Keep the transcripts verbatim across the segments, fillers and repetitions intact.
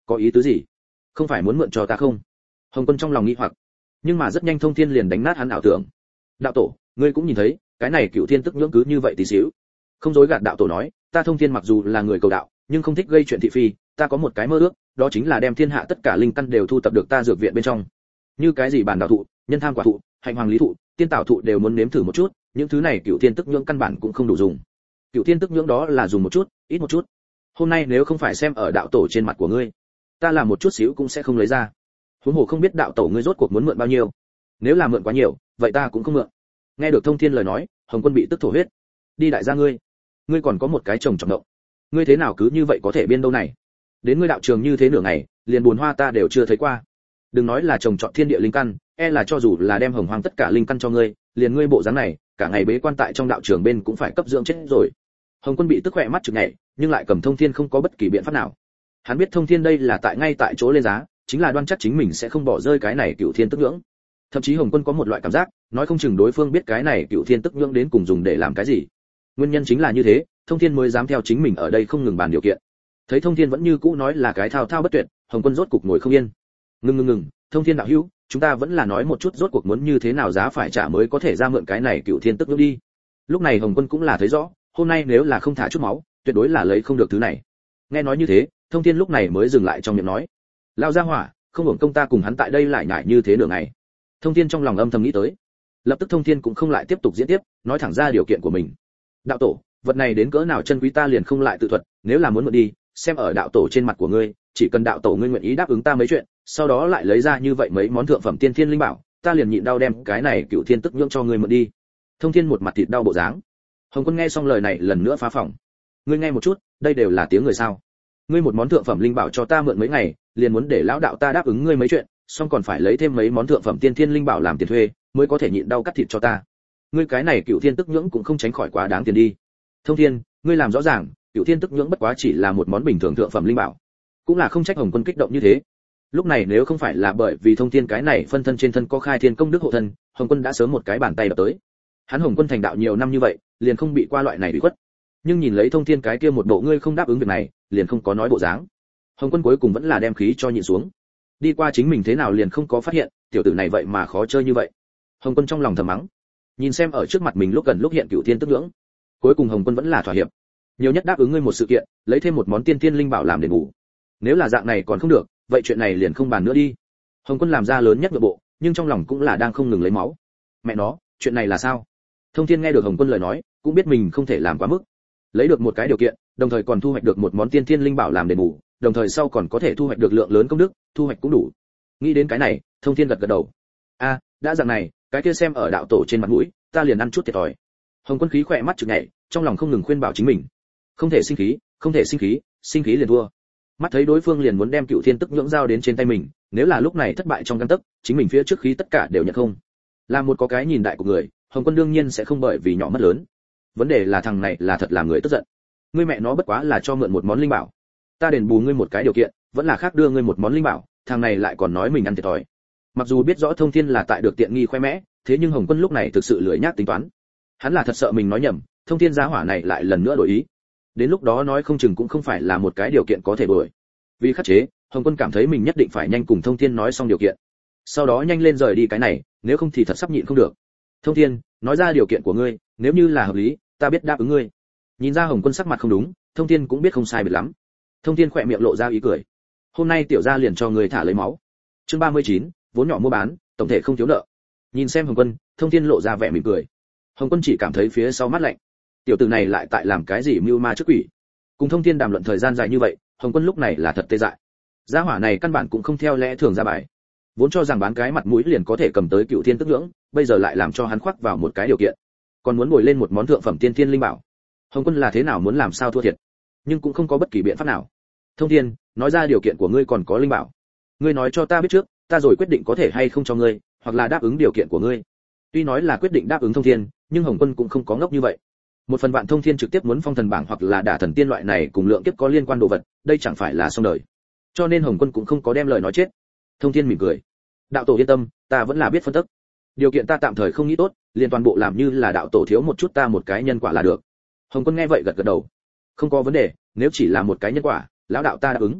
có ý tứ gì? Không phải muốn mượn cho ta không? Hồng Quân trong lòng nghi hoặc, nhưng mà rất nhanh Thông Thiên liền đánh nát hắn ảo tưởng. Đạo tổ, ngươi cũng nhìn thấy, cái này Cửu Thiên Tức Nhưỡng cứ như vậy tí xíu. Không dối gạt đạo tổ nói, ta Thông Thiên mặc dù là người cầu đạo, nhưng không thích gây chuyện thị phi, ta có một cái mơ ước, đó chính là đem thiên hạ tất cả linh căn đều thu tập được ta dược viện bên trong. Như cái gì bản đạo thụ, nhân tham quả thụ, hạnh hoàng lý thụ, tiên tảo thụ đều muốn nếm thử một chút, những thứ này Cửu Thiên Tức Nhưỡng căn bản cũng không đủ dùng. Cửu Thiên Tức Nhưỡng đó là dùng một chút, ít một chút. Hôm nay nếu không phải xem ở đạo tổ trên mặt của ngươi, ta làm một chút xíu cũng sẽ không lấy ra. Huống hồ không biết đạo tổ ngươi rốt cuộc muốn mượn bao nhiêu. Nếu là mượn quá nhiều, vậy ta cũng không mượn. Nghe được Thông Thiên lời nói, Hồng Quân bị tức thổ huyết. Đi đại gia ngươi, ngươi còn có một cái chồng trọng động. Ngươi thế nào cứ như vậy có thể biên đâu này? Đến ngươi đạo trường như thế nửa ngày, liền buồn hoa ta đều chưa thấy qua. Đừng nói là trồng trọt thiên địa linh căn, e là cho dù là đem hồng hoang tất cả linh căn cho ngươi, liền ngươi bộ dáng này, cả ngày bế quan tại trong đạo trường bên cũng phải cấp dưỡng chết rồi. Hồng Quân bị tức khỏe mắt chực nhảy, nhưng lại cầm Thông Thiên không có bất kỳ biện pháp nào. Hắn biết Thông Thiên đây là tại ngay tại chỗ lên giá, chính là đoan chắc chính mình sẽ không bỏ rơi cái này Cửu Thiên Tức Nhưỡng. Thậm chí Hồng Quân có một loại cảm giác, nói không chừng đối phương biết cái này Cửu Thiên Tức Nhưỡng đến cùng dùng để làm cái gì. Nguyên nhân chính là như thế, Thông Thiên mới dám theo chính mình ở đây không ngừng bàn điều kiện. Thấy Thông Thiên vẫn như cũ nói là cái thao thao bất tuyệt, Hồng Quân rốt cục ngồi không yên. Ngừng ngừng ngừng, Thông Thiên đạo hữu, chúng ta vẫn là nói một chút rốt cuộc muốn như thế nào giá phải trả mới có thể ra mượn cái này Cửu Thiên Tức Nhưỡng đi. Lúc này Hồng Quân cũng là thấy rõ, hôm nay nếu là không thả chút máu, tuyệt đối là lấy không được thứ này. Nghe nói như thế, Thông Thiên lúc này mới dừng lại trong miệng nói: "Lão gia hỏa, không hưởng công ta cùng hắn tại đây lại nhải như thế nửa ngày." Thông Thiên trong lòng âm thầm nghĩ tới. Lập tức Thông Thiên cũng không lại tiếp tục diễn tiếp, nói thẳng ra điều kiện của mình. "Đạo tổ, vật này đến cỡ nào chân quý ta liền không lại tự thuật, nếu là muốn mượn đi, xem ở đạo tổ trên mặt của ngươi, chỉ cần đạo tổ ngươi nguyện ý đáp ứng ta mấy chuyện, sau đó lại lấy ra như vậy mấy món thượng phẩm tiên thiên linh bảo, ta liền nhịn đau đem cái này Cửu Thiên Tức Nhưỡng cho ngươi mượn đi." Thông Thiên một mặt thịt đau bộ dáng. Hồng Quân nghe xong lời này lần nữa phá phòng. "Ngươi nghe một chút, đây đều là tiếng người sao? Ngươi một món thượng phẩm linh bảo cho ta mượn mấy ngày, liền muốn để lão đạo ta đáp ứng ngươi mấy chuyện, xong còn phải lấy thêm mấy món thượng phẩm tiên thiên linh bảo làm tiền thuê, mới có thể nhịn đau cắt thịt cho ta. Ngươi cái này Cửu Thiên Tức Nhưỡng cũng không tránh khỏi quá đáng tiền đi." "Thông Thiên, ngươi làm rõ ràng, Cửu Thiên Tức Nhưỡng bất quá chỉ là một món bình thường thượng phẩm linh bảo." Cũng là không trách Hồng Quân kích động như thế. Lúc này nếu không phải là bởi vì Thông Thiên cái này phân thân trên thân có khai thiên công đức hộ thân, Hồng Quân đã sớm một cái bàn tay đập tới. Hắn Hồng Quân thành đạo nhiều năm như vậy, liền không bị qua loại này bị khuất. Nhưng nhìn lấy Thông Thiên cái kia một bộ ngươi không đáp ứng việc này, liền không có nói bộ dáng. Hồng Quân cuối cùng vẫn là đem khí cho nhịn xuống. Đi qua chính mình thế nào liền không có phát hiện, tiểu tử này vậy mà khó chơi như vậy. Hồng Quân trong lòng thầm mắng. Nhìn xem ở trước mặt mình lúc gần lúc hiện Cửu Thiên Tức Nhưỡng, cuối cùng Hồng Quân vẫn là thỏa hiệp. Nhiều nhất đáp ứng ngươi một sự kiện, lấy thêm một món tiên thiên linh bảo làm đền bù. Nếu là dạng này còn không được, vậy chuyện này liền không bàn nữa đi. Hồng Quân làm ra lớn nhất nội bộ, nhưng trong lòng cũng là đang không ngừng lấy máu. Mẹ nó, chuyện này là sao? Thông Thiên nghe được Hồng Quân lời nói, cũng biết mình không thể làm quá mức. Lấy được một cái điều kiện, đồng thời còn thu hoạch được một món tiên thiên linh bảo làm đền bù, đồng thời sau còn có thể thu hoạch được lượng lớn công đức, thu hoạch cũng đủ. Nghĩ đến cái này, Thông Thiên gật gật đầu. A, đã dạng này, cái kia xem ở đạo tổ trên mặt mũi, ta liền ăn chút thiệt thòi. Hồng Quân khí khỏe mắt chực nhảy, trong lòng không ngừng khuyên bảo chính mình. Không thể sinh khí, không thể sinh khí, sinh khí liền thua. Mắt thấy đối phương liền muốn đem Cửu Thiên Tức Nhưỡng giao đến trên tay mình, nếu là lúc này thất bại trong gang tấc, chính mình phía trước khí tất cả đều nhận không. Làm một có cái nhìn đại của người, Hồng Quân đương nhiên sẽ không bởi vì nhỏ mất lớn. Vấn đề là thằng này là thật làm người tức giận. Ngươi mẹ nó bất quá là cho mượn một món linh bảo, ta đền bù ngươi một cái điều kiện, vẫn là khác đưa ngươi một món linh bảo, thằng này lại còn nói mình ăn thiệt thòi. Mặc dù biết rõ Thông Thiên là tại được tiện nghi khoe mẽ, thế nhưng Hồng Quân lúc này thực sự lười nhác tính toán. Hắn là thật sợ mình nói nhầm, Thông Thiên gia hỏa này lại lần nữa đổi ý. Đến lúc đó nói không chừng cũng không phải là một cái điều kiện có thể đổi. Vì khắc chế, Hồng Quân cảm thấy mình nhất định phải nhanh cùng Thông Thiên nói xong điều kiện, sau đó nhanh lên rời đi cái này, nếu không thì thật sắp nhịn không được. Thông Thiên, nói ra điều kiện của ngươi, nếu như là hợp lý, ta biết đáp ứng ngươi. Nhìn ra Hồng Quân sắc mặt không đúng, Thông Thiên cũng biết không sai biệt lắm. Thông Thiên khỏe miệng lộ ra ý cười. Hôm nay tiểu gia liền cho ngươi thả lấy máu. Chương ba mươi chín, vốn nhỏ mua bán, tổng thể không thiếu nợ. Nhìn xem Hồng Quân, Thông Thiên lộ ra vẻ mỉm cười. Hồng Quân chỉ cảm thấy phía sau mắt lạnh. Tiểu tử này lại tại làm cái gì mưu ma trước quỷ? Cùng Thông Thiên đàm luận thời gian dài như vậy, Hồng Quân lúc này là thật tê dại. Gia hỏa này căn bản cũng không theo lẽ thường ra bài. Vốn cho rằng bán cái mặt mũi liền có thể cầm tới Cửu Thiên Tức Nhưỡng, bây giờ lại làm cho hắn khoác vào một cái điều kiện, còn muốn bồi lên một món thượng phẩm tiên thiên linh bảo. Hồng Quân là thế nào muốn làm sao thua thiệt, nhưng cũng không có bất kỳ biện pháp nào. Thông Thiên, nói ra điều kiện của ngươi còn có linh bảo. Ngươi nói cho ta biết trước, ta rồi quyết định có thể hay không cho ngươi, hoặc là đáp ứng điều kiện của ngươi. Tuy nói là quyết định đáp ứng Thông Thiên, nhưng Hồng Quân cũng không có ngốc như vậy. Một phần vạn Thông Thiên trực tiếp muốn phong thần bảng hoặc là đả thần tiên loại này cùng lượng kiếp có liên quan đồ vật, đây chẳng phải là xong đời. Cho nên Hồng Quân cũng không có đem lời nói chết. Thông Thiên mỉm cười. Đạo tổ yên tâm, ta vẫn là biết phân tích. Điều kiện ta tạm thời không nghĩ tốt, liền toàn bộ làm như là đạo tổ thiếu một chút ta một cái nhân quả là được. Hồng Quân nghe vậy gật gật đầu. Không có vấn đề, nếu chỉ là một cái nhân quả, lão đạo ta đáp ứng.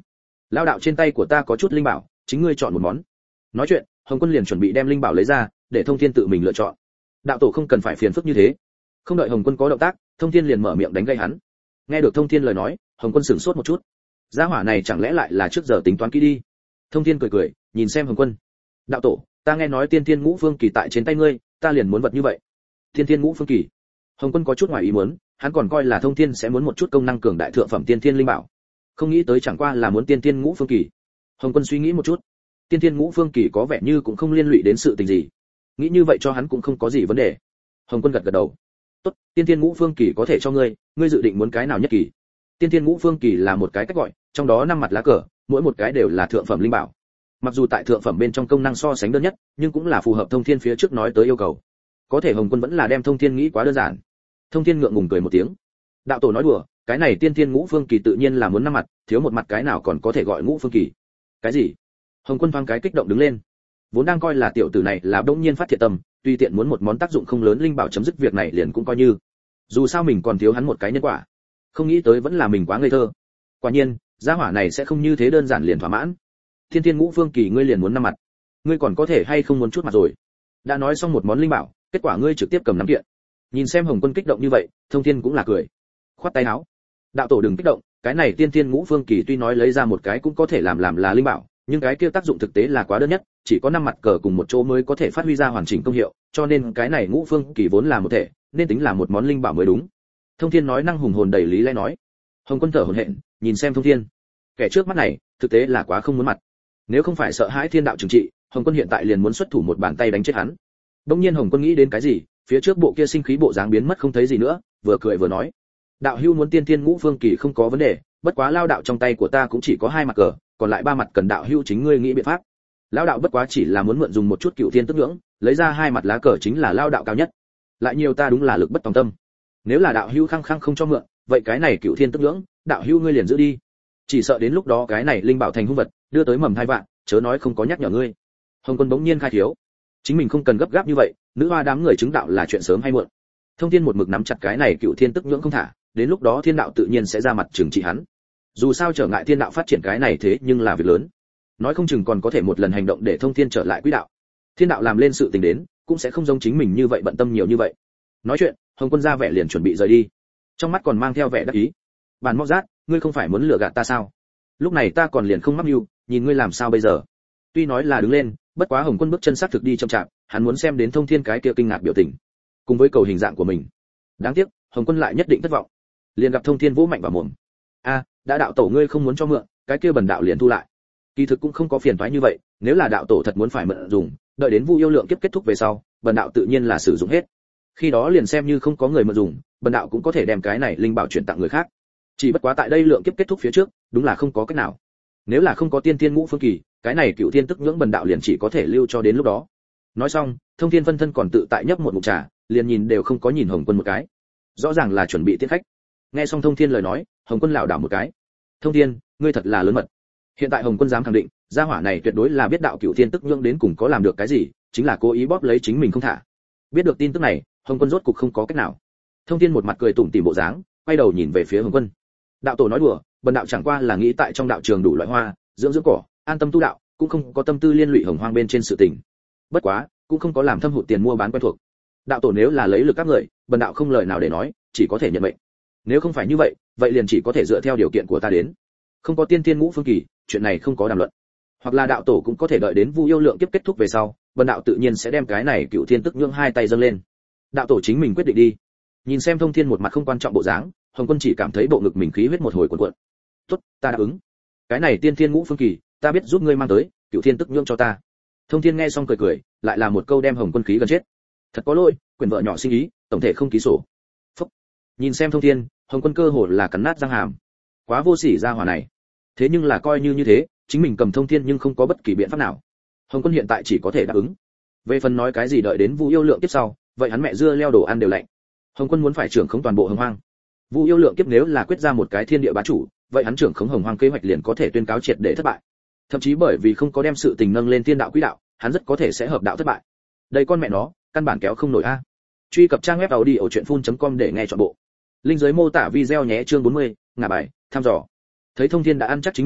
Lao đạo trên tay của ta có chút linh bảo, chính ngươi chọn một món. Nói chuyện, Hồng Quân liền chuẩn bị đem linh bảo lấy ra, để Thông Thiên tự mình lựa chọn. Đạo tổ không cần phải phiền phức như thế. Không đợi Hồng Quân có động tác, Thông Thiên liền mở miệng đánh gây hắn. Nghe được Thông Thiên lời nói, Hồng Quân sửng sốt một chút. Gia hỏa này chẳng lẽ lại là trước giờ tính toán kỹ đi? Thông Thiên cười cười, nhìn xem Hồng Quân. Đạo tổ, ta nghe nói Tiên Thiên Ngũ Phương Kỳ tại trên tay ngươi, ta liền muốn vật như vậy. Tiên Thiên Ngũ Phương Kỳ. Hồng Quân có chút ngoài ý muốn, hắn còn coi là Thông Thiên sẽ muốn một chút công năng cường đại thượng phẩm tiên thiên linh bảo, không nghĩ tới chẳng qua là muốn Tiên Thiên Ngũ Phương Kỳ. Hồng Quân suy nghĩ một chút, Tiên Thiên Ngũ Phương Kỳ có vẻ như cũng không liên lụy đến sự tình gì, nghĩ như vậy cho hắn cũng không có gì vấn đề. Hồng Quân gật gật đầu. Tốt, Tiên Thiên Ngũ Phương Kỳ có thể cho ngươi, ngươi dự định muốn cái nào nhất kỳ? Tiên Thiên Ngũ Phương Kỳ là một cái cách gọi, trong đó năm mặt lá cờ, mỗi một cái đều là thượng phẩm linh bảo. Mặc dù tại thượng phẩm bên trong công năng so sánh đơn nhất, nhưng cũng là phù hợp Thông Thiên phía trước nói tới yêu cầu. Có thể Hồng Quân vẫn là đem Thông Thiên nghĩ quá đơn giản. Thông Thiên ngượng ngùng cười một tiếng. Đạo tổ nói đùa, cái này Tiên Thiên Ngũ Phương Kỳ tự nhiên là muốn năm mặt, thiếu một mặt cái nào còn có thể gọi Ngũ Phương Kỳ? Cái gì? Hồng Quân thoáng cái kích động đứng lên. Vốn đang coi là tiểu tử này là đống nhiên phát thiện tâm, tuy tiện muốn một món tác dụng không lớn linh bảo chấm dứt việc này liền cũng coi như. Dù sao mình còn thiếu hắn một cái nhân quả. Không nghĩ tới vẫn là mình quá ngây thơ. Quả nhiên, gia hỏa này sẽ không như thế đơn giản liền thỏa mãn. Thiên Thiên Ngũ Phương Kỳ ngươi liền muốn năm mặt, ngươi còn có thể hay không muốn chút mặt rồi? Đã nói xong một món linh bảo, kết quả ngươi trực tiếp cầm nắm kiện. Nhìn xem Hồng Quân kích động như vậy, Thông Thiên cũng là cười, khoát tay áo. Đạo tổ đừng kích động, cái này Tiên Thiên Ngũ Phương Kỳ tuy nói lấy ra một cái cũng có thể làm làm là linh bảo, nhưng cái kia tác dụng thực tế là quá đơn nhất, chỉ có năm mặt cờ cùng một chỗ mới có thể phát huy ra hoàn chỉnh công hiệu, cho nên cái này Ngũ Phương Kỳ vốn là một thể, nên tính là một món linh bảo mới đúng. Thông Thiên nói năng hùng hồn đầy lý lẽ nói. Hồng Quân thở hổn hển, nhìn xem Thông Thiên. Kẻ trước mắt này, thực tế là quá không muốn mặt. Nếu không phải sợ hãi thiên đạo trừng trị, Hồng Quân hiện tại liền muốn xuất thủ một bàn tay đánh chết hắn. Đương nhiên Hồng Quân nghĩ đến cái gì, phía trước bộ kia sinh khí bộ dáng biến mất không thấy gì nữa, vừa cười vừa nói: "Đạo hữu muốn Tiên Thiên Ngũ Phương Kỳ không có vấn đề, bất quá lao đạo trong tay của ta cũng chỉ có hai mặt cờ, còn lại ba mặt cần đạo hữu chính ngươi nghĩ biện pháp." Lao đạo bất quá chỉ là muốn mượn dùng một chút cựu thiên tức ngưỡng, lấy ra hai mặt lá cờ chính là lao đạo cao nhất. Lại nhiều ta đúng là lực bất tòng tâm. Nếu là đạo hữu khăng khăng không cho mượn, vậy cái này cựu thiên tức ngưỡng, đạo hữu ngươi liền giữ đi. Chỉ sợ đến lúc đó cái này linh bảo thành hung vật, đưa tới mầm thai vạn, chớ nói không có nhắc nhở ngươi. Hồng Quân bỗng nhiên khai thiếu, chính mình không cần gấp gáp như vậy, nữ hoa đám người chứng đạo là chuyện sớm hay muộn. Thông Thiên một mực nắm chặt cái này cựu thiên tức nhưỡng không thả, đến lúc đó thiên đạo tự nhiên sẽ ra mặt trừng trị hắn. Dù sao trở ngại thiên đạo phát triển cái này thế nhưng là việc lớn, nói không chừng còn có thể một lần hành động để Thông Thiên trở lại quỹ đạo. Thiên đạo làm lên sự tình đến, cũng sẽ không giống chính mình như vậy bận tâm nhiều như vậy. Nói chuyện, Hồng Quân ra vẻ liền chuẩn bị rời đi, trong mắt còn mang theo vẻ đắc ý. Bản Móc Rát, ngươi không phải muốn lừa gạt ta sao? Lúc này ta còn liền không mắc mưu, nhìn ngươi làm sao bây giờ? Tuy nói là đứng lên, bất quá Hồng Quân bước chân sát thực đi chậm chạp, hắn muốn xem đến Thông Thiên cái kia kinh ngạc biểu tình, cùng với cầu hình dạng của mình. Đáng tiếc, Hồng Quân lại nhất định thất vọng. Liền gặp Thông Thiên vỗ mạnh vào mồm. A, đã đạo tổ ngươi không muốn cho mượn, cái kia bần đạo liền thu lại. Kỳ thực cũng không có phiền toái như vậy, nếu là đạo tổ thật muốn phải mượn dùng, đợi đến Vu Yêu Lượng kiếp kết thúc về sau, bần đạo tự nhiên là sử dụng hết. Khi đó liền xem như không có người mượn dùng, bần đạo cũng có thể đem cái này linh bảo chuyển tặng người khác. Chỉ bất quá tại đây lượng kiếp kết thúc phía trước, đúng là không có cách nào. Nếu là không có Tiên Thiên Ngũ Phương Kỳ, cái này cựu thiên tức nhưỡng bần đạo liền chỉ có thể lưu cho đến lúc đó. Nói xong, Thông Thiên phân thân còn tự tại nhấp một ngụm trà, liền nhìn đều không có nhìn Hồng Quân một cái. Rõ ràng là chuẩn bị tiễn khách. Nghe xong Thông Thiên lời nói, Hồng Quân lảo đảo một cái. Thông Thiên, ngươi thật là lớn mật. Hiện tại Hồng Quân dám khẳng định, gia hỏa này tuyệt đối là biết đạo cựu thiên tức nhưỡng đến cùng có làm được cái gì, chính là cố ý bóp lấy chính mình không thả. Biết được tin tức này, Hồng Quân rốt cục không có cách nào. Thông Thiên một mặt cười tủm tỉm bộ dáng, quay đầu nhìn về phía Hồng Quân. Đạo tổ nói đùa, bần đạo chẳng qua là nghĩ tại trong đạo trường đủ loại hoa, dưỡng dưỡng cỏ, an tâm tu đạo, cũng không có tâm tư liên lụy hồng hoang bên trên sự tình. Bất quá, cũng không có làm thâm hụt tiền mua bán quen thuộc. Đạo tổ nếu là lấy lực các người, bần đạo không lời nào để nói, chỉ có thể nhận mệnh. Nếu không phải như vậy, vậy liền chỉ có thể dựa theo điều kiện của ta đến. Không có Tiên Thiên Ngũ Phương Kỳ, chuyện này không có đàm luận. Hoặc là đạo tổ cũng có thể đợi đến Vu Yêu Lượng kiếp kết thúc về sau, bần đạo tự nhiên sẽ đem cái này cựu thiên tức nhưỡng hai tay dâng lên. Đạo tổ chính mình quyết định đi. Nhìn xem Thông Thiên một mặt không quan trọng bộ dáng, Hồng Quân chỉ cảm thấy bộ ngực mình khí huyết một hồi cuộn cuộn. Tốt, ta đáp ứng. Cái này Tiên Thiên Ngũ Phương Kỳ, ta biết giúp ngươi mang tới, cựu thiên tức nhưỡng cho ta. Thông Thiên nghe xong cười cười, lại là một câu đem Hồng Quân khí gần chết. Thật có lỗi, quyền vợ nhỏ sinh ý, tổng thể không ký sổ. Phúc. Nhìn xem Thông Thiên, Hồng Quân cơ hồ là cắn nát răng hàm. Quá vô sỉ ra hỏa này. Thế nhưng là coi như như thế, chính mình cầm Thông Thiên nhưng không có bất kỳ biện pháp nào. Hồng Quân hiện tại chỉ có thể đáp ứng. Về phần nói cái gì đợi đến Vu Yêu Lượng tiếp sau, vậy hắn mẹ dưa leo đồ ăn đều lạnh. Hồng Quân muốn phải trưởng khống toàn bộ hồng hoang. Vu Yêu Lượng kiếp nếu là quyết ra một cái thiên địa bá chủ, vậy hắn trưởng khống hồng hoang kế hoạch liền có thể tuyên cáo triệt để thất bại. Thậm chí bởi vì không có đem sự tình nâng lên thiên đạo quỹ đạo, hắn rất có thể sẽ hợp đạo thất bại. Đây con mẹ nó, căn bản kéo không nổi a. Truy cập trang web audiochuyenphun chấm com để nghe trọn bộ. Linh dưới mô tả video nhé chương bốn mươi, ngả bài, thăm dò. Thấy Thông Thiên đã ăn chắc chính mình,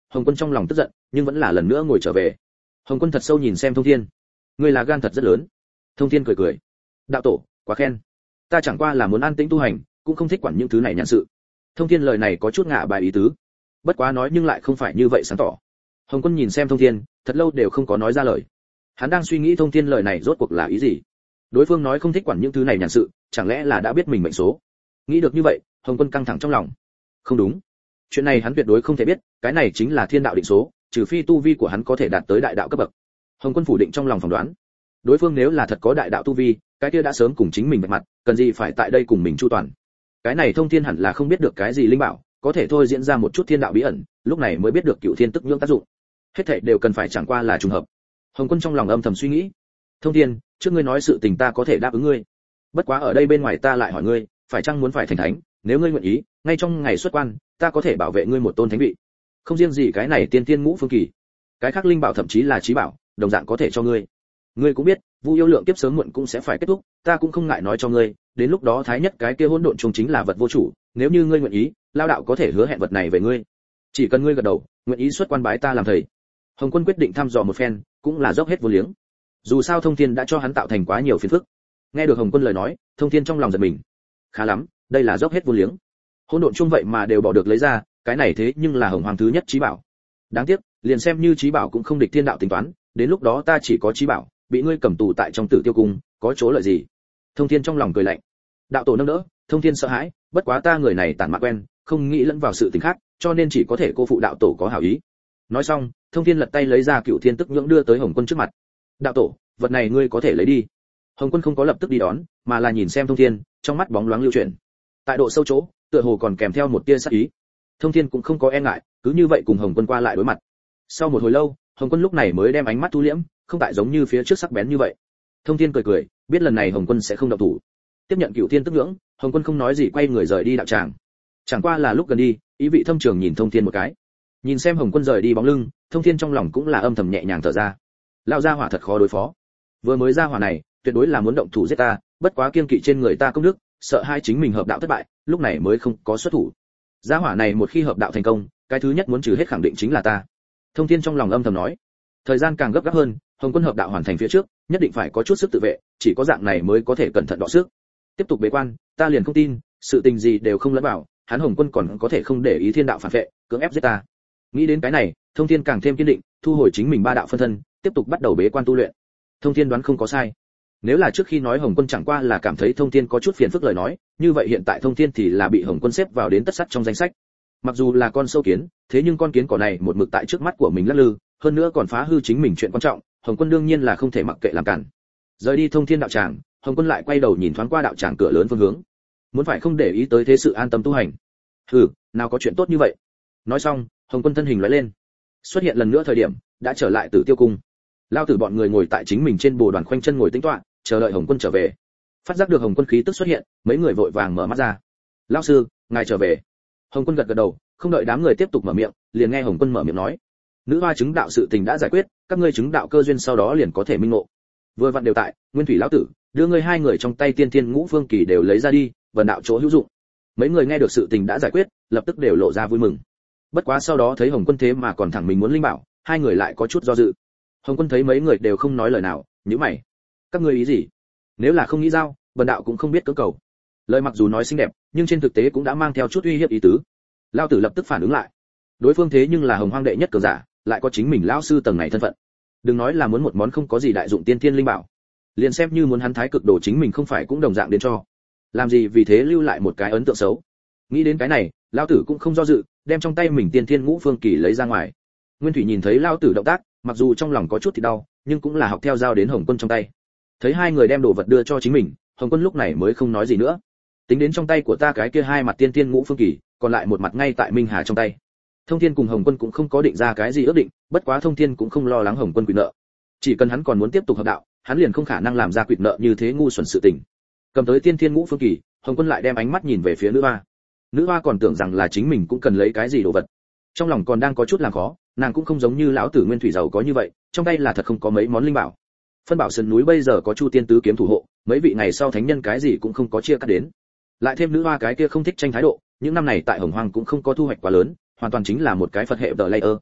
Hồng Quân trong lòng tức giận, nhưng vẫn là lần nữa ngồi trở về. Hồng Quân thật sâu nhìn xem Thông Thiên, ngươi là gan thật rất lớn. Thông Thiên cười cười, đạo tổ, quá khen. Ta chẳng qua là muốn an tĩnh tu hành, cũng không thích quản những thứ này nhàn sự. Thông Thiên lời này có chút ngạ bài ý tứ, bất quá nói nhưng lại không phải như vậy sáng tỏ. Hồng Quân nhìn xem Thông Thiên, thật lâu đều không có nói ra lời. Hắn đang suy nghĩ Thông Thiên lời này rốt cuộc là ý gì. Đối phương nói không thích quản những thứ này nhàn sự, chẳng lẽ là đã biết mình mệnh số. Nghĩ được như vậy, Hồng Quân căng thẳng trong lòng. Không đúng, chuyện này hắn tuyệt đối không thể biết, cái này chính là thiên đạo định số, trừ phi tu vi của hắn có thể đạt tới đại đạo cấp bậc. Hồng Quân phủ định trong lòng phỏng đoán, đối phương nếu là thật có đại đạo tu vi, cái kia đã sớm cùng chính mình vạch mặt, cần gì phải tại đây cùng mình chu toàn. Cái này Thông Thiên hẳn là không biết được cái gì linh bảo, có thể thôi diễn ra một chút thiên đạo bí ẩn, lúc này mới biết được cửu thiên tức nhưỡng tác dụng. Hết thảy đều cần phải chẳng qua là trùng hợp. Hồng Quân trong lòng âm thầm suy nghĩ. Thông Thiên, trước ngươi nói sự tình ta có thể đáp ứng ngươi, bất quá ở đây bên ngoài ta lại hỏi ngươi, phải chăng muốn phải thành thánh, nếu ngươi nguyện ý, ngay trong ngày xuất quan, ta có thể bảo vệ ngươi một tôn thánh vị. Không riêng gì cái này tiên tiên ngũ phương kỳ, cái khác linh bảo thậm chí là trí bảo, đồng dạng có thể cho ngươi. Ngươi cũng biết, Vu Yêu Lượng kiếp sớm muộn cũng sẽ phải kết thúc, ta cũng không ngại nói cho ngươi, đến lúc đó thái nhất cái kia hỗn độn trùng chính là vật vô chủ, nếu như ngươi nguyện ý, lao đạo có thể hứa hẹn vật này về ngươi. Chỉ cần ngươi gật đầu, nguyện ý xuất quan bái ta làm thầy. Hồng Quân quyết định thăm dò một phen, cũng là dốc hết vô liếng. Dù sao Thông Thiên đã cho hắn tạo thành quá nhiều phiền phức. Nghe được Hồng Quân lời nói, Thông Thiên trong lòng giật mình. Khá lắm, đây là dốc hết vô liếng. Hỗn độn chung vậy mà đều bỏ được lấy ra, cái này thế nhưng là Hồng Hoàng thứ nhất chí bảo. Đáng tiếc, liền xem như chí bảo cũng không địch thiên đạo tính toán, đến lúc đó ta chỉ có chí bảo, bị ngươi cầm tù tại trong Tử Tiêu cung, có chỗ lợi gì? Thông Thiên trong lòng cười lạnh. Đạo tổ nâng đỡ, Thông Thiên sợ hãi, bất quá ta người này tản mạn quen, không nghĩ lẫn vào sự tình khác, cho nên chỉ có thể cô phụ đạo tổ có hảo ý. Nói xong, Thông Thiên lật tay lấy ra cựu thiên tức nhưỡng đưa tới Hồng Quân trước mặt. Đạo tổ, vật này ngươi có thể lấy đi. Hồng Quân không có lập tức đi đón, mà là nhìn xem Thông Thiên, trong mắt bóng loáng lưu chuyển. Tại độ sâu chỗ, tựa hồ còn kèm theo một tia sát ý. Thông Thiên cũng không có e ngại, cứ như vậy cùng Hồng Quân qua lại đối mặt. Sau một hồi lâu, Hồng Quân lúc này mới đem ánh mắt thu liễm, không tại giống như phía trước sắc bén như vậy. Thông Thiên cười cười, biết lần này Hồng Quân sẽ không động thủ. Tiếp nhận cựu thiên tức nhưỡng, Hồng Quân không nói gì quay người rời đi đạo tràng. Chẳng qua là lúc gần đi, ý vị thâm trường nhìn Thông Thiên một cái. Nhìn xem Hồng Quân rời đi bóng lưng, Thông Thiên trong lòng cũng là âm thầm nhẹ nhàng thở ra. Lão gia hỏa thật khó đối phó. Vừa mới ra hỏa này, tuyệt đối là muốn động thủ giết ta, bất quá kiên kỵ trên người ta công đức, sợ hai chính mình hợp đạo thất bại, lúc này mới không có xuất thủ. Gia hỏa này một khi hợp đạo thành công, cái thứ nhất muốn trừ hết khẳng định chính là ta. Thông Thiên trong lòng âm thầm nói. Thời gian càng gấp gáp hơn, Hồng Quân hợp đạo hoàn thành phía trước, nhất định phải có chút sức tự vệ, chỉ có dạng này mới có thể cẩn thận đọ sức. Tiếp tục bế quan, ta liền không tin, sự tình gì đều không lẫn vào, hắn Hồng Quân còn có thể không để ý thiên đạo phản vệ, cưỡng ép giết ta. Nghĩ đến cái này, Thông Thiên càng thêm kiên định, thu hồi chính mình ba đạo phân thân, tiếp tục bắt đầu bế quan tu luyện. Thông Thiên đoán không có sai. Nếu là trước khi nói Hồng Quân chẳng qua là cảm thấy Thông Thiên có chút phiền phức lời nói, như vậy hiện tại Thông Thiên thì là bị Hồng Quân xếp vào đến tất sắt trong danh sách. Mặc dù là con sâu kiến, thế nhưng con kiến cỏ này một mực tại trước mắt của mình lắc lư, hơn nữa còn phá hư chính mình chuyện quan trọng, Hồng Quân đương nhiên là không thể mặc kệ làm cản. Rời đi Thông Thiên đạo tràng, Hồng Quân lại quay đầu nhìn thoáng qua đạo tràng cửa lớn phương hướng. Muốn phải không để ý tới thế sự an tâm tu hành. Hừ, nào có chuyện tốt như vậy. Nói xong, Hồng Quân thân hình lóe lên, xuất hiện lần nữa thời điểm, đã trở lại Tử Tiêu cung. Lao tử bọn người ngồi tại chính mình trên bồ đoàn khoanh chân ngồi tĩnh tọa, chờ đợi Hồng Quân trở về. Phát giác được Hồng Quân khí tức xuất hiện, mấy người vội vàng mở mắt ra. Lão sư, ngài trở về. Hồng Quân gật gật đầu, không đợi đám người tiếp tục mở miệng, liền nghe Hồng Quân mở miệng nói: nữ hoa chứng đạo sự tình đã giải quyết, các ngươi chứng đạo cơ duyên sau đó liền có thể minh ngộ. Vừa vặn đều tại, Nguyên Thủy lão tử, đưa ngươi hai người trong tay tiên tiên ngũ phương kỳ đều lấy ra đi, vần đạo chỗ hữu dụng. Mấy người nghe được sự tình đã giải quyết, lập tức đều lộ ra vui mừng. Bất quá sau đó thấy Hồng Quân thế mà còn thẳng mình muốn linh bảo, hai người lại có chút do dự. Hồng Quân thấy mấy người đều không nói lời nào, nhíu mày. Các ngươi ý gì? Nếu là không nghĩ giao, vần đạo cũng không biết cưỡng cầu. Lời mặc dù nói xinh đẹp, nhưng trên thực tế cũng đã mang theo chút uy hiếp ý tứ. Lão tử lập tức phản ứng lại. Đối phương thế nhưng là Hồng Hoang đệ nhất cường giả, lại có chính mình lão sư tầng này thân phận. Đừng nói là muốn một món không có gì đại dụng tiên tiên linh bảo, liền xem như muốn hắn thái cực đồ chính mình không phải cũng đồng dạng đến cho. Làm gì vì thế lưu lại một cái ấn tượng xấu. Nghĩ đến cái này, lão tử cũng không do dự, đem trong tay mình tiên thiên ngũ phương kỳ lấy ra ngoài. Nguyên Thủy nhìn thấy lão tử động tác, mặc dù trong lòng có chút thì đau, nhưng cũng là học theo giao đến Hồng Quân trong tay. Thấy hai người đem đồ vật đưa cho chính mình, Hồng Quân lúc này mới không nói gì nữa. Tính đến trong tay của ta cái kia hai mặt tiên thiên ngũ phương kỳ, còn lại một mặt ngay tại Minh Hà trong tay. Thông Thiên cùng Hồng Quân cũng không có định ra cái gì ước định, bất quá Thông Thiên cũng không lo lắng Hồng Quân quỵt nợ. Chỉ cần hắn còn muốn tiếp tục hợp đạo, hắn liền không khả năng làm ra quỵt nợ như thế ngu xuẩn sự tình. Cầm tới tiên thiên ngũ phương kỳ, Hồng Quân lại đem ánh mắt nhìn về phía nữ hoa. Nữ hoa còn tưởng rằng là chính mình cũng cần lấy cái gì đồ vật, trong lòng còn đang có chút làm khó, nàng cũng không giống như lão tử Nguyên Thủy giàu có như vậy, trong tay là thật không có mấy món linh bảo. Phân bảo sơn núi bây giờ có Chu Tiên tứ kiếm thủ hộ, mấy vị ngày sau thánh nhân cái gì cũng không có chia cắt đến. Lại thêm nữ hoa cái kia không thích tranh thái độ, những năm này tại Hồng Hoang cũng không có thu hoạch quá lớn, hoàn toàn chính là một cái Phật hệ tờ layer.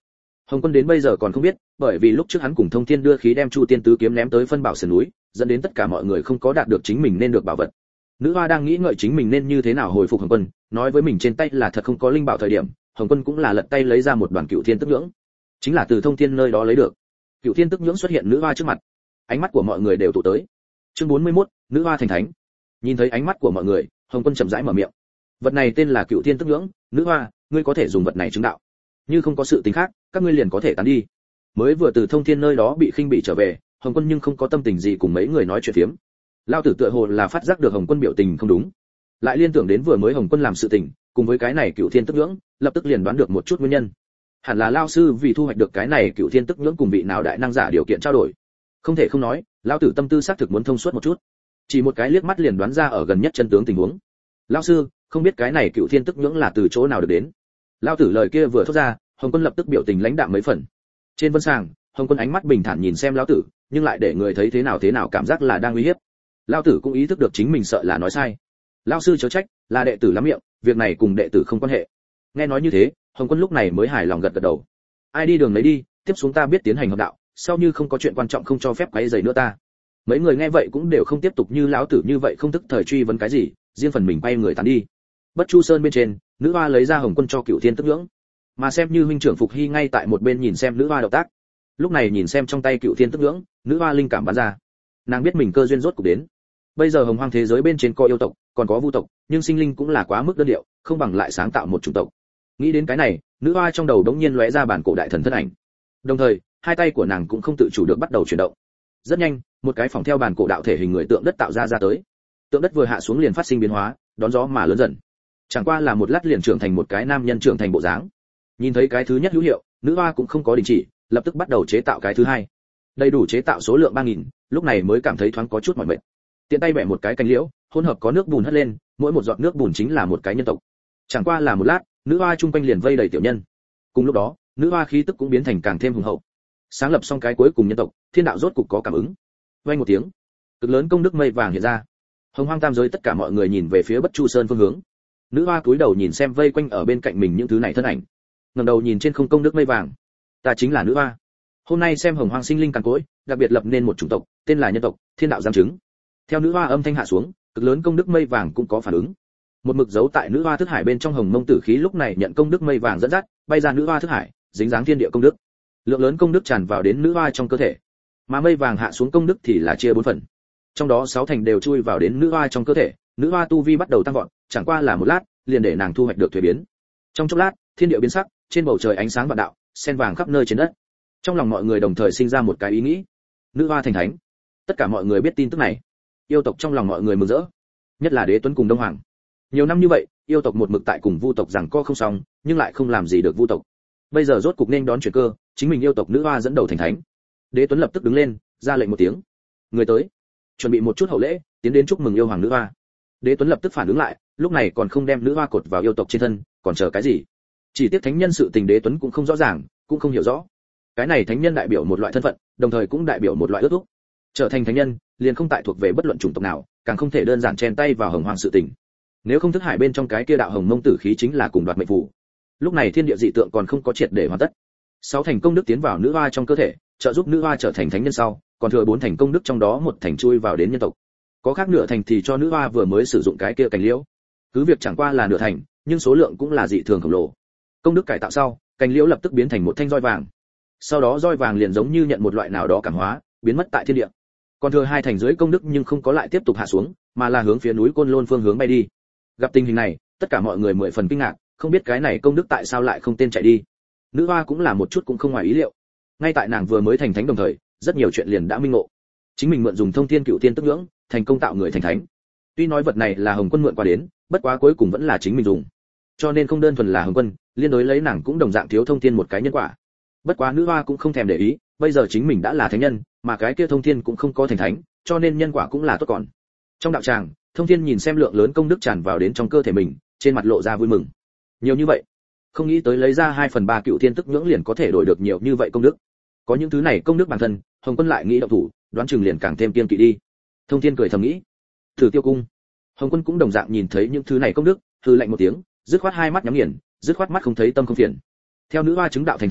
Hồng Quân đến bây giờ còn không biết, bởi vì lúc trước hắn cùng Thông Thiên đưa khí đem Chu Tiên tứ kiếm ném tới phân bảo sườn núi, dẫn đến tất cả mọi người không có đạt được chính mình nên được bảo vật. Nữ hoa đang nghĩ ngợi chính mình nên như thế nào hồi phục Hồng Quân, nói với mình trên tay là thật không có linh bảo thời điểm, Hồng Quân cũng là lật tay lấy ra một đoàn Cựu Thiên Tức Nhưỡng, chính là từ Thông Thiên nơi đó lấy được. Cựu Thiên Tức Nhưỡng xuất hiện nữ hoa trước mặt, ánh mắt của mọi người đều tụ tới. Chương bốn mươi mốt, nữ hoa thành thánh. Nhìn thấy ánh mắt của mọi người, Hồng Quân chậm rãi mở miệng. Vật này tên là Cựu Thiên Tức Nhưỡng, nữ hoa, ngươi có thể dùng vật này chứng đạo. Như không có sự tình khác, các ngươi liền có thể tán đi. Mới vừa từ Thông Thiên nơi đó bị khinh bị trở về, Hồng Quân nhưng không có tâm tình gì cùng mấy người nói chuyện phiếm. Lão tử tựa hồ là phát giác được Hồng Quân biểu tình không đúng, lại liên tưởng đến vừa mới Hồng Quân làm sự tình, cùng với cái này Cựu Thiên Tức Nhưỡng, lập tức liền đoán được một chút nguyên nhân. Hẳn là lão sư vì thu hoạch được cái này Cựu Thiên Tức Nhưỡng cùng vị nào đại năng giả điều kiện trao đổi. Không thể không nói, lão tử tâm tư xác thực muốn thông suốt một chút. Chỉ một cái liếc mắt liền đoán ra ở gần nhất chân tướng tình huống. Lão sư, không biết cái này Cựu Thiên Tức Nhưỡng là từ chỗ nào được đến. Lão tử lời kia vừa thốt ra, Hồng Quân lập tức biểu tình lãnh đạm mấy phần. Trên vân sàng, Hồng Quân ánh mắt bình thản nhìn xem lão tử, nhưng lại để người thấy thế nào thế nào cảm giác là đang uy hiếp. Lão tử cũng ý thức được chính mình sợ là nói sai. Lão sư chớ trách, là đệ tử lắm miệng, việc này cùng đệ tử không quan hệ. Nghe nói như thế, Hồng Quân lúc này mới hài lòng gật gật đầu. Ai đi đường lấy đi, tiếp xuống ta biết tiến hành hợp đạo, sau như không có chuyện quan trọng không cho phép quấy rầy nữa ta. Mấy người nghe vậy cũng đều không tiếp tục như lão tử như vậy không tức thời truy vấn cái gì, riêng phần mình bay người tán đi. Bất Chu Sơn bên trên, nữ hoa lấy ra Hồng Quân cho Cựu Thiên Tức Nhưỡng, mà xem như huynh trưởng Phục Hy ngay tại một bên nhìn xem nữ hoa động tác. Lúc này nhìn xem trong tay Cựu Thiên Tức Nhưỡng, nữ hoa linh cảm bắn ra. Nàng biết mình cơ duyên rốt cục đến. Bây giờ hồng hoang thế giới bên trên có yêu tộc, còn có vu tộc, nhưng sinh linh cũng là quá mức đơn điệu, không bằng lại sáng tạo một chủng tộc. Nghĩ đến cái này, nữ hoa trong đầu đống nhiên lóe ra bản cổ đại thần thân ảnh. Đồng thời, hai tay của nàng cũng không tự chủ được bắt đầu chuyển động. Rất nhanh, một cái phòng theo bản cổ đạo thể hình người tượng đất tạo ra ra tới. Tượng đất vừa hạ xuống liền phát sinh biến hóa, đón gió mà lớn dần. Chẳng qua là một lát liền trưởng thành một cái nam nhân trưởng thành bộ dáng. Nhìn thấy cái thứ nhất hữu hiệu, nữ hoa cũng không có đình chỉ, lập tức bắt đầu chế tạo cái thứ hai. Đầy đủ chế tạo số lượng ba nghìn, lúc này mới cảm thấy thoáng có chút mỏi mệt. Tiện tay bẻ một cái cành liễu, hỗn hợp có nước bùn hất lên, mỗi một giọt nước bùn chính là một cái nhân tộc. Chẳng qua là một lát, nữ hoa trung quanh liền vây đầy tiểu nhân. Cùng lúc đó, nữ hoa khí tức cũng biến thành càng thêm hùng hậu. Sáng lập xong cái cuối cùng nhân tộc, thiên đạo rốt cục có cảm ứng. Vang một tiếng, cực lớn công đức mây vàng hiện ra. Hồng hoang tam giới tất cả mọi người nhìn về phía Bất Chu Sơn phương hướng. Nữ hoa cúi đầu nhìn xem vây quanh ở bên cạnh mình những thứ này thân ảnh, ngẩng đầu nhìn trên không công đức mây vàng. Ta chính là nữ hoa. Hôm nay xem hồng hoang sinh linh càn cỗi, đặc biệt lập nên một chủng tộc, tên là nhân tộc, thiên đạo giáng chứng. Theo nữ hoa âm thanh hạ xuống, cực lớn công đức mây vàng cũng có phản ứng. Một mực giấu tại nữ hoa thức hải bên trong hồng mông tử khí lúc này nhận công đức mây vàng dẫn dắt, bay ra nữ hoa thức hải, dính dáng thiên địa công đức. Lượng lớn công đức tràn vào đến nữ hoa trong cơ thể. Mà mây vàng hạ xuống công đức thì là chia bốn phần. Trong đó sáu thành đều chui vào đến nữ hoa trong cơ thể, nữ hoa tu vi bắt đầu tăng vọt, chẳng qua là một lát, liền để nàng thu hoạch được thuế biến. Trong chốc lát, thiên địa biến sắc, trên bầu trời ánh sáng vạn đạo, sen vàng khắp nơi trên đất. Trong lòng mọi người đồng thời sinh ra một cái ý nghĩ, nữ hoa thành thánh. Tất cả mọi người biết tin tức này, yêu tộc trong lòng mọi người mừng rỡ, nhất là Đế Tuấn cùng Đông Hoàng. Nhiều năm như vậy, yêu tộc một mực tại cùng vu tộc giằng co không xong, nhưng lại không làm gì được vu tộc. Bây giờ rốt cục nên đón chuyển cơ, chính mình yêu tộc nữ hoa dẫn đầu thành thánh. Đế Tuấn lập tức đứng lên, ra lệnh một tiếng, người tới, chuẩn bị một chút hậu lễ, tiến đến chúc mừng yêu hoàng nữ hoa. Đế Tuấn lập tức phản ứng lại, lúc này còn không đem nữ hoa cột vào yêu tộc trên thân, còn chờ cái gì? Chỉ tiếc thánh nhân sự tình Đế Tuấn cũng không rõ ràng, cũng không hiểu rõ. Cái này thánh nhân đại biểu một loại thân phận, đồng thời cũng đại biểu một loại ước thúc. Trở thành thánh nhân, liền không tại thuộc về bất luận chủng tộc nào, càng không thể đơn giản chen tay vào hồng hoang sự tình. Nếu không thức hải bên trong cái kia đạo hồng mông tử khí chính là cùng đoạt mệnh phù. Lúc này thiên địa dị tượng còn không có triệt để hoàn tất. Sáu thành công đức tiến vào nữ hoa trong cơ thể, trợ giúp nữ hoa trở thành thánh nhân sau, còn thừa bốn thành công đức trong đó một thành chui vào đến nhân tộc. Có khác nửa thành thì cho nữ hoa vừa mới sử dụng cái kia cành liễu. Cứ việc chẳng qua là nửa thành, nhưng số lượng cũng là dị thường khổng lồ. Công đức cải tạo sau, cành liễu lập tức biến thành một thanh roi vàng. Sau đó roi vàng liền giống như nhận một loại nào đó cảm hóa, biến mất tại thiên địa. Còn thừa hai thành dưới công đức nhưng không có lại tiếp tục hạ xuống, mà là hướng phía núi Côn Lôn phương hướng bay đi. Gặp tình hình này, tất cả mọi người mười phần kinh ngạc, không biết cái này công đức tại sao lại không tên chạy đi. Nữ hoa cũng là một chút cũng không ngoài ý liệu. Ngay tại nàng vừa mới thành thánh đồng thời, rất nhiều chuyện liền đã minh ngộ. Chính mình mượn dùng thông thiên cựu thiên tức nhưỡng, thành công tạo người thành thánh. Tuy nói vật này là Hồng Quân mượn qua đến, bất quá cuối cùng vẫn là chính mình dùng. Cho nên không đơn thuần là Hồng Quân, liên đối lấy nàng cũng đồng dạng thiếu thông thiên một cái nhân quả. Bất quá nữ hoa cũng không thèm để ý, bây giờ chính mình đã là thánh nhân, mà cái kia thông thiên cũng không có thành thánh, cho nên nhân quả cũng là tốt còn. Trong đạo tràng, thông thiên nhìn xem lượng lớn công đức tràn vào đến trong cơ thể mình, trên mặt lộ ra vui mừng. Nhiều như vậy, không nghĩ tới lấy ra hai phần ba cựu thiên tức nhưỡng liền có thể đổi được nhiều như vậy công đức. Có những thứ này công đức bản thân, Hồng Quân lại nghĩ động thủ, đoán chừng liền càng thêm kiên kỵ đi. Thông thiên cười thầm nghĩ, thử tiêu cung. Hồng Quân cũng đồng dạng nhìn thấy những thứ này công đức, hừ lạnh một tiếng, dứt khoát hai mắt nhắm nghiền, dứt khoát mắt không thấy tâm không phiền. Theo nữ hoa chứng đạo thành thánh,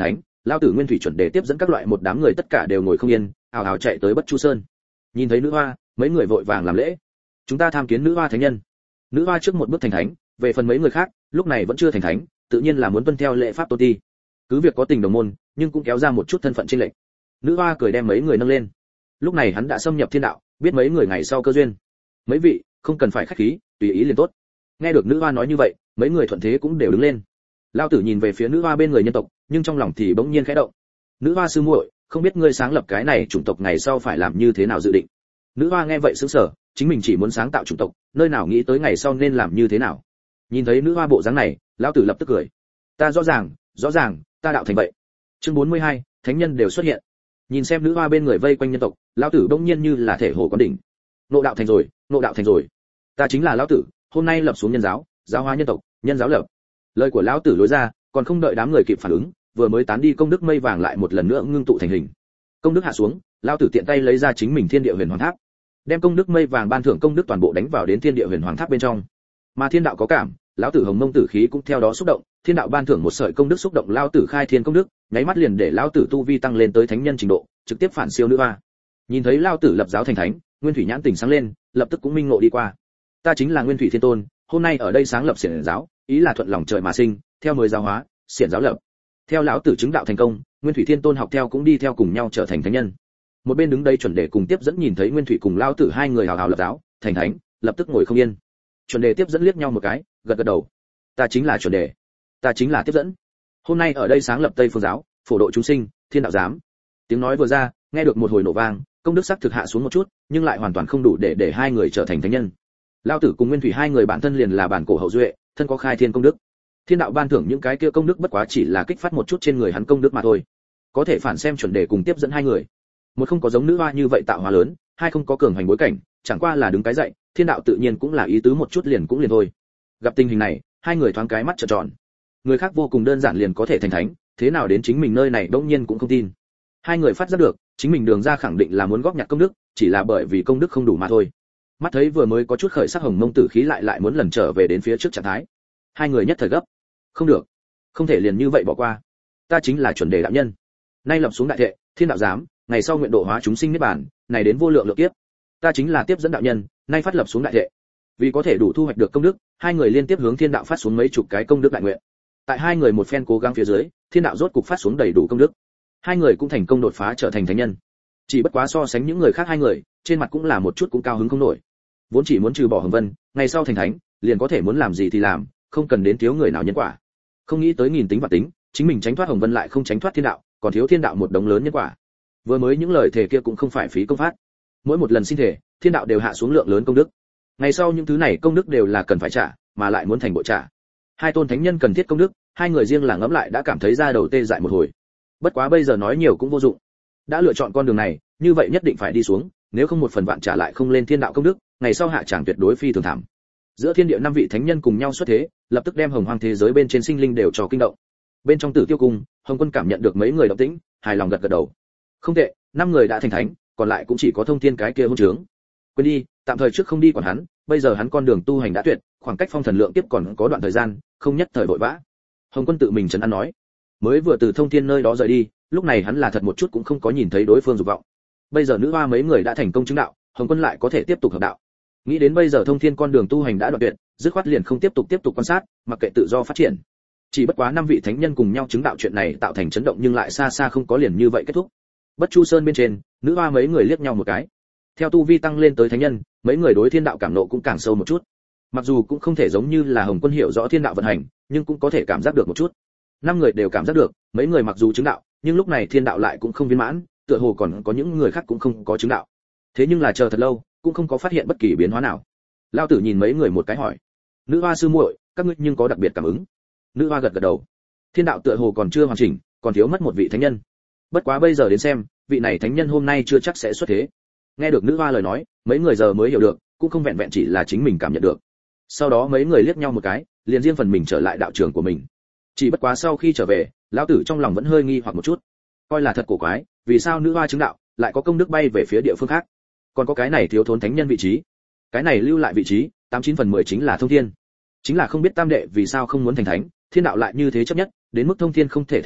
Lão tử Nguyên Thủy chuẩn đề tiếp dẫn các loại một đám người tất cả đều ngồi không yên, ào ào chạy tới Bất Chu Sơn. Nhìn thấy nữ hoa, mấy người vội vàng làm lễ. Chúng ta tham kiến nữ hoa thánh nhân. Nữ hoa trước một bước thành thánh, về phần mấy người khác, lúc này vẫn chưa thành thánh, tự nhiên là muốn tuân theo lễ pháp tôn ti. Cứ việc có tình đồng môn, nhưng cũng kéo ra một chút thân phận chênh lệch. Nữ hoa cười đem mấy người nâng lên. Lúc này hắn đã xâm nhập thiên đạo, biết mấy người ngày sau cơ duyên. Mấy vị, không cần phải khách khí, tùy ý liền tốt. Nghe được nữ hoa nói như vậy, mấy người thuận thế cũng đều đứng lên. Lão tử nhìn về phía nữ hoa bên người nhân tộc, nhưng trong lòng thì bỗng nhiên khẽ động. Nữ hoa sư muội, không biết ngươi sáng lập cái này chủng tộc ngày sau phải làm như thế nào dự định. Nữ hoa nghe vậy sững sờ, chính mình chỉ muốn sáng tạo chủng tộc, nơi nào nghĩ tới ngày sau nên làm như thế nào. Nhìn thấy nữ hoa bộ dáng này, lão tử lập tức cười. Ta rõ ràng, rõ ràng, ta đạo thành vậy. Chương bốn mươi hai, thánh nhân đều xuất hiện. Nhìn xem nữ hoa bên người vây quanh nhân tộc, lão tử bỗng nhiên như là thể hồ quán đỉnh. Nộ đạo thành rồi, nộ đạo thành rồi. Ta chính là lão tử, hôm nay lập xuống nhân giáo, giáo hóa nhân tộc, nhân giáo lập. Lời của lão tử lối ra, còn không đợi đám người kịp phản ứng, vừa mới tán đi công đức mây vàng lại một lần nữa ngưng tụ thành hình. Công đức hạ xuống, lão tử tiện tay lấy ra chính mình thiên địa huyền hoàng tháp, đem công đức mây vàng ban thưởng công đức toàn bộ đánh vào đến thiên địa huyền hoàng tháp bên trong. Mà thiên đạo có cảm, lão tử hồng mông tử khí cũng theo đó xúc động, thiên đạo ban thưởng một sợi công đức xúc động lão tử khai thiên công đức, nháy mắt liền để lão tử tu vi tăng lên tới thánh nhân trình độ, trực tiếp phản siêu nữ hoa. Nhìn thấy lão tử lập giáo thành thánh, Nguyên Thủy nhãn tỉnh sáng lên, lập tức cũng minh ngộ đi qua. Ta chính là Nguyên Thủy Thiên Tôn, hôm nay ở đây sáng lập xiển giáo, ý là thuận lòng trời mà sinh, theo mới giáo hóa, xiển giáo lập. Theo lão tử chứng đạo thành công, Nguyên Thủy Thiên Tôn học theo cũng đi theo cùng nhau trở thành thánh nhân. Một bên đứng đây chuẩn đề cùng tiếp dẫn nhìn thấy Nguyên Thủy cùng lão tử hai người hào hào lập giáo, thành thánh, lập tức ngồi không yên. Chuẩn đề tiếp dẫn liếc nhau một cái, gật gật đầu. Ta chính là chuẩn đề, ta chính là tiếp dẫn. Hôm nay ở đây sáng lập Tây Phương giáo, phổ độ chúng sinh, thiên đạo giám. Tiếng nói vừa ra, nghe được một hồi nổ vang, công đức sắc thực hạ xuống một chút, nhưng lại hoàn toàn không đủ để để hai người trở thành thánh nhân. Lão tử cùng Nguyên Thủy hai người bản thân liền là bản cổ hậu duệ, thân có khai thiên công đức. Thiên đạo ban thưởng những cái kia công đức bất quá chỉ là kích phát một chút trên người hắn công đức mà thôi. Có thể phản xem chuẩn đề cùng tiếp dẫn hai người. Một không có giống nữ hoa như vậy tạo hóa lớn, hai không có cường hành bối cảnh, chẳng qua là đứng cái dậy, thiên đạo tự nhiên cũng là ý tứ một chút liền cũng liền thôi. Gặp tình hình này, hai người thoáng cái mắt trợn tròn. Người khác vô cùng đơn giản liền có thể thành thánh, thế nào đến chính mình nơi này đương nhiên cũng không tin. Hai người phát giác được, chính mình đường ra khẳng định là muốn góp nhặt công đức, chỉ là bởi vì công đức không đủ mà thôi. Mắt thấy vừa mới có chút khởi sắc hồng mông tử khí lại lại muốn lần trở về đến phía trước trạng thái. Hai người nhất thời gấp. Không được, không thể liền như vậy bỏ qua. Ta chính là chuẩn đề đạo nhân. Nay lập xuống đại thệ, thiên đạo giám, ngày sau nguyện độ hóa chúng sinh niết bàn, này đến vô lượng lượng kiếp. Ta chính là tiếp dẫn đạo nhân, nay phát lập xuống đại thệ. Vì có thể đủ thu hoạch được công đức, hai người liên tiếp hướng thiên đạo phát xuống mấy chục cái công đức đại nguyện. Tại hai người một phen cố gắng phía dưới, thiên đạo rốt cục phát xuống đầy đủ công đức. Hai người cũng thành công đột phá trở thành thánh nhân. Chỉ bất quá so sánh những người khác hai người, trên mặt cũng là một chút cũng cao hứng không nổi. Vốn chỉ muốn trừ bỏ Hồng Vân, ngày sau thành thánh, liền có thể muốn làm gì thì làm, không cần đến thiếu người nào nhân quả. Không nghĩ tới nghìn tính và tính, chính mình tránh thoát Hồng Vân lại không tránh thoát thiên đạo, còn thiếu thiên đạo một đống lớn nhân quả. Vừa mới những lời thề kia cũng không phải phí công phát. Mỗi một lần xin thể, thiên đạo đều hạ xuống lượng lớn công đức. Ngày sau những thứ này công đức đều là cần phải trả, mà lại muốn thành bộ trả. Hai tôn thánh nhân cần thiết công đức, hai người riêng là ngẫm lại đã cảm thấy da đầu tê dại một hồi. Bất quá bây giờ nói nhiều cũng vô dụng. Đã lựa chọn con đường này, như vậy nhất định phải đi xuống, nếu không một phần vạn trả lại không lên thiên đạo công đức, ngày sau hạ chẳng tuyệt đối phi thường thảm. Giữa thiên địa năm vị thánh nhân cùng nhau xuất thế, lập tức đem hồng hoang thế giới bên trên sinh linh đều cho kinh động. Bên trong Tử Tiêu cung, Hồng Quân cảm nhận được mấy người động tĩnh, hài lòng gật gật đầu. Không tệ, năm người đã thành thánh, còn lại cũng chỉ có Thông Thiên cái kia hôn trướng. Quên đi, tạm thời trước không đi còn hắn, bây giờ hắn con đường tu hành đã tuyệt, khoảng cách phong thần lượng tiếp còn có đoạn thời gian, không nhất thời vội vã. Hồng Quân tự mình trấn an nói. Mới vừa từ Thông Thiên nơi đó rời đi, lúc này hắn là thật một chút cũng không có nhìn thấy đối phương dục vọng. Bây giờ nữ hoa mấy người đã thành công chứng đạo, Hồng Quân lại có thể tiếp tục hợp đạo. Nghĩ đến bây giờ Thông Thiên con đường tu hành đã đoạn tuyệt, dứt khoát liền không tiếp tục tiếp tục quan sát, mặc kệ tự do phát triển. Chỉ bất quá năm vị thánh nhân cùng nhau chứng đạo chuyện này tạo thành chấn động nhưng lại xa xa không có liền như vậy kết thúc. Bất Chu Sơn bên trên, nữ hoa mấy người liếc nhau một cái. Theo tu vi tăng lên tới thánh nhân, mấy người đối thiên đạo cảm nộ cũng càng sâu một chút. Mặc dù cũng không thể giống như là Hồng Quân hiểu rõ thiên đạo vận hành, nhưng cũng có thể cảm giác được một chút. Năm người đều cảm giác được, mấy người mặc dù chứng đạo, nhưng lúc này thiên đạo lại cũng không viên mãn, tựa hồ còn có những người khác cũng không có chứng đạo. Thế nhưng là chờ thật lâu, cũng không có phát hiện bất kỳ biến hóa nào. Lão Tử nhìn mấy người một cái hỏi: "Nữ hoa sư muội, các ngươi nhưng có đặc biệt cảm ứng?" Nữ hoa gật gật đầu. Thiên đạo tựa hồ còn chưa hoàn chỉnh, còn thiếu mất một vị thánh nhân. Bất quá bây giờ đến xem, vị này thánh nhân hôm nay chưa chắc sẽ xuất thế. Nghe được nữ hoa lời nói, mấy người giờ mới hiểu được, cũng không vẹn vẹn chỉ là chính mình cảm nhận được. Sau đó mấy người liếc nhau một cái, liền riêng phần mình trở lại đạo trường của mình. Chỉ bất quá sau khi trở về, lão tử trong lòng vẫn hơi nghi hoặc một chút, coi là thật cổ quái, vì sao nữ hoa chứng đạo lại có công đức bay về phía địa phương khác, còn có cái này thiếu thốn thánh nhân vị trí, cái này lưu lại vị trí, tám chín phần mười chính là Thông Thiên. Chính là không biết tam đệ vì sao không muốn thành thánh, thiên đạo lại như thế chấp nhất, đến mức Thông Thiên không thể thành thánh,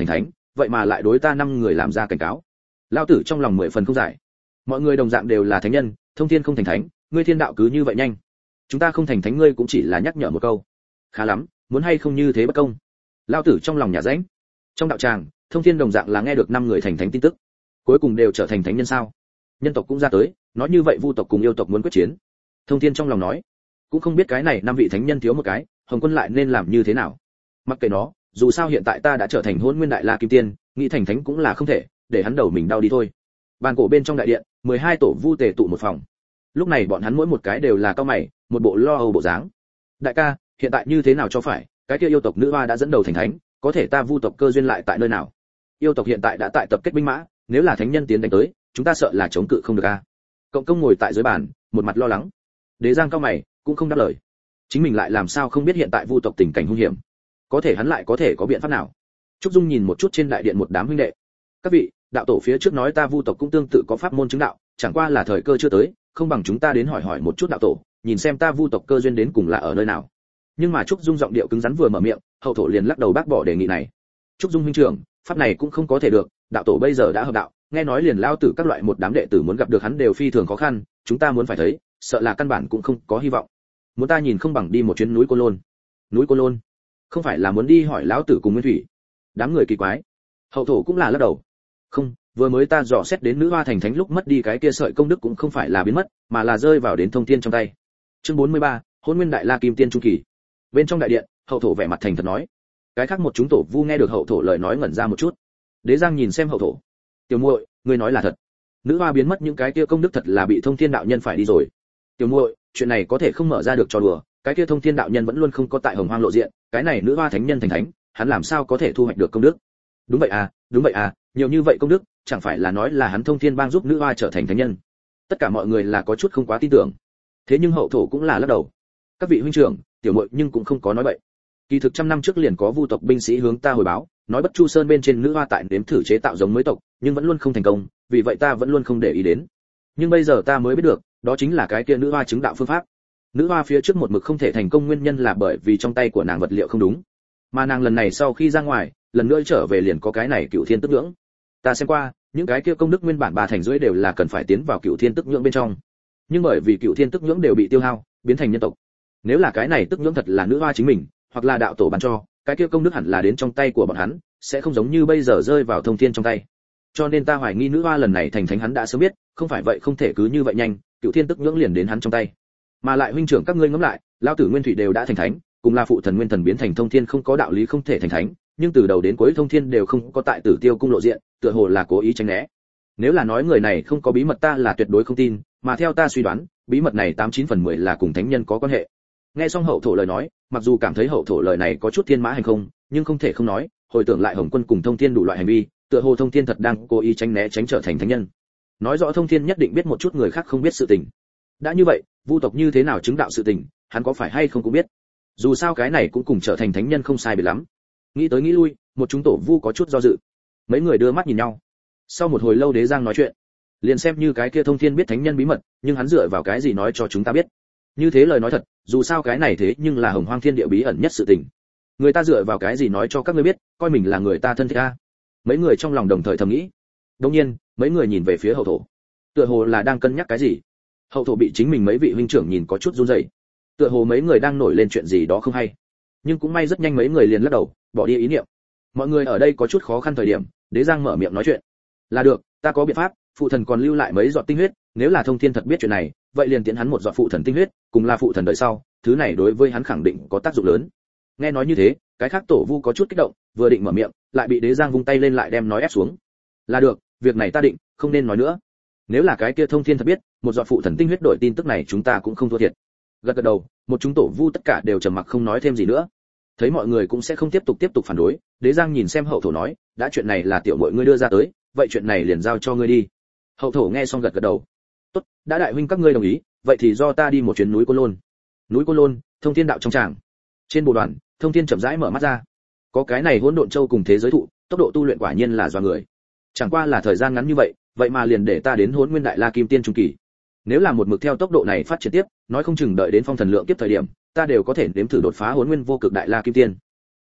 vậy mà lại đối ta năm người làm ra cảnh cáo. Lão tử trong lòng mười phần không giải. Mọi người đồng dạng đều là thánh nhân, thông thiên không thành thánh, ngươi thiên đạo cứ như vậy nhanh. Chúng ta không thành thánh ngươi cũng chỉ là nhắc nhở một câu. Khá lắm, muốn hay không như thế bất công. Lão tử trong lòng nhả rãnh. Trong đạo tràng, thông thiên đồng dạng là nghe được năm người thành thánh tin tức. Cuối cùng đều trở thành thánh nhân sao? Nhân tộc cũng ra tới, nói như vậy vu tộc cùng yêu tộc muốn quyết chiến. Thông thiên trong lòng nói, cũng không biết cái này năm vị thánh nhân thiếu một cái, Hồng Quân lại nên làm như thế nào. Mặc kệ nó, dù sao hiện tại ta đã trở thành Hỗn Nguyên Đại La Kim Tiên, nghĩ thành thánh cũng là không thể, để hắn đầu mình đau đi thôi. Bàn cổ bên trong đại điện, mười hai tổ vu tề tụ một phòng. Lúc này bọn hắn mỗi một cái đều là cao mày, một bộ lo âu bộ dáng. Đại ca, hiện tại như thế nào cho phải, cái kia yêu tộc nữ hoa đã dẫn đầu thành thánh, có thể ta vu tộc cơ duyên lại tại nơi nào? Yêu tộc hiện tại đã tại tập kết binh mã, nếu là thánh nhân tiến đánh tới, chúng ta sợ là chống cự không được a. Cộng công ngồi tại dưới bàn, một mặt lo lắng. Đế Giang cao mày, cũng không đáp lời. Chính mình lại làm sao không biết hiện tại vu tộc tình cảnh hung hiểm, có thể hắn lại có thể có biện pháp nào? Trúc Dung nhìn một chút trên đại điện một đám huynh đệ. Các vị, đạo tổ phía trước nói ta vu tộc cũng tương tự có pháp môn chứng đạo, chẳng qua là thời cơ chưa tới, không bằng chúng ta đến hỏi hỏi một chút đạo tổ, nhìn xem ta vu tộc cơ duyên đến cùng là ở nơi nào. Nhưng mà Trúc Dung giọng điệu cứng rắn vừa mở miệng, hậu thổ liền lắc đầu bác bỏ đề nghị này. Trúc Dung huynh trưởng, pháp này cũng không có thể được, đạo tổ bây giờ đã hợp đạo, nghe nói liền lao tử các loại một đám đệ tử muốn gặp được hắn đều phi thường khó khăn, chúng ta muốn phải thấy, sợ là căn bản cũng không có hy vọng. Muốn ta nhìn không bằng đi một chuyến núi Côn Lôn. Núi Côn Lôn? Không phải là muốn đi hỏi lão tử cùng Nguyên Thủy? Đám người kỳ quái. Hậu thổ cũng là lắc đầu. Không, vừa mới ta dò xét đến nữ hoa thành thánh lúc mất đi cái kia sợi công đức cũng không phải là biến mất, mà là rơi vào đến thông thiên trong tay. Chương bốn mươi ba, Hỗn Nguyên Đại La Kim Tiên trung kỳ. Bên trong đại điện, hậu thổ vẻ mặt thành thật nói. Cái khác một chúng tổ vu nghe được hậu thổ lời nói ngẩn ra một chút. Đế Giang nhìn xem hậu thổ. Tiểu muội, ngươi nói là thật? Nữ hoa biến mất những cái kia công đức thật là bị thông thiên đạo nhân phải đi rồi. Tiểu muội, chuyện này có thể không mở ra được cho đùa, cái kia thông thiên đạo nhân vẫn luôn không có tại hồng hoang lộ diện, cái này nữ hoa thánh nhân thành thánh, hắn làm sao có thể thu hoạch được công đức? Đúng vậy à, đúng vậy à, nhiều như vậy công đức, chẳng phải là nói là hắn thông thiên bang giúp nữ hoa trở thành thánh nhân? Tất cả mọi người là có chút không quá tin tưởng. Thế nhưng hậu thổ cũng là lắc đầu. Các vị huynh trưởng, tiểu muội nhưng cũng không có nói bậy. Kỳ thực trăm năm trước liền có vu tộc binh sĩ hướng ta hồi báo, nói Bất Chu Sơn bên trên nữ hoa tại nếm thử chế tạo giống mới tộc, nhưng vẫn luôn không thành công, vì vậy ta vẫn luôn không để ý đến. Nhưng bây giờ ta mới biết được, đó chính là cái kia nữ hoa chứng đạo phương pháp. Nữ hoa phía trước một mực không thể thành công nguyên nhân là bởi vì trong tay của nàng vật liệu không đúng, mà nàng lần này sau khi ra ngoài, lần nữa trở về liền có cái này Cửu Thiên Tức Nhưỡng. Ta xem qua, những cái kia công đức nguyên bản ba thành rưỡi đều là cần phải tiến vào Cửu Thiên Tức Nhưỡng bên trong, nhưng bởi vì Cửu Thiên Tức Nhưỡng đều bị tiêu hao, biến thành nhân tộc. Nếu là cái này tức nhưỡng thật là nữ hoa chính mình, hoặc là đạo tổ ban cho, cái kia công đức hẳn là đến trong tay của bọn hắn, sẽ không giống như bây giờ rơi vào thông thiên trong tay. Cho nên ta hoài nghi nữ hoa lần này thành thánh hắn đã sớm biết, không phải vậy không thể cứ như vậy nhanh, Cửu Thiên Tức Nhưỡng liền đến hắn trong tay. Mà lại huynh trưởng các ngươi ngẫm lại, lão tử Nguyên Thủy đều đã thành thánh, cùng là phụ thần Nguyên Thần biến thành thông thiên không có đạo lý không thể thành thánh, nhưng từ đầu đến cuối thông thiên đều không có tại Tử Tiêu cung lộ diện, tựa hồ là cố ý tránh né. Nếu là nói người này không có bí mật ta là tuyệt đối không tin, mà theo ta suy đoán, bí mật này tám chín phần mười là cùng thánh nhân có quan hệ. Nghe xong hậu thổ lời nói, mặc dù cảm thấy hậu thổ lời này có chút thiên mã hành không, nhưng không thể không nói, hồi tưởng lại Hồng Quân cùng Thông Thiên đủ loại hành vi, tựa hồ Thông Thiên thật đang cố ý tránh né tránh trở thành thánh nhân. Nói rõ Thông Thiên nhất định biết một chút người khác không biết sự tình. Đã như vậy, vu tộc như thế nào chứng đạo sự tình, hắn có phải hay không cũng biết. Dù sao cái này cũng cùng trở thành thánh nhân không sai biệt lắm. Nghĩ tới nghĩ lui, một chúng tổ vu có chút do dự. Mấy người đưa mắt nhìn nhau. Sau một hồi lâu Đế Giang nói chuyện, liền xem như cái kia Thông Thiên biết thánh nhân bí mật, nhưng hắn dựa vào cái gì nói cho chúng ta biết? Như thế lời nói thật, dù sao cái này thế nhưng là Hồng Hoang Thiên Địa bí ẩn nhất sự tình. Người ta dựa vào cái gì nói cho các ngươi biết, coi mình là người ta thân thích a? Mấy người trong lòng đồng thời thầm nghĩ. Đương nhiên, mấy người nhìn về phía hậu thổ, tựa hồ là đang cân nhắc cái gì. Hậu thổ bị chính mình mấy vị huynh trưởng nhìn có chút run rẩy, tựa hồ mấy người đang nổi lên chuyện gì đó không hay. Nhưng cũng may rất nhanh mấy người liền lắc đầu, bỏ đi ý niệm. Mọi người ở đây có chút khó khăn thời điểm, Đế Giang mở miệng nói chuyện. Là được, ta có biện pháp, phụ thần còn lưu lại mấy giọt tinh huyết, nếu là Thông Thiên thật biết chuyện này, vậy liền tiễn hắn một giọt phụ thần tinh huyết, cùng là phụ thần đời sau, thứ này đối với hắn khẳng định có tác dụng lớn. Nghe nói như thế, cái khác tổ vu có chút kích động, vừa định mở miệng, lại bị Đế Giang vung tay lên lại đem nói ép xuống. Là được, việc này ta định, không nên nói nữa. Nếu là cái kia Thông Thiên thật biết, một giọt phụ thần tinh huyết đổi tin tức này chúng ta cũng không thua thiệt. Gật gật đầu, một chúng tổ vu tất cả đều trầm mặc không nói thêm gì nữa. Thấy mọi người cũng sẽ không tiếp tục tiếp tục phản đối, Đế Giang nhìn xem hậu thổ nói, đã chuyện này là tiểu muội ngươi đưa ra tới, vậy chuyện này liền giao cho ngươi đi. Hậu thổ nghe xong gật gật đầu. Tốt, đã đại huynh các ngươi đồng ý, vậy thì do ta đi một chuyến núi Côn Lôn. Núi Côn Lôn, Thông Thiên đạo trong tràng. Trên bồ đoàn, Thông Thiên chậm rãi mở mắt ra. Có cái này hỗn độn châu cùng thế giới thụ, tốc độ tu luyện quả nhiên là do người. Chẳng qua là thời gian ngắn như vậy, vậy mà liền để ta đến Hỗn Nguyên Đại La Kim Tiên trung kỳ. Nếu là một mực theo tốc độ này phát triển tiếp, nói không chừng đợi đến phong thần lượng tiếp thời điểm, ta đều có thể nếm thử đột phá Hỗn Nguyên Vô Cực Đại La Kim Tiên.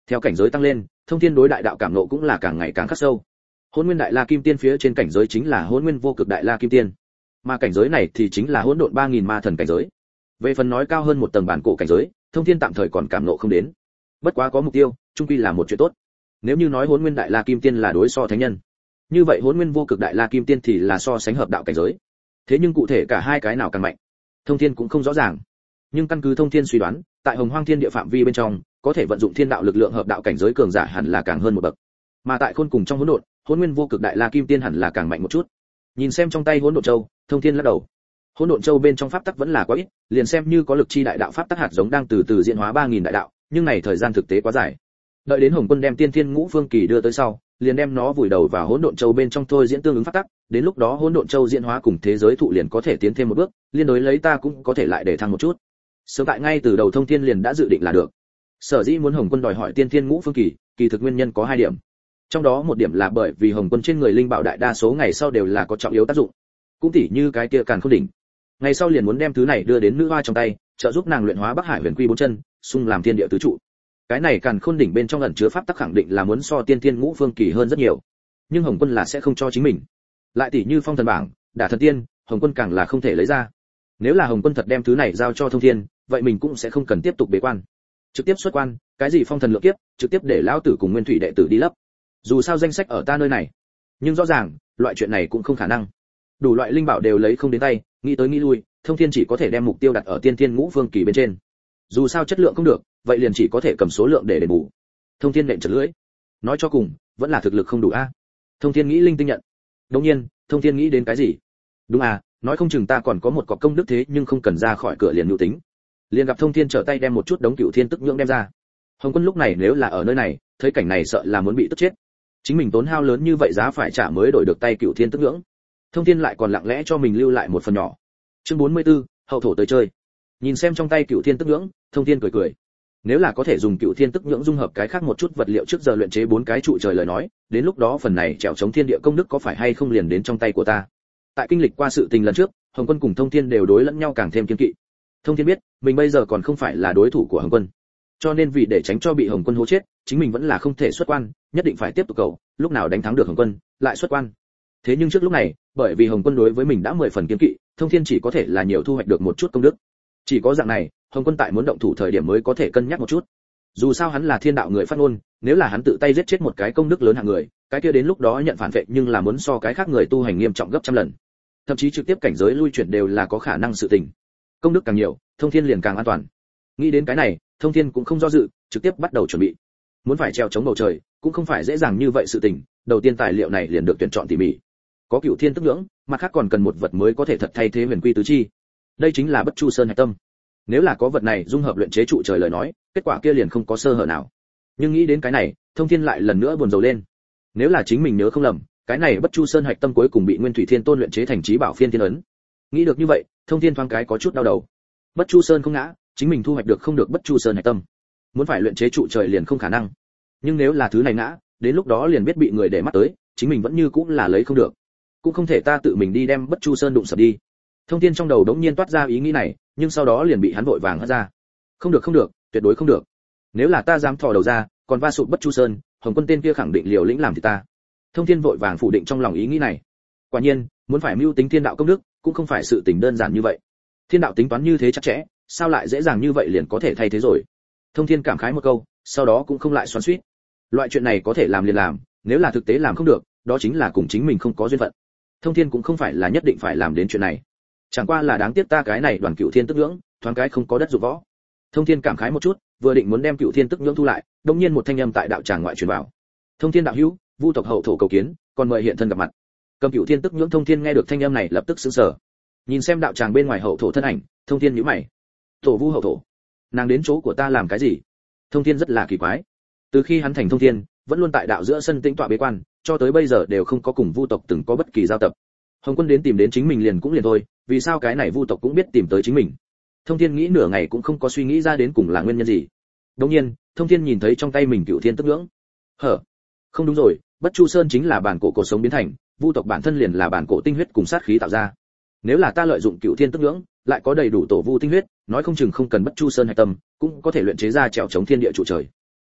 Theo cảnh giới tăng lên, thông thiên đối đại đạo cảm ngộ cũng là càng ngày càng khắc sâu. Hỗn Nguyên Đại La Kim Tiên phía trên cảnh giới chính là Hỗn Nguyên Vô Cực Đại La Kim Tiên, mà cảnh giới này thì chính là Hỗn Độn ba nghìn ma thần cảnh giới. Về phần nói cao hơn một tầng bản cổ cảnh giới, thông thiên tạm thời còn cảm ngộ không đến. Bất quá có mục tiêu, chung quy là một chuyện tốt. Nếu như nói Hỗn Nguyên Đại La Kim Tiên là đối so thánh nhân, như vậy Hỗn Nguyên Vô Cực Đại La Kim Tiên thì là so sánh hợp đạo cảnh giới. Thế nhưng cụ thể cả hai cái nào càng mạnh, thông thiên cũng không rõ ràng. Nhưng căn cứ thông thiên suy đoán, tại Hồng Hoang Thiên Địa phạm vi bên trong, có thể vận dụng thiên đạo lực lượng hợp đạo cảnh giới cường giả hẳn là càng hơn một bậc. Mà tại khôn cùng trong hỗn độn, Hỗn Nguyên Vô Cực Đại La Kim Tiên hẳn là càng mạnh một chút. Nhìn xem trong tay hỗn độn châu, thông thiên lắc đầu. Hỗn độn châu bên trong pháp tắc vẫn là quá ít, liền xem như có lực chi đại đạo pháp tắc hạt giống đang từ từ diễn hóa ba nghìn đại đạo, nhưng này thời gian thực tế quá dài. Đợi đến Hồng Quân đem Tiên Thiên Ngũ Phương Kỳ đưa tới sau, liền đem nó vùi đầu vào hỗn độn châu bên trong thôi diễn tương ứng pháp tắc, đến lúc đó hỗn độn châu diễn hóa cùng thế giới thụ liền có thể tiến thêm một bước, liên đối lấy ta cũng có thể lại để thăng một chút. Sớm tại ngay từ đầu thông thiên liền đã dự định là được. Sở dĩ muốn Hồng Quân đòi hỏi Tiên Thiên Ngũ Phương Kỳ, kỳ thực nguyên nhân có hai điểm. Trong đó một điểm là bởi vì Hồng Quân trên người linh bảo đại đa số ngày sau đều là có trọng yếu tác dụng. Cũng tỉ như cái kia Càn Khôn đỉnh. Ngày sau liền muốn đem thứ này đưa đến nữ hoa trong tay, trợ giúp nàng luyện hóa Bắc Hải Huyền Quy bốn chân, xung làm thiên địa tứ trụ. Cái này Càn Khôn đỉnh bên trong ẩn chứa pháp tắc khẳng định là muốn so Tiên Thiên Ngũ Phương Kỳ hơn rất nhiều. Nhưng Hồng Quân là sẽ không cho chính mình. Lại tỉ như Phong Thần bảng, Đả Thần Tiên, Hồng Quân càng là không thể lấy ra. Nếu là Hồng Quân thật đem thứ này giao cho Thông Thiên, vậy mình cũng sẽ không cần tiếp tục bế quan, trực tiếp xuất quan, cái gì phong thần lượng kiếp, trực tiếp để lão tử cùng Nguyên Thủy đệ tử đi lấp. Dù sao danh sách ở ta nơi này. Nhưng rõ ràng, loại chuyện này cũng không khả năng. Đủ loại linh bảo đều lấy không đến tay, nghĩ tới nghĩ lui, Thông Thiên chỉ có thể đem mục tiêu đặt ở Tiên Thiên Ngũ Phương Kỳ bên trên. Dù sao chất lượng không được, vậy liền chỉ có thể cầm số lượng để đền bù. Thông Thiên nện chật lưỡi. Nói cho cùng, vẫn là thực lực không đủ a. Thông Thiên nghĩ linh tinh nhận. Đương nhiên, Thông Thiên nghĩ đến cái gì? Đúng à, nói không chừng ta còn có một cọc công đức thế nhưng không cần ra khỏi cửa liền nhu tính. Liền gặp Thông Thiên trở tay đem một chút đống cửu thiên tức nhưỡng đem ra. Hồng Quân lúc này nếu là ở nơi này, thấy cảnh này sợ là muốn bị tức chết. Chính mình tốn hao lớn như vậy giá phải trả mới đổi được tay cửu thiên tức nhưỡng. Thông Thiên lại còn lặng lẽ cho mình lưu lại một phần nhỏ. Chương bốn mươi tư, hậu thổ tới chơi. Nhìn xem trong tay cửu thiên tức nhưỡng, Thông Thiên cười cười. Nếu là có thể dùng cửu thiên tức nhưỡng dung hợp cái khác một chút vật liệu trước giờ luyện chế bốn cái trụ trời lời nói, đến lúc đó phần này trèo chống thiên địa công đức có phải hay không liền đến trong tay của ta. Tại kinh lịch qua sự tình lần trước, Hồng Quân cùng Thông Thiên đều đối lẫn nhau càng thêm kiên kỵ. Thông Thiên biết, mình bây giờ còn không phải là đối thủ của Hồng Quân. Cho nên vì để tránh cho bị Hồng Quân hố chết, chính mình vẫn là không thể xuất quan, nhất định phải tiếp tục cầu, lúc nào đánh thắng được Hồng Quân, lại xuất quan. Thế nhưng trước lúc này, bởi vì Hồng Quân đối với mình đã mười phần kiên kỵ, Thông Thiên chỉ có thể là nhiều thu hoạch được một chút công đức. Chỉ có dạng này, Hồng Quân tại muốn động thủ thời điểm mới có thể cân nhắc một chút. Dù sao hắn là thiên đạo người phát ngôn, nếu là hắn tự tay giết chết một cái công đức lớn hạng người, cái kia đến lúc đó nhận phản vệ nhưng là muốn so cái khác người tu hành nghiêm trọng gấp trăm lần. Thậm chí trực tiếp cảnh giới lui chuyển đều là có khả năng sự tình. Công đức càng nhiều, Thông Thiên liền càng an toàn. Nghĩ đến cái này, Thông Thiên cũng không do dự, trực tiếp bắt đầu chuẩn bị. Muốn phải treo chống bầu trời, cũng không phải dễ dàng như vậy sự tình, đầu tiên tài liệu này liền được tuyển chọn tỉ mỉ. Có cửu thiên tức nhưỡng, mặt khác còn cần một vật mới có thể thật thay thế Huyền Quy tứ chi. Đây chính là Bất Chu Sơn hạch tâm. Nếu là có vật này dung hợp luyện chế trụ trời lời nói, kết quả kia liền không có sơ hở nào. Nhưng nghĩ đến cái này, Thông Thiên lại lần nữa buồn rầu lên. Nếu là chính mình nhớ không lầm, cái này Bất Chu Sơn hạch tâm cuối cùng bị Nguyên Thủy Thiên Tôn luyện chế thành Chí Bảo Phiên Thiên ấn. Nghĩ được như vậy, Thông Thiên thoáng cái có chút đau đầu. Bất Chu Sơn không ngã, chính mình thu hoạch được không được Bất Chu Sơn hạch tâm. Muốn phải luyện chế trụ trời liền không khả năng. Nhưng nếu là thứ này ngã, đến lúc đó liền biết bị người để mắt tới, chính mình vẫn như cũng là lấy không được. Cũng không thể ta tự mình đi đem Bất Chu Sơn đụng sập đi. Thông Thiên trong đầu đống nhiên toát ra ý nghĩ này, nhưng sau đó liền bị hắn vội vàng hất ra. Không được không được, tuyệt đối không được. Nếu là ta dám thò đầu ra, còn va sụp Bất Chu Sơn, Hồng Quân tên kia khẳng định liều lĩnh làm thì ta. Thông Thiên vội vàng phủ định trong lòng ý nghĩ này. Quả nhiên, muốn phải mưu tính thiên đạo công đức, cũng không phải sự tình đơn giản như vậy. Thiên đạo tính toán như thế chắc chẽ, sao lại dễ dàng như vậy liền có thể thay thế rồi. Thông Thiên cảm khái một câu, sau đó cũng không lại xoắn xuýt. Loại chuyện này có thể làm liền làm, nếu là thực tế làm không được, đó chính là cùng chính mình không có duyên phận. Thông Thiên cũng không phải là nhất định phải làm đến chuyện này. Chẳng qua là đáng tiếc ta cái này đoàn cửu thiên tức nhưỡng, thoáng cái không có đất dụng võ. Thông Thiên cảm khái một chút, vừa định muốn đem cửu thiên tức nhưỡng thu lại, đột nhiên một thanh âm tại đạo tràng ngoại truyền vào. Thông Thiên đạo hữu, Vu tộc hậu thổ cầu kiến, còn mời hiện thân gặp mặt. Cầm cửu thiên tức nhưỡng, Thông Thiên nghe được thanh âm này lập tức sửng sở. Nhìn xem đạo tràng bên ngoài hậu thổ thân ảnh, Thông Thiên nhíu mày. Tổ Vu hậu thổ, nàng đến chỗ của ta làm cái gì? Thông Thiên rất là kỳ quái. Từ khi hắn thành Thông Thiên, vẫn luôn tại đạo giữa sân tĩnh tọa bế quan, cho tới bây giờ đều không có cùng Vu tộc từng có bất kỳ giao tập. Hồng Quân đến tìm đến chính mình liền cũng liền thôi, vì sao cái này Vu tộc cũng biết tìm tới chính mình? Thông Thiên nghĩ nửa ngày cũng không có suy nghĩ ra đến cùng là nguyên nhân gì. Đương nhiên, Thông Thiên nhìn thấy trong tay mình cửu thiên tức nhưỡng. Hở? Không đúng rồi, Bất Chu Sơn chính là bản cổ cổ sống biến thành, Vu tộc bản thân liền là bản cổ tinh huyết cùng sát khí tạo ra. Nếu là ta lợi dụng cửu thiên tức nhưỡng, lại có đầy đủ tổ Vu tinh huyết, nói không chừng không cần Bất Chu Sơn hạch tâm, cũng có thể luyện chế ra trèo chống thiên địa trụ trời.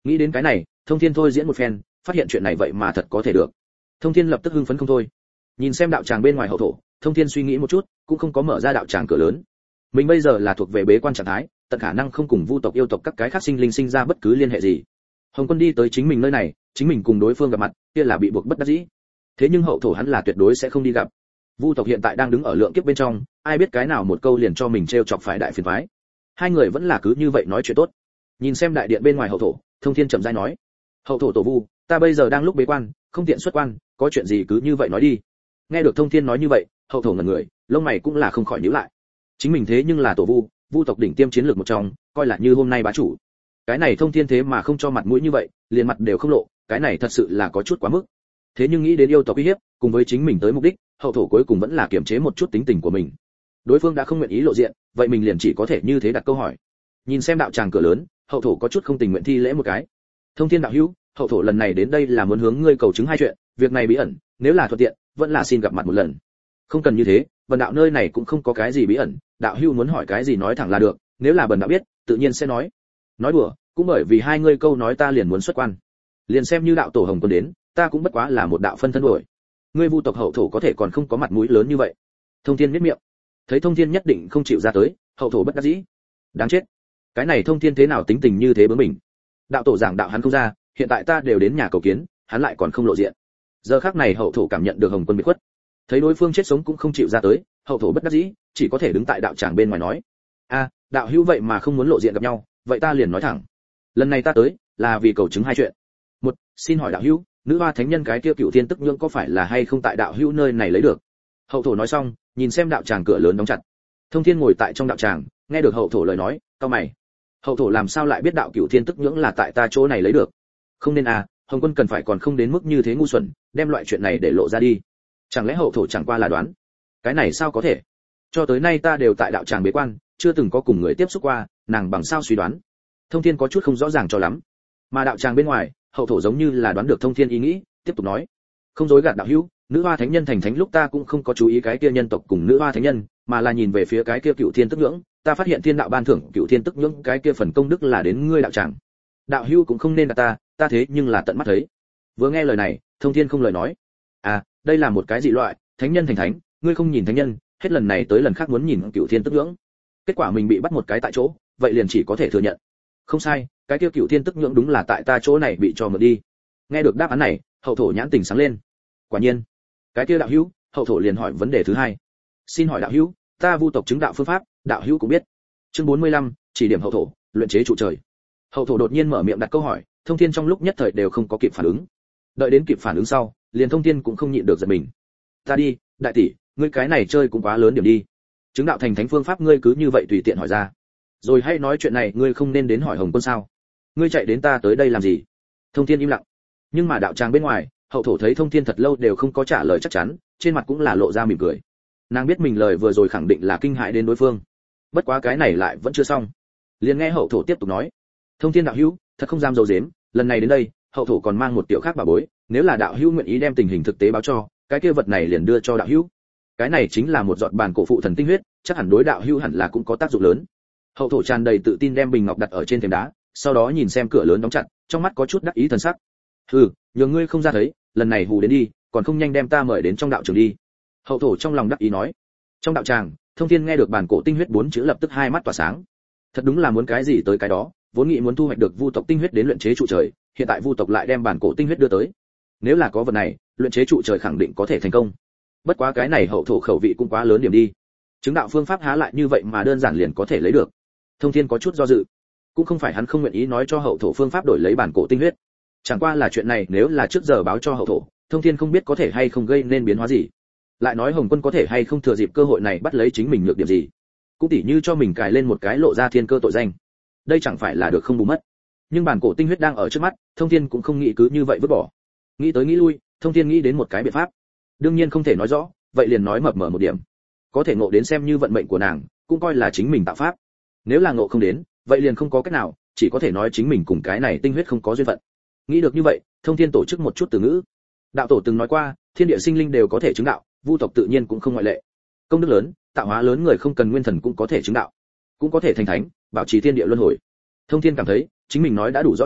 Nghĩ đến cái này, Thông Thiên thôi diễn một phen, phát hiện chuyện này vậy mà thật có thể được. Thông Thiên lập tức hưng phấn không thôi. Nhìn xem đạo tràng bên ngoài hậu thổ, Thông Thiên suy nghĩ một chút, cũng không có mở ra đạo tràng cửa lớn. Mình bây giờ là thuộc về bế quan trạng thái, tận khả năng không cùng vu tộc yêu tộc các cái khác sinh linh sinh ra bất cứ liên hệ gì. Hồng Quân đi tới chính mình nơi này, chính mình cùng đối phương gặp mặt, kia là bị buộc bất đắc dĩ. Thế nhưng hậu thổ hắn là tuyệt đối sẽ không đi gặp. Vu tộc hiện tại đang đứng ở lượng kiếp bên trong, ai biết cái nào một câu liền cho mình trêu chọc phải đại phiền toái. Hai người vẫn là cứ như vậy nói chuyện tốt. Nhìn xem đại điện bên ngoài hậu thổ, Thông Thiên chậm rãi nói: "Hậu thổ tổ vu, ta bây giờ đang lúc bế quan, không tiện xuất quan, có chuyện gì cứ như vậy nói đi." Nghe được Thông Thiên nói như vậy, hậu thổ ngẩn người, lông mày cũng là không khỏi nhíu lại. Chính mình thế nhưng là tổ vu, vu tộc đỉnh tiêm chiến lược một trong, coi là như hôm nay bá chủ. Cái này Thông Thiên thế mà không cho mặt mũi như vậy, liền mặt đều không lộ, cái này thật sự là có chút quá mức. Thế nhưng nghĩ đến yêu tộc uy hiếp, cùng với chính mình tới mục đích, hậu thổ cuối cùng vẫn là kiềm chế một chút tính tình của mình. Đối phương đã không nguyện ý lộ diện, vậy mình liền chỉ có thể như thế đặt câu hỏi. Nhìn xem đạo tràng cửa lớn, hậu thổ có chút không tình nguyện thi lễ một cái. Thông Thiên đạo hữu, hậu thổ lần này đến đây là muốn hướng ngươi cầu chứng hai chuyện, việc này bí ẩn, nếu là thuận tiện, vẫn là xin gặp mặt một lần. Không cần như thế, bần đạo nơi này cũng không có cái gì bí ẩn, đạo hữu muốn hỏi cái gì nói thẳng là được, nếu là bần đạo biết, tự nhiên sẽ nói. Nói đùa, cũng bởi vì hai ngươi câu nói ta liền muốn xuất quan. Liền xem như đạo tổ Hồng Quân đến, ta cũng bất quá là một đạo phân thân đổi. Ngươi vu tộc hậu thổ có thể còn không có mặt mũi lớn như vậy. Thông Thiên nhếch miệng. Thấy Thông Thiên nhất định không chịu ra tới, hậu thổ bất đắc dĩ. Đáng chết. Cái này Thông Thiên thế nào tính tình như thế bướng bỉnh. Đạo tổ giảng đạo hắn không ra, hiện tại ta đều đến nhà cầu kiến, hắn lại còn không lộ diện. Giờ khắc này hậu thổ cảm nhận được Hồng Quân bị khuất. Thấy đối phương chết sống cũng không chịu ra tới, hậu thổ bất đắc dĩ, chỉ có thể đứng tại đạo tràng bên ngoài nói: "A, đạo hữu vậy mà không muốn lộ diện gặp nhau, vậy ta liền nói thẳng. Lần này ta tới, là vì cầu chứng hai chuyện. Một, xin hỏi đạo hữu, nữ hoa thánh nhân cái kia cựu thiên tức nhưỡng có phải là hay không tại đạo hữu nơi này lấy được?" Hậu thổ nói xong, nhìn xem đạo tràng cửa lớn đóng chặt. Thông Thiên ngồi tại trong đạo tràng, nghe được hậu thổ lời nói, cau mày. Hậu thổ làm sao lại biết đạo cựu thiên tức nhưỡng là tại ta chỗ này lấy được? Không nên à, Hồng Quân cần phải còn không đến mức như thế ngu xuẩn, đem loại chuyện này để lộ ra đi. Chẳng lẽ hậu thổ chẳng qua là đoán? Cái này sao có thể? Cho tới nay ta đều tại đạo tràng bế quan, chưa từng có cùng người tiếp xúc qua, nàng bằng sao suy đoán? Thông Thiên có chút không rõ ràng cho lắm. Mà đạo tràng bên ngoài, hậu thổ giống như là đoán được Thông Thiên ý nghĩ, tiếp tục nói: "Không dối gạt đạo hữu, nữ hoa thánh nhân thành thánh lúc ta cũng không có chú ý cái kia nhân tộc cùng nữ hoa thánh nhân, mà là nhìn về phía cái kia cựu thiên tức nhưỡng, ta phát hiện thiên đạo ban thưởng cựu thiên tức nhưỡng cái kia phần công đức là đến ngươi đạo tràng. Đạo hữu cũng không nên gạt ta, ta thế nhưng là tận mắt thấy." Vừa nghe lời này, Thông Thiên không lời nói. "À, đây là một cái dị loại, thánh nhân thành thánh, ngươi không nhìn thánh nhân, hết lần này tới lần khác muốn nhìn cựu thiên tức nhưỡng. Kết quả mình bị bắt một cái tại chỗ, vậy liền chỉ có thể thừa nhận. Không sai, cái kia cựu thiên tức nhưỡng đúng là tại ta chỗ này bị cho mượn đi." Nghe được đáp án này, hậu thổ nhãn tình sáng lên. Quả nhiên, cái kia đạo hữu, hậu thổ liền hỏi vấn đề thứ hai. "Xin hỏi đạo hữu, ta vu tộc chứng đạo phương pháp, đạo hữu cũng biết." Chương bốn mươi lăm, chỉ điểm hậu thổ, luyện chế trụ trời. Hậu thổ đột nhiên mở miệng đặt câu hỏi, Thông Thiên trong lúc nhất thời đều không có kịp phản ứng. Đợi đến kịp phản ứng sau, liền Thông Thiên cũng không nhịn được giật mình. "Ta đi, đại tỷ, ngươi cái này chơi cũng quá lớn điểm đi. Chứng đạo thành thánh phương pháp ngươi cứ như vậy tùy tiện hỏi ra. Rồi hay nói chuyện này ngươi không nên đến hỏi Hồng Quân sao? Ngươi chạy đến ta tới đây làm gì?" Thông Thiên im lặng. Nhưng mà đạo tràng bên ngoài, hậu thổ thấy Thông Thiên thật lâu đều không có trả lời chắc chắn, trên mặt cũng là lộ ra mỉm cười. Nàng biết mình lời vừa rồi khẳng định là kinh hại đến đối phương. Bất quá cái này lại vẫn chưa xong. Liền nghe hậu thổ tiếp tục nói: "Thông Thiên đạo hữu, thật không dám giấu giếm, lần này đến đây, hậu thổ còn mang một tiểu khác bà bối, nếu là đạo hữu nguyện ý đem tình hình thực tế báo cho, cái kia vật này liền đưa cho đạo hữu. Cái này chính là một giọt bản cổ phụ thần tinh huyết, chắc hẳn đối đạo hữu hẳn là cũng có tác dụng lớn." Hậu thổ tràn đầy tự tin đem bình ngọc đặt ở trên thềm đá, sau đó nhìn xem cửa lớn đóng chặt, trong mắt có chút đắc ý thần sắc. "Hừ, nhờ ngươi không ra thấy, lần này hù đến đi, còn không nhanh đem ta mời đến trong đạo trường đi." Hậu thổ trong lòng đắc ý nói. Trong đạo tràng, Thông Thiên nghe được bản cổ tinh huyết bốn chữ lập tức hai mắt tỏa sáng. Thật đúng là muốn cái gì tới cái đó, vốn nghĩ muốn thu hoạch được vu tộc tinh huyết đến luyện chế trụ trời, hiện tại vu tộc lại đem bản cổ tinh huyết đưa tới. Nếu là có vật này, luyện chế trụ trời khẳng định có thể thành công. Bất quá cái này hậu thổ khẩu vị cũng quá lớn điểm đi. Chứng đạo phương pháp há lại như vậy mà đơn giản liền có thể lấy được. Thông Thiên có chút do dự. Cũng không phải hắn không nguyện ý nói cho hậu thổ phương pháp đổi lấy bản cổ tinh huyết. Chẳng qua là chuyện này nếu là trước giờ báo cho hậu thổ, Thông Thiên không biết có thể hay không gây nên biến hóa gì. Lại nói Hồng Quân có thể hay không thừa dịp cơ hội này bắt lấy chính mình nhược điểm gì. Cũng tỉ như cho mình cài lên một cái lộ ra thiên cơ tội danh. Đây chẳng phải là được không bù mất. Nhưng bản cổ tinh huyết đang ở trước mắt, Thông Thiên cũng không nghĩ cứ như vậy vứt bỏ. Nghĩ tới nghĩ lui, Thông Thiên nghĩ đến một cái biện pháp. Đương nhiên không thể nói rõ, vậy liền nói mập mờ một điểm. Có thể ngộ đến xem như vận mệnh của nàng, cũng coi là chính mình tạo pháp. Nếu là ngộ không đến, vậy liền không có cách nào, chỉ có thể nói chính mình cùng cái này tinh huyết không có duyên phận. Nghĩ được như vậy, Thông Thiên tổ chức một chút từ ngữ. Đạo tổ từng nói qua, thiên địa sinh linh đều có thể chứng đạo, vu tộc tự nhiên cũng không ngoại lệ. Công đức lớn, tạo hóa lớn người không cần nguyên thần cũng có thể chứng đạo, cũng có thể thành thánh, bảo trì thiên địa luân hồi. Thông Thiên cảm thấy, chính mình nói đã đủ rõ ràng,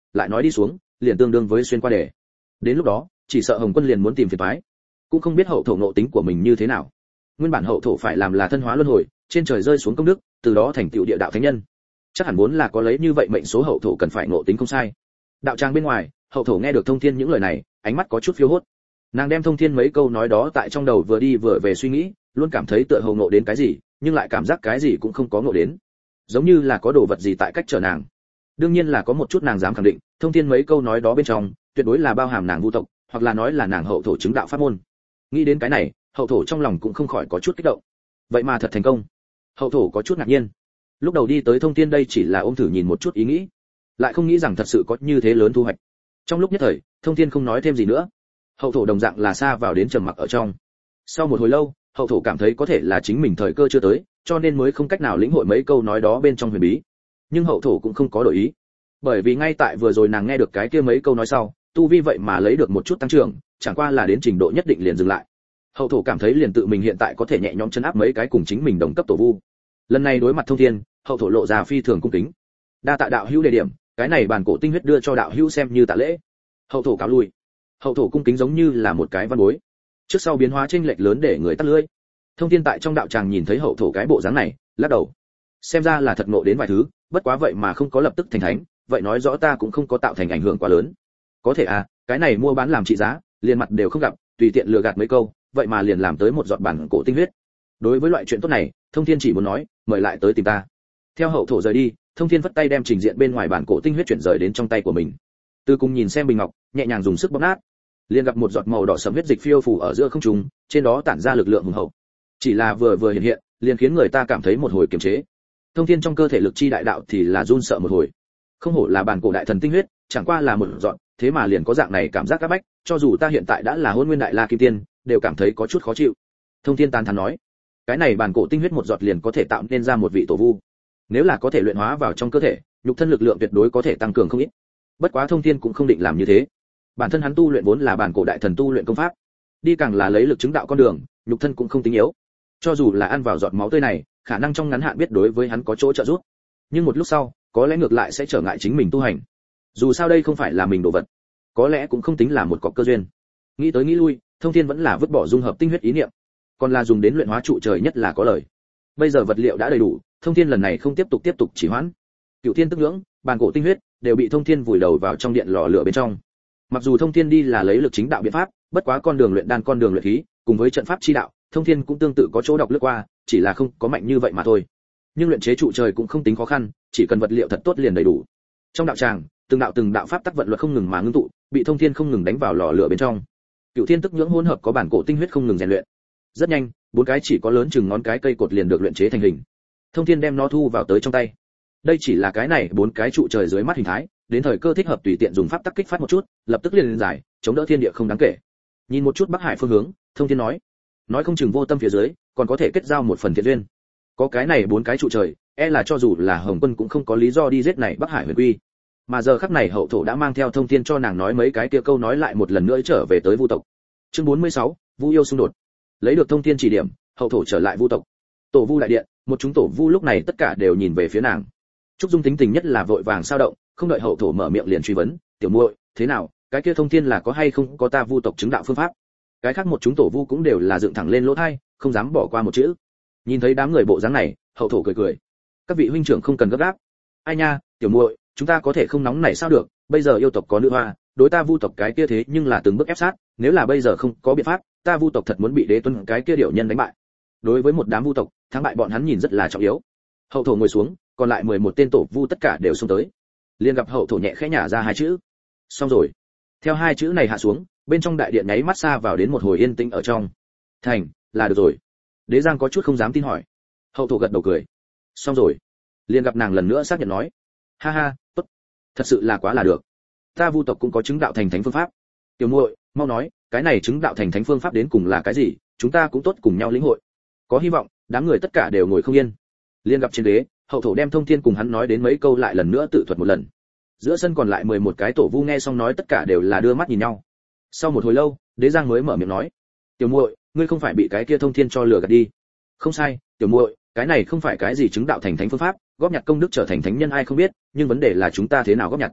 lại nói đi xuống liền tương đương với xuyên qua đề. Đến lúc đó chỉ sợ Hồng Quân liền muốn tìm phiền toái, cũng không biết hậu thổ ngộ tính của mình như thế nào. Nguyên bản hậu thổ phải làm là thân hóa luân hồi, trên trời rơi xuống công đức, từ đó thành tựu địa đạo thánh nhân. Chắc hẳn muốn là có lấy như vậy mệnh số hậu thổ cần phải ngộ tính không sai. Đạo tràng bên ngoài, hậu thổ nghe được Thông Thiên những lời này, ánh mắt có chút phiêu hốt. Nàng đem Thông Thiên mấy câu nói đó tại trong đầu vừa đi vừa về suy nghĩ, luôn cảm thấy tựa hồ ngộ đến cái gì, nhưng lại cảm giác cái gì cũng không có ngộ đến, giống như là có đồ vật gì tại cách trở nàng. Đương nhiên là có một chút nàng dám khẳng định, Thông Thiên mấy câu nói đó bên trong, tuyệt đối là bao hàm nàng vu tộc, hoặc là nói là nàng hậu thổ chứng đạo pháp môn. Nghĩ đến cái này, hậu thổ trong lòng cũng không khỏi có chút kích động. Vậy mà thật thành công. Hậu thổ có chút ngạc nhiên. Lúc đầu đi tới Thông Thiên đây chỉ là ôm thử nhìn một chút ý nghĩ, lại không nghĩ rằng thật sự có như thế lớn thu hoạch. Trong lúc nhất thời, Thông Thiên không nói thêm gì nữa. Hậu thổ đồng dạng là xa vào đến trầm mặc ở trong. Sau một hồi lâu, hậu thổ cảm thấy có thể là chính mình thời cơ chưa tới, cho nên mới không cách nào lĩnh hội mấy câu nói đó bên trong huyền bí. Nhưng hậu thổ cũng không có đổi ý, bởi vì ngay tại vừa rồi nàng nghe được cái kia mấy câu nói sau, tu vi vậy mà lấy được một chút tăng trưởng, chẳng qua là đến trình độ nhất định liền dừng lại. Hậu thổ cảm thấy liền tự mình hiện tại có thể nhẹ nhõm chân áp mấy cái cùng chính mình đồng cấp tổ vu. Lần này đối mặt Thông Thiên, hậu thổ lộ ra phi thường cung kính. Đa tạ đạo hữu đề điểm, cái này bản cổ tinh huyết đưa cho đạo hữu xem như tạ lễ. Hậu thổ cáo lui. Hậu thổ cung kính giống như là một cái văn bối, trước sau biến hóa chênh lệch lớn để người tắt lưỡi. Thông Thiên tại trong đạo tràng nhìn thấy hậu thổ cái bộ dáng này, lắc đầu. Xem ra là thật ngộ đến vài thứ, bất quá vậy mà không có lập tức thành thánh, vậy nói rõ ta cũng không có tạo thành ảnh hưởng quá lớn. Có thể à, cái này mua bán làm trị giá, liền mặt đều không gặp, tùy tiện lừa gạt mấy câu, vậy mà liền làm tới một giọt bản cổ tinh huyết. Đối với loại chuyện tốt này, Thông Thiên chỉ muốn nói, mời lại tới tìm ta. Theo hậu thổ rời đi, Thông Thiên vất tay đem trình diện bên ngoài bản cổ tinh huyết chuyển rời đến trong tay của mình. Từ cùng nhìn xem bình ngọc, nhẹ nhàng dùng sức bóp nát, liền gặp một giọt màu đỏ sẫm huyết dịch phiêu phù ở giữa không trung, trên đó tản ra lực lượng hùng hậu. Chỉ là vừa vừa hiện hiện, liền khiến người ta cảm thấy một hồi kiềm chế. Thông Thiên trong cơ thể lực chi đại đạo thì là run sợ một hồi. Không hổ là bản cổ đại thần tinh huyết, chẳng qua là một giọt, thế mà liền có dạng này cảm giác áp bách, cho dù ta hiện tại đã là Hôn Nguyên Đại La Kim Tiên, đều cảm thấy có chút khó chịu. Thông Thiên tán thán nói, cái này bản cổ tinh huyết một giọt liền có thể tạo nên ra một vị tổ vu. Nếu là có thể luyện hóa vào trong cơ thể, nhục thân lực lượng tuyệt đối có thể tăng cường không ít. Bất quá Thông Thiên cũng không định làm như thế. Bản thân hắn tu luyện vốn là bản cổ đại thần tu luyện công pháp, đi càng là lấy lực chứng đạo con đường, nhục thân cũng không tính yếu. Cho dù là ăn vào giọt máu tươi này, khả năng trong ngắn hạn biết đối với hắn có chỗ trợ giúp, nhưng một lúc sau, có lẽ ngược lại sẽ trở ngại chính mình tu hành. Dù sao đây không phải là mình đồ vật, có lẽ cũng không tính là một cọc cơ duyên. Nghĩ tới nghĩ lui, Thông Thiên vẫn là vứt bỏ dung hợp tinh huyết ý niệm, còn là dùng đến luyện hóa trụ trời nhất là có lời. Bây giờ vật liệu đã đầy đủ, Thông Thiên lần này không tiếp tục tiếp tục chỉ hoãn. Cửu Thiên tức nhưỡng, bản cổ tinh huyết đều bị Thông Thiên vùi đầu vào trong điện lò lửa bên trong. Mặc dù Thông Thiên đi là lấy lực chính đạo biện pháp, bất quá con đường luyện đan con đường luyện khí, cùng với trận pháp chi đạo, Thông Thiên cũng tương tự có chỗ đọc lướt qua, chỉ là không có mạnh như vậy mà thôi. Nhưng luyện chế trụ trời cũng không tính khó khăn, chỉ cần vật liệu thật tốt liền đầy đủ. Trong đạo tràng, từng đạo từng đạo pháp tắc vận luật không ngừng mà ngưng tụ, bị Thông Thiên không ngừng đánh vào lò lửa bên trong. Cửu Thiên tức nhưỡng hỗn hợp có bản cổ tinh huyết không ngừng rèn luyện. Rất nhanh, bốn cái chỉ có lớn chừng ngón cái cây cột liền được luyện chế thành hình. Thông Thiên đem nó thu vào tới trong tay. Đây chỉ là cái này bốn cái trụ trời dưới mắt hình thái, đến thời cơ thích hợp tùy tiện dùng pháp tắc kích phát một chút, lập tức liền lên giải, chống đỡ thiên địa không đáng kể. Nhìn một chút Bắc Hải phương hướng, Thông Thiên nói, nói không chừng vô tâm phía dưới, còn có thể kết giao một phần thiện duyên. Có cái này bốn cái trụ trời, e là cho dù là Hồng Quân cũng không có lý do đi giết này Bắc Hải Huyền Quy. Mà giờ khắc này hậu thổ đã mang theo Thông Thiên cho nàng nói mấy cái kia câu nói lại một lần nữa trở về tới Vu tộc. Chương bốn mươi sáu, Vu yêu xung đột. Lấy được Thông Thiên chỉ điểm, hậu thổ trở lại Vu tộc. Tổ Vu đại điện, một chúng tổ Vu lúc này tất cả đều nhìn về phía nàng. Trúc Dung tính tình nhất là vội vàng sao động, không đợi hậu thổ mở miệng liền truy vấn, "Tiểu muội, thế nào, cái kia Thông Thiên là có hay không có ta Vu tộc chứng đạo phương pháp?" Cái khác một chúng tổ Vu cũng đều là dựng thẳng lên lỗ tai, không dám bỏ qua một chữ. Nhìn thấy đám người bộ dáng này, hậu thổ cười cười, "Các vị huynh trưởng không cần gấp gáp. Ai nha, tiểu muội, chúng ta có thể không nóng nảy sao được, bây giờ yêu tộc có nữ hoa, đối ta Vu tộc cái kia thế nhưng là từng bước ép sát, nếu là bây giờ không có biện pháp, ta Vu tộc thật muốn bị đế tuân cái kia điểu nhân đánh bại." Đối với một đám Vu tộc, thắng bại bọn hắn nhìn rất là trọng yếu. Hậu thổ ngồi xuống, còn lại mười một tên tổ Vu tất cả đều xông tới. Liên gặp hậu thổ nhẹ khẽ nhả ra hai chữ, "Xong rồi." Theo hai chữ này hạ xuống, bên trong đại điện nháy mắt xa vào đến một hồi yên tĩnh ở trong. "Thành, là được rồi." Đế Giang có chút không dám tin hỏi. Hậu thổ gật đầu cười, "Xong rồi." Liên gặp nàng lần nữa xác nhận nói, "Ha ha, tốt, thật sự là quá là được. Ta Vu tộc cũng có chứng đạo thành thánh phương pháp. Tiểu muội, mau nói, cái này chứng đạo thành thánh phương pháp đến cùng là cái gì, chúng ta cũng tốt cùng nhau lĩnh hội." Có hy vọng, đám người tất cả đều ngồi không yên. Liên gặp trên đế, hậu thổ đem Thông Thiên cùng hắn nói đến mấy câu lại lần nữa tự thuật một lần. Giữa sân còn lại mười một cái tổ Vu nghe xong nói tất cả đều là đưa mắt nhìn nhau. Sau một hồi lâu, Đế Giang mới mở miệng nói, "Tiểu muội, ngươi không phải bị cái kia Thông Thiên cho lừa gạt đi?" "Không sai, tiểu muội, cái này không phải cái gì chứng đạo thành thánh phương pháp, góp nhặt công đức trở thành thánh nhân ai không biết, nhưng vấn đề là chúng ta thế nào góp nhặt.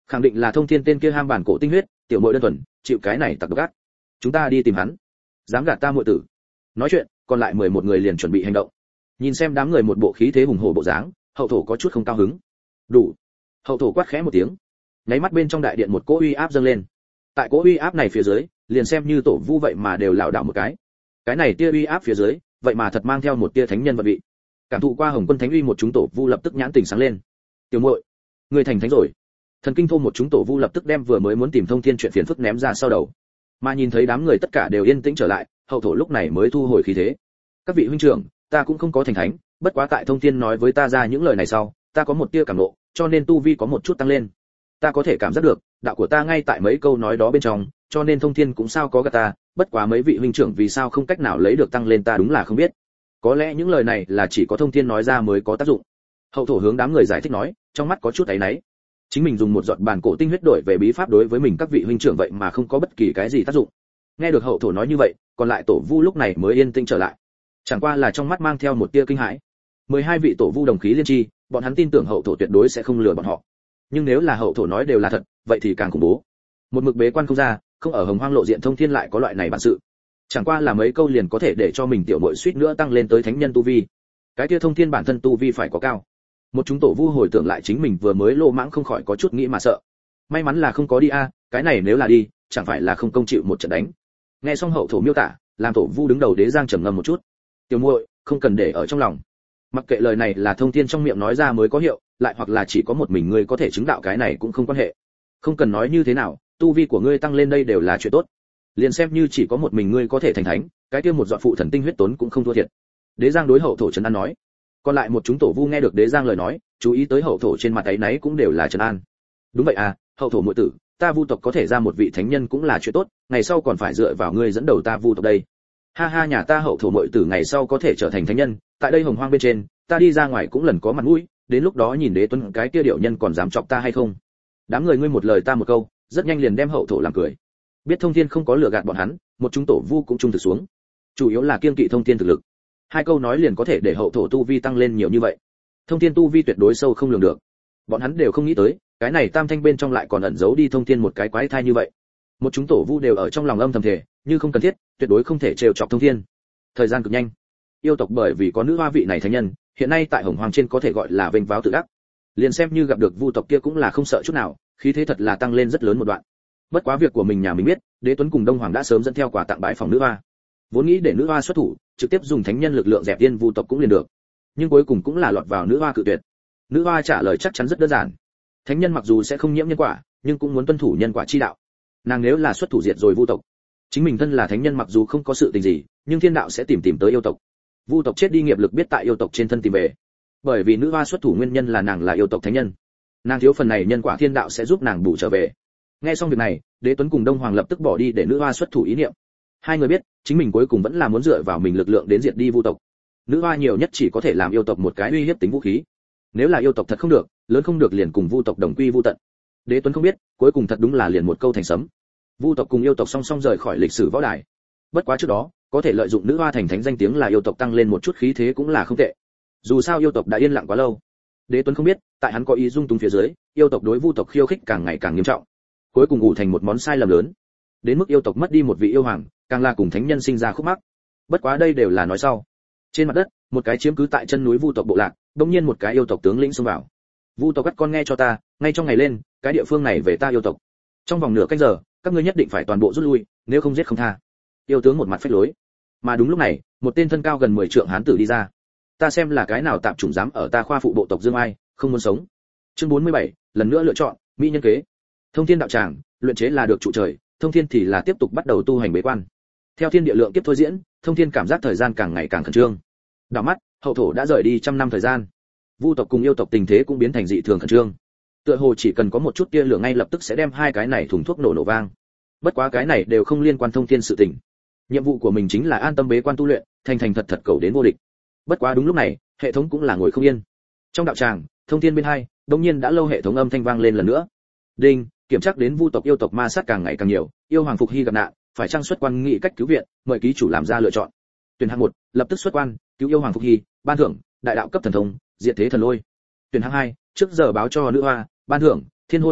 khẳng định là thông thiên tên kia ham bản cổ tinh huyết, tiểu muội đơn thuần, chịu cái này tặc độc ác. Chúng ta đi tìm hắn. Dám gạt ta muội tử. Nói chuyện, còn lại mười một người liền chuẩn bị hành động. Nhìn xem đám người một bộ khí thế hùng hổ bộ dáng, hậu thổ có chút không cao hứng. Đủ. Hậu thổ quát khẽ một tiếng. Nháy mắt bên trong đại điện một cỗ uy áp dâng lên. Tại cỗ uy áp này phía dưới, liền xem như tổ vu vậy mà đều lảo đảo một cái. Cái này tia uy áp phía dưới, vậy mà thật mang theo một tia thánh nhân vận vị. Cảm thụ qua Hồng Quân Thánh uy một chúng tổ vu lập tức nhãn tình sáng lên. Tiểu muội, ngươi thành thánh rồi. Thần kinh thô một chúng tổ vu lập tức đem vừa mới muốn tìm thông thiên chuyện phiền phức ném ra sau đầu. Mà nhìn thấy đám người tất cả đều yên tĩnh trở lại, hậu thổ lúc này mới thu hồi khí thế. Các vị huynh trưởng, ta cũng không có thành thánh, bất quá tại thông thiên nói với ta ra những lời này sau, ta có một tia cảm ngộ, cho nên tu vi có một chút tăng lên. Ta có thể cảm giác được, đạo của ta ngay tại mấy câu nói đó bên trong, cho nên thông thiên cũng sao có gạt ta, bất quá mấy vị huynh trưởng vì sao không cách nào lấy được tăng lên ta đúng là không biết. Có lẽ những lời này là chỉ có thông thiên nói ra mới có tác dụng. Hậu thổ hướng đám người giải thích nói, trong mắt có chút áy náy. Chính mình dùng một giọt bản cổ tinh huyết đổi về bí pháp đối với mình các vị huynh trưởng vậy mà không có bất kỳ cái gì tác dụng. Nghe được hậu thổ nói như vậy, còn lại tổ vu lúc này mới yên tĩnh trở lại. Chẳng qua là trong mắt mang theo một tia kinh hãi. mười hai vị tổ vu đồng khí liên chi, bọn hắn tin tưởng hậu thổ tuyệt đối sẽ không lừa bọn họ. Nhưng nếu là hậu thổ nói đều là thật, vậy thì càng khủng bố. Một mực bế quan không ra, không ở hồng hoang lộ diện thông thiên lại có loại này bản sự. Chẳng qua là mấy câu liền có thể để cho mình tiểu muội suýt nữa tăng lên tới thánh nhân tu vi. Cái kia thông thiên bản thân tu vi phải có cao. Một chúng tổ vu hồi tưởng lại chính mình vừa mới lô mãng không khỏi có chút nghĩ mà sợ. May mắn là không có đi a, cái này nếu là đi, chẳng phải là không công chịu một trận đánh. Nghe xong hậu thổ miêu tả, làm tổ vu đứng đầu đế giang trầm ngâm một chút. Tiểu muội, không cần để ở trong lòng. Mặc kệ lời này là thông thiên trong miệng nói ra mới có hiệu, lại hoặc là chỉ có một mình ngươi có thể chứng đạo cái này cũng không quan hệ. Không cần nói như thế nào, tu vi của ngươi tăng lên đây đều là chuyện tốt. Liền xem như chỉ có một mình ngươi có thể thành thánh, cái kia một giọt phụ thần tinh huyết tốn cũng không thua thiệt. Đế giang đối hậu thổ trấn an nói. Còn lại một chúng tổ vu nghe được đế giang lời nói, chú ý tới hậu thổ trên mặt ấy náy cũng đều là trấn an. Đúng vậy à, hậu thổ muội tử, ta vu tộc có thể ra một vị thánh nhân cũng là chuyện tốt, ngày sau còn phải dựa vào ngươi dẫn đầu ta vu tộc đây. Ha ha, nhà ta hậu thổ muội tử ngày sau có thể trở thành thánh nhân, tại đây hồng hoang bên trên, ta đi ra ngoài cũng lần có mặt mũi, đến lúc đó nhìn đế tuấn cái kia điệu nhân còn dám chọc ta hay không. Đám người ngươi một lời ta một câu, rất nhanh liền đem hậu thổ làm cười. Biết thông thiên không có lừa gạt bọn hắn, một chúng tổ vu cũng trung thực xuống. Chủ yếu là kiên kỵ thông thiên thực lực. Hai câu nói liền có thể để hậu thổ tu vi tăng lên nhiều như vậy. Thông thiên tu vi tuyệt đối sâu không lường được. Bọn hắn đều không nghĩ tới, cái này tam thanh bên trong lại còn ẩn giấu đi thông thiên một cái quái thai như vậy. Một chúng tổ vu đều ở trong lòng âm thầm thề, như không cần thiết, tuyệt đối không thể trêu chọc thông thiên. Thời gian cực nhanh. Yêu tộc bởi vì có nữ hoa vị này thánh nhân, hiện nay tại hồng hoàng trên có thể gọi là vênh váo tự đắc. Liền xem như gặp được vu tộc kia cũng là không sợ chút nào, khí thế thật là tăng lên rất lớn một đoạn. Bất quá việc của mình nhà mình biết, đế tuấn cùng đông hoàng đã sớm dẫn theo quà tặng bãi phòng nữ hoa. Vốn nghĩ để nữ hoa xuất thủ, trực tiếp dùng thánh nhân lực lượng dẹp tiên vu tộc cũng liền được. Nhưng cuối cùng cũng là lọt vào nữ hoa cự tuyệt. Nữ hoa trả lời chắc chắn rất đơn giản. Thánh nhân mặc dù sẽ không nhiễm nhân quả, nhưng cũng muốn tuân thủ nhân quả chi đạo. Nàng nếu là xuất thủ diệt rồi vu tộc, chính mình thân là thánh nhân mặc dù không có sự tình gì, nhưng thiên đạo sẽ tìm tìm tới yêu tộc. Vu tộc chết đi nghiệp lực biết tại yêu tộc trên thân tìm về. Bởi vì nữ hoa xuất thủ nguyên nhân là nàng là yêu tộc thánh nhân, nàng thiếu phần này nhân quả thiên đạo sẽ giúp nàng bù trở về. Nghe xong việc này, đế tuấn cùng đông hoàng lập tức bỏ đi để nữ hoa xuất thủ ý niệm. Hai người biết, chính mình cuối cùng vẫn là muốn dựa vào mình lực lượng đến diệt đi vu tộc. Nữ hoa nhiều nhất chỉ có thể làm yêu tộc một cái uy hiếp tính vũ khí. Nếu là yêu tộc thật không được, lớn không được liền cùng vu tộc đồng quy vu tận. Đế tuấn không biết, cuối cùng thật đúng là liền một câu thành sấm. Vu tộc cùng yêu tộc song song rời khỏi lịch sử võ đài. Bất quá trước đó, có thể lợi dụng nữ hoa thành thánh danh tiếng là yêu tộc tăng lên một chút khí thế cũng là không tệ. Dù sao yêu tộc đã yên lặng quá lâu. Đế tuấn không biết, tại hắn có ý dung túng phía dưới, yêu tộc đối vu tộc khiêu khích càng ngày càng nghiêm trọng. Cuối cùng ủ thành một món sai lầm lớn. Đến mức yêu tộc mất đi một vị yêu hoàng, càng là cùng thánh nhân sinh ra khúc mắc. Bất quá đây đều là nói sau. Trên mặt đất, một cái chiếm cứ tại chân núi vu tộc bộ lạc, đột nhiên một cái yêu tộc tướng lĩnh xông vào. Vu tộc các con nghe cho ta, ngay trong ngày lên, cái địa phương này về ta yêu tộc. Trong vòng nửa canh giờ, các ngươi nhất định phải toàn bộ rút lui, nếu không giết không tha. Yêu tướng một mặt phách lối. Mà đúng lúc này, một tên thân cao gần mười trượng hán tử đi ra. Ta xem là cái nào tạm chủng dám ở ta khoa phụ bộ tộc Dương Ai, không muốn sống. Chương bốn mươi bảy, lần nữa lựa chọn, mỹ nhân kế. Thông thiên đạo tràng, luyện chế là được trụ trời, thông thiên thì là tiếp tục bắt đầu tu hành bế quan. Theo thiên địa lượng kiếp thôi diễn, thông thiên cảm giác thời gian càng ngày càng khẩn trương. Đảo mắt, hậu thổ đã rời đi trăm năm thời gian. Vu tộc cùng yêu tộc tình thế cũng biến thành dị thường khẩn trương. Tựa hồ chỉ cần có một chút tia lửa ngay lập tức sẽ đem hai cái này thùng thuốc nổ nổ vang. Bất quá cái này đều không liên quan thông thiên sự tình. Nhiệm vụ của mình chính là an tâm bế quan tu luyện, thành thành thật thật cầu đến vô địch. Bất quá đúng lúc này, hệ thống cũng là ngồi không yên. Trong đạo tràng, thông thiên bên hai, đột nhiên đã lâu hệ thống âm thanh vang lên lần nữa. Đinh, kiểm tra đến vu tộc yêu tộc ma sát càng ngày càng nhiều, yêu hoàng phục hy gặp nạn, phải trang xuất quan nghị cách cứu viện, mời ký chủ làm ra lựa chọn. Tuyển hạng một, lập tức xuất quan, cứu yêu hoàng phục hy, ban thưởng, đại đạo cấp thần thông, diệt thế thần lôi. Tuyển hạng hai, trước giờ báo cho nữ hoa, ban thưởng, thiên hôn một cọc,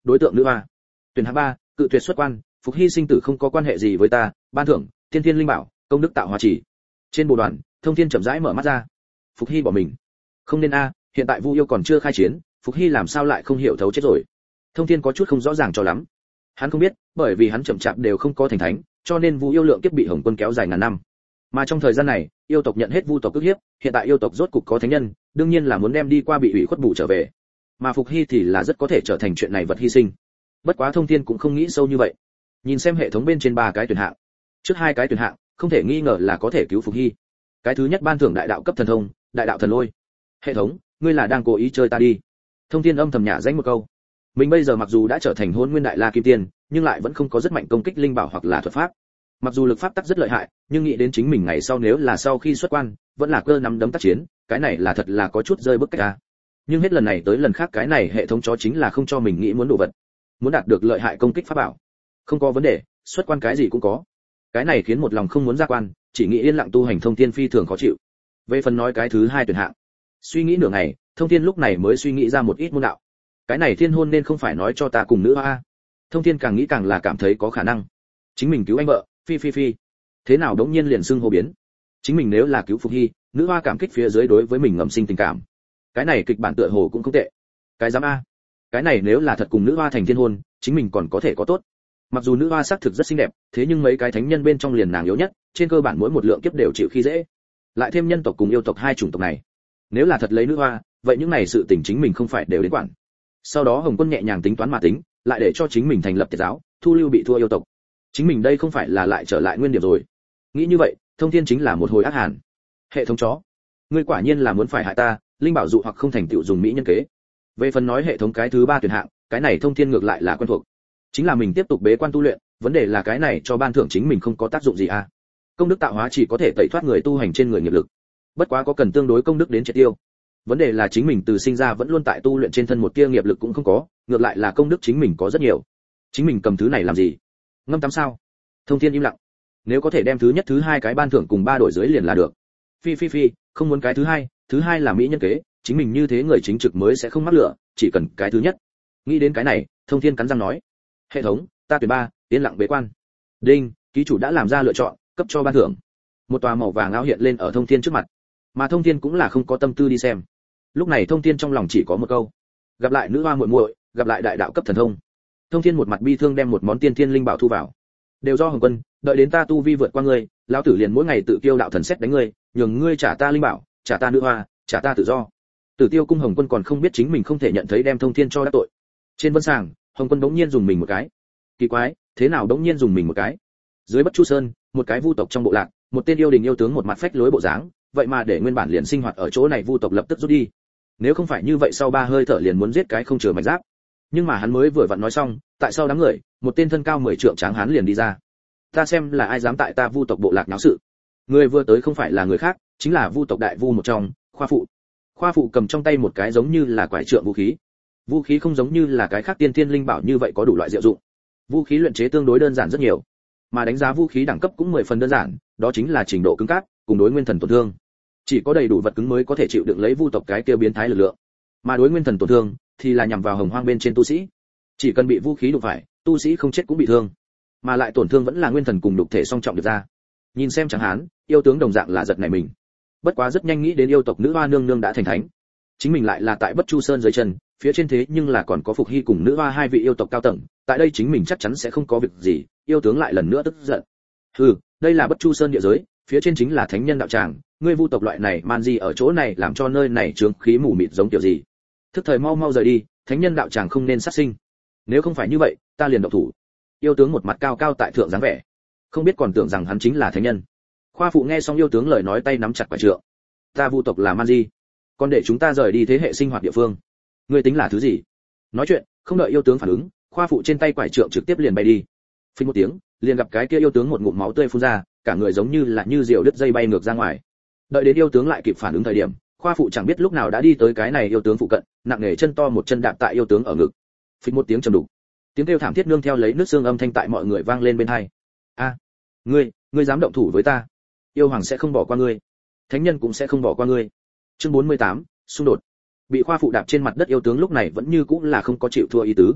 đối tượng nữ hoa. Tuyển hạng ba, cự tuyệt xuất quan, phục hy sinh tử không có quan hệ gì với ta, ban thưởng thiên thiên linh bảo, công đức tạo hóa chỉ. Trên bộ đoàn, Thông Thiên chậm rãi mở mắt ra. Phục hy bỏ mình. Không nên a, hiện tại Vu yêu còn chưa khai chiến, Phục hy làm sao lại không hiểu thấu chết rồi. Thông Thiên có chút không rõ ràng cho lắm. Hắn không biết, bởi vì hắn chậm chạp đều không có thành thánh, cho nên Vu yêu lượng kiếp bị Hồng Quân kéo dài ngàn năm. Mà trong thời gian này, yêu tộc nhận hết Vu tộc ức hiếp, hiện tại yêu tộc rốt cục có thánh nhân, đương nhiên là muốn đem đi qua bị ủy khuất bù trở về. Mà Phục hy thì là rất có thể trở thành chuyện này vật hy sinh. Bất quá Thông Thiên cũng không nghĩ sâu như vậy. Nhìn xem hệ thống bên trên ba cái tuyển hạng, trước hai cái tuyển hạng, không thể nghi ngờ là có thể cứu Phục hy. Cái thứ nhất ban thưởng đại đạo cấp thần thông, đại đạo thần lôi. Hệ thống, ngươi là đang cố ý chơi ta đi. Thông Thiên âm thầm nhả danh một câu. Mình bây giờ mặc dù đã trở thành Hỗn Nguyên Đại La Kim Tiên, nhưng lại vẫn không có rất mạnh công kích linh bảo hoặc là thuật pháp. Mặc dù lực pháp tắc rất lợi hại, nhưng nghĩ đến chính mình ngày sau nếu là sau khi xuất quan, vẫn là cơ nắm đấm tác chiến, cái này là thật là có chút rơi bước cách a. Nhưng hết lần này tới lần khác cái này hệ thống chó chính là không cho mình nghĩ muốn đồ vật. Muốn đạt được lợi hại công kích pháp bảo. Không có vấn đề, xuất quan cái gì cũng có. Cái này khiến một lòng không muốn ra quan, chỉ nghĩ yên lặng tu hành Thông Thiên phi thường khó chịu. Về phần nói cái thứ hai tuyển hạng, suy nghĩ nửa ngày, Thông Thiên lúc này mới suy nghĩ ra một ít môn đạo. Cái này thiên hôn nên không phải nói cho ta cùng nữ hoa. Thông Thiên càng nghĩ càng là cảm thấy có khả năng. Chính mình cứu anh vợ, phi phi phi. Thế nào đống nhiên liền xưng hô biến. Chính mình nếu là cứu Phục hy, nữ hoa cảm kích phía dưới đối với mình ngầm sinh tình cảm. Cái này kịch bản tựa hồ cũng không tệ. Cái dám a. Cái này nếu là thật cùng nữ hoa thành thiên hôn, chính mình còn có thể có tốt. Mặc dù nữ hoa xác thực rất xinh đẹp, thế nhưng mấy cái thánh nhân bên trong liền nàng yếu nhất, trên cơ bản mỗi một lượng kiếp đều chịu khi dễ. Lại thêm nhân tộc cùng yêu tộc hai chủng tộc này. Nếu là thật lấy nữ hoa, vậy những này sự tình chính mình không phải đều đến quản. Sau đó Hồng Quân nhẹ nhàng tính toán mà tính, lại để cho chính mình thành lập tiệt giáo, thu lưu bị thua yêu tộc. Chính mình đây không phải là lại trở lại nguyên điểm rồi. Nghĩ như vậy, Thông Thiên chính là một hồi ác hàn. Hệ thống chó, ngươi quả nhiên là muốn phải hại ta, linh bảo dụ hoặc không thành tựu dùng mỹ nhân kế. Về phần nói hệ thống cái thứ ba tuyển hạng, cái này Thông Thiên ngược lại là quen thuộc. Chính là mình tiếp tục bế quan tu luyện, vấn đề là cái này cho ban thưởng chính mình không có tác dụng gì à. Công đức tạo hóa chỉ có thể tẩy thoát người tu hành trên người nghiệp lực. Bất quá có cần tương đối công đức đến triệt tiêu. Vấn đề là chính mình từ sinh ra vẫn luôn tại tu luyện trên thân một tia nghiệp lực cũng không có, ngược lại là công đức chính mình có rất nhiều. Chính mình cầm thứ này làm gì? Ngâm tắm sao? Thông Thiên im lặng. Nếu có thể đem thứ nhất thứ hai cái ban thưởng cùng ba đổi dưới liền là được. Phi phi phi, không muốn cái thứ hai, thứ hai là mỹ nhân kế, chính mình như thế người chính trực mới sẽ không mắc lửa, chỉ cần cái thứ nhất. Nghĩ đến cái này, Thông Thiên cắn răng nói: "Hệ thống, ta tuyển ba, yên lặng bế quan." Đinh, ký chủ đã làm ra lựa chọn, cấp cho ban thưởng. Một tòa màu vàng áo hiện lên ở Thông Thiên trước mặt. Mà Thông Thiên cũng là không có tâm tư đi xem. Lúc này Thông Thiên trong lòng chỉ có một câu: gặp lại nữ hoa muội muội, gặp lại đại đạo cấp thần thông. Thông Thiên một mặt bi thương đem một món tiên thiên linh bảo thu vào. Đều do Hồng Quân, đợi đến ta tu vi vượt qua ngươi, lão tử liền mỗi ngày tự kiêu đạo thần xét đánh ngươi, nhường ngươi trả ta linh bảo, trả ta nữ hoa, trả ta tự do. Tử Tiêu cung Hồng Quân còn không biết chính mình không thể nhận thấy đem Thông Thiên cho đắc tội. Trên vân sàng, Hồng Quân đống nhiên dùng mình một cái. Kỳ quái, thế nào đống nhiên dùng mình một cái? Dưới Bất Chu Sơn, một cái vu tộc trong bộ lạc, một tên yêu đình yêu tướng một mặt phách lối bộ dáng, vậy mà để nguyên bản liền sinh hoạt ở chỗ này vu tộc lập tức rút đi. Nếu không phải như vậy sau ba hơi thở liền muốn giết cái không chừa mạch giáp. Nhưng mà hắn mới vừa vặn nói xong, tại sao đám người, một tên thân cao mười trượng tráng hán liền đi ra. Ta xem là ai dám tại ta vu tộc bộ lạc náo sự. Người vừa tới không phải là người khác, chính là vu tộc đại vu một trong, Khoa phụ. Khoa phụ cầm trong tay một cái giống như là quải trượng vũ khí. Vũ khí không giống như là cái khác tiên thiên linh bảo như vậy có đủ loại diệu dụng. Vũ khí luyện chế tương đối đơn giản rất nhiều, mà đánh giá vũ khí đẳng cấp cũng mười phần đơn giản, đó chính là trình độ cứng cáp, cùng đối nguyên thần tổn thương. Chỉ có đầy đủ vật cứng mới có thể chịu đựng lấy vu tộc cái kia biến thái lực lượng. Mà đối nguyên thần tổn thương thì là nhằm vào hồng hoang bên trên tu sĩ. Chỉ cần bị vũ khí đụng phải, tu sĩ không chết cũng bị thương, mà lại tổn thương vẫn là nguyên thần cùng đục thể song trọng được ra. Nhìn xem chẳng hán, yêu tướng đồng dạng là giật nảy mình. Bất quá rất nhanh nghĩ đến yêu tộc nữ hoa nương nương đã thành thánh, chính mình lại là tại Bất Chu Sơn dưới chân, phía trên thế nhưng là còn có Phục Hy cùng nữ hoa hai vị yêu tộc cao tầng, tại đây chính mình chắc chắn sẽ không có việc gì. Yêu tướng lại lần nữa tức giận. Hừ, đây là Bất Chu Sơn địa giới, phía trên chính là thánh nhân đạo tràng, ngươi vu tộc loại này man gì ở chỗ này làm cho nơi này trướng khí mù mịt giống kiểu gì? Thức thời mau mau rời đi, thánh nhân đạo tràng không nên sát sinh. Nếu không phải như vậy, ta liền động thủ. Yêu tướng một mặt cao cao tại thượng dáng vẻ, không biết còn tưởng rằng hắn chính là thánh nhân. Khoa phụ nghe xong yêu tướng lời nói tay nắm chặt quả trượng. Ta vu tộc là man di, còn để chúng ta rời đi thế hệ sinh hoạt địa phương, ngươi tính là thứ gì? Nói chuyện, không đợi yêu tướng phản ứng, khoa phụ trên tay quải trượng trực tiếp liền bay đi. Phình một tiếng, liền gặp cái kia yêu tướng một ngụm máu tươi phun ra, cả người giống như là như diều đứt dây bay ngược ra ngoài. Đợi đến yêu tướng lại kịp phản ứng thời điểm, khoa phụ chẳng biết lúc nào đã đi tới cái này yêu tướng phụ cận, nặng nề chân to một chân đạp tại yêu tướng ở ngực. Phình một tiếng trầm đục, tiếng kêu thảm thiết nương theo lấy nước xương âm thanh tại mọi người vang lên bên tai. A, ngươi, ngươi dám động thủ với ta? Yêu hoàng sẽ không bỏ qua ngươi, thánh nhân cũng sẽ không bỏ qua ngươi. Chương bốn mươi tám, xung đột. Bị khoa phụ đạp trên mặt đất yêu tướng lúc này vẫn như cũng là không có chịu thua ý tứ.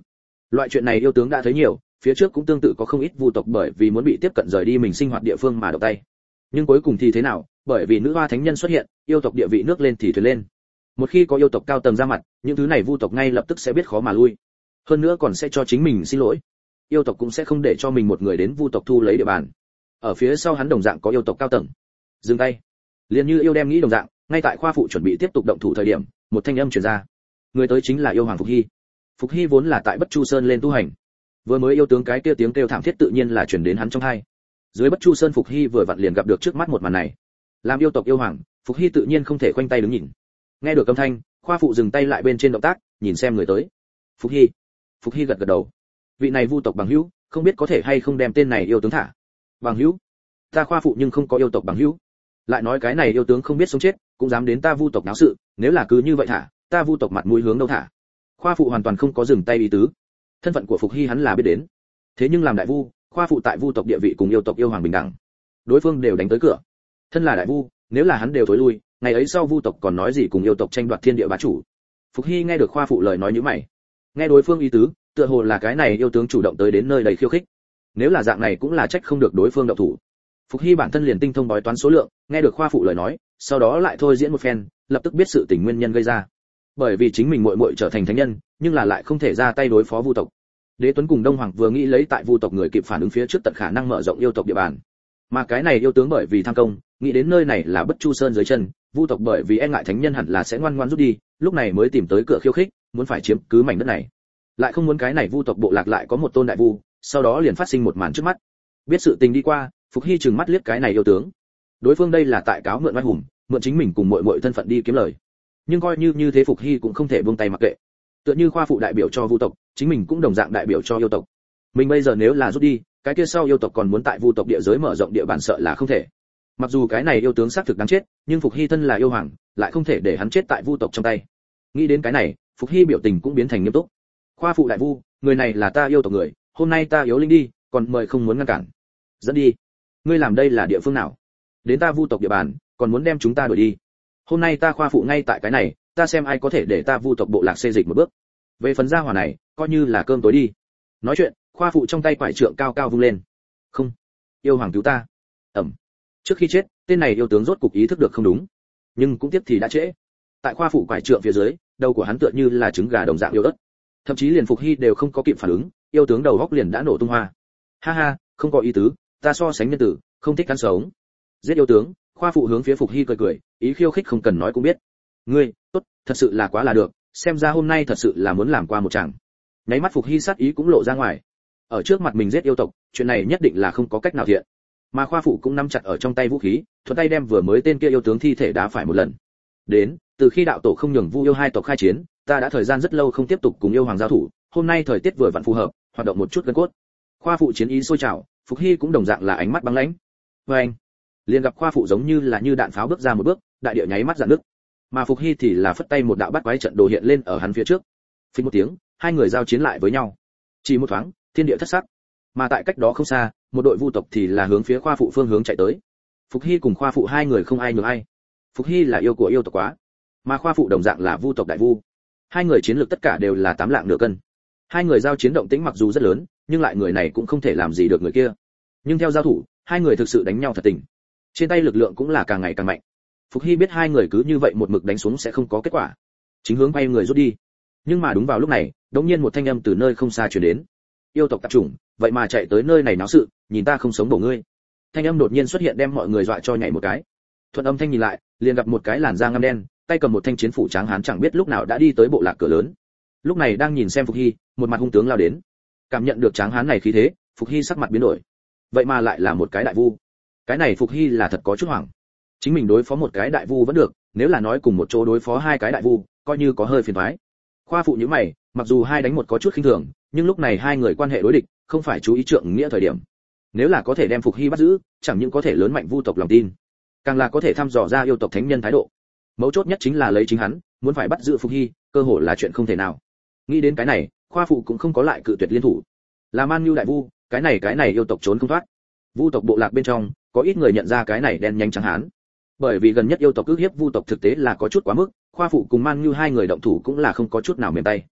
Loại chuyện này yêu tướng đã thấy nhiều, phía trước cũng tương tự có không ít vu tộc bởi vì muốn bị tiếp cận rời đi mình sinh hoạt địa phương mà động tay. Nhưng cuối cùng thì thế nào, bởi vì nữ hoa thánh nhân xuất hiện, yêu tộc địa vị nước lên thì thuyền lên. Một khi có yêu tộc cao tầng ra mặt, những thứ này vu tộc ngay lập tức sẽ biết khó mà lui. Hơn nữa còn sẽ cho chính mình xin lỗi. Yêu tộc cũng sẽ không để cho mình một người đến vu tộc thu lấy địa bàn. Ở phía sau hắn đồng dạng có yêu tộc cao tầng. Dừng tay. Liền như yêu đem nghĩ đồng dạng, ngay tại khoa phụ chuẩn bị tiếp tục động thủ thời điểm, một thanh âm truyền ra. Người tới chính là yêu hoàng Phục Hy. Phục Hy vốn là tại Bất Chu Sơn lên tu hành. Vừa mới yêu tướng cái kia tiếng kêu thảm thiết tự nhiên là truyền đến hắn trong tai. Dưới Bất Chu Sơn Phục Hy vừa vặn liền gặp được trước mắt một màn này. Làm yêu tộc yêu hoàng, Phục Hy tự nhiên không thể khoanh tay đứng nhìn. Nghe được âm thanh, khoa phụ dừng tay lại bên trên động tác, nhìn xem người tới. Phục Hy. Phục Hy gật gật đầu. Vị này vu tộc bằng hữu, không biết có thể hay không đem tên này yêu tướng thả. Bằng hữu? Ta khoa phụ nhưng không có yêu tộc bằng hữu. Lại nói cái này yêu tướng không biết sống chết, cũng dám đến ta vu tộc náo sự, nếu là cứ như vậy thả, ta vu tộc mặt mũi hướng đâu thả. Khoa phụ hoàn toàn không có dừng tay ý tứ. Thân phận của Phục Hy hắn là biết đến. Thế nhưng làm đại vu, khoa phụ tại vu tộc địa vị cùng yêu tộc yêu hoàng bình đẳng. Đối phương đều đánh tới cửa. Thân là đại vu, nếu là hắn đều thối lui, ngày ấy sau vu tộc còn nói gì cùng yêu tộc tranh đoạt thiên địa bá chủ. Phục Hy nghe được khoa phụ lời nói như mày. Nghe đối phương ý tứ, tựa hồ là cái này yêu tướng chủ động tới đến nơi đầy khiêu khích. Nếu là dạng này cũng là trách không được đối phương động thủ. Phục Hy bản thân liền tinh thông bói toán số lượng, nghe được khoa phụ lời nói, sau đó lại thôi diễn một phen, lập tức biết sự tình nguyên nhân gây ra. Bởi vì chính mình muội muội trở thành thánh nhân, nhưng là lại không thể ra tay đối phó vu tộc. Đế Tuấn cùng Đông Hoàng vừa nghĩ lấy tại vu tộc người kịp phản ứng phía trước tận khả năng mở rộng yêu tộc địa bàn. Mà cái này yêu tướng bởi vì tham công, nghĩ đến nơi này là Bất Chu Sơn dưới chân, vu tộc bởi vì e ngại thánh nhân hẳn là sẽ ngoan ngoãn rút đi, lúc này mới tìm tới cửa khiêu khích, muốn phải chiếm cứ mảnh đất này. Lại không muốn cái này vu tộc bộ lạc lại có một tôn đại vu, sau đó liền phát sinh một màn trước mắt. Biết sự tình đi qua, Phục Hy trừng mắt liếc cái này yêu tướng. Đối phương đây là tại cáo mượn oai hùng, mượn chính mình cùng muội muội thân phận đi kiếm lời. Nhưng coi như như thế Phục Hy cũng không thể buông tay mặc kệ. Tựa như khoa phụ đại biểu cho vu tộc, chính mình cũng đồng dạng đại biểu cho yêu tộc. Mình bây giờ nếu là rút đi, cái kia sau yêu tộc còn muốn tại vu tộc địa giới mở rộng địa bàn sợ là không thể. Mặc dù cái này yêu tướng xác thực đáng chết, nhưng Phục Hy thân là yêu hoàng, lại không thể để hắn chết tại vu tộc trong tay. Nghĩ đến cái này, Phục Hy biểu tình cũng biến thành nghiêm túc. Khoa phụ đại vu, người này là ta yêu tộc người, hôm nay ta yếu linh đi, còn mời không muốn ngăn cản. Dẫn đi. Ngươi làm đây là địa phương nào? Đến ta vu tộc địa bàn, còn muốn đem chúng ta đuổi đi. Hôm nay ta khoa phụ ngay tại cái này, ta xem ai có thể để ta vu tộc bộ lạc xê dịch một bước. Về phần gia hỏa này, coi như là cơm tối đi. Nói chuyện, khoa phụ trong tay quải trượng cao cao vung lên. Không, yêu hoàng cứu ta. Ẩm. Trước khi chết, tên này yêu tướng rốt cục ý thức được không đúng, nhưng cũng tiếp thì đã trễ. Tại khoa phụ quải trượng phía dưới, đầu của hắn tựa như là trứng gà đồng dạng yếu ớt. Thậm chí liền Phục Hy đều không có kịp phản ứng, yêu tướng đầu góc liền đã nổ tung hoa. Ha ha, không có ý tứ, ta so sánh nhân tử, không thích ăn sống. Giết yêu tướng, khoa phụ hướng phía Phục Hy cười cười, ý khiêu khích không cần nói cũng biết. Ngươi, tốt, thật sự là quá là được, xem ra hôm nay thật sự là muốn làm qua một chàng. Nháy mắt Phục Hy sát ý cũng lộ ra ngoài. Ở trước mặt mình giết yêu tộc, chuyện này nhất định là không có cách nào thiện. Mà khoa phụ cũng nắm chặt ở trong tay vũ khí, thuận tay đem vừa mới tên kia yêu tướng thi thể đá phải một lần. Đến, từ khi đạo tổ không nhường vu yêu hai tộc khai chiến, ta đã thời gian rất lâu không tiếp tục cùng yêu hoàng giao thủ, hôm nay thời tiết vừa vặn phù hợp, hoạt động một chút gân cốt. Khoa phụ chiến ý sôi trào, Phục Hy cũng đồng dạng là ánh mắt băng lãnh. Và anh, liền gặp khoa phụ giống như là như đạn pháo bước ra một bước, đại địa nháy mắt dạn nước. Mà Phục Hy thì là phất tay một đạo bắt quái trận đồ hiện lên ở hắn phía trước. Phình một tiếng, hai người giao chiến lại với nhau. Chỉ một thoáng, thiên địa thất sắc. Mà tại cách đó không xa, một đội vu tộc thì là hướng phía khoa phụ phương hướng chạy tới. Phục Hy cùng khoa phụ hai người không ai nhường ai. Phục Hy là yêu của yêu tộc quá, mà khoa phụ đồng dạng là vu tộc đại vu. Hai người chiến lược tất cả đều là tám lạng nửa cân. Hai người giao chiến động tĩnh mặc dù rất lớn, nhưng lại người này cũng không thể làm gì được người kia. Nhưng theo giao thủ, hai người thực sự đánh nhau thật tình. Trên tay lực lượng cũng là càng ngày càng mạnh. Phục Hy biết hai người cứ như vậy một mực đánh xuống sẽ không có kết quả, chính hướng bay người rút đi. Nhưng mà đúng vào lúc này, đột nhiên một thanh âm từ nơi không xa truyền đến. Yêu tộc tạp chủng, vậy mà chạy tới nơi này náo sự, nhìn ta không sống bổ ngươi. Thanh âm đột nhiên xuất hiện đem mọi người dọa cho nhảy một cái. Thuận âm thanh nhìn lại, liền gặp một cái làn da ngăm đen, tay cầm một thanh chiến phủ tráng hán chẳng biết lúc nào đã đi tới bộ lạc cửa lớn. Lúc này đang nhìn xem Phục Hy, một mặt hung tướng lao đến. Cảm nhận được tráng hán này khí thế, Phục Hy sắc mặt biến đổi. Vậy mà lại là một cái đại vu. Cái này Phục Hy là thật có chút hoảng. Chính mình đối phó một cái đại vu vẫn được, nếu là nói cùng một chỗ đối phó hai cái đại vu, coi như có hơi phiền toái. Khoa phụ như mày, mặc dù hai đánh một có chút khinh thường, nhưng lúc này hai người quan hệ đối địch, không phải chú ý trượng nghĩa thời điểm. Nếu là có thể đem Phục Hy bắt giữ, chẳng những có thể lớn mạnh vu tộc lòng tin, càng là có thể thăm dò ra yêu tộc thánh nhân thái độ. Mấu chốt nhất chính là lấy chính hắn, muốn phải bắt giữ Phục Hy, cơ hội là chuyện không thể nào. Nghĩ đến cái này, khoa phụ cũng không có lại cự tuyệt liên thủ. Là Man Nhu đại vu, cái này cái này yêu tộc trốn không thoát. Vu tộc bộ lạc bên trong, có ít người nhận ra cái này đen nhanh trắng hán. Bởi vì gần nhất yêu tộc ức hiếp vu tộc thực tế là có chút quá mức, khoa phụ cùng Man Nhu hai người động thủ cũng là không có chút nào mềm tay.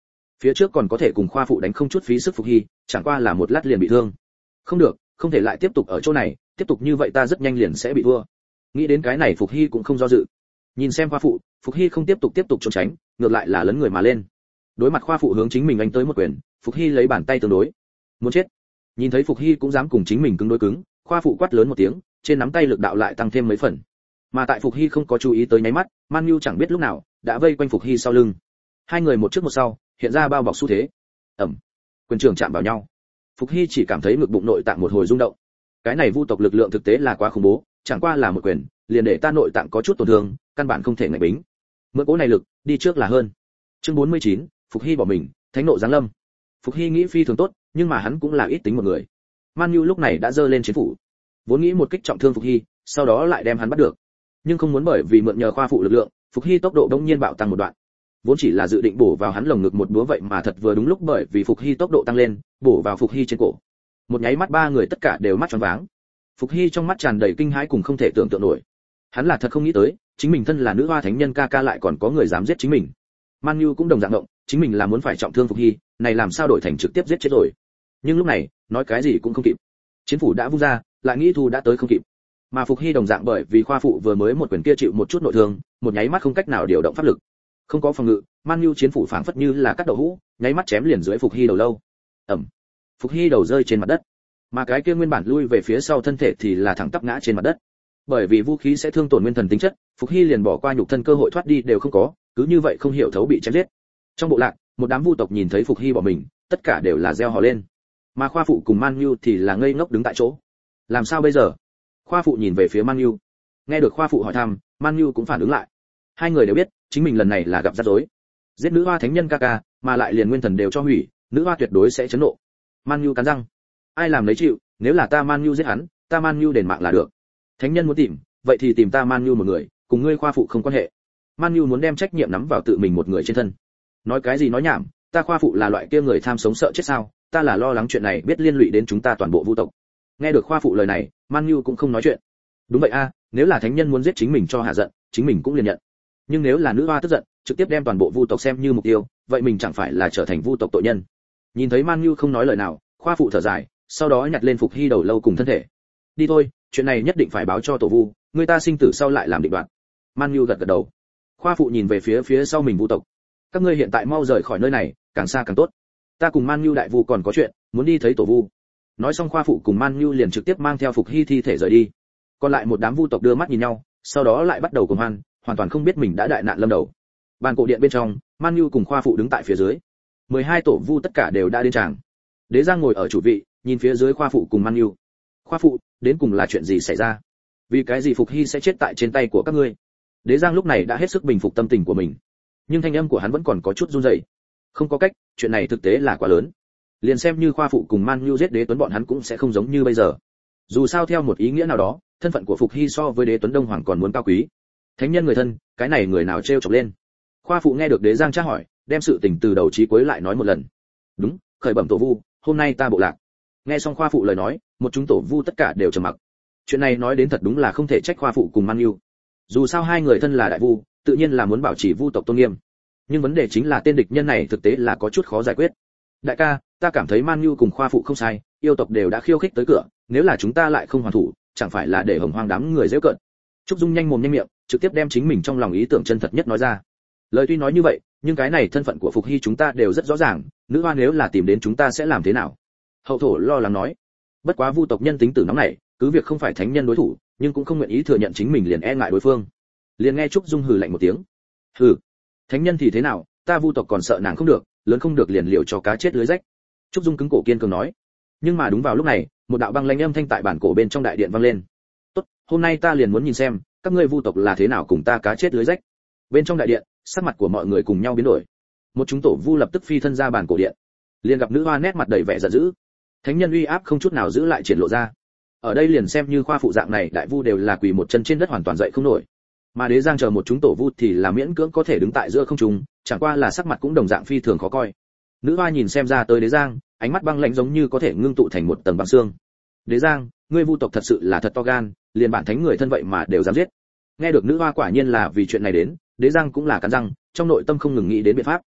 phía trước còn có thể cùng khoa phụ đánh không chút phí sức Phục Hy, chẳng qua là một lát liền bị thương. Không được, không thể lại tiếp tục ở chỗ này, tiếp tục như vậy ta rất nhanh liền sẽ bị thua. Nghĩ đến cái này Phục Hy cũng không do dự. Nhìn xem khoa phụ, Phục Hy không tiếp tục tiếp tục trốn tránh, ngược lại là lấn người mà lên. Đối mặt khoa phụ hướng chính mình đánh tới một quyền, Phục Hy lấy bàn tay tương đối. Muốn chết. Nhìn thấy Phục Hy cũng dám cùng chính mình cứng đối cứng, khoa phụ quát lớn một tiếng, trên nắm tay lực đạo lại tăng thêm mấy phần. Mà tại Phục Hy không có chú ý tới nháy mắt, Man Nhu chẳng biết lúc nào đã vây quanh Phục Hy sau lưng. Hai người một trước một sau, hiện ra bao bọc xu thế. Ầm. Quyền trường chạm vào nhau. Phục Hy chỉ cảm thấy ngực bụng nội tạng một hồi rung động. Cái này vu tộc lực lượng thực tế là quá khủng bố, chẳng qua là một quyền, liền để ta nội tạng có chút tổn thương, căn bản không thể ngạnh bính. Mượn cố này lực, đi trước là hơn. Chương bốn mươi chín, Phục Hy bỏ mình, thánh nộ giáng lâm. Phục Hy nghĩ phi thường tốt, nhưng mà hắn cũng là ít tính một người. Man Nhu lúc này đã giơ lên chiến phủ, vốn nghĩ một kích trọng thương Phục Hy, sau đó lại đem hắn bắt được. Nhưng không muốn bởi vì mượn nhờ khoa phụ lực lượng, Phục Hy tốc độ đống nhiên bạo tăng một đoạn. Vốn chỉ là dự định bổ vào hắn lồng ngực một búa vậy mà thật vừa đúng lúc bởi vì Phục Hy tốc độ tăng lên, bổ vào Phục Hy trên cổ. Một nháy mắt ba người tất cả đều mắt tròn váng. Phục Hy trong mắt tràn đầy kinh hãi cùng không thể tưởng tượng nổi. Hắn là thật không nghĩ tới, chính mình thân là nữ hoa thánh nhân ca ca lại còn có người dám giết chính mình. Man Nhu cũng đồng dạng động, chính mình là muốn phải trọng thương Phục Hy, này làm sao đổi thành trực tiếp giết chết rồi. Nhưng lúc này, nói cái gì cũng không kịp. Chiến phủ đã vung ra, lại nghĩ thu đã tới không kịp. Mà Phục Hy đồng dạng bởi vì khoa phụ vừa mới một quyền kia chịu một chút nội thương, một nháy mắt không cách nào điều động pháp lực. Không có phòng ngự, Man Nhu chiến phủ phảng phất như là cắt đậu hũ, nháy mắt chém liền dưới Phục Hy đầu lâu. Ầm. Phục Hy đầu rơi trên mặt đất, mà cái kia nguyên bản lui về phía sau thân thể thì là thẳng tắp ngã trên mặt đất. Bởi vì vũ khí sẽ thương tổn nguyên thần tính chất, Phục Hy liền bỏ qua nhục thân cơ hội thoát đi đều không có, cứ như vậy không hiểu thấu bị chém giết. Trong bộ lạc, một đám vu tộc nhìn thấy Phục Hy bỏ mình, tất cả đều là reo hò lên. Mà khoa phụ cùng Man Nhu thì là ngây ngốc đứng tại chỗ. Làm sao bây giờ? Khoa phụ nhìn về phía Man Nhu. Nghe được khoa phụ hỏi thăm, Man Nhu cũng phản ứng lại. Hai người đều biết, chính mình lần này là gặp rắc rối. Giết nữ hoa thánh nhân ca ca, mà lại liền nguyên thần đều cho hủy, nữ hoa tuyệt đối sẽ chấn nộ. Man Nhu cắn răng. Ai làm lấy chịu, nếu là ta Man Nhu giết hắn, ta Man Nhu đền mạng là được. Thánh nhân muốn tìm, vậy thì tìm ta Man Nhu một người, cùng ngươi khoa phụ không quan hệ. Man Nhu muốn đem trách nhiệm nắm vào tự mình một người trên thân. Nói cái gì nói nhảm, ta khoa phụ là loại kia người tham sống sợ chết sao, ta là lo lắng chuyện này biết liên lụy đến chúng ta toàn bộ vu tộc. Nghe được khoa phụ lời này, Man Nhu cũng không nói chuyện. Đúng vậy a, nếu là thánh nhân muốn giết chính mình cho hạ giận, chính mình cũng liền nhận. Nhưng nếu là nữ hoa tức giận, trực tiếp đem toàn bộ vu tộc xem như mục tiêu, vậy mình chẳng phải là trở thành vu tộc tội nhân. Nhìn thấy Man Nhu không nói lời nào, khoa phụ thở dài, sau đó nhặt lên Phục Hy đầu lâu cùng thân thể. Đi thôi, chuyện này nhất định phải báo cho tổ vu, người ta sinh tử sau lại làm định đoạt. Man Nhu gật gật đầu. Khoa phụ nhìn về phía phía sau mình vu tộc. Các ngươi hiện tại mau rời khỏi nơi này, càng xa càng tốt. Ta cùng Man Nhu đại vu còn có chuyện, muốn đi thấy tổ vu. Nói xong khoa phụ cùng Man Nhu liền trực tiếp mang theo Phục Hy thi thể rời đi. Còn lại một đám vu tộc đưa mắt nhìn nhau, sau đó lại bắt đầu cuồng hoan, hoàn toàn không biết mình đã đại nạn lâm đầu. Bàn cổ điện bên trong, Man Nhu cùng khoa phụ đứng tại phía dưới. mười hai tổ vu tất cả đều đã đến tràng. Đế Giang ngồi ở chủ vị, nhìn phía dưới khoa phụ cùng Man Nhu. Khoa phụ, đến cùng là chuyện gì xảy ra? Vì cái gì Phục Hy sẽ chết tại trên tay của các ngươi? Đế Giang lúc này đã hết sức bình phục tâm tình của mình, nhưng thanh âm của hắn vẫn còn có chút run rẩy. Không có cách, chuyện này thực tế là quá lớn. Liền xem như khoa phụ cùng Man Nhu giết Đế Tuấn bọn hắn cũng sẽ không giống như bây giờ. Dù sao theo một ý nghĩa nào đó, thân phận của Phục Hy so với Đế Tuấn Đông Hoàng còn muốn cao quý. Thánh nhân người thân, cái này người nào trêu chọc lên? Khoa phụ nghe được Đế Giang tra hỏi, đem sự tình từ đầu chí cuối lại nói một lần. Đúng, khởi bẩm tổ vu, hôm nay ta bộ lạc. Nghe xong khoa phụ lời nói, một chúng tổ vu tất cả đều trầm mặc. Chuyện này nói đến thật đúng là không thể trách khoa phụ cùng Man Nhu. Dù sao hai người thân là đại vu, tự nhiên là muốn bảo trì vu tộc tôn nghiêm. Nhưng vấn đề chính là tên địch nhân này thực tế là có chút khó giải quyết. Đại ca, ta cảm thấy Man Nhu cùng khoa phụ không sai, yêu tộc đều đã khiêu khích tới cửa, nếu là chúng ta lại không hoàn thủ, chẳng phải là để hồng hoang đám người giễu cợt. Trúc Dung nhanh mồm nhanh miệng, trực tiếp đem chính mình trong lòng ý tưởng chân thật nhất nói ra. Lời tuy nói như vậy, nhưng cái này thân phận của Phục Hy chúng ta đều rất rõ ràng, nữ hoa nếu là tìm đến chúng ta sẽ làm thế nào? Hậu thổ lo lắng nói. Bất quá vu tộc nhân tính tử nóng này, cứ việc không phải thánh nhân đối thủ, nhưng cũng không nguyện ý thừa nhận chính mình liền e ngại đối phương. Liền nghe Trúc Dung hừ lạnh một tiếng. Hừ, thánh nhân thì thế nào, ta vu tộc còn sợ nàng không được, lớn không được liền liều cho cá chết lưới rách. Trúc Dung cứng cổ kiên cường nói. Nhưng mà đúng vào lúc này, một đạo băng lãnh âm thanh tại bản cổ bên trong đại điện vang lên. Tốt, hôm nay ta liền muốn nhìn xem, các ngươi vu tộc là thế nào cùng ta cá chết lưới rách. Bên trong đại điện, sắc mặt của mọi người cùng nhau biến đổi. Một chúng tổ vu lập tức phi thân ra bản cổ điện, liền gặp nữ hoa nét mặt đầy vẻ giận dữ. Thánh nhân uy áp không chút nào giữ lại triển lộ ra. Ở đây liền xem như khoa phụ dạng này đại vu đều là quỳ một chân trên đất hoàn toàn dậy không nổi. Mà Đế Giang chờ một chúng tổ vu thì là miễn cưỡng có thể đứng tại giữa không trung, chẳng qua là sắc mặt cũng đồng dạng phi thường khó coi. Nữ hoa nhìn xem ra tới Đế Giang, ánh mắt băng lãnh giống như có thể ngưng tụ thành một tầng băng xương. Đế Giang, ngươi vu tộc thật sự là thật to gan, liền bản thánh người thân vậy mà đều dám giết. Nghe được nữ hoa quả nhiên là vì chuyện này đến, Đế Giang cũng là cắn răng, trong nội tâm không ngừng nghĩ đến biện pháp.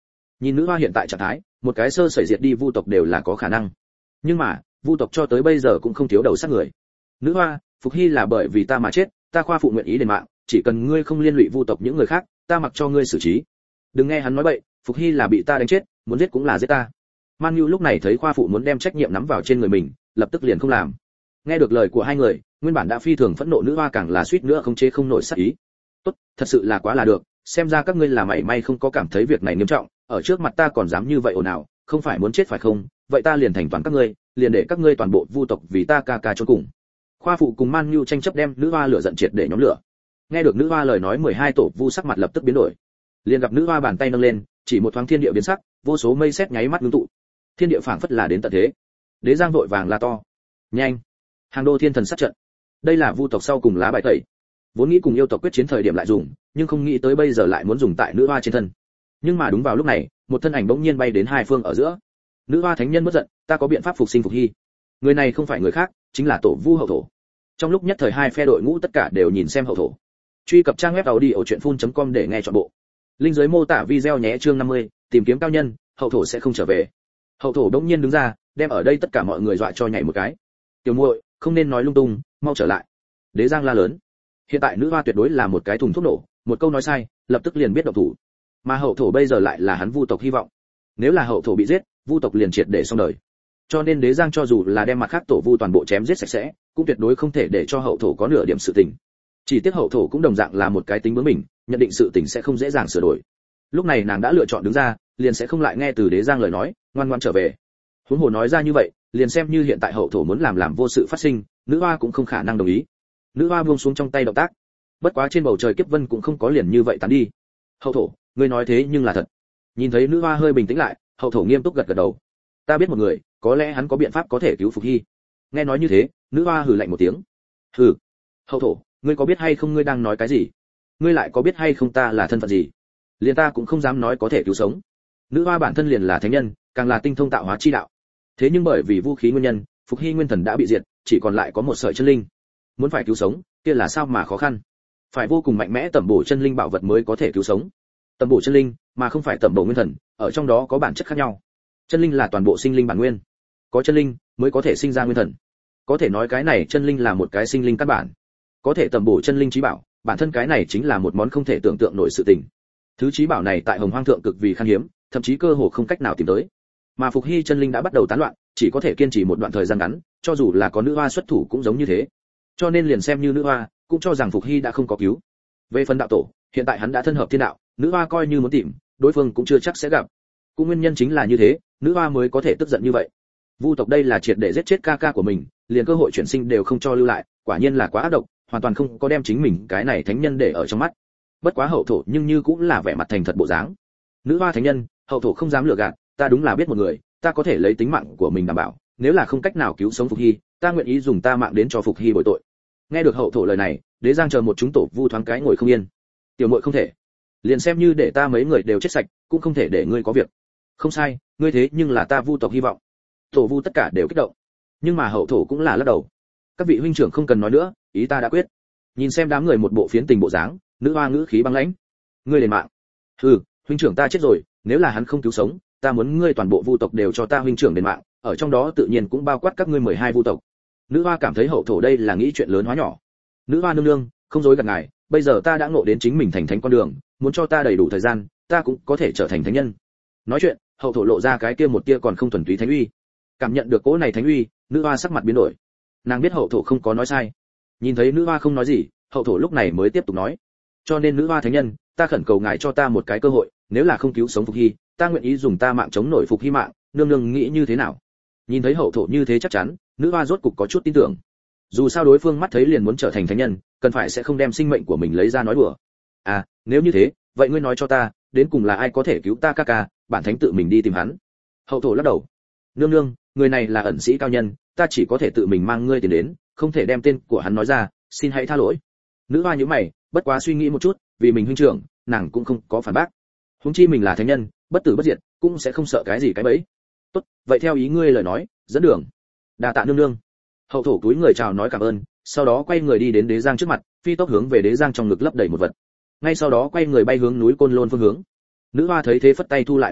Nhìn nữ hoa hiện tại trạng thái, một cái sơ sẩy diệt đi vu tộc đều là có khả năng. Nhưng mà, vu tộc cho tới bây giờ cũng không thiếu đầu sát người. Nữ hoa, Phục Hy là bởi vì ta mà chết, ta khoa phụ nguyện ý đền mạng, chỉ cần ngươi không liên lụy vu tộc những người khác, ta mặc cho ngươi xử trí. Đừng nghe hắn nói bậy, Phục Hy là bị ta đánh chết, muốn giết cũng là giết ta. Man Nhu lúc này thấy khoa phụ muốn đem trách nhiệm nắm vào trên người mình, lập tức liền không làm. Nghe được lời của hai người, nguyên bản đã phi thường phẫn nộ nữ hoa càng là suýt nữa không chế không nổi sát ý. Tốt, thật sự là quá là được, xem ra các ngươi là mảy may không có cảm thấy việc này nghiêm trọng, ở trước mặt ta còn dám như vậy ồn ào, không phải muốn chết phải không? Vậy ta liền thành toàn các ngươi, liền để các ngươi toàn bộ vu tộc vì ta ca ca chôn cùng. Khoa phụ cùng Man Nhu tranh chấp đem nữ hoa lửa giận triệt để nhóm lửa. Nghe được nữ hoa lời nói, mười hai tổ vu sắc mặt lập tức biến đổi. Liền gặp nữ hoa bàn tay nâng lên, chỉ một thoáng thiên địa biến sắc, vô số mây sét nháy mắt ngưng tụ. Thiên địa phảng phất là đến tận thế. Đế Giang vội vàng la to: "Nhanh! Hàng đô thiên thần sát trận." Đây là vu tộc sau cùng lá bài tẩy. Vốn nghĩ cùng yêu tộc quyết chiến thời điểm lại dùng, nhưng không nghĩ tới bây giờ lại muốn dùng tại nữ hoa trên thân. Nhưng mà đúng vào lúc này, một thân ảnh bỗng nhiên bay đến hai phương ở giữa. Nữ hoa thánh nhân bất giận, ta có biện pháp phục sinh Phục Hy. Người này không phải người khác, chính là tổ vu hậu thổ. Trong lúc nhất thời hai phe đội ngũ tất cả đều nhìn xem hậu thổ. Truy cập trang web audiochuyenphun.com để nghe trọn bộ. Linh dưới mô tả video nhé. Chương năm mươi, tìm kiếm cao nhân, hậu thổ sẽ không trở về. Hậu thổ đống nhiên đứng ra, đem ở đây tất cả mọi người dọa cho nhảy một cái. Tiểu muội, không nên nói lung tung, mau trở lại. Đế Giang la lớn. Hiện tại nữ hoa tuyệt đối là một cái thùng thuốc nổ, một câu nói sai, lập tức liền biết động thủ. Mà hậu thổ bây giờ lại là hắn vu tộc hy vọng. Nếu là hậu thổ bị giết, vu tộc liền triệt để xong đời. Cho nên Đế Giang cho dù là đem mặt khác tổ vu toàn bộ chém giết sạch sẽ, cũng tuyệt đối không thể để cho hậu thổ có nửa điểm sự tình. Chỉ tiếc hậu thổ cũng đồng dạng là một cái tính bướng mình, nhận định sự tình sẽ không dễ dàng sửa đổi. Lúc này nàng đã lựa chọn đứng ra, liền sẽ không lại nghe từ Đế Giang lời nói, ngoan ngoãn trở về. Huống hồ nói ra như vậy, liền xem như hiện tại hậu thổ muốn làm làm vô sự phát sinh, nữ hoa cũng không khả năng đồng ý. Nữ hoa buông xuống trong tay động tác. Bất quá trên bầu trời kiếp vân cũng không có liền như vậy tán đi. Hậu thổ, ngươi nói thế nhưng là thật. Nhìn thấy nữ hoa hơi bình tĩnh lại, hậu thổ nghiêm túc gật gật đầu. Ta biết một người, có lẽ hắn có biện pháp có thể cứu Phục Hy. Nghe nói như thế, nữ hoa hừ lạnh một tiếng. Hừ. Hậu thổ, ngươi có biết hay không ngươi đang nói cái gì? Ngươi lại có biết hay không ta là thân phận gì? Liền ta cũng không dám nói có thể cứu sống. Nữ hoa bản thân liền là thánh nhân, càng là tinh thông tạo hóa chi đạo. Thế nhưng bởi vì vũ khí nguyên nhân, Phục Hy nguyên thần đã bị diệt, chỉ còn lại có một sợi chân linh. Muốn phải cứu sống, kia là sao mà khó khăn? Phải vô cùng mạnh mẽ tẩm bổ chân linh bảo vật mới có thể cứu sống. Tẩm bổ chân linh, mà không phải tẩm bổ nguyên thần, ở trong đó có bản chất khác nhau. Chân linh là toàn bộ sinh linh bản nguyên, có chân linh mới có thể sinh ra nguyên thần. Có thể nói cái này chân linh là một cái sinh linh căn bản. Có thể tẩm bổ chân linh trí bảo, bản thân cái này chính là một món không thể tưởng tượng nổi sự tình. Thứ trí bảo này tại Hồng Hoang thượng cực vì khan hiếm, thậm chí cơ hồ không cách nào tìm tới. Mà Phục Hy chân linh đã bắt đầu tán loạn, chỉ có thể kiên trì một đoạn thời gian ngắn, cho dù là có nữ hoa xuất thủ cũng giống như thế. Cho nên liền xem như nữ hoa, cũng cho rằng Phục Hy đã không có cứu. Về phần đạo tổ, hiện tại hắn đã thân hợp thiên đạo, nữ hoa coi như muốn tìm, đối phương cũng chưa chắc sẽ gặp. Cũng nguyên nhân chính là như thế, nữ hoa mới có thể tức giận như vậy. Vu tộc đây là triệt để giết chết ca ca của mình, liền cơ hội chuyển sinh đều không cho lưu lại, quả nhiên là quá ác độc, hoàn toàn không có đem chính mình cái này thánh nhân để ở trong mắt. Bất quá hậu thổ nhưng như cũng là vẻ mặt thành thật bộ dáng. Nữ hoa thánh nhân, hậu thổ không dám lừa gạt, ta đúng là biết một người, ta có thể lấy tính mạng của mình đảm bảo, nếu là không cách nào cứu sống Phục Hy, ta nguyện ý dùng ta mạng đến cho Phục Hy bồi tội. Nghe được hậu thổ lời này, Đế Giang chờ một chúng tổ vu thoáng cái ngồi không yên. Tiểu muội không thể, liền xem như để ta mấy người đều chết sạch, cũng không thể để ngươi có việc. Không sai, ngươi thế nhưng là ta vu tộc hy vọng. Tổ vu tất cả đều kích động, nhưng mà hậu thổ cũng là lắc đầu. Các vị huynh trưởng không cần nói nữa, ý ta đã quyết. Nhìn xem đám người một bộ phiến tình bộ dáng, nữ hoa ngữ khí băng lãnh. Ngươi đền mạng. Hừ, huynh trưởng ta chết rồi, nếu là hắn không cứu sống, ta muốn ngươi toàn bộ vu tộc đều cho ta huynh trưởng đền mạng, ở trong đó tự nhiên cũng bao quát các ngươi mười hai vu tộc. Nữ hoa cảm thấy hậu thổ đây là nghĩ chuyện lớn hóa nhỏ. Nữ hoa nương nương, không dối gạt ngài, bây giờ ta đã ngộ đến chính mình thành thánh con đường, muốn cho ta đầy đủ thời gian, ta cũng có thể trở thành thánh nhân. Nói chuyện, hậu thổ lộ ra cái kia một tia còn không thuần túy thánh uy. Cảm nhận được cỗ này thánh uy, nữ hoa sắc mặt biến đổi. Nàng biết hậu thổ không có nói sai. Nhìn thấy nữ hoa không nói gì, hậu thổ lúc này mới tiếp tục nói. Cho nên nữ hoa thánh nhân, ta khẩn cầu ngài cho ta một cái cơ hội, nếu là không cứu sống Phục Hy, ta nguyện ý dùng ta mạng chống nổi Phục Hy mạng, nương nương nghĩ như thế nào? Nhìn thấy hậu thổ như thế chắc chắn, nữ hoa rốt cục có chút tin tưởng. Dù sao đối phương mắt thấy liền muốn trở thành thánh nhân, cần phải sẽ không đem sinh mệnh của mình lấy ra nói đùa. À, nếu như thế, vậy ngươi nói cho ta, đến cùng là ai có thể cứu ta ca ca, bản thánh tự mình đi tìm hắn. Hậu thổ lắc đầu. Nương nương, người này là ẩn sĩ cao nhân, ta chỉ có thể tự mình mang ngươi tiền đến, không thể đem tên của hắn nói ra, xin hãy tha lỗi. Nữ hoa nhíu mày, bất quá suy nghĩ một chút, vì mình huynh trưởng, nàng cũng không có phản bác. Huống chi mình là thánh nhân, bất tử bất diệt, cũng sẽ không sợ cái gì cái bẫy. Tốt, vậy theo ý ngươi lời nói, dẫn đường. Đa tạ nương nương. Hậu thổ túi người chào nói cảm ơn, sau đó quay người đi đến Đế Giang trước mặt, phi tốc hướng về Đế Giang trong ngực lấp đầy một vật. Ngay sau đó quay người bay hướng núi Côn Lôn phương hướng. Nữ hoa thấy thế phất tay thu lại mây sét,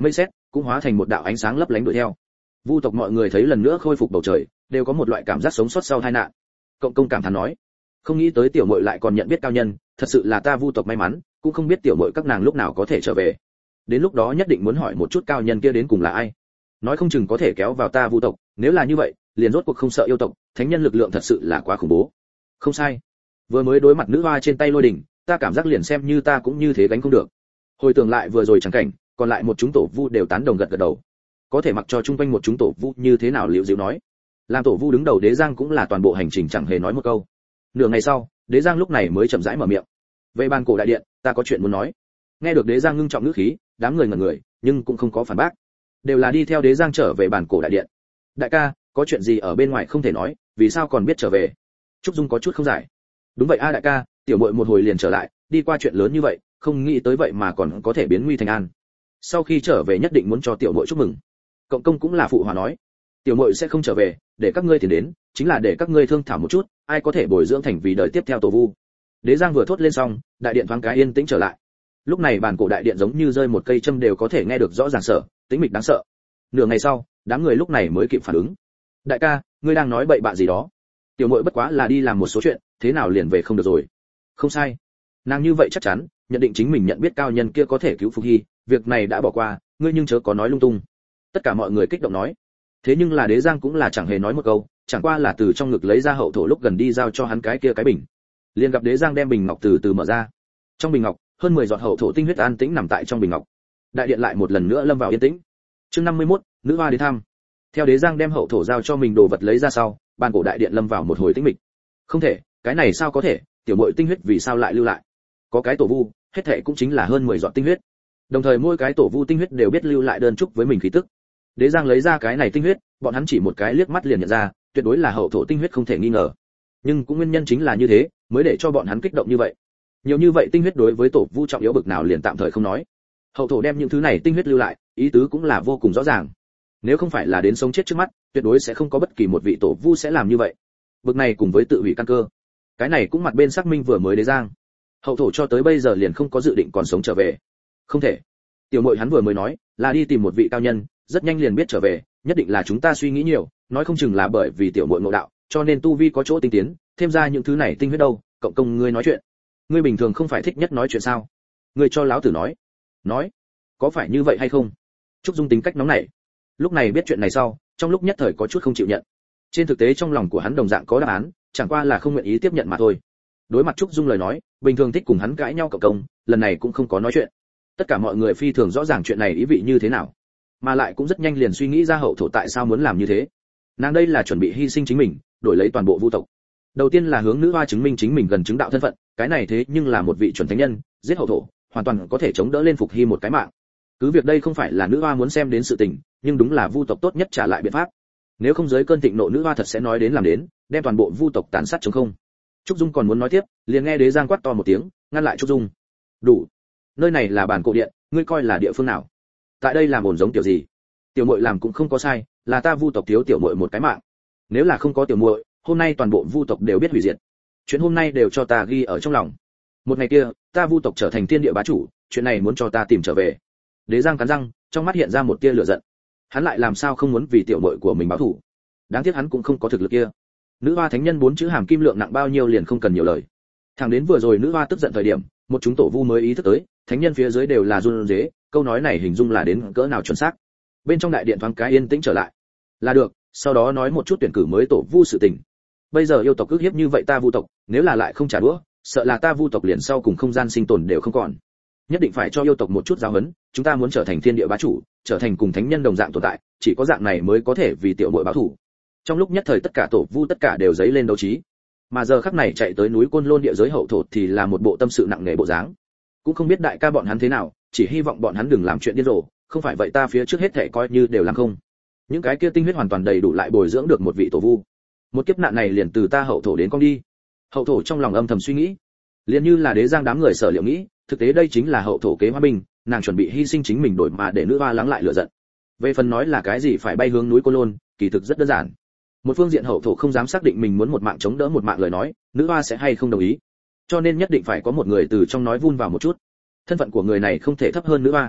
cũng hóa thành một đạo ánh sáng lấp lánh đuổi theo. Vu tộc mọi người thấy lần nữa khôi phục bầu trời, đều có một loại cảm giác sống sót sau tai nạn. Cộng công cảm thán nói, không nghĩ tới tiểu muội lại còn nhận biết cao nhân, thật sự là ta Vu tộc may mắn, cũng không biết tiểu muội các nàng lúc nào có thể trở về. Đến lúc đó nhất định muốn hỏi một chút cao nhân kia đến cùng là ai, nói không chừng có thể kéo vào ta Vu tộc, nếu là như vậy, liền rốt cuộc không sợ yêu tộc, thánh nhân lực lượng thật sự là quá khủng bố. Không sai, vừa mới đối mặt nữ hoa trên tay lôi đỉnh, ta cảm giác liền xem như ta cũng như thế gánh không được. Hồi tưởng lại vừa rồi chẳng cảnh, còn lại một chúng tổ vu đều tán đồng gật gật đầu. Có thể mặc cho chung quanh một chúng tổ vu như thế nào liễu diệu nói. Làm tổ vu đứng đầu Đế Giang cũng là toàn bộ hành trình chẳng hề nói một câu. Nửa ngày sau, Đế Giang lúc này mới chậm rãi mở miệng. Về bàn cổ đại điện, ta có chuyện muốn nói. Nghe được Đế Giang ngưng trọng ngữ khí, đám người ngẩn người, nhưng cũng không có phản bác. Đều là đi theo Đế Giang trở về bàn cổ đại điện. Đại ca, có chuyện gì ở bên ngoài không thể nói, vì sao còn biết trở về? Trúc Dung có chút không giải. Đúng vậy a đại ca, tiểu muội một hồi liền trở lại, đi qua chuyện lớn như vậy, không nghĩ tới vậy mà còn có thể biến nguy thành an. Sau khi trở về nhất định muốn cho tiểu muội chúc mừng. Cộng công cũng là phụ hòa nói, tiểu muội sẽ không trở về, để các ngươi tiền đến, chính là để các ngươi thương thảo một chút, ai có thể bồi dưỡng thành vì đời tiếp theo tổ vu. Đế Giang vừa thốt lên xong, đại điện thoáng cái yên tĩnh trở lại. Lúc này bàn cổ đại điện giống như rơi một cây châm đều có thể nghe được rõ ràng sợ, tĩnh mịch đáng sợ. Nửa ngày sau, đám người lúc này mới kịp phản ứng. Đại ca, ngươi đang nói bậy bạ gì đó? Tiểu muội bất quá là đi làm một số chuyện, thế nào liền về không được rồi? Không sai, nàng như vậy chắc chắn, nhận định chính mình nhận biết cao nhân kia có thể cứu Phục Hy, việc này đã bỏ qua, ngươi nhưng chớ có nói lung tung. Tất cả mọi người kích động nói. Thế nhưng là Đế Giang cũng là chẳng hề nói một câu, chẳng qua là từ trong ngực lấy ra hậu thổ lúc gần đi giao cho hắn cái kia cái bình. Liền gặp Đế Giang đem bình ngọc từ từ mở ra. Trong bình ngọc, hơn mười giọt hậu thổ tinh huyết an tĩnh nằm tại trong bình ngọc. Đại điện lại một lần nữa lâm vào yên tĩnh. Chương năm mươi mốt, nữ hoa đến thăm. Theo Đế Giang đem hậu thổ giao cho mình đồ vật lấy ra sau, bàn cổ đại điện lâm vào một hồi tĩnh mịch. Không thể, cái này sao có thể, tiểu muội tinh huyết vì sao lại lưu lại? Có cái tổ vu, hết thảy cũng chính là hơn mười giọt tinh huyết. Đồng thời mỗi cái tổ vu tinh huyết đều biết lưu lại đơn trúc với mình khí tức. Đế Giang lấy ra cái này tinh huyết, bọn hắn chỉ một cái liếc mắt liền nhận ra, tuyệt đối là hậu thổ tinh huyết không thể nghi ngờ. Nhưng cũng nguyên nhân chính là như thế, mới để cho bọn hắn kích động như vậy. Nhiều như vậy tinh huyết đối với tổ vu trọng yếu bực nào liền tạm thời không nói. Hậu thổ đem những thứ này tinh huyết lưu lại, ý tứ cũng là vô cùng rõ ràng. Nếu không phải là đến sống chết trước mắt, tuyệt đối sẽ không có bất kỳ một vị tổ vu sẽ làm như vậy. Bực này cùng với tự hủy căn cơ. Cái này cũng mặt bên xác minh vừa mới Đế Giang. Hậu thổ cho tới bây giờ liền không có dự định còn sống trở về. Không thể. Tiểu muội hắn vừa mới nói, là đi tìm một vị cao nhân, rất nhanh liền biết trở về, nhất định là chúng ta suy nghĩ nhiều, nói không chừng là bởi vì tiểu muội ngộ đạo, cho nên tu vi có chỗ tinh tiến, thêm ra những thứ này tinh huyết đâu, cộng công ngươi nói chuyện. Ngươi bình thường không phải thích nhất nói chuyện sao? Ngươi cho lão tử nói. Nói, có phải như vậy hay không? Trúc Dung tính cách nóng nảy. Lúc này biết chuyện này sau, trong lúc nhất thời có chút không chịu nhận. Trên thực tế trong lòng của hắn đồng dạng có đáp án, chẳng qua là không nguyện ý tiếp nhận mà thôi. Đối mặt Trúc Dung lời nói, bình thường thích cùng hắn cãi nhau cộng công, lần này cũng không có nói chuyện. Tất cả mọi người phi thường rõ ràng chuyện này ý vị như thế nào, mà lại cũng rất nhanh liền suy nghĩ ra hậu thổ tại sao muốn làm như thế. Nàng đây là chuẩn bị hy sinh chính mình, đổi lấy toàn bộ vu tộc. Đầu tiên là hướng nữ hoa chứng minh chính mình gần chứng đạo thân phận, cái này thế nhưng là một vị chuẩn thánh nhân, giết hậu thổ, hoàn toàn có thể chống đỡ lên Phục Hy một cái mạng. Cứ việc đây không phải là nữ hoa muốn xem đến sự tình, nhưng đúng là vu tộc tốt nhất trả lại biện pháp. Nếu không dưới cơn thịnh nộ nữ hoa thật sẽ nói đến làm đến, đem toàn bộ vu tộc tàn sát chống không. Trúc Dung còn muốn nói tiếp, liền nghe Đế Giang quát to một tiếng, ngăn lại Trúc Dung. Đủ. Nơi này là bàn cổ điện, ngươi coi là địa phương nào? Tại đây làm ổn giống tiểu gì? Tiểu muội làm cũng không có sai, là ta vu tộc thiếu tiểu muội một cái mạng. Nếu là không có tiểu muội, hôm nay toàn bộ vu tộc đều biết hủy diệt. Chuyện hôm nay đều cho ta ghi ở trong lòng. Một ngày kia, ta vu tộc trở thành thiên địa bá chủ, chuyện này muốn cho ta tìm trở về. Đế Giang cắn răng, trong mắt hiện ra một tia lửa giận. Hắn lại làm sao không muốn vì tiểu muội của mình báo thù? Đáng tiếc hắn cũng không có thực lực kia. Nữ hoa thánh nhân bốn chữ hàm kim lượng nặng bao nhiêu liền không cần nhiều lời. Thẳng đến vừa rồi nữ hoa tức giận thời điểm, một chúng tổ vu mới ý thức tới, thánh nhân phía dưới đều là run rế, câu nói này hình dung là đến cỡ nào chuẩn xác. Bên trong đại điện thoáng cái yên tĩnh trở lại. Là được, sau đó nói một chút tuyển cử mới tổ vu sự tình. Bây giờ yêu tộc ức hiếp như vậy ta vu tộc, nếu là lại không trả đũa, sợ là ta vu tộc liền sau cùng không gian sinh tồn đều không còn. Nhất định phải cho yêu tộc một chút giáo huấn, chúng ta muốn trở thành thiên địa bá chủ, trở thành cùng thánh nhân đồng dạng tồn tại, chỉ có dạng này mới có thể vì tiểu muội báo thù. Trong lúc nhất thời tất cả tổ vu tất cả đều dấy lên đấu trí. Mà giờ khắc này chạy tới núi Côn Lôn địa giới hậu thổ thì là một bộ tâm sự nặng nề bộ dáng. Cũng không biết đại ca bọn hắn thế nào, chỉ hy vọng bọn hắn đừng làm chuyện điên rồ, không phải vậy ta phía trước hết thảy coi như đều làm không. Những cái kia tinh huyết hoàn toàn đầy đủ lại bồi dưỡng được một vị tổ vu. Một kiếp nạn này liền từ ta hậu thổ đến con đi. Hậu thổ trong lòng âm thầm suy nghĩ, liền như là Đế Giang đám người sở liệu nghĩ, thực tế đây chính là hậu thổ kế hoa binh, nàng chuẩn bị hy sinh chính mình đổi mà để nữ hoa lắng lại lửa giận. Về phần nói là cái gì phải bay hướng núi Côn Lôn, kỳ thực rất đơn giản. Một phương diện hậu thổ không dám xác định mình muốn một mạng chống đỡ một mạng lời nói, nữ hoa sẽ hay không đồng ý. Cho nên nhất định phải có một người từ trong nói vun vào một chút. Thân phận của người này không thể thấp hơn nữ hoa.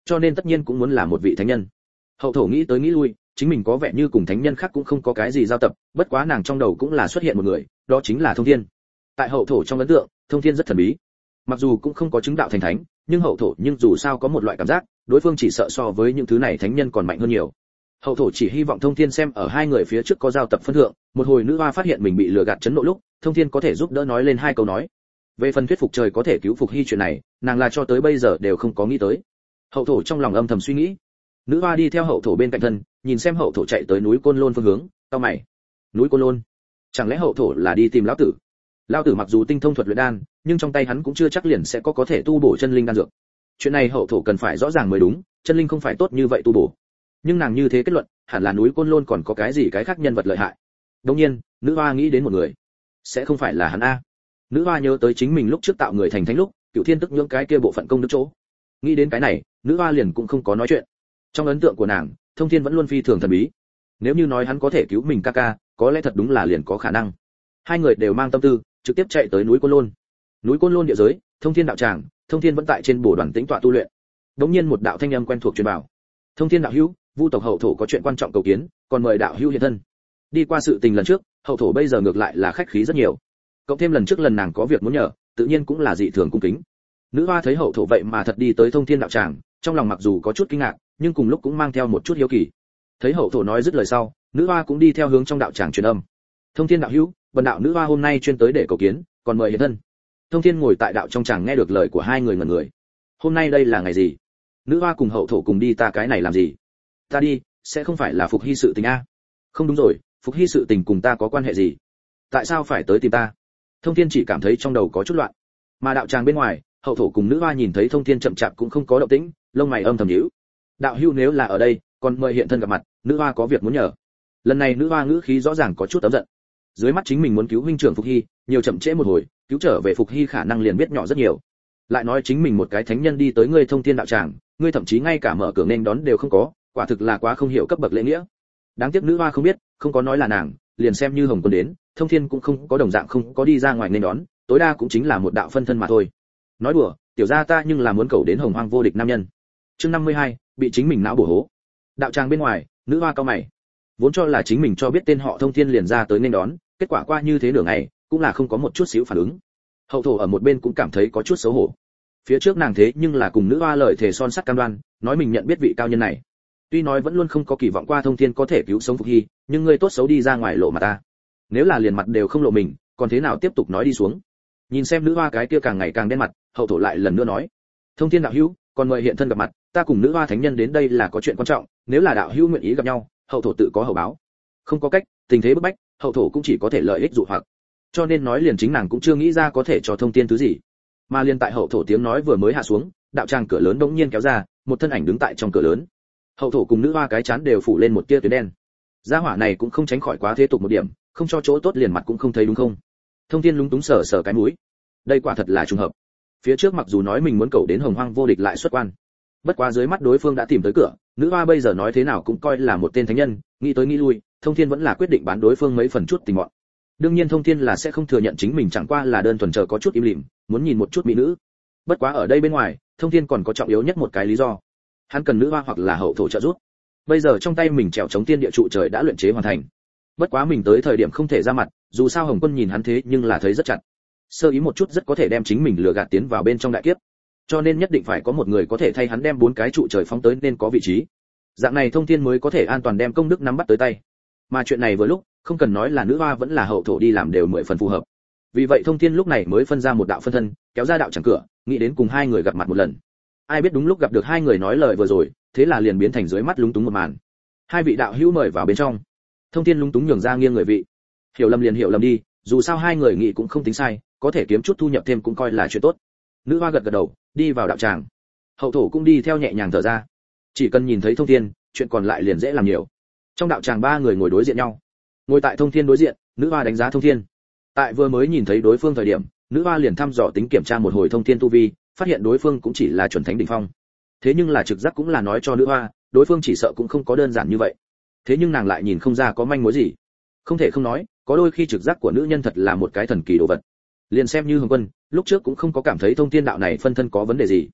cho nên tất nhiên cũng muốn là một vị thánh nhân. Hậu thổ nghĩ tới nghĩ lui, chính mình có vẻ như cùng thánh nhân khác cũng không có cái gì giao tập, bất quá nàng trong đầu cũng là xuất hiện một người, đó chính là Thông Thiên. Tại hậu thổ trong ấn tượng, Thông Thiên rất thần bí, mặc dù cũng không có chứng đạo thành thánh, nhưng hậu thổ nhưng dù sao có một loại cảm giác, đối phương chỉ sợ so với những thứ này thánh nhân còn mạnh hơn nhiều. Hậu thổ chỉ hy vọng Thông Thiên xem ở hai người phía trước có giao tập phân thượng, một hồi nữ hoa phát hiện mình bị lừa gạt chấn nộ lúc, Thông Thiên có thể giúp đỡ nói lên hai câu nói. Về phần thuyết phục trời có thể cứu phục hy chuyện này, nàng là cho tới bây giờ đều không có nghĩ tới. Hậu thổ trong lòng âm thầm suy nghĩ. Nữ hoa đi theo hậu thổ bên cạnh thân, nhìn xem hậu thổ chạy tới núi Côn Lôn phương hướng, cau mày. Núi Côn Lôn? Chẳng lẽ hậu thổ là đi tìm lão tử? Lão tử mặc dù tinh thông thuật luyện đan, nhưng trong tay hắn cũng chưa chắc liền sẽ có có thể tu bổ chân linh đan dược. Chuyện này hậu thổ cần phải rõ ràng mới đúng, chân linh không phải tốt như vậy tu bổ. Nhưng nàng như thế kết luận, hẳn là núi Côn Lôn còn có cái gì cái khác nhân vật lợi hại. Đương nhiên, nữ hoa nghĩ đến một người, sẽ không phải là hắn a. Nữ hoa nhớ tới chính mình lúc trước tạo người thành thánh lúc, Cửu Thiên tức nhưỡng cái kia bộ phận công đức chỗ. Nghĩ đến cái này, nữ hoa liền cũng không có nói chuyện. Trong ấn tượng của nàng, Thông Thiên vẫn luôn phi thường thần bí. Nếu như nói hắn có thể cứu mình ca ca, có lẽ thật đúng là liền có khả năng. Hai người đều mang tâm tư, trực tiếp chạy tới núi Côn Lôn. Núi Côn Lôn địa giới, Thông Thiên đạo tràng, Thông Thiên vẫn tại trên bồ đoàn tĩnh tọa tu luyện. Đống nhiên một đạo thanh âm quen thuộc truyền bảo. Thông Thiên đạo hữu, Vu tộc hậu thổ có chuyện quan trọng cầu kiến, còn mời đạo hữu hiện thân. Đi qua sự tình lần trước, hậu thổ bây giờ ngược lại là khách khí rất nhiều. Cộng thêm lần trước lần nàng có việc muốn nhờ, tự nhiên cũng là dị thường cung kính. Nữ hoa thấy hậu thổ vậy mà thật đi tới Thông Thiên đạo tràng, trong lòng mặc dù có chút kinh ngạc, nhưng cùng lúc cũng mang theo một chút hiếu kỳ. Thấy hậu thổ nói dứt lời sau, nữ hoa cũng đi theo hướng trong đạo tràng truyền âm. Thông Thiên đạo hữu, bần đạo nữ hoa hôm nay chuyên tới để cầu kiến, còn mời hiện thân. Thông Thiên ngồi tại đạo trong tràng nghe được lời của hai người ngẩn người. Hôm nay đây là ngày gì? Nữ hoa cùng hậu thổ cùng đi ta cái này làm gì? Ta đi, sẽ không phải là phục hy sự tình a? Không đúng rồi, phục hy sự tình cùng ta có quan hệ gì? Tại sao phải tới tìm ta? Thông Thiên chỉ cảm thấy trong đầu có chút loạn. Mà đạo tràng bên ngoài, hậu thổ cùng nữ hoa nhìn thấy Thông Thiên chậm chạp cũng không có động tĩnh, lông mày âm thầm nhíu. Đạo hữu nếu là ở đây, còn mời hiện thân gặp mặt, nữ hoa có việc muốn nhờ. Lần này nữ hoa ngữ khí rõ ràng có chút ấm giận. Dưới mắt chính mình muốn cứu huynh trưởng Phục Hy, nhiều chậm trễ một hồi, cứu trở về Phục Hy khả năng liền biết nhỏ rất nhiều. Lại nói chính mình một cái thánh nhân đi tới ngươi Thông Thiên đạo tràng, ngươi thậm chí ngay cả mở cửa nên đón đều không có, quả thực là quá không hiểu cấp bậc lễ nghĩa. Đáng tiếc nữ hoa không biết, không có nói là nàng, liền xem như Hồng Quân đến, Thông Thiên cũng không có đồng dạng không có đi ra ngoài nên đón, tối đa cũng chính là một đạo phân thân mà thôi. Nói đùa, tiểu gia ta nhưng là muốn cầu đến hồng hoang vô địch nam nhân. Chương năm mươi hai, bị chính mình não bổ hố. Đạo tràng bên ngoài, nữ hoa cao mày. Vốn cho là chính mình cho biết tên họ Thông Thiên liền ra tới nên đón, kết quả qua như thế nửa ngày, cũng là không có một chút xíu phản ứng. Hậu thổ ở một bên cũng cảm thấy có chút xấu hổ. Phía trước nàng thế nhưng là cùng nữ hoa lời thề son sắt cam đoan, nói mình nhận biết vị cao nhân này. Tuy nói vẫn luôn không có kỳ vọng qua Thông Thiên có thể cứu sống Phục Hy, nhưng ngươi tốt xấu đi ra ngoài lộ mà ta. Nếu là liền mặt đều không lộ mình, còn thế nào tiếp tục nói đi xuống? Nhìn xem nữ hoa cái kia càng ngày càng đen mặt, hậu thổ lại lần nữa nói: Thông Thiên đạo hữu, còn mời hiện thân gặp mặt, ta cùng nữ hoa thánh nhân đến đây là có chuyện quan trọng, nếu là đạo hữu nguyện ý gặp nhau, hậu thổ tự có hậu báo. Không có cách, tình thế bức bách, hậu thổ cũng chỉ có thể lợi ích dụ hoặc. Cho nên nói liền chính nàng cũng chưa nghĩ ra có thể cho Thông Thiên thứ gì. Mà liền tại hậu thổ tiếng nói vừa mới hạ xuống, đạo tràng cửa lớn bỗng nhiên kéo ra, một thân ảnh đứng tại trong cửa lớn. Hậu thổ cùng nữ hoa cái chán đều phủ lên một tia tuyến đen. Gia hỏa này cũng không tránh khỏi quá thế tục một điểm, không cho chỗ tốt liền mặt cũng không thấy đúng không? Thông Thiên lúng túng sờ sờ cái mũi. Đây quả thật là trùng hợp. Phía trước mặc dù nói mình muốn cầu đến hồng hoang vô địch lại xuất quan, bất quá dưới mắt đối phương đã tìm tới cửa, nữ hoa bây giờ nói thế nào cũng coi là một tên thánh nhân, nghĩ tới nghĩ lui, Thông Thiên vẫn là quyết định bán đối phương mấy phần chút tình mọn. Đương nhiên Thông Thiên là sẽ không thừa nhận chính mình chẳng qua là đơn thuần chờ có chút im lìm, muốn nhìn một chút mỹ nữ. Bất quá ở đây bên ngoài, Thông Thiên còn có trọng yếu nhất một cái lý do. Hắn cần nữ hoa hoặc là hậu thổ trợ giúp. Bây giờ trong tay mình trèo chống tiên địa trụ trời đã luyện chế hoàn thành. Bất quá mình tới thời điểm không thể ra mặt, dù sao Hồng Quân nhìn hắn thế nhưng là thấy rất chặt. Sơ ý một chút rất có thể đem chính mình lừa gạt tiến vào bên trong đại kiếp. Cho nên nhất định phải có một người có thể thay hắn đem bốn cái trụ trời phóng tới nên có vị trí. Dạng này Thông Thiên mới có thể an toàn đem công đức nắm bắt tới tay. Mà chuyện này vừa lúc, không cần nói là nữ hoa vẫn là hậu thổ đi làm đều mười phần phù hợp. Vì vậy Thông Thiên lúc này mới phân ra một đạo phân thân, kéo ra đạo chẳng cửa, nghĩ đến cùng hai người gặp mặt một lần. Ai biết đúng lúc gặp được hai người nói lời vừa rồi, thế là liền biến thành dưới mắt lúng túng một màn. Hai vị đạo hữu mời vào bên trong. Thông Thiên lúng túng nhường ra nghiêng người vị. Hiểu lầm liền hiểu lầm đi, dù sao hai người nghĩ cũng không tính sai, có thể kiếm chút thu nhập thêm cũng coi là chuyện tốt. Nữ hoa gật gật đầu, đi vào đạo tràng. Hậu thổ cũng đi theo nhẹ nhàng thở ra. Chỉ cần nhìn thấy Thông Thiên, chuyện còn lại liền dễ làm nhiều. Trong đạo tràng ba người ngồi đối diện nhau. Ngồi tại Thông Thiên đối diện, nữ hoa đánh giá Thông Thiên. Tại vừa mới nhìn thấy đối phương thời điểm, nữ hoa liền thăm dò tính kiểm tra một hồi Thông Thiên tu vi, phát hiện đối phương cũng chỉ là chuẩn thánh đỉnh phong. Thế nhưng là trực giác cũng là nói cho nữ hoa, đối phương chỉ sợ cũng không có đơn giản như vậy. Thế nhưng nàng lại nhìn không ra có manh mối gì. Không thể không nói, có đôi khi trực giác của nữ nhân thật là một cái thần kỳ đồ vật. Liền xem như Hồng Quân, lúc trước cũng không có cảm thấy Thông Thiên đạo này phân thân có vấn đề gì.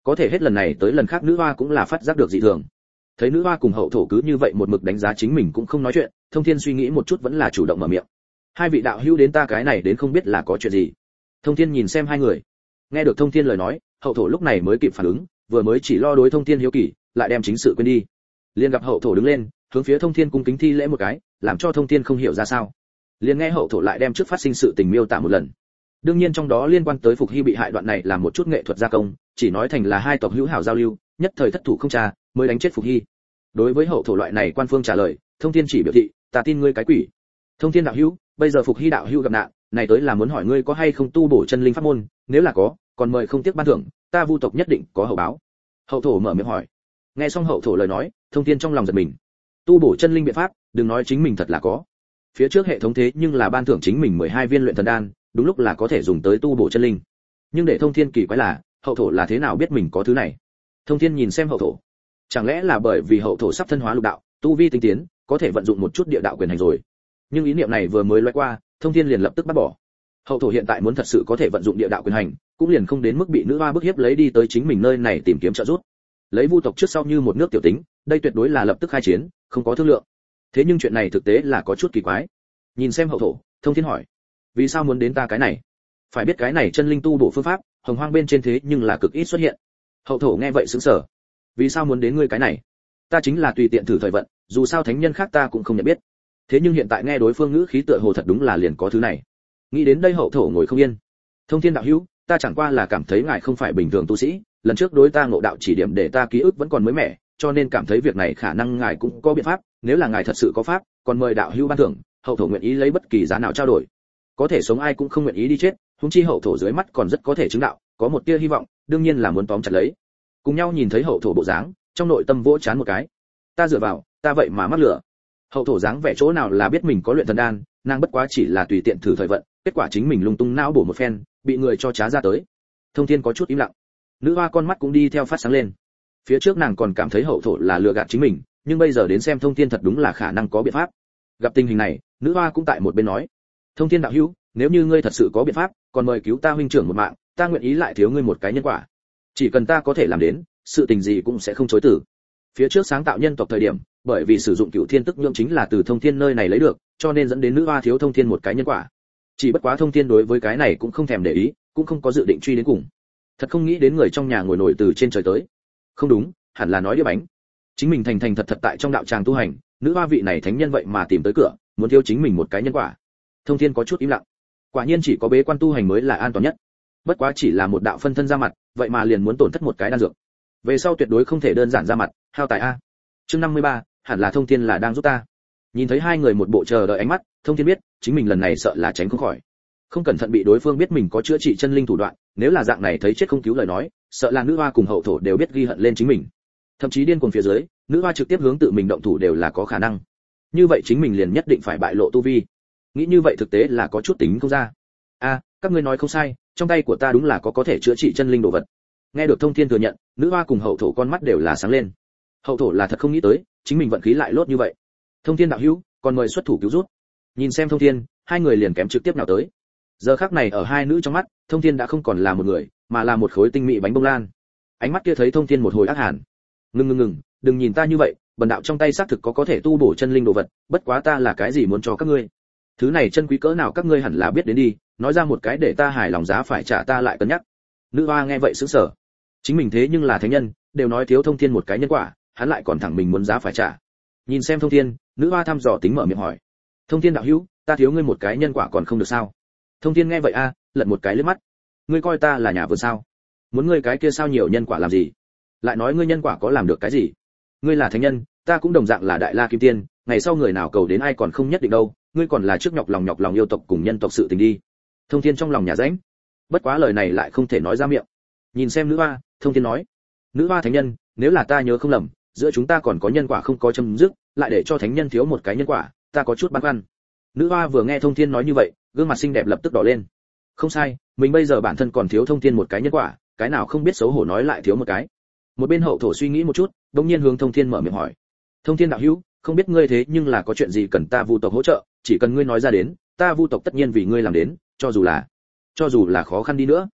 có thể hết lần này tới lần khác nữ hoa cũng là phát giác được dị thường. Thấy nữ hoa cùng hậu thổ cứ như vậy một mực đánh giá chính mình cũng không nói chuyện, Thông Thiên suy nghĩ một chút vẫn là chủ động mở miệng. Hai vị đạo hữu đến ta cái này đến không biết là có chuyện gì. Thông Thiên nhìn xem hai người. Nghe được Thông Thiên lời nói, hậu thổ lúc này mới kịp phản ứng, vừa mới chỉ lo đối Thông Thiên hiếu kỳ, lại đem chính sự quên đi. Liền gặp hậu thổ đứng lên, hướng phía Thông Thiên cung kính thi lễ một cái, làm cho Thông Thiên không hiểu ra sao. Liền nghe hậu thổ lại đem trước phát sinh sự tình miêu tả một lần. Đương nhiên trong đó liên quan tới Phục Hy bị hại đoạn này là một chút nghệ thuật gia công, chỉ nói thành là hai tộc hữu hảo giao lưu, nhất thời thất thủ không tra, mới đánh chết Phục Hy. Đối với hậu thổ loại này quan phương trả lời, Thông Thiên chỉ biểu thị, ta tin ngươi cái quỷ. Thông Thiên đạo hữu, bây giờ Phục Hy đạo hữu gặp nạn, này tới là muốn hỏi ngươi có hay không tu bổ chân linh pháp môn, nếu là có, còn mời không tiếc ban thưởng, ta Vu tộc nhất định có hậu báo. Hậu thổ mở miệng hỏi. Nghe xong hậu thổ lời nói, Thông Thiên trong lòng giật mình. Tu bổ chân linh biện pháp, đừng nói chính mình thật là có. Phía trước hệ thống thế nhưng là ban thưởng chính mình mười hai viên luyện thần đan, đúng lúc là có thể dùng tới tu bổ chân linh. Nhưng để Thông Thiên kỳ quái là, hậu thổ là thế nào biết mình có thứ này? Thông Thiên nhìn xem hậu thổ, chẳng lẽ là bởi vì hậu thổ sắp thân hóa lục đạo, tu vi tinh tiến, có thể vận dụng một chút địa đạo quyền hành rồi? Nhưng ý niệm này vừa mới lóe qua, Thông Thiên liền lập tức bắt bỏ. Hậu thổ hiện tại muốn thật sự có thể vận dụng địa đạo quyền hành, cũng liền không đến mức bị nữ hoa bức hiếp lấy đi tới chính mình nơi này tìm kiếm trợ giúp. Lấy Vu tộc trước sau như một nước tiểu tính, đây tuyệt đối là lập tức khai chiến, không có thương lượng. Thế nhưng chuyện này thực tế là có chút kỳ quái. Nhìn xem hậu thổ, Thông Thiên hỏi: vì sao muốn đến ta cái này? Phải biết cái này chân linh tu bổ phương pháp, hồng hoang bên trên thế nhưng là cực ít xuất hiện. Hậu thổ nghe vậy sững sờ. Vì sao muốn đến ngươi cái này? Ta chính là tùy tiện thử thời vận, dù sao thánh nhân khác ta cũng không nhận biết. Thế nhưng hiện tại nghe đối phương ngữ khí tựa hồ thật đúng là liền có thứ này. Nghĩ đến đây hậu thổ ngồi không yên. Thông Thiên đạo hữu, ta chẳng qua là cảm thấy ngài không phải bình thường tu sĩ, lần trước đối ta ngộ đạo chỉ điểm để ta ký ức vẫn còn mới mẻ, cho nên cảm thấy việc này khả năng ngài cũng có biện pháp, nếu là ngài thật sự có pháp, còn mời đạo hữu ban thưởng, hậu thổ nguyện ý lấy bất kỳ giá nào trao đổi. Có thể sống ai cũng không nguyện ý đi chết, huống chi hậu thổ dưới mắt còn rất có thể chứng đạo, có một tia hy vọng, đương nhiên là muốn tóm chặt lấy. Cùng nhau nhìn thấy hậu thổ bộ dáng, trong nội tâm vỗ chán một cái. Ta dựa vào, ta vậy mà mắc lửa. Hậu thổ dáng vẻ chỗ nào là biết mình có luyện thần đan, nàng bất quá chỉ là tùy tiện thử thời vận, kết quả chính mình lung tung não bổ một phen, bị người cho trá ra tới. Thông Thiên có chút im lặng. Nữ hoa con mắt cũng đi theo phát sáng lên. Phía trước nàng còn cảm thấy hậu thổ là lừa gạt chính mình, nhưng bây giờ đến xem Thông Thiên thật đúng là khả năng có biện pháp. Gặp tình hình này, nữ hoa cũng tại một bên nói: Thông Thiên đạo hữu, nếu như ngươi thật sự có biện pháp, còn mời cứu ta huynh trưởng một mạng, ta nguyện ý lại thiếu ngươi một cái nhân quả. Chỉ cần ta có thể làm đến, sự tình gì cũng sẽ không chối từ. Phía trước sáng tạo nhân tộc thời điểm, bởi vì sử dụng cửu thiên tức nhượng chính là từ Thông Thiên nơi này lấy được, cho nên dẫn đến nữ hoa thiếu Thông Thiên một cái nhân quả. Chỉ bất quá Thông Thiên đối với cái này cũng không thèm để ý, cũng không có dự định truy đến cùng. Thật không nghĩ đến người trong nhà ngồi nổi từ trên trời tới. Không đúng, hẳn là nói đĩa bánh. Chính mình thành thành thật thật tại trong đạo tràng tu hành, nữ hoa vị này thánh nhân vậy mà tìm tới cửa, muốn thiếu chính mình một cái nhân quả. Thông Thiên có chút im lặng. Quả nhiên chỉ có bế quan tu hành mới là an toàn nhất. Bất quá chỉ là một đạo phân thân ra mặt, vậy mà liền muốn tổn thất một cái đan dược. Về sau tuyệt đối không thể đơn giản ra mặt, hao tài a. Chương năm mươi ba, hẳn là Thông Thiên là đang giúp ta. Nhìn thấy hai người một bộ chờ đợi ánh mắt, Thông Thiên biết, chính mình lần này sợ là tránh không khỏi. Không cẩn thận bị đối phương biết mình có chữa trị chân linh thủ đoạn, nếu là dạng này thấy chết không cứu lời nói, sợ là nữ hoa cùng hậu thổ đều biết ghi hận lên chính mình. Thậm chí điên cuồng phía dưới, nữ hoa trực tiếp hướng tự mình động thủ đều là có khả năng. Như vậy chính mình liền nhất định phải bại lộ tu vi. Nghĩ như vậy thực tế là có chút tính không ra. A, các ngươi nói không sai, trong tay của ta đúng là có có thể chữa trị chân linh đồ vật. Nghe được Thông Thiên thừa nhận, nữ hoa cùng hậu thổ con mắt đều là sáng lên. Hậu thổ là thật không nghĩ tới, chính mình vận khí lại lốt như vậy. Thông Thiên đạo hữu, còn mời xuất thủ cứu rút. Nhìn xem Thông Thiên, hai người liền kém trực tiếp nào tới. Giờ khắc này ở hai nữ trong mắt, Thông Thiên đã không còn là một người, mà là một khối tinh mỹ bánh bông lan. Ánh mắt kia thấy Thông Thiên một hồi ác hàn. Ngừng ngừng ngừng, đừng nhìn ta như vậy, bần đạo trong tay xác thực có có thể tu bổ chân linh đồ vật, bất quá ta là cái gì muốn cho các ngươi? Thứ này chân quý cỡ nào các ngươi hẳn là biết đến đi, nói ra một cái để ta hài lòng giá phải trả ta lại cân nhắc. Nữ hoa nghe vậy sững sờ. Chính mình thế nhưng là thánh nhân, đều nói thiếu Thông Thiên một cái nhân quả, hắn lại còn thẳng mình muốn giá phải trả. Nhìn xem Thông Thiên, nữ hoa thăm dò tính mở miệng hỏi: Thông Thiên đạo hữu, ta thiếu ngươi một cái nhân quả còn không được sao? Thông Thiên nghe vậy a, lật một cái liếc mắt. Ngươi coi ta là nhà vườn sao? Muốn ngươi cái kia sao nhiều nhân quả làm gì? Lại nói ngươi nhân quả có làm được cái gì? Ngươi là thánh nhân, ta cũng đồng dạng là đại la kim tiên, ngày sau người nào cầu đến ai còn không nhất định đâu, ngươi còn là trước nhọc lòng nhọc lòng yêu tộc cùng nhân tộc sự tình đi. Thông Thiên trong lòng nhà rãnh. Bất quá lời này lại không thể nói ra miệng. Nhìn xem nữ hoa, Thông Thiên nói: Nữ hoa thánh nhân, nếu là ta nhớ không lầm, giữa chúng ta còn có nhân quả không có chấm dứt, lại để cho thánh nhân thiếu một cái nhân quả, ta có chút băn khoăn. Nữ hoa vừa nghe Thông Thiên nói như vậy, gương mặt xinh đẹp lập tức đỏ lên. Không sai, mình bây giờ bản thân còn thiếu Thông Thiên một cái nhân quả, cái nào không biết xấu hổ nói lại thiếu một cái. Một bên hậu thổ suy nghĩ một chút, đột nhiên hướng Thông Thiên mở miệng hỏi: Thông Thiên đạo hữu, không biết ngươi thế nhưng là có chuyện gì cần ta Vu tộc hỗ trợ, chỉ cần ngươi nói ra đến, ta Vu tộc tất nhiên vì ngươi làm đến, cho dù là cho dù là khó khăn đi nữa.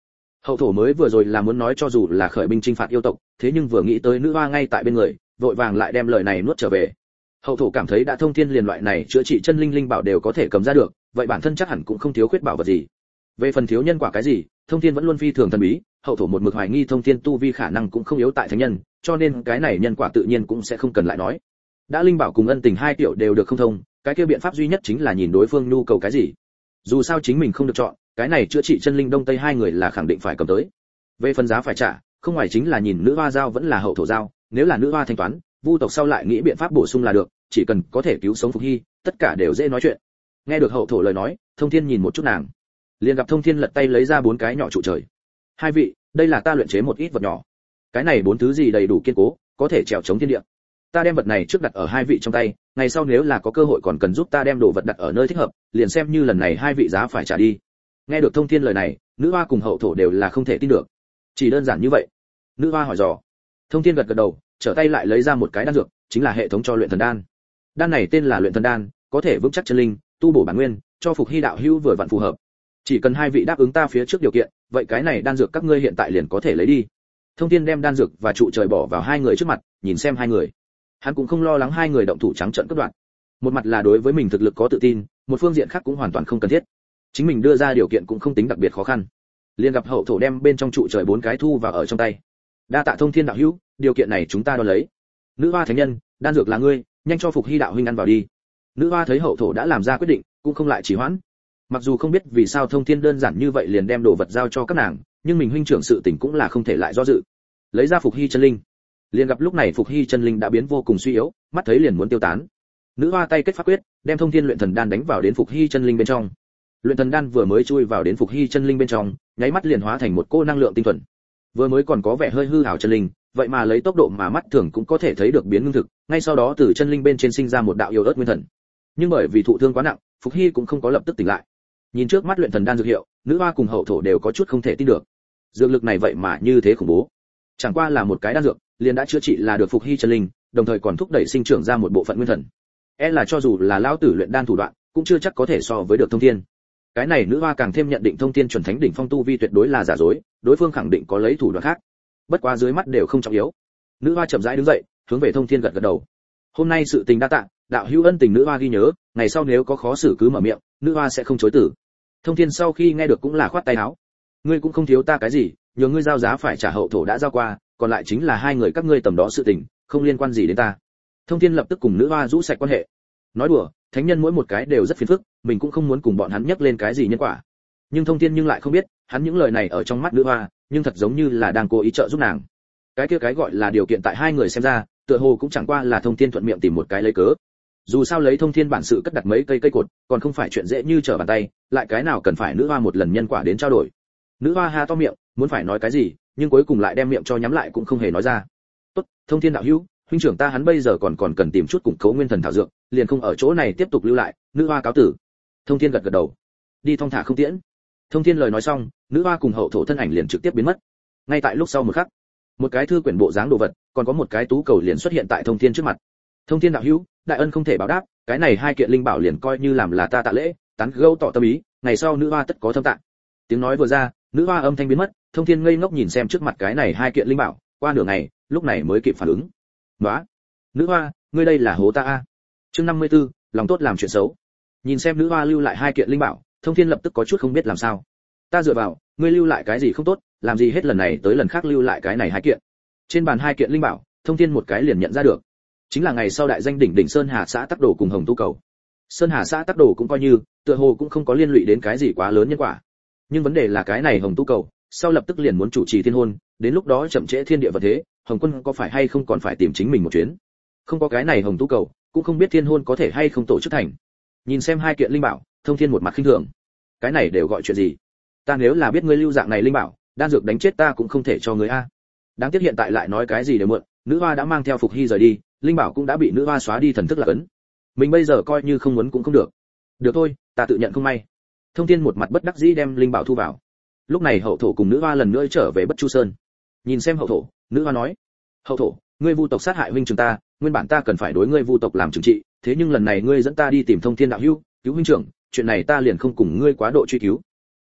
Hậu thổ mới vừa rồi là muốn nói cho dù là khởi binh chinh phạt yêu tộc, thế nhưng vừa nghĩ tới nữ hoa ngay tại bên người, vội vàng lại đem lời này nuốt trở về. Hậu thổ cảm thấy đã thông thiên liền loại này chữa trị chân linh linh bảo đều có thể cầm ra được, vậy bản thân chắc hẳn cũng không thiếu khuyết bảo vật gì. Về phần thiếu nhân quả cái gì, thông thiên vẫn luôn phi thường thần bí, hậu thổ một mực hoài nghi thông thiên tu vi khả năng cũng không yếu tại thánh nhân, cho nên cái này nhân quả tự nhiên cũng sẽ không cần lại nói. Đã linh bảo cùng ân tình hai kiểu đều được không thông, cái kia biện pháp duy nhất chính là nhìn đối phương nhu cầu cái gì. Dù sao chính mình không được chọn, cái này chữa trị chân linh đông tây hai người là khẳng định phải cầm tới. Về phần giá phải trả, không ngoài chính là nhìn nữ hoa giao vẫn là hậu thổ giao, nếu là nữ hoa thanh toán, vu tộc sau lại nghĩ biện pháp bổ sung là được, chỉ cần có thể cứu sống Phục Hy, tất cả đều dễ nói chuyện. Nghe được hậu thổ lời nói, thông thiên nhìn một chút nàng, liền gặp thông thiên lật tay lấy ra bốn cái nhỏ trụ trời. Hai vị, đây là ta luyện chế một ít vật nhỏ, cái này bốn thứ gì đầy đủ kiên cố, có thể trèo chống thiên địa. Ta đem vật này trước đặt ở hai vị trong tay, ngày sau nếu là có cơ hội còn cần giúp ta đem đồ vật đặt ở nơi thích hợp, liền xem như lần này hai vị giá phải trả đi. Nghe được thông thiên lời này, nữ hoa cùng hậu thổ đều là không thể tin được. Chỉ đơn giản như vậy? Nữ hoa hỏi dò. Thông thiên gật gật đầu, trở tay lại lấy ra một cái đan dược, chính là hệ thống cho luyện thần đan. Đan này tên là luyện thần đan, có thể vững chắc chân linh, tu bổ bản nguyên, cho Phục Hy đạo hữu vừa vặn phù hợp. Chỉ cần hai vị đáp ứng ta phía trước điều kiện, vậy cái này đan dược các ngươi hiện tại liền có thể lấy đi. Thông thiên đem đan dược và trụ trời bỏ vào hai người trước mặt, nhìn xem hai người. Hắn cũng không lo lắng hai người động thủ trắng trợn cướp đoạt. Một mặt là đối với mình thực lực có tự tin, một phương diện khác cũng hoàn toàn không cần thiết. Chính mình đưa ra điều kiện cũng không tính đặc biệt khó khăn. Liền gặp hậu thổ đem bên trong trụ trời bốn cái thu vào ở trong tay. Đa tạ thông thiên đạo hữu, điều kiện này chúng ta đo lấy. Nữ hoa thánh nhân, đan dược là ngươi, nhanh cho Phục Hy đạo huynh ăn vào đi. Nữ hoa thấy hậu thổ đã làm ra quyết định, cũng không lại trì hoãn. Mặc dù không biết vì sao thông thiên đơn giản như vậy liền đem đồ vật giao cho các nàng, nhưng mình huynh trưởng sự tình cũng là không thể lại do dự. Lấy ra Phục Hy chân linh. Liền gặp lúc này Phục Hy chân linh đã biến vô cùng suy yếu, mắt thấy liền muốn tiêu tán. Nữ hoa tay kết pháp quyết, đem thông thiên luyện thần đan đánh vào đến Phục Hy chân linh bên trong. Luyện thần đan vừa mới chui vào đến Phục Hy chân linh bên trong, nháy mắt liền hóa thành một cô năng lượng tinh thuần. Vừa mới còn có vẻ hơi hư ảo chân linh, vậy mà lấy tốc độ mà mắt thường cũng có thể thấy được biến ngưng thực, ngay sau đó từ chân linh bên trên sinh ra một đạo yêu ớt nguyên thần. Nhưng bởi vì thụ thương quá nặng, Phục Hy cũng không có lập tức tỉnh lại. Nhìn trước mắt luyện thần đan dược hiệu, nữ hoa cùng hậu thổ đều có chút không thể tin được. Dược lực này vậy mà như thế khủng bố. Chẳng qua là một cái đan dược, liền đã chữa trị là được Phục Hy chân linh, đồng thời còn thúc đẩy sinh trưởng ra một bộ phận nguyên thần. E là cho dù là lão tử luyện đan thủ đoạn, cũng chưa chắc có thể so với được thông thiên. Cái này nữ hoa càng thêm nhận định thông thiên chuẩn thánh đỉnh phong tu vi tuyệt đối là giả dối, đối phương khẳng định có lấy thủ đoạn khác. Bất quá dưới mắt đều không trọng yếu. Nữ hoa chậm rãi đứng dậy, hướng về thông thiên gật gật đầu. Hôm nay sự tình đa tạ, đạo hữu ân tình nữ hoa ghi nhớ, ngày sau nếu có khó xử cứ mở miệng, nữ hoa sẽ không chối từ. Thông thiên sau khi nghe được cũng là khoát tay áo. Ngươi cũng không thiếu ta cái gì, nhờ ngươi giao giá phải trả hậu thổ đã giao qua, còn lại chính là hai người các ngươi tầm đó sự tình, không liên quan gì đến ta. Thông thiên lập tức cùng nữ hoa rũ sạch quan hệ. Nói đùa, thánh nhân mỗi một cái đều rất phiền phức, mình cũng không muốn cùng bọn hắn nhắc lên cái gì nhân quả. Nhưng thông thiên nhưng lại không biết, hắn những lời này ở trong mắt nữ hoa, nhưng thật giống như là đang cố ý trợ giúp nàng. Cái kia cái gọi là điều kiện tại hai người xem ra, tựa hồ cũng chẳng qua là thông thiên thuận miệng tìm một cái lấy cớ. Dù sao lấy thông thiên bản sự cất đặt mấy cây cây cột, còn không phải chuyện dễ như trở bàn tay, lại cái nào cần phải nữ hoa một lần nhân quả đến trao đổi. Nữ hoa ha to miệng, muốn phải nói cái gì, nhưng cuối cùng lại đem miệng cho nhắm lại cũng không hề nói ra. Tốt, thông thiên đạo hữu, huynh trưởng ta hắn bây giờ còn còn cần tìm chút củng cố nguyên thần thảo dược, liền không ở chỗ này tiếp tục lưu lại. Nữ hoa cáo tử. Thông thiên gật gật đầu, đi thong thả không tiễn. Thông thiên lời nói xong, nữ hoa cùng hậu thổ thân ảnh liền trực tiếp biến mất. Ngay tại lúc sau một khắc, một cái thư quyển bộ dáng đồ vật, còn có một cái tú cầu liền xuất hiện tại thông thiên trước mặt. Thông thiên đạo hữu, đại ân không thể báo đáp, cái này hai kiện linh bảo liền coi như làm là ta tạ lễ, tán gẫu tỏ tâm ý, ngày sau nữ hoa tất có thâm tạng. Tiếng nói vừa ra, nữ hoa âm thanh biến mất, thông thiên ngây ngốc nhìn xem trước mặt cái này hai kiện linh bảo, qua nửa ngày, lúc này mới kịp phản ứng. Nóa, nữ hoa, ngươi đây là hố ta a. Chương năm mươi 54, lòng tốt làm chuyện xấu. Nhìn xem nữ hoa lưu lại hai kiện linh bảo, thông thiên lập tức có chút không biết làm sao. Ta dựa vào, ngươi lưu lại cái gì không tốt, làm gì hết lần này tới lần khác lưu lại cái này hai kiện. Trên bàn hai kiện linh bảo, thông thiên một cái liền nhận ra được, chính là ngày sau đại danh đỉnh đỉnh Sơn Hà xã Tắc Đồ cùng Hồng Tu Cầu. Sơn Hà xã Tắc Đồ cũng coi như, tựa hồ cũng không có liên lụy đến cái gì quá lớn nhân quả. Nhưng vấn đề là cái này Hồng Tu Cầu, sau lập tức liền muốn chủ trì thiên hôn, đến lúc đó chậm trễ thiên địa vật thế, Hồng Quân có phải hay không còn phải tìm chính mình một chuyến. Không có cái này Hồng Tu Cầu, cũng không biết thiên hôn có thể hay không tổ chức thành. Nhìn xem hai kiện linh bảo, thông thiên một mặt khinh thường. Cái này đều gọi chuyện gì? Ta nếu là biết ngươi lưu dạng này linh bảo, đan dược đánh chết ta cũng không thể cho ngươi a. Đáng tiếc hiện tại lại nói cái gì đều muộn, nữ hoa đã mang theo Phục Hy rời đi, linh bảo cũng đã bị nữ hoa xóa đi thần thức lạc ấn. Mình bây giờ coi như không muốn cũng không được. Được thôi, ta tự nhận không may. Thông thiên một mặt bất đắc dĩ đem linh bảo thu vào. Lúc này hậu thổ cùng nữ hoa lần nữa trở về Bất Chu Sơn. Nhìn xem hậu thổ, nữ hoa nói: hậu thổ, ngươi vu tộc sát hại huynh trưởng ta, nguyên bản ta cần phải đối ngươi vu tộc làm trừng trị, thế nhưng lần này ngươi dẫn ta đi tìm thông thiên đạo hữu, cứu huynh trưởng, chuyện này ta liền không cùng ngươi quá độ truy cứu.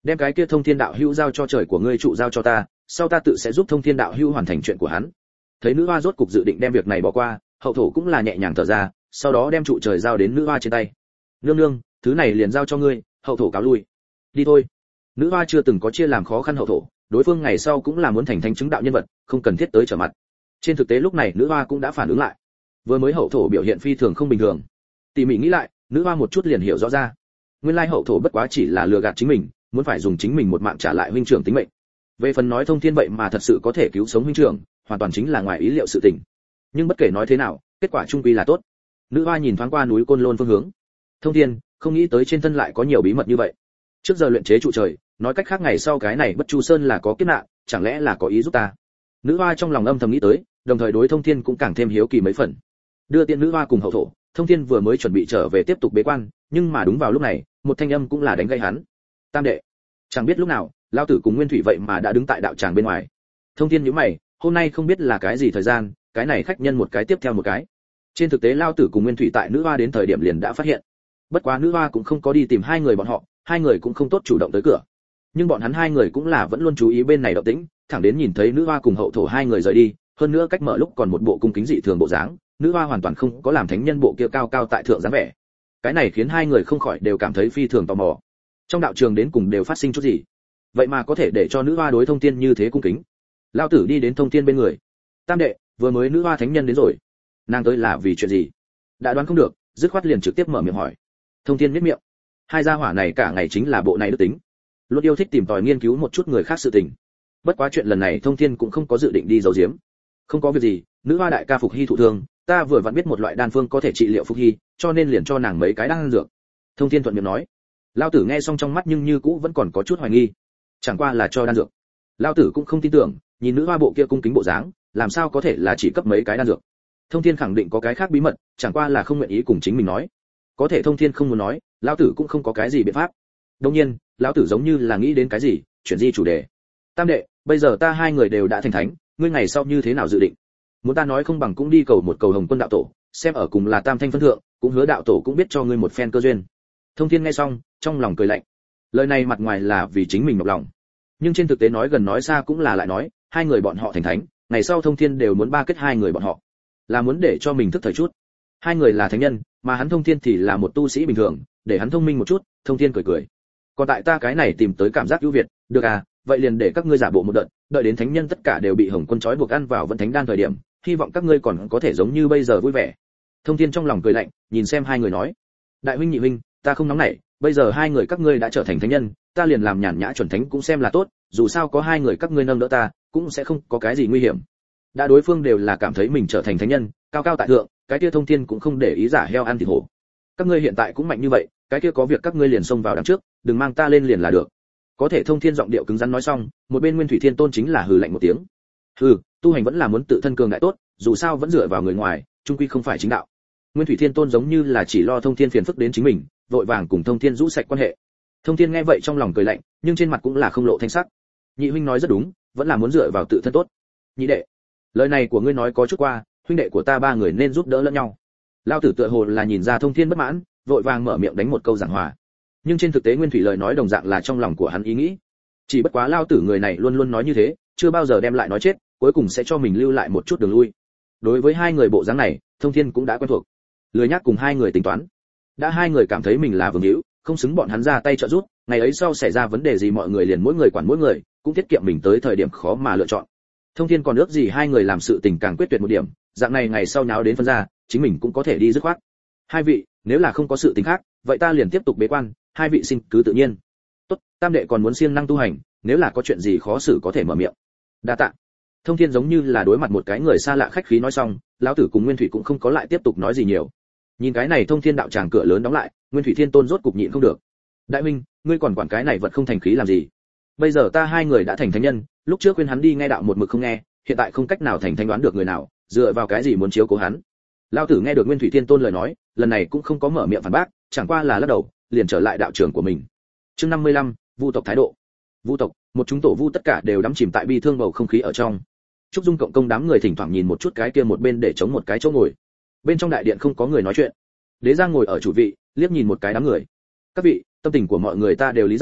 đem cái kia thông thiên đạo hữu giao cho trời của ngươi trụ giao cho ta, sau ta tự sẽ giúp thông thiên đạo hữu hoàn thành chuyện của hắn. Thấy nữ hoa rốt cục dự định đem việc này bỏ qua, hậu thổ cũng là nhẹ nhàng thở ra, sau đó đem trụ trời giao đến nữ hoa trên tay. Nương nương, thứ này liền giao cho ngươi, hậu thổ cáo lui. Đi thôi. Nữ hoa chưa từng có chia làm khó khăn hậu thổ, đối phương ngày sau cũng là muốn thành thánh chứng đạo nhân vật, không cần thiết tới trở mặt. Trên thực tế lúc này nữ hoa cũng đã phản ứng lại, vừa mới hậu thổ biểu hiện phi thường không bình thường. Tỉ mỉ nghĩ lại, nữ hoa một chút liền hiểu rõ ra, nguyên lai hậu thổ bất quá chỉ là lừa gạt chính mình, muốn phải dùng chính mình một mạng trả lại huynh trưởng tính mệnh. Về phần nói thông thiên vậy mà thật sự có thể cứu sống huynh trưởng, hoàn toàn chính là ngoài ý liệu sự tình. Nhưng bất kể nói thế nào, kết quả chung quy là tốt. Nữ hoa nhìn thoáng qua núi Côn Lôn phương hướng. Thông thiên, không nghĩ tới trên thân lại có nhiều bí mật như vậy. Trước giờ luyện chế trụ trời, nói cách khác ngày sau cái này Bất Chu Sơn là có kiếp nạn, chẳng lẽ là có ý giúp ta? Nữ hoa trong lòng âm thầm nghĩ tới, đồng thời đối thông thiên cũng càng thêm hiếu kỳ mấy phần. Đưa tiện nữ hoa cùng hậu thổ, thông thiên vừa mới chuẩn bị trở về tiếp tục bế quan, nhưng mà đúng vào lúc này, một thanh âm cũng là đánh gây hắn. Tam đệ, chẳng biết lúc nào, lão tử cùng Nguyên Thủy vậy mà đã đứng tại đạo tràng bên ngoài. Thông thiên nhíu mày, hôm nay không biết là cái gì thời gian, cái này khách nhân một cái tiếp theo một cái. Trên thực tế lão tử cùng Nguyên Thủy tại nữ hoa đến thời điểm liền đã phát hiện. Bất quá nữ hoa cũng không có đi tìm hai người bọn họ, hai người cũng không tốt chủ động tới cửa. Nhưng bọn hắn hai người cũng là vẫn luôn chú ý bên này động tĩnh, thẳng đến nhìn thấy nữ hoa cùng hậu thổ hai người rời đi, hơn nữa cách mở lúc còn một bộ cung kính dị thường bộ dáng, nữ hoa hoàn toàn không có làm thánh nhân bộ kia cao cao tại thượng dáng vẻ. Cái này khiến hai người không khỏi đều cảm thấy phi thường tò mò. Trong đạo trường đến cùng đều phát sinh chút gì? Vậy mà có thể để cho nữ hoa đối thông thiên như thế cung kính. Lão tử đi đến thông thiên bên người. Tam đệ, vừa mới nữ hoa thánh nhân đến rồi. Nàng tới là vì chuyện gì? Đã đoán không được, dứt khoát liền trực tiếp mở miệng hỏi. Thông thiên nhếch miệng. Hai gia hỏa này cả ngày chính là bộ này đức tính, luôn yêu thích tìm tòi nghiên cứu một chút người khác sự tình. Bất quá chuyện lần này thông thiên cũng không có dự định đi giấu giếm. Không có việc gì, nữ hoa đại ca Phục Hy thụ thương, ta vừa vặn biết một loại đan phương có thể trị liệu Phục Hy, cho nên liền cho nàng mấy cái đan dược. Thông thiên thuận miệng nói. Lão tử nghe xong trong mắt nhưng như cũ vẫn còn có chút hoài nghi. Chẳng qua là cho đan dược. Lão tử cũng không tin tưởng, nhìn nữ hoa bộ kia cung kính bộ dáng, làm sao có thể là chỉ cấp mấy cái đan dược. Thông thiên khẳng định có cái khác bí mật, chẳng qua là không nguyện ý cùng chính mình nói. Có thể thông thiên không muốn nói, lão tử cũng không có cái gì biện pháp. Đương nhiên, lão tử giống như là nghĩ đến cái gì, chuyển di chủ đề. Tam đệ, bây giờ ta hai người đều đã thành thánh, ngươi ngày sau như thế nào dự định? Muốn ta nói không bằng cũng đi cầu một cầu Hồng Quân đạo tổ, xem ở cùng là tam thanh phân thượng, cũng hứa đạo tổ cũng biết cho ngươi một phen cơ duyên. Thông thiên nghe xong, trong lòng cười lạnh. Lời này mặt ngoài là vì chính mình nhọc lòng, nhưng trên thực tế nói gần nói xa cũng là lại nói, hai người bọn họ thành thánh, ngày sau thông thiên đều muốn ba kết hai người bọn họ, là muốn để cho mình thức thời chút. Hai người là thánh nhân, mà hắn thông thiên thì là một tu sĩ bình thường, để hắn thông minh một chút. Thông thiên cười cười. Còn tại ta cái này tìm tới cảm giác ưu việt, được à, vậy liền để các ngươi giả bộ một đợt, đợi đến thánh nhân tất cả đều bị Hồng Quân trói buộc ăn vào vận thánh đan thời điểm, hy vọng các ngươi còn có thể giống như bây giờ vui vẻ. Thông thiên trong lòng cười lạnh, nhìn xem hai người nói. Đại huynh nhị huynh, ta không nóng nảy, bây giờ hai người các ngươi đã trở thành thánh nhân, ta liền làm nhàn nhã chuẩn thánh cũng xem là tốt, dù sao có hai người các ngươi nâng đỡ ta, cũng sẽ không có cái gì nguy hiểm. Đã đối phương đều là cảm thấy mình trở thành thánh nhân, cao cao tại thượng, cái kia thông thiên cũng không để ý giả heo ăn thịt hổ. Các ngươi hiện tại cũng mạnh như vậy, cái kia có việc các ngươi liền xông vào đằng trước, đừng mang ta lên liền là được. Có thể thông thiên giọng điệu cứng rắn nói xong, một bên Nguyên Thủy Thiên Tôn chính là hừ lạnh một tiếng. Hừ, tu hành vẫn là muốn tự thân cường đại tốt, dù sao vẫn dựa vào người ngoài, chung quy không phải chính đạo. Nguyên Thủy Thiên Tôn giống như là chỉ lo thông thiên phiền phức đến chính mình, vội vàng cùng thông thiên rũ sạch quan hệ. Thông thiên nghe vậy trong lòng cười lạnh, nhưng trên mặt cũng là không lộ thanh sắc. Nhị huynh nói rất đúng, vẫn là muốn dựa vào tự thân tốt. Nhị đệ, lời này của ngươi nói có chút qua, huynh đệ của ta ba người nên giúp đỡ lẫn nhau. Lão tử tựa hồ là nhìn ra thông thiên bất mãn, vội vàng mở miệng đánh một câu giảng hòa. Nhưng trên thực tế Nguyên Thủy lời nói đồng dạng là trong lòng của hắn ý nghĩ. Chỉ bất quá Lão tử người này luôn luôn nói như thế, chưa bao giờ đem lại nói chết, cuối cùng sẽ cho mình lưu lại một chút đường lui. Đối với hai người bộ dáng này, thông thiên cũng đã quen thuộc, lười nhắc cùng hai người tính toán. Đã hai người cảm thấy mình là vương hữu, không xứng bọn hắn ra tay trợ giúp, ngày ấy sau xảy ra vấn đề gì mọi người liền mỗi người quản mỗi người, cũng tiết kiệm mình tới thời điểm khó mà lựa chọn. Thông thiên còn ước gì hai người làm sự tình càng quyết tuyệt một điểm, dạng này ngày sau nháo đến phân ra, chính mình cũng có thể đi dứt khoát. Hai vị, nếu là không có sự tình khác, vậy ta liền tiếp tục bế quan, hai vị xin cứ tự nhiên. Tốt, tam đệ còn muốn siêng năng tu hành, nếu là có chuyện gì khó xử có thể mở miệng. Đa tạ. Thông thiên giống như là đối mặt một cái người xa lạ khách khí nói xong, lão tử cùng Nguyên Thủy cũng không có lại tiếp tục nói gì nhiều. Nhìn cái này thông thiên đạo tràng cửa lớn đóng lại, Nguyên Thủy Thiên Tôn rốt cục nhịn không được. Đại huynh, ngươi còn quản cái này vật không thành khí làm gì? Bây giờ ta hai người đã thành thánh nhân, lúc trước khuyên hắn đi nghe đạo một mực không nghe, hiện tại không cách nào thành thánh đoán được người nào, dựa vào cái gì muốn chiếu cố hắn? Lão tử nghe được Nguyên Thủy Thiên Tôn lời nói, lần này cũng không có mở miệng phản bác, chẳng qua là lắc đầu, liền trở lại đạo trường của mình. Chương năm mươi lăm, Vu tộc thái độ. Vu tộc, một chúng tổ vu tất cả đều đắm chìm tại bi thương bầu không khí ở trong. Trúc Dung cộng công đám người thỉnh thoảng nhìn một chút cái kia một bên để chống một cái chỗ ngồi. Bên trong đại điện không có người nói chuyện. Đế Giang ngồi ở chủ vị, liếc nhìn một cái đám người. Các vị, tâm tình của mọi người ta đều lý giải,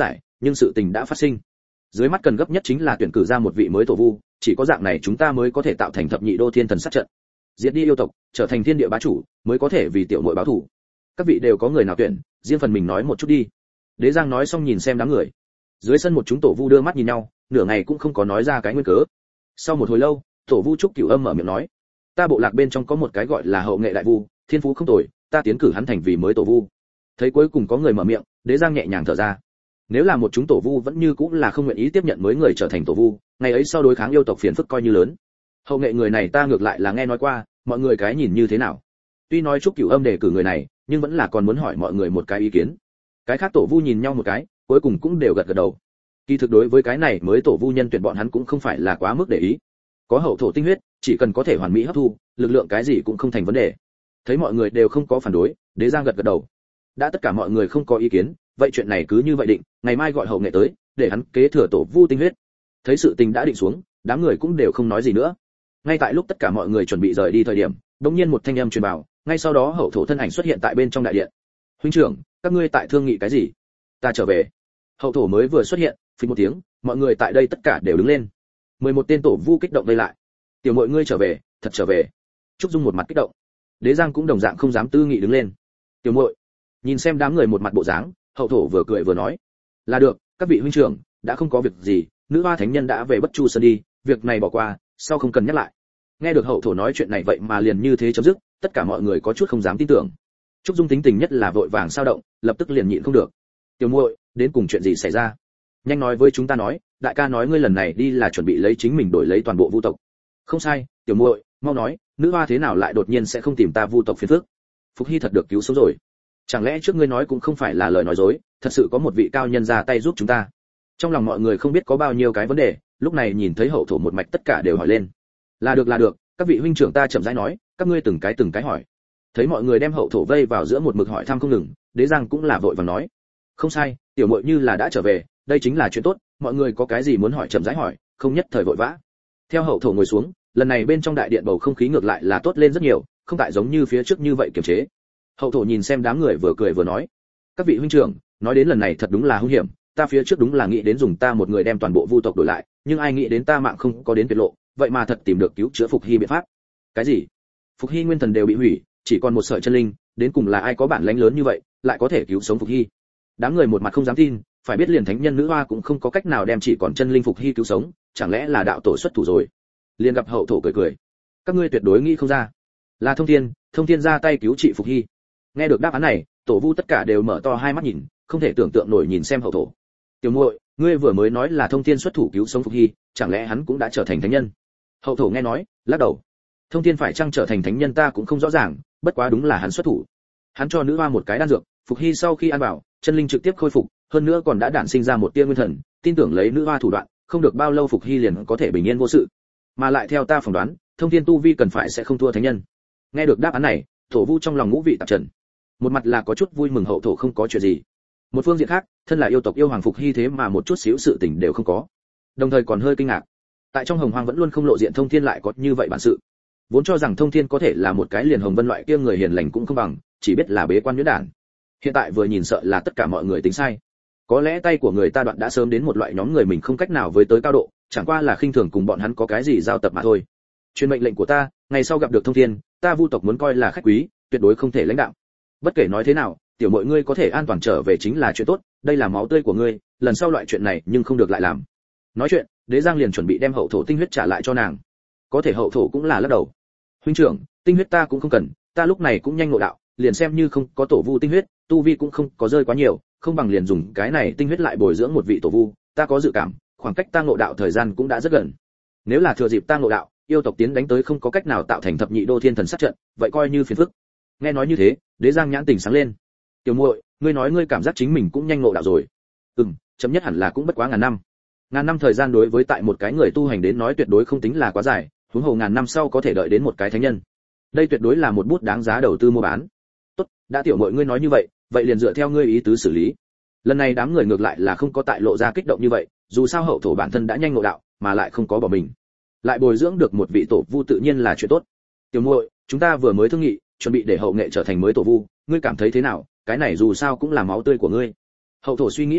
nhưng sự tình đã phát sinh. Dưới mắt cần gấp nhất chính là tuyển cử ra một vị mới tổ vu, chỉ có dạng này chúng ta mới có thể tạo thành thập nhị đô thiên thần sát trận, diệt đi yêu tộc, trở thành thiên địa bá chủ, mới có thể vì tiểu muội báo thù. Các vị đều có người nào tuyển, riêng phần mình nói một chút đi. Đế Giang nói xong nhìn xem đám người. Dưới sân một chúng tổ vu đưa mắt nhìn nhau, nửa ngày cũng không có nói ra cái nguyên cớ. Sau một hồi lâu, tổ vu Trúc Cửu Âm mở miệng nói: "Ta bộ lạc bên trong có một cái gọi là Hậu Nghệ đại vu, thiên phú không tồi, ta tiến cử hắn thành vì mới tổ vu." Thấy cuối cùng có người mở miệng, Đế Giang nhẹ nhàng thở ra. Nếu là một chúng tổ vu vẫn như cũng là không nguyện ý tiếp nhận mới người trở thành tổ vu, ngày ấy sau đối kháng yêu tộc phiền phức coi như lớn. Hậu Nghệ người này ta ngược lại là nghe nói qua, mọi người cái nhìn như thế nào? Tuy nói Trúc Cửu Âm đề cử người này, nhưng vẫn là còn muốn hỏi mọi người một cái ý kiến. Cái khác tổ vu nhìn nhau một cái, cuối cùng cũng đều gật gật đầu. Kỳ thực đối với cái này mới tổ vu nhân tuyển bọn hắn cũng không phải là quá mức để ý. Có hậu thổ tinh huyết, chỉ cần có thể hoàn mỹ hấp thu, lực lượng cái gì cũng không thành vấn đề. Thấy mọi người đều không có phản đối, Đế Giang gật gật đầu. Đã tất cả mọi người không có ý kiến, vậy chuyện này cứ như vậy định, ngày mai gọi Hậu Nghệ tới, để hắn kế thừa tổ vu tinh huyết. Thấy sự tình đã định xuống, đám người cũng đều không nói gì nữa. Ngay tại lúc tất cả mọi người chuẩn bị rời đi thời điểm, đột nhiên một thanh âm truyền vào, ngay sau đó hậu thổ thân ảnh xuất hiện tại bên trong đại điện. "Huynh trưởng, các ngươi tại thương nghị cái gì?" "Ta trở về." Hậu thổ mới vừa xuất hiện, phình một tiếng, mọi người tại đây tất cả đều đứng lên. mười một tên tổ vu kích động vây lại. "Tiểu muội ngươi trở về, thật trở về." Trúc Dung một mặt kích động. Đế Giang cũng đồng dạng không dám tư nghị đứng lên. "Tiểu muội." Nhìn xem đám người một mặt bộ dáng, hậu thổ vừa cười vừa nói: "Là được, các vị huynh trưởng, đã không có việc gì, nữ hoa thánh nhân đã về Bất Chu Sơn đi, việc này bỏ qua, sau không cần nhắc lại." Nghe được hậu thổ nói chuyện này vậy mà liền như thế chấm dứt, tất cả mọi người có chút không dám tin tưởng. Trúc Dung tính tình nhất là vội vàng sao động, lập tức liền nhịn không được. "Tiểu muội, đến cùng chuyện gì xảy ra? Nhanh nói với chúng ta nói, đại ca nói ngươi lần này đi là chuẩn bị lấy chính mình đổi lấy toàn bộ vu tộc." "Không sai, tiểu muội, mau nói, nữ hoa thế nào lại đột nhiên sẽ không tìm ta vu tộc phiền phức? Phục Hy thật được cứu sống rồi. Chẳng lẽ trước ngươi nói cũng không phải là lời nói dối, thật sự có một vị cao nhân ra tay giúp chúng ta?" Trong lòng mọi người không biết có bao nhiêu cái vấn đề, lúc này nhìn thấy hậu thổ một mạch tất cả đều hỏi lên. "Là được là được, các vị huynh trưởng ta chậm rãi nói, các ngươi từng cái từng cái hỏi." Thấy mọi người đem hậu thổ vây vào giữa một mực hỏi thăm không ngừng, Đế Giang cũng là vội vàng nói: "Không sai, tiểu muội như là đã trở về, đây chính là chuyện tốt, mọi người có cái gì muốn hỏi chậm rãi hỏi, không nhất thời vội vã." Theo hậu thổ ngồi xuống, lần này bên trong đại điện bầu không khí ngược lại là tốt lên rất nhiều, không tại giống như phía trước như vậy kiềm chế. Hậu thổ nhìn xem đám người vừa cười vừa nói: "Các vị huynh trưởng, nói đến lần này thật đúng là hung hiểm, ta phía trước đúng là nghĩ đến dùng ta một người đem toàn bộ vu tộc đổi lại, nhưng ai nghĩ đến ta mạng không có đến tuyệt lộ, vậy mà thật tìm được cứu chữa Phục Hy biện pháp." "Cái gì? Phục Hy nguyên thần đều bị hủy, chỉ còn một sợi chân linh, đến cùng là ai có bản lĩnh lớn như vậy, lại có thể cứu sống Phục Hy?" Đám người một mặt không dám tin, phải biết liền thánh nhân nữ hoa cũng không có cách nào đem chỉ còn chân linh Phục Hy cứu sống, chẳng lẽ là đạo tổ xuất thủ rồi? Liền gặp hậu thổ cười cười: "Các ngươi tuyệt đối nghĩ không ra, là Thông Thiên, Thông Thiên ra tay cứu trị Phục Hy." Nghe được đáp án này, tổ vu tất cả đều mở to hai mắt nhìn, không thể tưởng tượng nổi nhìn xem hậu thổ. "Tiểu muội, ngươi vừa mới nói là Thông Thiên xuất thủ cứu sống Phục Hy, chẳng lẽ hắn cũng đã trở thành thánh nhân?" Hậu thổ nghe nói, lắc đầu: "Thông Thiên phải chăng trở thành thánh nhân ta cũng không rõ ràng, bất quá đúng là hắn xuất thủ. Hắn cho nữ hoa một cái đan dược, Phục Hy sau khi ăn vào, chân linh trực tiếp khôi phục, hơn nữa còn đã đản sinh ra một tia nguyên thần, tin tưởng lấy nữ hoa thủ đoạn, không được bao lâu Phục Hy liền có thể bình yên vô sự. Mà lại theo ta phỏng đoán, Thông Thiên tu vi cần phải sẽ không thua thánh nhân." Nghe được đáp án này, tổ vu trong lòng ngũ vị tạp trần. Một mặt là có chút vui mừng hậu thổ không có chuyện gì, một phương diện khác, thân là yêu tộc yêu hoàng Phục Hy thế mà một chút xíu sự tình đều không có, đồng thời còn hơi kinh ngạc. Tại trong hồng hoang vẫn luôn không lộ diện Thông Thiên lại có như vậy bản sự, vốn cho rằng Thông Thiên có thể là một cái liền hồng vân loại kia người hiền lành cũng không bằng, chỉ biết là bế quan nhuyễn đản. Hiện tại vừa nhìn sợ là tất cả mọi người tính sai. Có lẽ tay của người ta đoạn đã sớm đến một loại nhóm người mình không cách nào với tới cao độ, chẳng qua là khinh thường cùng bọn hắn có cái gì giao tập mà thôi. Truyền mệnh lệnh của ta, ngày sau gặp được Thông Thiên, ta vu tộc muốn coi là khách quý, tuyệt đối không thể lãnh đạo. Bất kể nói thế nào, tiểu muội ngươi có thể an toàn trở về chính là chuyện tốt, đây là máu tươi của ngươi, lần sau loại chuyện này nhưng không được lại làm. Nói chuyện, Đế Giang liền chuẩn bị đem hậu thổ tinh huyết trả lại cho nàng. Có thể hậu thổ cũng là lắc đầu: "Huynh trưởng, tinh huyết ta cũng không cần, ta lúc này cũng nhanh ngộ đạo, liền xem như không có tổ vu tinh huyết, tu vi cũng không có rơi quá nhiều, không bằng liền dùng cái này tinh huyết lại bồi dưỡng một vị tổ vu, ta có dự cảm, khoảng cách ta ngộ đạo thời gian cũng đã rất gần. Nếu là thừa dịp ta ngộ đạo, yêu tộc tiến đánh tới không có cách nào tạo thành thập nhị đô thiên thần sát trận, vậy coi như phiền phức." Nghe nói như thế, Đế Giang nhãn tỉnh sáng lên: "Tiểu muội, ngươi nói ngươi cảm giác chính mình cũng nhanh ngộ đạo rồi?" "Ừm, chấm nhất hẳn là cũng bất quá ngàn năm." Ngàn năm thời gian đối với tại một cái người tu hành đến nói tuyệt đối không tính là quá dài, huống hồ ngàn năm sau có thể đợi đến một cái thánh nhân. Đây tuyệt đối là một bút đáng giá đầu tư mua bán. "Tốt, đã tiểu muội ngươi nói như vậy, vậy liền dựa theo ngươi ý tứ xử lý." Lần này đám người ngược lại là không có tại lộ ra kích động như vậy, dù sao hậu thổ bản thân đã nhanh ngộ đạo, mà lại không có bỏ mình, lại bồi dưỡng được một vị tổ vu tự nhiên là chuyện tốt. "Tiểu muội, chúng ta vừa mới thương nghị, chuẩn bị để hậu nghệ trở thành mới tổ vu, ngươi cảm thấy thế nào? Cái này dù sao cũng là máu tươi của ngươi." Hậu thổ suy nghĩ một chút,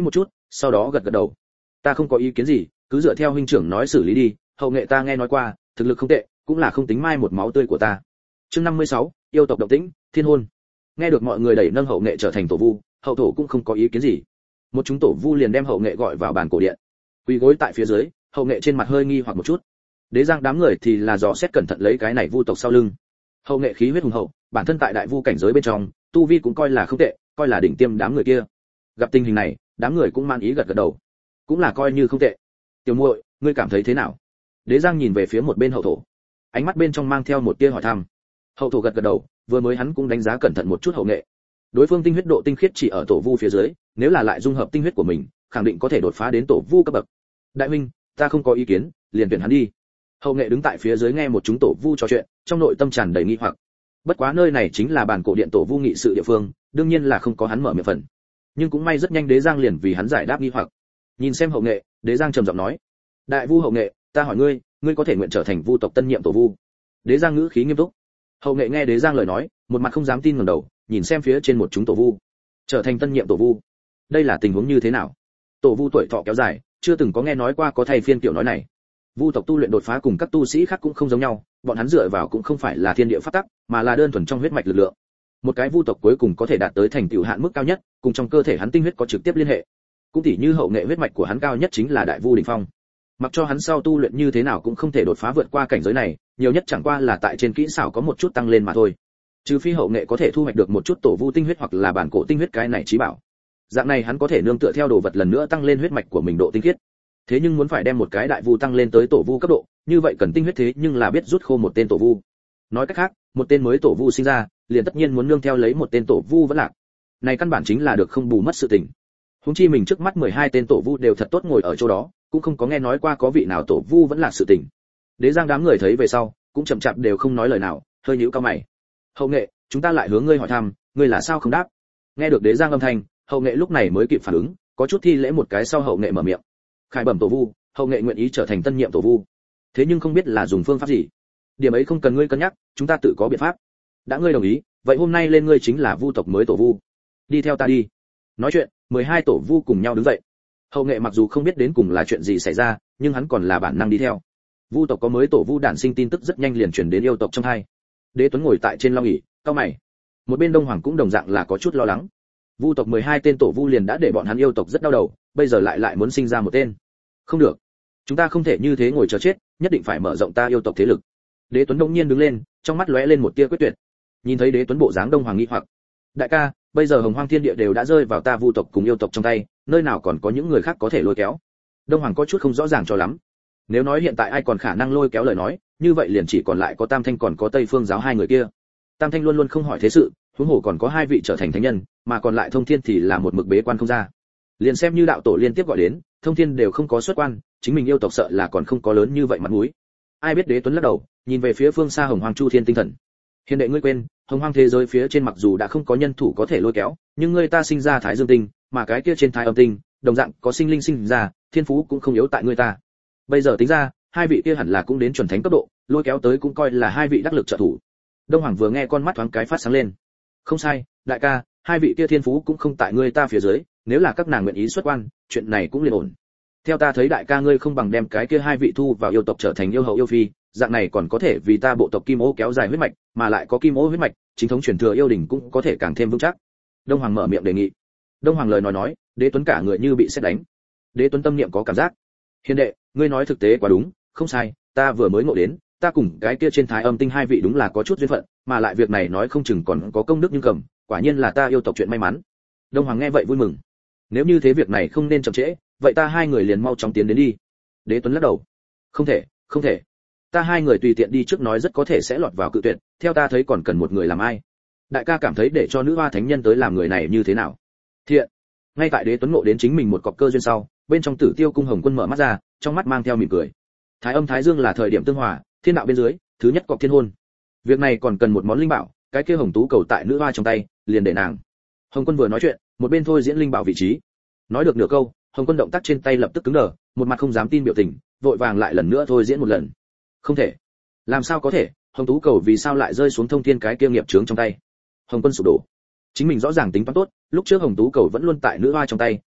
sau đó gật gật đầu. Ta không có ý kiến gì, cứ dựa theo huynh trưởng nói xử lý đi, hậu nghệ ta nghe nói qua, thực lực không tệ, cũng là không tính mai một máu tươi của ta. Chương năm mươi sáu, yêu tộc động tĩnh, thiên hôn. Nghe được mọi người đẩy nâng hậu nghệ trở thành tổ vu, hậu thổ cũng không có ý kiến gì. Một chúng tổ vu liền đem hậu nghệ gọi vào bàn cổ điện. Quỳ gối tại phía dưới, hậu nghệ trên mặt hơi nghi hoặc một chút. Đế Giang đám người thì là dò xét cẩn thận lấy cái này vu tộc sau lưng. Hậu nghệ khí huyết hùng hậu, bản thân tại đại vu cảnh giới bên trong, tu vi cũng coi là không tệ, coi là đỉnh tiêm đám người kia. Gặp tình hình này, đám người cũng man ý gật gật đầu, cũng là coi như không tệ. Tiểu muội, ngươi cảm thấy thế nào? Đế Giang nhìn về phía một bên hậu thổ, ánh mắt bên trong mang theo một tia hỏi thăm. Hậu thổ gật gật đầu, vừa mới hắn cũng đánh giá cẩn thận một chút hậu nghệ. Đối phương tinh huyết độ tinh khiết chỉ ở tổ vu phía dưới, nếu là lại dung hợp tinh huyết của mình, khẳng định có thể đột phá đến tổ vu cấp bậc. Đại huynh, ta không có ý kiến, liền tuyển hắn đi. Hậu nghệ đứng tại phía dưới nghe một chúng tổ vu trò chuyện, trong nội tâm tràn đầy nghi hoặc. Bất quá nơi này chính là bàn cổ điện tổ vu nghị sự địa phương, đương nhiên là không có hắn mở miệng phần. Nhưng cũng may rất nhanh Đế Giang liền vì hắn giải đáp nghi hoặc. Nhìn xem hậu nghệ, Đế Giang trầm giọng nói: đại vu hậu nghệ, ta hỏi ngươi, ngươi có thể nguyện trở thành vu tộc tân nhiệm tổ vu? Đế Giang ngữ khí nghiêm túc. Hậu nghệ nghe Đế Giang lời nói, một mặt không dám tin ngẩng đầu, nhìn xem phía trên một chúng tổ vu. Trở thành tân nhiệm tổ vu, đây là tình huống như thế nào? Tổ vu tuổi thọ kéo dài, chưa từng có nghe nói qua có thầy phiên tiểu nói này. Vu tộc tu luyện đột phá cùng các tu sĩ khác cũng không giống nhau, bọn hắn dựa vào cũng không phải là thiên địa pháp tắc, mà là đơn thuần trong huyết mạch lực lượng. Một cái vu tộc cuối cùng có thể đạt tới thành tựu hạn mức cao nhất, cùng trong cơ thể hắn tinh huyết có trực tiếp liên hệ. Cũng tỉ như hậu nghệ huyết mạch của hắn cao nhất chính là đại vu đỉnh phong. Mặc cho hắn sau tu luyện như thế nào cũng không thể đột phá vượt qua cảnh giới này, nhiều nhất chẳng qua là tại trên kỹ xảo có một chút tăng lên mà thôi. Trừ phi hậu nghệ có thể thu hoạch được một chút tổ vu tinh huyết hoặc là bản cổ tinh huyết cái này chí bảo. Dạng này hắn có thể nương tựa theo đồ vật lần nữa tăng lên huyết mạch của mình độ tinh khiết. Thế nhưng muốn phải đem một cái đại vu tăng lên tới tổ vu cấp độ, như vậy cần tinh huyết thế nhưng là biết rút khô một tên tổ vu. Nói cách khác, một tên mới tổ vu sinh ra, liền tất nhiên muốn nương theo lấy một tên tổ vu vẫn lạc. Này căn bản chính là được không bù mất sự tình. Huống chi mình trước mắt mười hai tên tổ vu đều thật tốt ngồi ở chỗ đó, cũng không có nghe nói qua có vị nào tổ vu vẫn lạc sự tình. Đế Giang đám người thấy về sau, cũng chậm chạp đều không nói lời nào, hơi nhíu cao mày. Hậu nghệ, chúng ta lại hướng ngươi hỏi thăm, ngươi là sao không đáp? Nghe được Đế Giang âm thanh, hậu nghệ lúc này mới kịp phản ứng, có chút thi lễ một cái sau hậu nghệ mở miệng. Khải bẩm tổ vu, hậu nghệ nguyện ý trở thành tân nhiệm tổ vu. Thế nhưng không biết là dùng phương pháp gì. Điểm ấy không cần ngươi cân nhắc, chúng ta tự có biện pháp. Đã ngươi đồng ý, vậy hôm nay lên ngươi chính là vu tộc mới tổ vu. Đi theo ta đi. Nói chuyện, mười hai tổ vu cùng nhau đứng dậy. Hậu nghệ mặc dù không biết đến cùng là chuyện gì xảy ra, nhưng hắn còn là bản năng đi theo. Vu tộc có mới tổ vu đản sinh tin tức rất nhanh liền truyền đến yêu tộc trong hai. Đế Tuấn ngồi tại trên long ỷ, cau mày. Một bên Đông Hoàng cũng đồng dạng là có chút lo lắng. Vu tộc mười hai tên tổ vu liền đã để bọn hắn yêu tộc rất đau đầu, bây giờ lại lại muốn sinh ra một tên. Không được, chúng ta không thể như thế ngồi chờ chết, nhất định phải mở rộng ta yêu tộc thế lực. Đế Tuấn đông nhiên đứng lên, trong mắt lóe lên một tia quyết tuyệt. Nhìn thấy Đế Tuấn bộ dáng Đông Hoàng nghi hoặc. Đại ca, bây giờ Hồng Hoang Thiên Địa đều đã rơi vào ta Vu tộc cùng yêu tộc trong tay, nơi nào còn có những người khác có thể lôi kéo? Đông Hoàng có chút không rõ ràng cho lắm. Nếu nói hiện tại ai còn khả năng lôi kéo lời nói, như vậy liền chỉ còn lại có Tam Thanh còn có Tây Phương giáo hai người kia. Tam Thanh luôn luôn không hỏi thế sự, huống hồ còn có hai vị trở thành thánh nhân, mà còn lại Thông Thiên thì là một mực bế quan không ra. Liền xem như đạo tổ liên tiếp gọi đến, Thông Thiên đều không có xuất quan, chính mình yêu tộc sợ là còn không có lớn như vậy mặt mũi. Ai biết Đế Tuấn lắc đầu, nhìn về phía phương xa Hồng Hoang Chu Thiên tinh thần. Hiền đệ ngươi quên, Hồng Hoang thế giới phía trên mặc dù đã không có nhân thủ có thể lôi kéo, nhưng ngươi ta sinh ra Thái Dương tinh, mà cái kia trên Thái Âm tinh, đồng dạng có sinh linh sinh ra, thiên phú cũng không yếu tại ngươi ta. Bây giờ tính ra, hai vị kia hẳn là cũng đến chuẩn thánh cấp độ, lôi kéo tới cũng coi là hai vị đắc lực trợ thủ. Đông Hoàng vừa nghe con mắt thoáng cái phát sáng lên. Không sai, đại ca, hai vị kia thiên phú cũng không tại ngươi ta phía dưới, nếu là các nàng nguyện ý xuất quan, chuyện này cũng liền ổn. Theo ta thấy đại ca ngươi không bằng đem cái kia hai vị thu vào yêu tộc trở thành yêu hậu yêu phi, dạng này còn có thể vì ta bộ tộc Kim Ô kéo dài huyết mạch, mà lại có Kim Ô huyết mạch, chính thống truyền thừa yêu đình cũng có thể càng thêm vững chắc. Đông Hoàng mở miệng đề nghị. Đông Hoàng lời nói nói, Đế Tuấn cả người như bị sét đánh. Đế Tuấn tâm niệm có cảm giác. Hiền đệ, ngươi nói thực tế quá đúng, không sai, ta vừa mới ngộ đến, ta cùng cái kia trên Thái Âm tinh hai vị đúng là có chút duyên phận, mà lại việc này nói không chừng còn có công đức nhưng cầm, quả nhiên là ta yêu tộc chuyện may mắn. Đông Hoàng nghe vậy vui mừng. Nếu như thế việc này không nên chậm trễ, vậy ta hai người liền mau chóng tiến đến đi. Đế Tuấn lắc đầu. Không thể, không thể. Ta hai người tùy tiện đi trước nói rất có thể sẽ lọt vào cự tuyệt, theo ta thấy còn cần một người làm ai. Đại ca cảm thấy để cho nữ hoa thánh nhân tới làm người này như thế nào? Thiện. Ngay tại Đế Tuấn ngộ đến chính mình một cọc cơ duyên sau, bên trong Tử Tiêu cung Hồng Quân mở mắt ra, trong mắt mang theo mỉm cười. Thái Âm Thái Dương là thời điểm tương hòa, thiên đạo bên dưới, thứ nhất cọc thiên hôn. Việc này còn cần một món linh bảo, cái kia hồng tú cầu tại nữ hoa trong tay, liền để nàng. Hồng Quân vừa nói chuyện, một bên thôi diễn linh bảo vị trí. Nói được nửa câu, Hồng Quân động tác trên tay lập tức cứng đờ, một mặt không dám tin biểu tình, vội vàng lại lần nữa thôi diễn một lần. Không thể. Làm sao có thể, hồng tú cầu vì sao lại rơi xuống Thông Thiên cái kia nghiệp chướng trong tay? Hồng Quân sụp đổ. Chính mình rõ ràng tính toán tốt, lúc trước hồng tú cầu vẫn luôn tại nữ hoa trong tay,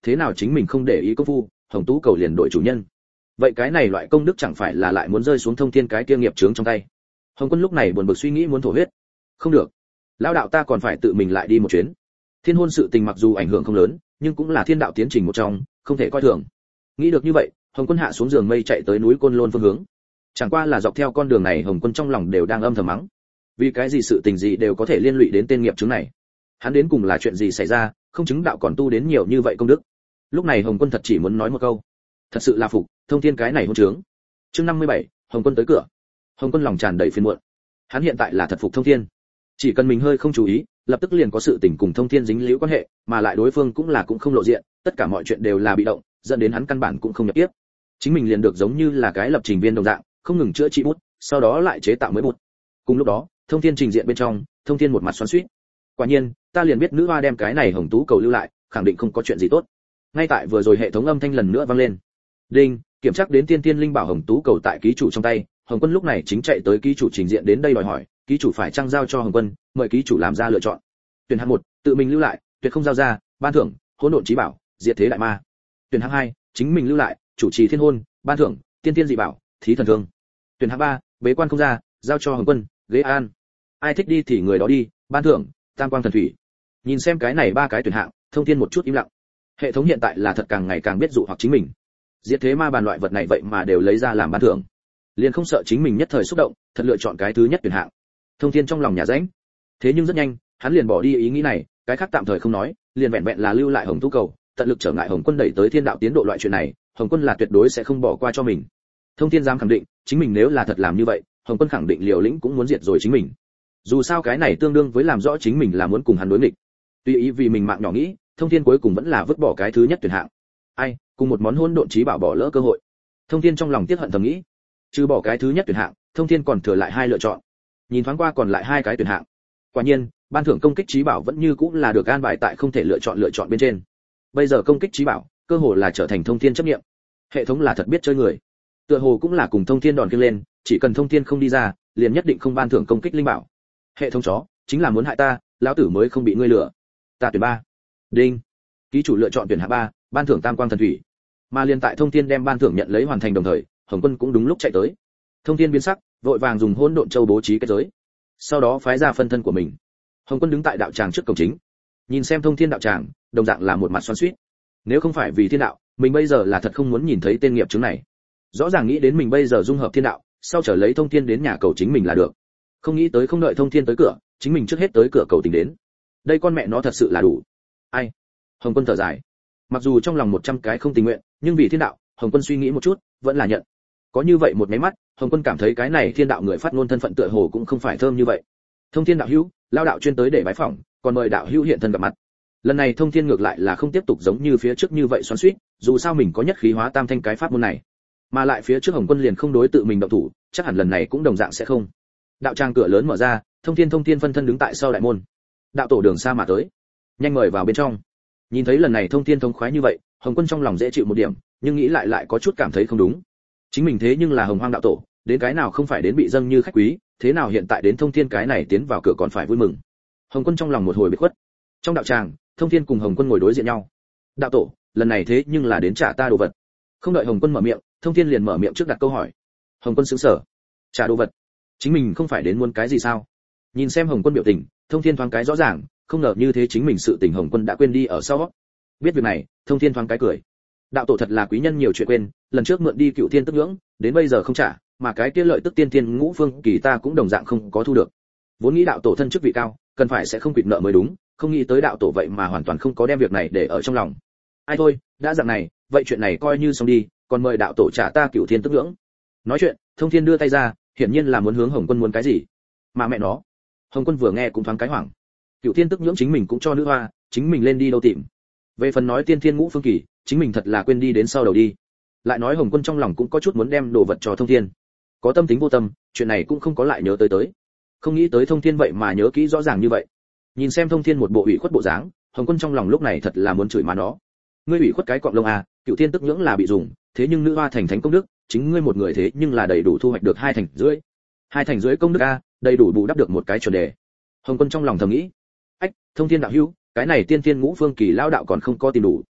thế nào chính mình không để ý công phu, hồng tú cầu liền đổi chủ nhân. Vậy cái này loại công đức chẳng phải là lại muốn rơi xuống thông thiên cái kia nghiệp chướng trong tay. Hồng Quân lúc này buồn bực suy nghĩ muốn thổ huyết. Không được, lão đạo ta còn phải tự mình lại đi một chuyến. Thiên hôn sự tình mặc dù ảnh hưởng không lớn, nhưng cũng là thiên đạo tiến trình một trong, không thể coi thường. Nghĩ được như vậy, Hồng Quân hạ xuống giường mây chạy tới núi Côn Lôn phương hướng. Chẳng qua là dọc theo con đường này, Hồng Quân trong lòng đều đang âm thầm mắng. Vì cái gì sự tình gì đều có thể liên lụy đến tên nghiệp chứng này? Hắn đến cùng là chuyện gì xảy ra, không chứng đạo còn tu đến nhiều như vậy công đức. Lúc này Hồng Quân thật chỉ muốn nói một câu, thật sự là phục thông thiên cái này hôn trướng. Chương năm mươi bảy, Hồng Quân tới cửa. Hồng Quân lòng tràn đầy phiền muộn. Hắn hiện tại là thật phục thông thiên, chỉ cần mình hơi không chú ý, lập tức liền có sự tình cùng thông thiên dính líu quan hệ, mà lại đối phương cũng là cũng không lộ diện, tất cả mọi chuyện đều là bị động, dẫn đến hắn căn bản cũng không nhập tiếp. Chính mình liền được giống như là cái lập trình viên đồng dạng, không ngừng chữa trị bút, sau đó lại chế tạo mới bút. Cùng lúc đó, thông thiên trình diện bên trong, thông thiên một mặt xoắn xuýt. Quả nhiên, ta liền biết nữ hoa đem cái này hồng tú cầu lưu lại, khẳng định không có chuyện gì tốt. Ngay tại vừa rồi hệ thống âm thanh lần nữa vang lên. Đinh, kiểm tra đến tiên tiên linh bảo hồng tú cầu tại ký chủ trong tay. Hồng Quân lúc này chính chạy tới ký chủ trình diện đến đây đòi hỏi, ký chủ phải trang giao cho Hồng Quân, mời ký chủ làm ra lựa chọn. Tuyển hạng một, tự mình lưu lại, tuyệt không giao ra, ban thưởng, hỗn độn chí bảo, diệt thế đại ma. Tuyển hạng hai, chính mình lưu lại, chủ trì thiên hôn, ban thưởng, tiên tiên dị bảo, thí thần thương. Tuyển hạng ba, bế quan không ra, giao cho Hồng Quân, ghế an. Ai thích đi thì người đó đi, ban thưởng, tam quang thần thủy. Nhìn xem cái này ba cái tuyển hạng, thông thiên một chút im lặng. Hệ thống hiện tại là thật càng ngày càng biết dụ hoặc chính mình. Diệt thế ma bàn loại vật này vậy mà đều lấy ra làm ban thưởng, liền không sợ chính mình nhất thời xúc động, thật lựa chọn cái thứ nhất tuyển hạng. Thông thiên trong lòng nhà rãnh. Thế nhưng rất nhanh, hắn liền bỏ đi ý nghĩ này, cái khác tạm thời không nói, liền vẹn vẹn là lưu lại hồng tú cầu, tận lực trở ngại Hồng Quân đẩy tới thiên đạo tiến độ loại chuyện này, Hồng Quân là tuyệt đối sẽ không bỏ qua cho mình. Thông thiên dám khẳng định, chính mình nếu là thật làm như vậy, Hồng Quân khẳng định liều lĩnh cũng muốn diệt rồi chính mình. Dù sao cái này tương đương với làm rõ chính mình là muốn cùng hắn đối nghịch. Tuy ý vì mình mạng nhỏ nghĩ, Thông thiên cuối cùng vẫn là vứt bỏ cái thứ nhất tuyển hạng. Ai, cùng một món hỗn độn chí bảo bỏ lỡ cơ hội. Thông thiên trong lòng tiếc hận thầm nghĩ. Trừ bỏ cái thứ nhất tuyển hạng, Thông thiên còn thừa lại hai lựa chọn. Nhìn thoáng qua còn lại hai cái tuyển hạng. Quả nhiên, ban thưởng công kích chí bảo vẫn như cũng là được an bài tại không thể lựa chọn lựa chọn bên trên. Bây giờ công kích chí bảo, cơ hồ là trở thành Thông thiên chấp niệm. Hệ thống là thật biết chơi người. Tựa hồ cũng là cùng Thông thiên đòn kiêng lên, chỉ cần Thông thiên không đi ra, liền nhất định không ban thưởng công kích linh bảo. Hệ thống chó, chính là muốn hại ta, lão tử mới không bị ngươi lừa. Ta tuyển ba. Đinh. Ký chủ lựa chọn tuyển hạng ba, ban thưởng tam quang thần thủy. Mà liền tại Thông thiên đem ban thưởng nhận lấy hoàn thành đồng thời, Hồng Quân cũng đúng lúc chạy tới. Thông thiên biến sắc, vội vàng dùng hỗn độn châu bố trí kết giới, sau đó phái ra phân thân của mình. Hồng Quân đứng tại đạo tràng trước cổng chính, nhìn xem Thông thiên đạo tràng, đồng dạng là một mặt xoắn xuýt. Nếu không phải vì thiên đạo, mình bây giờ là thật không muốn nhìn thấy tên nghiệp chứng này. Rõ ràng nghĩ đến mình bây giờ dung hợp thiên đạo, sau trở lấy Thông thiên đến nhà cầu chính mình là được. Không nghĩ tới không đợi Thông thiên tới cửa, chính mình trước hết tới cửa cầu tình đến. Đây con mẹ nó thật sự là đủ. Ai? Hồng Quân thở dài. Mặc dù trong lòng một trăm cái không tình nguyện, nhưng vì thiên đạo, Hồng Quân suy nghĩ một chút, vẫn là nhận. Có như vậy một máy mắt, Hồng Quân cảm thấy cái này thiên đạo người phát ngôn thân phận tựa hồ cũng không phải thơm như vậy. Thông thiên đạo hữu, lao đạo chuyên tới để bái phỏng, còn mời đạo hữu hiện thân gặp mặt. Lần này Thông thiên ngược lại là không tiếp tục giống như phía trước như vậy xoắn xuýt, dù sao mình có nhất khí hóa tam thanh cái pháp môn này, mà lại phía trước Hồng Quân liền không đối tự mình động thủ, chắc hẳn lần này cũng đồng dạng sẽ không. Đạo tràng cửa lớn mở ra, Thông thiên Thông thiên phân thân đứng tại sau đại môn. Đạo tổ đường xa mà tới, nhanh mời vào bên trong. Nhìn thấy lần này Thông thiên thông khoái như vậy, Hồng Quân trong lòng dễ chịu một điểm, nhưng nghĩ lại lại có chút cảm thấy không đúng. Chính mình thế nhưng là Hồng Hoang đạo tổ, đến cái nào không phải đến bị dâng như khách quý, thế nào hiện tại đến Thông thiên cái này tiến vào cửa còn phải vui mừng. Hồng Quân trong lòng một hồi bực khuất. Trong đạo tràng, Thông thiên cùng Hồng Quân ngồi đối diện nhau. Đạo tổ, lần này thế nhưng là đến trả ta đồ vật. Không đợi Hồng Quân mở miệng, Thông thiên liền mở miệng trước đặt câu hỏi. Hồng Quân sững sờ. Trả đồ vật? Chính mình không phải đến muốn cái gì sao? Nhìn xem Hồng Quân biểu tình, Thông thiên thoáng cái rõ ràng, không ngờ như thế chính mình sự tình Hồng Quân đã quên đi ở sau. Biết việc này, Thông thiên thoáng cái cười. Đạo tổ thật là quý nhân nhiều chuyện quên, lần trước mượn đi cựu thiên tức ngưỡng, đến bây giờ không trả, mà cái kia lợi tức tiên thiên ngũ phương kỳ ta cũng đồng dạng không có thu được. Vốn nghĩ đạo tổ thân chức vị cao, cần phải sẽ không quỵt nợ mới đúng, không nghĩ tới đạo tổ vậy mà hoàn toàn không có đem việc này để ở trong lòng. Ai thôi, đã dạng này, vậy chuyện này coi như xong đi, còn mời đạo tổ trả ta cựu thiên tức ngưỡng. Nói chuyện, Thông thiên đưa tay ra, hiển nhiên là muốn hướng Hồng Quân muốn cái gì. Mà mẹ nó, Hồng Quân vừa nghe cũng thoáng cái hoảng. Cựu thiên tức ngưỡng chính mình cũng cho nữ hoa, chính mình lên đi đâu tìm. Về phần nói tiên thiên ngũ phương kỳ, chính mình thật là quên đi đến sau đầu đi. Lại nói Hồng Quân trong lòng cũng có chút muốn đem đồ vật cho Thông thiên. Có tâm tính vô tâm, chuyện này cũng không có lại nhớ tới tới. Không nghĩ tới Thông thiên vậy mà nhớ kỹ rõ ràng như vậy. Nhìn xem Thông thiên một bộ ủy khuất bộ dáng, Hồng Quân trong lòng lúc này thật là muốn chửi má nó. Ngươi ủy khuất cái cọng lông à, cựu thiên tức nhưỡng là bị dùng, thế nhưng nữ hoa thành thánh công đức, chính ngươi một người thế nhưng là đầy đủ thu hoạch được hai thành rưỡi. Hai thành rưỡi công đức a, đầy đủ bù đắp được một cái chuẩn đề. Hồng Quân trong lòng thầm nghĩ. Ách, Thông thiên đạo hữu, cái này tiên thiên ngũ phương kỳ lão đạo còn không có tìm đủ,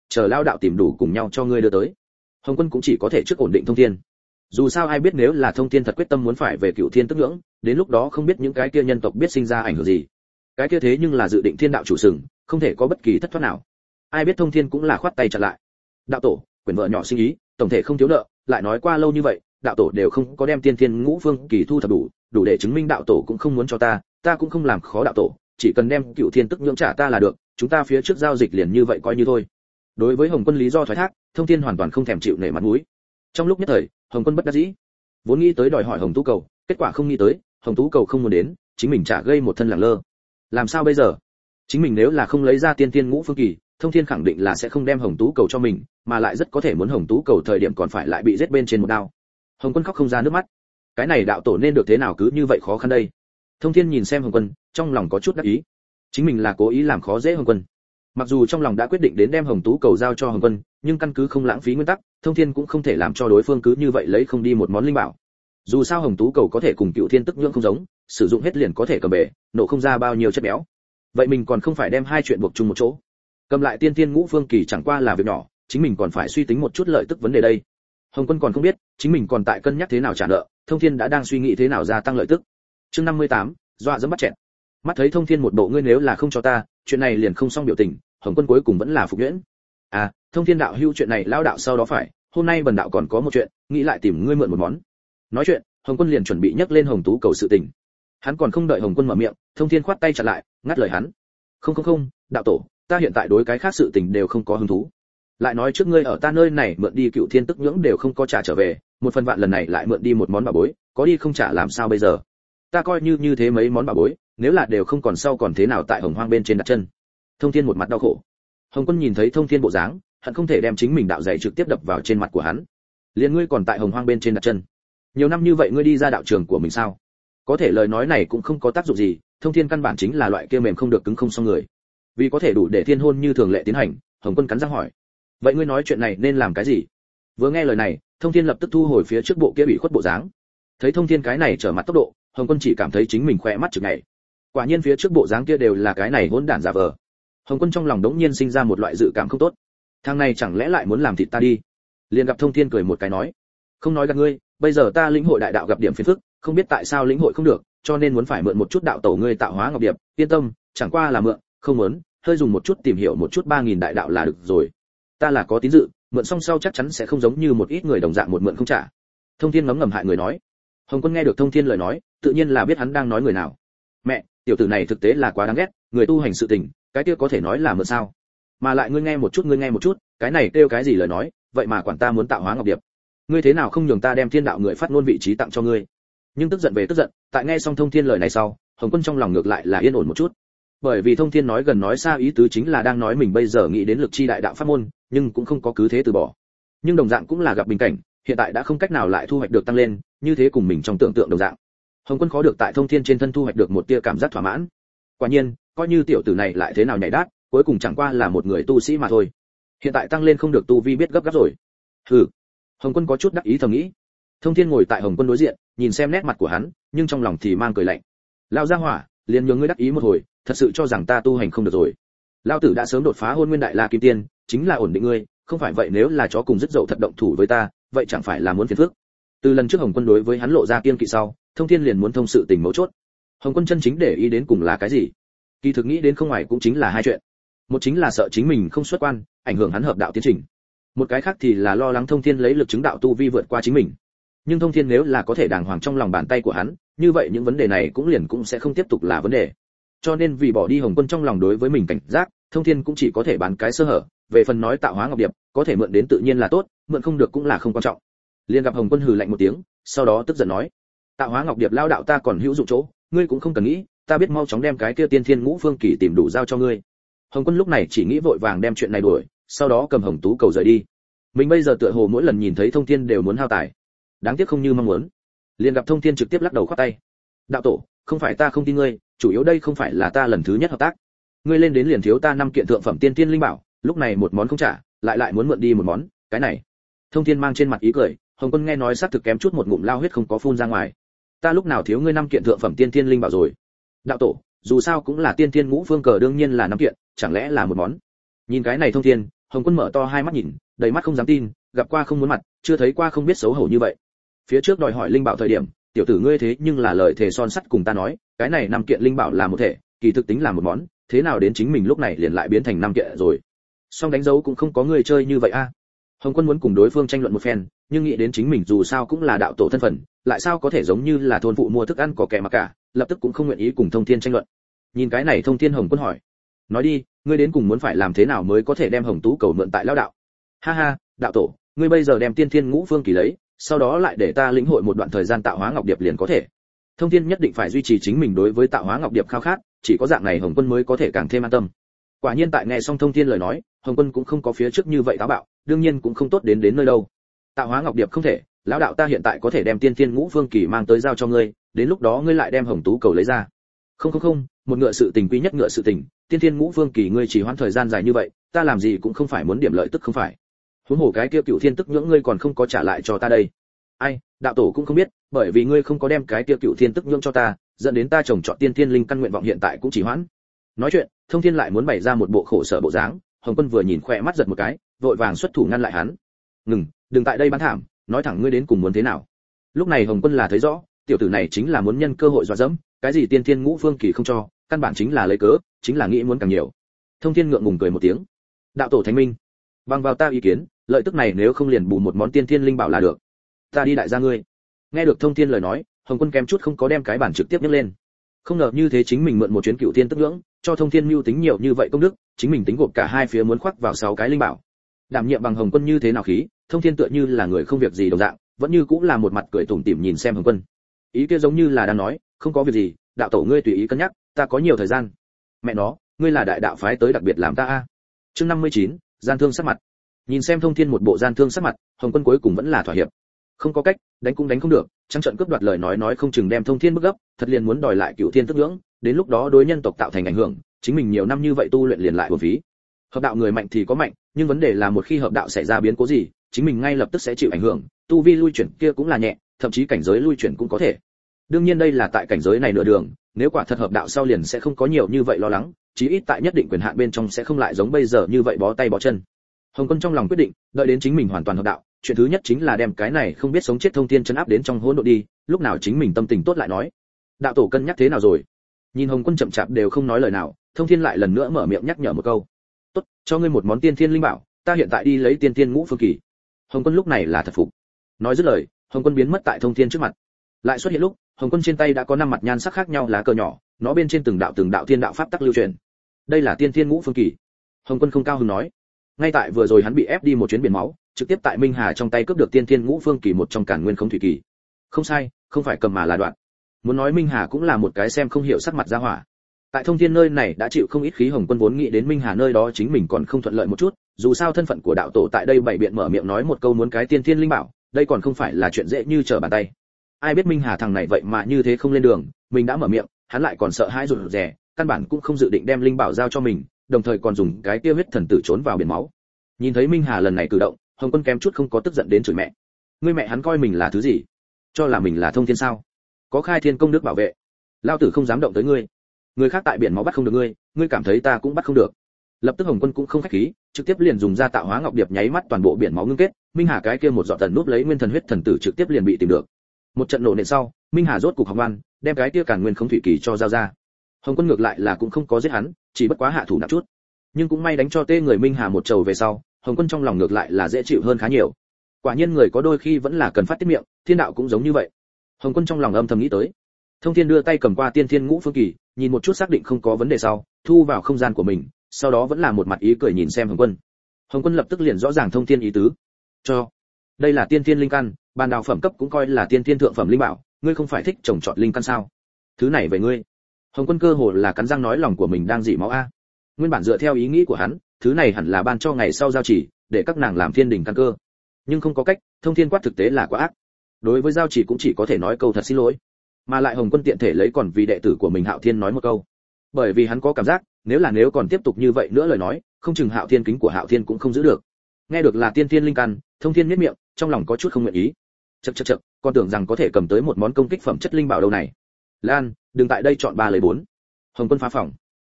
chờ lao đạo tìm đủ cùng nhau cho ngươi đưa tới. Hồng Quân cũng chỉ có thể trước ổn định Thông Thiên. Dù sao ai biết nếu là Thông Thiên thật quyết tâm muốn phải về Cựu Thiên Tức Nhưỡng, đến lúc đó không biết những cái kia nhân tộc biết sinh ra ảnh hưởng gì. Cái kia thế nhưng là dự định thiên đạo chủ sừng, không thể có bất kỳ thất thoát nào. Ai biết Thông Thiên cũng là khoát tay chặn lại. Đạo tổ, quyển vợ nhỏ sinh ý, tổng thể không thiếu nợ, lại nói qua lâu như vậy, đạo tổ đều không có đem tiên thiên ngũ phương kỳ thu thập đủ, đủ để chứng minh đạo tổ cũng không muốn cho ta, ta cũng không làm khó đạo tổ, chỉ cần đem Cựu Thiên Tức Nhưỡng trả ta là được, chúng ta phía trước giao dịch liền như vậy coi như thôi. Đối với Hồng Quân lý do thoái thác, Thông Thiên hoàn toàn không thèm chịu nể mặt mũi. Trong lúc nhất thời, Hồng Quân bất đắc dĩ, vốn nghĩ tới đòi hỏi Hồng Tú Cầu, kết quả không nghĩ tới, Hồng Tú Cầu không muốn đến, chính mình trả gây một thân lẳng lơ. Làm sao bây giờ? Chính mình nếu là không lấy ra tiên tiên ngũ phương kỳ, Thông Thiên khẳng định là sẽ không đem Hồng Tú Cầu cho mình, mà lại rất có thể muốn Hồng Tú Cầu thời điểm còn phải lại bị giết bên trên một đao. Hồng Quân khóc không ra nước mắt. Cái này đạo tổ nên được thế nào cứ như vậy khó khăn đây? Thông Thiên nhìn xem Hồng Quân, trong lòng có chút đắc ý. Chính mình là cố ý làm khó dễ Hồng Quân. Mặc dù trong lòng đã quyết định đến đem Hồng Tú Cầu giao cho Hồng Quân, nhưng căn cứ không lãng phí nguyên tắc, Thông Thiên cũng không thể làm cho đối phương cứ như vậy lấy không đi một món linh bảo. Dù sao Hồng Tú Cầu có thể cùng Cựu Thiên Tức Nhưỡng không giống, sử dụng hết liền có thể cầm bể, nổ không ra bao nhiêu chất béo. Vậy mình còn không phải đem hai chuyện buộc chung một chỗ. Cầm lại tiên tiên ngũ phương kỳ chẳng qua là việc nhỏ, chính mình còn phải suy tính một chút lợi tức vấn đề đây. Hồng Quân còn không biết, chính mình còn tại cân nhắc thế nào trả nợ, Thông Thiên đã đang suy nghĩ thế nào gia tăng lợi tức. Chương năm mươi tám, dọa dẫm bắt chẹt. Mắt thấy Thông Thiên một bộ ngươi nếu là không cho ta, chuyện này liền không xong biểu tình, Hồng Quân cuối cùng vẫn là phục nhuyễn. À, Thông Thiên đạo hưu chuyện này lão đạo sau đó phải, hôm nay bần đạo còn có một chuyện, nghĩ lại tìm ngươi mượn một món. Nói chuyện, Hồng Quân liền chuẩn bị nhắc lên Hồng Tú Cầu sự tình. Hắn còn không đợi Hồng Quân mở miệng, Thông Thiên khoát tay chặn lại, ngắt lời hắn. Không không không, đạo tổ, ta hiện tại đối cái khác sự tình đều không có hứng thú. Lại nói trước ngươi ở ta nơi này mượn đi Cựu Thiên Tức Nhưỡng đều không có trả trở về, một phần vạn lần này lại mượn đi một món bảo bối, có đi không trả làm sao bây giờ? Ta coi như như thế mấy món bảo bối, nếu là đều không còn sau còn thế nào tại Hồng Hoang bên trên đặt chân. Thông Thiên một mặt đau khổ. Hồng Quân nhìn thấy Thông Thiên bộ dáng, hận không thể đem chính mình đạo dạy trực tiếp đập vào trên mặt của hắn. Liên ngươi còn tại Hồng Hoang bên trên đặt chân, nhiều năm như vậy ngươi đi ra đạo trường của mình sao? Có thể lời nói này cũng không có tác dụng gì, Thông Thiên căn bản chính là loại kia mềm không được cứng không xong người. Vì có thể đủ để thiên hôn như thường lệ tiến hành, Hồng Quân cắn răng hỏi: vậy ngươi nói chuyện này nên làm cái gì? Vừa nghe lời này, Thông Thiên lập tức thu hồi phía trước bộ kia bị khuất bộ dáng. Thấy Thông Thiên cái này trở mặt tốc độ, Hồng Quân chỉ cảm thấy chính mình khỏe mắt chực nhảy. Quả nhiên phía trước bộ dáng kia đều là cái này hỗn đản giả vờ. Hồng Quân trong lòng đống nhiên sinh ra một loại dự cảm không tốt. Thằng này chẳng lẽ lại muốn làm thịt ta đi? Liền gặp Thông Thiên cười một cái nói: không nói gạt ngươi, bây giờ ta lĩnh hội đại đạo gặp điểm phiền phức, không biết tại sao lĩnh hội không được, cho nên muốn phải mượn một chút đạo tổ ngươi tạo hóa ngọc điệp, yên tâm, chẳng qua là mượn, không muốn, hơi dùng một chút tìm hiểu một chút ba nghìn đại đạo là được rồi. Ta là có tín dự, mượn xong sau chắc chắn sẽ không giống như một ít người đồng dạng một mượn không trả. Thông Thiên ngấm ngầm hại người nói. Hồng Quân nghe được Thông Thiên lời nói, tự nhiên là biết hắn đang nói người nào. Mẹ, tiểu tử này thực tế là quá đáng ghét, người tu hành sự tình, cái kia có thể nói là mượn sao? Mà lại ngươi nghe một chút, ngươi nghe một chút, cái này kêu cái gì lời nói, vậy mà quản ta muốn tạo hóa ngọc điệp. Ngươi thế nào không nhường ta đem thiên đạo người phát ngôn vị trí tặng cho ngươi? Nhưng tức giận về tức giận, tại nghe xong Thông Thiên lời này sau, Hồng Quân trong lòng ngược lại là yên ổn một chút. Bởi vì Thông Thiên nói gần nói xa ý tứ chính là đang nói mình bây giờ nghĩ đến lực chi đại đạo pháp môn, nhưng cũng không có cứ thế từ bỏ. Nhưng đồng dạng cũng là gặp bình cảnh, hiện tại đã không cách nào lại thu hoạch được tăng lên, như thế cùng mình trong tưởng tượng đồng dạng. Hồng Quân khó được tại Thông Thiên trên thân thu hoạch được một tia cảm giác thỏa mãn. Quả nhiên, coi như tiểu tử này lại thế nào nhảy đát, cuối cùng chẳng qua là một người tu sĩ mà thôi. Hiện tại tăng lên không được tu vi biết gấp gáp rồi. Hừ. Hồng Quân có chút đắc ý thầm nghĩ. Thông Thiên ngồi tại Hồng Quân đối diện, nhìn xem nét mặt của hắn, nhưng trong lòng thì mang cười lạnh. Lão gia hỏa, liền nhường ngươi đắc ý một hồi, thật sự cho rằng ta tu hành không được rồi. Lão tử đã sớm đột phá Hôn Nguyên Đại La Kim Tiên, chính là ổn định ngươi, không phải vậy nếu là chó cùng rất dậu thật động thủ với ta, vậy chẳng phải là muốn phiền phức. Từ lần trước Hồng Quân đối với hắn lộ ra kiên kỵ sau, Thông Thiên liền muốn thông sự tình mấu chốt. Hồng Quân chân chính để ý đến cùng là cái gì? Kỳ thực nghĩ đến không ngoài cũng chính là hai chuyện. Một chính là sợ chính mình không xuất quan, ảnh hưởng hắn hợp đạo tiến trình. Một cái khác thì là lo lắng Thông Thiên lấy lực chứng đạo tu vi vượt qua chính mình. Nhưng Thông Thiên nếu là có thể đàng hoàng trong lòng bàn tay của hắn, như vậy những vấn đề này cũng liền cũng sẽ không tiếp tục là vấn đề. Cho nên vì bỏ đi Hồng Quân trong lòng đối với mình cảnh giác, Thông Thiên cũng chỉ có thể bán cái sơ hở. Về phần nói tạo hóa ngọc điệp, có thể mượn đến tự nhiên là tốt, mượn không được cũng là không quan trọng. Liên gặp Hồng Quân hừ lạnh một tiếng, sau đó tức giận nói: tạo hóa ngọc điệp lao đạo ta còn hữu dụng chỗ, ngươi cũng không cần nghĩ, ta biết mau chóng đem cái kia tiên thiên ngũ phương kỳ tìm đủ giao cho ngươi. Hồng Quân lúc này chỉ nghĩ vội vàng đem chuyện này đuổi, sau đó cầm Hồng Tú Cầu rời đi. Mình bây giờ tựa hồ mỗi lần nhìn thấy Thông Thiên đều muốn hao tài, đáng tiếc không như mong muốn. Liền gặp Thông Thiên trực tiếp lắc đầu khoát tay: đạo tổ, không phải ta không tin ngươi, chủ yếu đây không phải là ta lần thứ nhất hợp tác. Ngươi lên đến liền thiếu ta năm kiện thượng phẩm tiên tiên linh bảo, lúc này một món không trả, lại lại muốn mượn đi một món, cái này. Thông Thiên mang trên mặt ý cười, Hồng Quân nghe nói sát thực kém chút một ngụm lao huyết không có phun ra ngoài. Ta lúc nào thiếu ngươi năm kiện thượng phẩm tiên tiên linh bảo rồi? Đạo tổ, dù sao cũng là tiên tiên ngũ phương cờ đương nhiên là năm kiện, chẳng lẽ là một món? Nhìn cái này Thông Thiên, Hồng Quân mở to hai mắt nhìn, đầy mắt không dám tin, gặp qua không muốn mặt, chưa thấy qua không biết xấu hổ như vậy. Phía trước đòi hỏi linh bảo thời điểm, tiểu tử ngươi thế nhưng là lời thề son sắt cùng ta nói, cái này năm kiện linh bảo là một thể, kỳ thực tính là một món, thế nào đến chính mình lúc này liền lại biến thành năm kiện rồi. Song đánh dấu cũng không có người chơi như vậy a. Hồng Quân muốn cùng đối phương tranh luận một phen, nhưng nghĩ đến chính mình dù sao cũng là đạo tổ thân phận, lại sao có thể giống như là thôn phụ mua thức ăn có kẻ mà cả, lập tức cũng không nguyện ý cùng Thông Thiên tranh luận. Nhìn cái này Thông Thiên, Hồng Quân hỏi, nói đi, ngươi đến cùng muốn phải làm thế nào mới có thể đem Hồng Tú cầu mượn tại lão đạo? Ha ha, đạo tổ, ngươi bây giờ đem Tiên Thiên Ngũ Phương Kỳ lấy, sau đó lại để ta lĩnh hội một đoạn thời gian tạo hóa ngọc điệp liền có thể. Thông Thiên nhất định phải duy trì chính mình đối với tạo hóa ngọc điệp khao khát, chỉ có dạng này Hồng Quân mới có thể càng thêm an tâm. Quả nhiên tại nghe xong Thông Thiên lời nói, Hồng Quân cũng không có phía trước như vậy táo bạo, đương nhiên cũng không tốt đến đến nơi đâu. Tạo hóa ngọc điệp không thể, lão đạo ta hiện tại có thể đem Tiên Thiên Ngũ Phương Kỳ mang tới giao cho ngươi, đến lúc đó ngươi lại đem Hồng Tú cầu lấy ra. Không không không, một ngựa sự tình quý nhất ngựa sự tình, Tiên Thiên Ngũ Phương Kỳ ngươi chỉ hoãn thời gian dài như vậy, ta làm gì cũng không phải muốn điểm lợi tức không phải. Huống hồ cái kia Cửu Thiên tức nhưỡng ngươi còn không có trả lại cho ta đây. Ai, đạo tổ cũng không biết, bởi vì ngươi không có đem cái kia Cửu Thiên tức nhưỡng cho ta, dẫn đến ta trồng trọt Tiên Thiên linh căn nguyện vọng hiện tại cũng chỉ hoãn. Nói chuyện, Thông Thiên lại muốn bày ra một bộ khổ sở bộ dáng, Hồng Quân vừa nhìn khỏe mắt giật một cái, vội vàng xuất thủ ngăn lại hắn. Ngừng, đừng tại đây bán thảm, nói thẳng ngươi đến cùng muốn thế nào. Lúc này Hồng Quân là thấy rõ, tiểu tử này chính là muốn nhân cơ hội dọa dẫm, cái gì Tiên Thiên Ngũ Phương Kỳ không cho, căn bản chính là lấy cớ, chính là nghĩ muốn càng nhiều. Thông Thiên ngượng ngùng cười một tiếng, đạo tổ thánh minh, bằng vào ta ý kiến, lợi tức này nếu không liền bù một món Tiên Thiên linh bảo là được. Ta đi đại gia ngươi. Nghe được Thông Thiên lời nói, Hồng Quân kém chút không có đem cái bản trực tiếp nhấc lên. Không ngờ như thế chính mình mượn một chuyến Cửu Thiên tức nhưỡng, cho Thông Thiên mưu tính nhiều như vậy công đức, chính mình tính gộp cả hai phía muốn khoác vào sáu cái linh bảo. Đảm nhiệm bằng Hồng Quân như thế nào khí, Thông Thiên tựa như là người không việc gì đồng dạng, vẫn như cũng là một mặt cười tủm tỉm nhìn xem Hồng Quân. Ý kia giống như là đang nói, không có việc gì, đạo tổ ngươi tùy ý cân nhắc, ta có nhiều thời gian. Mẹ nó, ngươi là đại đạo phái tới đặc biệt làm ta a. Chương năm mươi chín, gian thương sắc mặt. Nhìn xem Thông Thiên một bộ gian thương sắc mặt, Hồng Quân cuối cùng vẫn là thỏa hiệp. Không có cách, đánh cũng đánh không được, trắng trợn cướp đoạt lời nói nói không chừng đem Thông Thiên bức gấp, thật liền muốn đòi lại Cửu Thiên tức nhưỡng, đến lúc đó đối nhân tộc tạo thành ảnh hưởng, chính mình nhiều năm như vậy tu luyện liền lại uổng phí. Hợp đạo người mạnh thì có mạnh, nhưng vấn đề là một khi hợp đạo xảy ra biến cố gì, chính mình ngay lập tức sẽ chịu ảnh hưởng, tu vi lui chuyển kia cũng là nhẹ, thậm chí cảnh giới lui chuyển cũng có thể. Đương nhiên đây là tại cảnh giới này nửa đường, nếu quả thật hợp đạo sau liền sẽ không có nhiều như vậy lo lắng, chí ít tại nhất định quyền hạn bên trong sẽ không lại giống bây giờ như vậy bó tay bó chân. Hồng Quân trong lòng quyết định, đợi đến chính mình hoàn toàn hợp đạo, chuyện thứ nhất chính là đem cái này không biết sống chết Thông Thiên trấn áp đến trong hỗn độn đi, lúc nào chính mình tâm tình tốt lại nói. Đạo tổ cân nhắc thế nào rồi? Nhìn Hồng Quân chậm chạp đều không nói lời nào, Thông Thiên lại lần nữa mở miệng nhắc nhở một câu. Tốt, cho ngươi một món Tiên Thiên linh bảo, ta hiện tại đi lấy Tiên Thiên Ngũ Phương Kỳ. Hồng Quân lúc này là thật phục. Nói dứt lời, Hồng Quân biến mất tại Thông Thiên trước mặt. Lại xuất hiện lúc, Hồng Quân trên tay đã có năm mặt nhan sắc khác nhau lá cờ nhỏ, nó bên trên từng đạo từng đạo thiên đạo pháp tắc lưu truyền. Đây là Tiên Thiên Ngũ Phương Kỳ. Hồng Quân không cao hứng nói. Ngay tại vừa rồi hắn bị ép đi một chuyến biển máu, trực tiếp tại Minh Hà trong tay cướp được Tiên Thiên Ngũ Phương Kỳ một trong Càn Nguyên Không Thủy Kỳ. Không sai, không phải cầm mà là đoạn. Muốn nói Minh Hà cũng là một cái xem không hiểu sắc mặt ra hỏa. Tại Thông Thiên nơi này đã chịu không ít khí, Hồng Quân vốn nghĩ đến Minh Hà nơi đó chính mình còn không thuận lợi một chút, dù sao thân phận của đạo tổ tại đây bảy biện mở miệng nói một câu muốn cái Tiên Thiên linh bảo, đây còn không phải là chuyện dễ như trở bàn tay. Ai biết Minh Hà thằng này vậy mà như thế không lên đường, mình đã mở miệng, hắn lại còn sợ hãi rụt rè, căn bản cũng không dự định đem linh bảo giao cho mình, đồng thời còn dùng cái tiêu huyết thần tử trốn vào biển máu. Nhìn thấy Minh Hà lần này cử động, Hồng Quân kém chút không có tức giận đến chửi mẹ. Ngươi mẹ hắn coi mình là thứ gì? Cho là mình là Thông Thiên sao? Có khai thiên công đức bảo vệ, lao tử không dám động tới ngươi. Người khác tại biển máu bắt không được ngươi, ngươi cảm thấy ta cũng bắt không được. Lập tức Hồng Quân cũng không khách khí, trực tiếp liền dùng ra tạo hóa ngọc điệp nháy mắt toàn bộ biển máu ngưng kết, Minh Hà cái kia một giọt tần núp lấy nguyên thần huyết thần tử trực tiếp liền bị tìm được. Một trận nổ nện sau, Minh Hà rốt cục học ngoan, đem cái kia Càn Nguyên Không Thủy Kỳ cho giao ra. Hồng Quân ngược lại là cũng không có giết hắn, chỉ bất quá hạ thủ nặng chút. Nhưng cũng may đánh cho tê người Minh Hà một trầu về sau, Hồng Quân trong lòng ngược lại là dễ chịu hơn khá nhiều. Quả nhiên người có đôi khi vẫn là cần phát tiết miệng, thiên đạo cũng giống như vậy. Hồng Quân trong lòng âm thầm nghĩ tới. Thông Thiên đưa tay cầm qua Tiên Thiên Ngũ Phương Kỳ, nhìn một chút xác định không có vấn đề sau, thu vào không gian của mình, sau đó vẫn là một mặt ý cười nhìn xem Hồng Quân. Hồng Quân lập tức liền rõ ràng Thông Thiên ý tứ. Cho, đây là Tiên Thiên linh căn, ban đào phẩm cấp cũng coi là Tiên Thiên thượng phẩm linh bảo, ngươi không phải thích trồng trọt linh căn sao? Thứ này về ngươi. Hồng Quân cơ hồ là cắn răng nói lòng của mình đang dị máu a. Nguyên bản dựa theo ý nghĩ của hắn, thứ này hẳn là ban cho ngày sau giao chỉ, để các nàng làm thiên đình căn cơ. Nhưng không có cách, Thông Thiên quát thực tế là quá ác. Đối với giao chỉ cũng chỉ có thể nói câu thật xin lỗi. Mà lại Hồng Quân tiện thể lấy còn vì đệ tử của mình Hạo Thiên nói một câu. Bởi vì hắn có cảm giác, nếu là nếu còn tiếp tục như vậy nữa lời nói, không chừng Hạo Thiên kính của Hạo Thiên cũng không giữ được. Nghe được là Tiên Thiên linh căn, Thông Thiên nhếch miệng, trong lòng có chút không nguyện ý. Chậc chậc chậc, con tưởng rằng có thể cầm tới một món công kích phẩm chất linh bảo đâu này. Lan, đừng tại đây chọn ba lấy bốn. Hồng Quân phá phòng.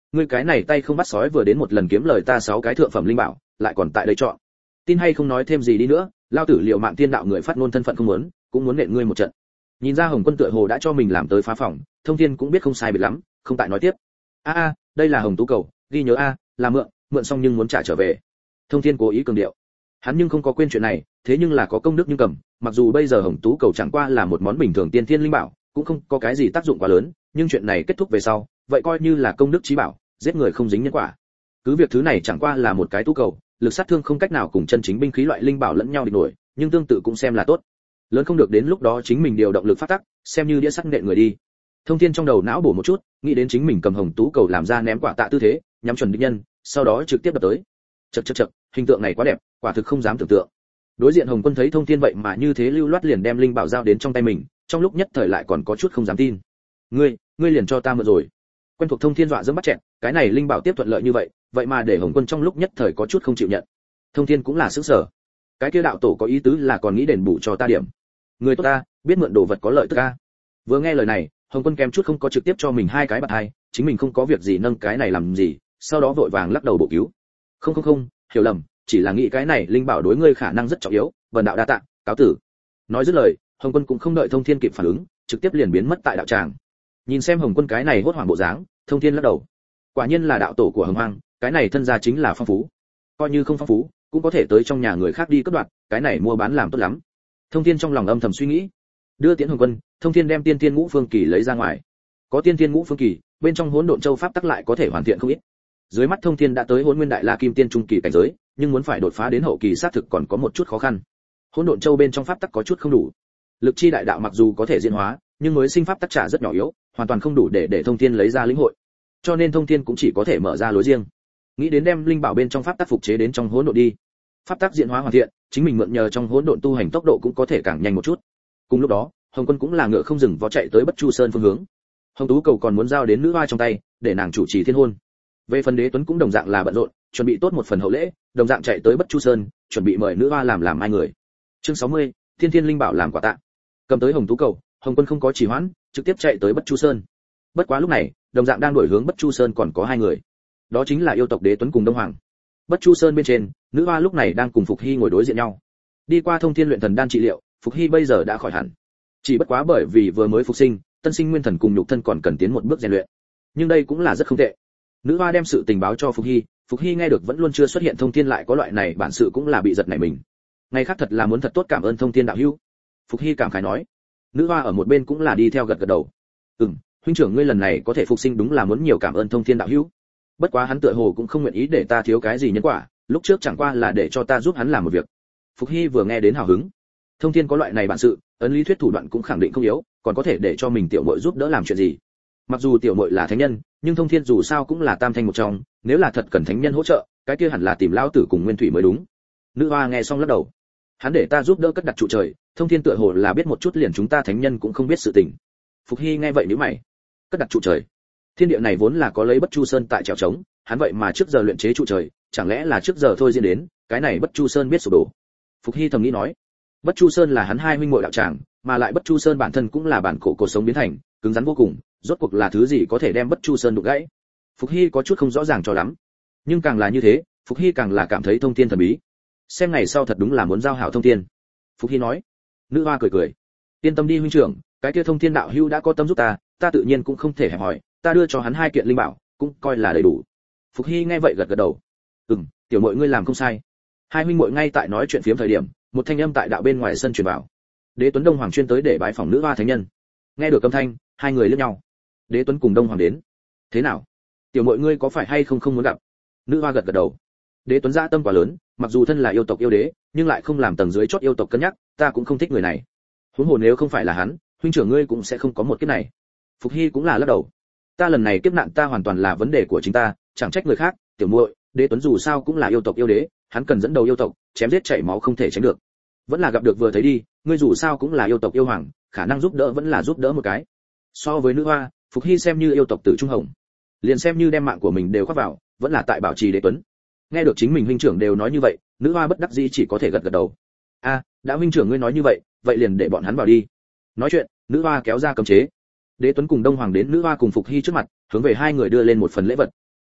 ngươi cái này tay không bắt sói vừa đến một lần kiếm lời ta sáu cái thượng phẩm linh bảo, lại còn tại đây chọn. Tin hay không nói thêm gì đi nữa, lao tử liệu mạng tiên đạo người phát ngôn thân phận không muốn, cũng muốn nện ngươi một trận. Nhìn ra Hồng Quân tựa hồ đã cho mình làm tới phá phòng, Thông Thiên cũng biết không sai biệt lắm, không tại nói tiếp. A a, đây là Hồng Tú cầu, ghi nhớ a, là mượn, mượn xong nhưng muốn trả trở về. Thông Thiên cố ý cường điệu. Hắn nhưng không có quên chuyện này, thế nhưng là có công đức nhưng cầm, mặc dù bây giờ Hồng Tú cầu chẳng qua là một món bình thường tiên thiên linh bảo, cũng không có cái gì tác dụng quá lớn, nhưng chuyện này kết thúc về sau, vậy coi như là công đức chí bảo, giết người không dính nhân quả. Cứ việc thứ này chẳng qua là một cái tú cầu, lực sát thương không cách nào cùng chân chính binh khí loại linh bảo lẫn nhau địch nổi, nhưng tương tự cũng xem là tốt. Lớn không được đến lúc đó chính mình điều động lực phát tắc, xem như đĩa sắt nện người đi. Thông Thiên trong đầu não bổ một chút, nghĩ đến chính mình cầm Hồng Tú cầu làm ra ném quả tạ tư thế, nhắm chuẩn địch nhân, sau đó trực tiếp đập tới. Chậc chậc chậc, hình tượng này quá đẹp, quả thực không dám tưởng tượng. Đối diện Hồng Quân thấy Thông Thiên vậy mà như thế lưu loát liền đem linh bảo giao đến trong tay mình, trong lúc nhất thời lại còn có chút không dám tin. Ngươi, ngươi liền cho ta mượn rồi. Quen thuộc Thông Thiên dọa dẫm bắt chẹn, cái này linh bảo tiếp thuận lợi như vậy, vậy mà để Hồng Quân trong lúc nhất thời có chút không chịu nhận. Thông Thiên cũng là sửng sở. Cái kia đạo tổ có ý tứ là còn nghĩ đền bù cho ta điểm. Người tốt ta, biết mượn đồ vật có lợi tức a. Vừa nghe lời này, Hồng Quân kém chút không có trực tiếp cho mình hai cái bạt hai, chính mình không có việc gì nâng cái này làm gì, sau đó vội vàng lắc đầu bổ cứu. Không không không, hiểu lầm, chỉ là nghĩ cái này linh bảo đối ngươi khả năng rất trọng yếu, vần đạo đa tạ, cáo tử. Nói dứt lời, Hồng Quân cũng không đợi Thông Thiên kịp phản ứng, trực tiếp liền biến mất tại đạo tràng. Nhìn xem Hồng Quân cái này hốt hoảng bộ dáng, Thông Thiên lắc đầu. Quả nhiên là đạo tổ của Hồng Hoang, cái này thân gia chính là phong phú. Coi như không phong phú, cũng có thể tới trong nhà người khác đi cướp đoạt, cái này mua bán làm tốt lắm. Thông Thiên trong lòng âm thầm suy nghĩ. Đưa tiễn Hồng Quân, Thông Thiên đem Tiên Tiên Ngũ Phương Kỳ lấy ra ngoài. Có Tiên Tiên Ngũ Phương Kỳ, bên trong Hỗn Độn Châu pháp tắc lại có thể hoàn thiện không ít. Dưới mắt Thông Thiên đã tới Hỗn Nguyên Đại La Kim Tiên trung kỳ cảnh giới, nhưng muốn phải đột phá đến hậu kỳ xác thực còn có một chút khó khăn. Hỗn Độn Châu bên trong pháp tắc có chút không đủ. Lực chi đại đạo mặc dù có thể diễn hóa, nhưng mới sinh pháp tắc trả rất nhỏ yếu, hoàn toàn không đủ để để Thông Thiên lấy ra lĩnh hội. Cho nên Thông Thiên cũng chỉ có thể mở ra lối riêng. Nghĩ đến đem linh bảo bên trong pháp tắc phục chế đến trong hỗn độn đi. Pháp tắc diễn hóa hoàn thiện, chính mình mượn nhờ trong hỗn độn tu hành tốc độ cũng có thể càng nhanh một chút. Cùng lúc đó, Hồng Quân cũng là ngựa không dừng vó chạy tới Bất Chu Sơn phương hướng. Hồng Tú cầu còn muốn giao đến nữ hoa trong tay, để nàng chủ trì thiên hôn. Về phần Đế Tuấn cũng đồng dạng là bận rộn, chuẩn bị tốt một phần hậu lễ, đồng dạng chạy tới Bất Chu Sơn, chuẩn bị mời nữ hoa làm làm ai người. Chương sáu mươi, Thiên Thiên linh bảo làm quà tạ. Cầm tới Hồng Tú cầu, Hồng Quân không có trì hoãn, trực tiếp chạy tới Bất Chu Sơn. Bất quá lúc này, đồng dạng đang đuổi hướng Bất Chu Sơn còn có hai người. Đó chính là yêu tộc Đế Tuấn cùng Đông Hoàng. Bất Chu Sơn bên trên, nữ hoa lúc này đang cùng Phục Hy ngồi đối diện nhau. Đi qua Thông Thiên luyện thần đan trị liệu, Phục Hy bây giờ đã khỏi hẳn. Chỉ bất quá bởi vì vừa mới phục sinh, tân sinh nguyên thần cùng nhục thân còn cần tiến một bước rèn luyện. Nhưng đây cũng là rất không tệ. Nữ hoa đem sự tình báo cho Phục Hy, Phục Hy nghe được vẫn luôn chưa xuất hiện Thông Thiên lại có loại này bản sự cũng là bị giật nảy mình. Ngày khác thật là muốn thật tốt cảm ơn Thông Thiên đạo hữu. Phục Hy cảm khái nói. Nữ hoa ở một bên cũng là đi theo gật gật đầu. Ừm, huynh trưởng ngươi lần này có thể phục sinh đúng là muốn nhiều cảm ơn Thông Thiên đạo hữu. Bất quá hắn tựa hồ cũng không nguyện ý để ta thiếu cái gì nhân quả, lúc trước chẳng qua là để cho ta giúp hắn làm một việc. Phục Hy vừa nghe đến hào hứng. Thông Thiên có loại này bản sự, ấn lý thuyết thủ đoạn cũng khẳng định không yếu, còn có thể để cho mình tiểu muội giúp đỡ làm chuyện gì. Mặc dù tiểu muội là thánh nhân, nhưng Thông Thiên dù sao cũng là tam thanh một trong, nếu là thật cần thánh nhân hỗ trợ, cái kia hẳn là tìm lão tử cùng Nguyên Thủy mới đúng. Nữ hoa nghe xong lắc đầu. Hắn để ta giúp đỡ cất đặt trụ trời, Thông Thiên tựa hồ là biết một chút liền chúng ta thánh nhân cũng không biết sự tình. Phục Hy nghe vậy nhíu mày. Cất đặt trụ trời. Thiên địa này vốn là có lấy Bất Chu Sơn tại trèo trống, hắn vậy mà trước giờ luyện chế trụ trời, chẳng lẽ là trước giờ thôi diễn đến, cái này Bất Chu Sơn biết sụp đổ. Phục Hy thầm nghĩ nói. Bất Chu Sơn là hắn hai huynh muội đạo tràng, mà lại Bất Chu Sơn bản thân cũng là bản cổ cổ sống biến thành, cứng rắn vô cùng, rốt cuộc là thứ gì có thể đem Bất Chu Sơn đục gãy. Phục Hy có chút không rõ ràng cho lắm, nhưng càng là như thế, Phục Hy càng là cảm thấy Thông Thiên thần bí. Xem ngày sau thật đúng là muốn giao hảo Thông Thiên. Phục Hy nói. Nữ hoa cười cười. Yên tâm đi huynh trưởng, cái kia Thông Thiên đạo hữu đã có tâm giúp ta, ta tự nhiên cũng không thể hẹp hỏi, ta đưa cho hắn hai kiện linh bảo, cũng coi là đầy đủ. Phục Hy nghe vậy gật gật đầu. Ừm, tiểu muội ngươi làm không sai. Hai huynh muội ngay tại nói chuyện phiếm thời điểm, một thanh âm tại đạo bên ngoài sân truyền vào. Đế Tuấn Đông Hoàng chuyên tới để bái phỏng nữ hoa thánh nhân. Nghe được âm thanh, hai người liếc nhau. Đế Tuấn cùng Đông Hoàng đến. Thế nào? Tiểu muội ngươi có phải hay không không muốn gặp? Nữ hoa gật gật đầu. Đế Tuấn dạ tâm quá lớn, mặc dù thân là yêu tộc yêu đế, nhưng lại không làm tầng dưới chót yêu tộc cân nhắc, ta cũng không thích người này. Huống hồ nếu không phải là hắn, huynh trưởng ngươi cũng sẽ không có một kiếp này. Phục Hy cũng là lắc đầu. Ta lần này kiếp nạn ta hoàn toàn là vấn đề của chính ta, chẳng trách người khác. Tiểu muội, Đế Tuấn dù sao cũng là yêu tộc yêu đế, hắn cần dẫn đầu yêu tộc, chém giết chảy máu không thể tránh được. Vẫn là gặp được vừa thấy đi, ngươi dù sao cũng là yêu tộc yêu hoàng, khả năng giúp đỡ vẫn là giúp đỡ một cái. So với nữ hoa, Phục Hy xem như yêu tộc tử trung hồng, liền xem như đem mạng của mình đều khoác vào, vẫn là tại bảo trì Đế Tuấn. Nghe được chính mình huynh trưởng đều nói như vậy, nữ hoa bất đắc dĩ chỉ có thể gật gật đầu. A, đã huynh trưởng ngươi nói như vậy, vậy liền để bọn hắn vào đi. Nói chuyện, nữ hoa kéo ra cấm chế. Đế Tuấn cùng Đông Hoàng đến nữ hoa cùng Phục Hy trước mặt, hướng về hai người đưa lên một phần lễ vật.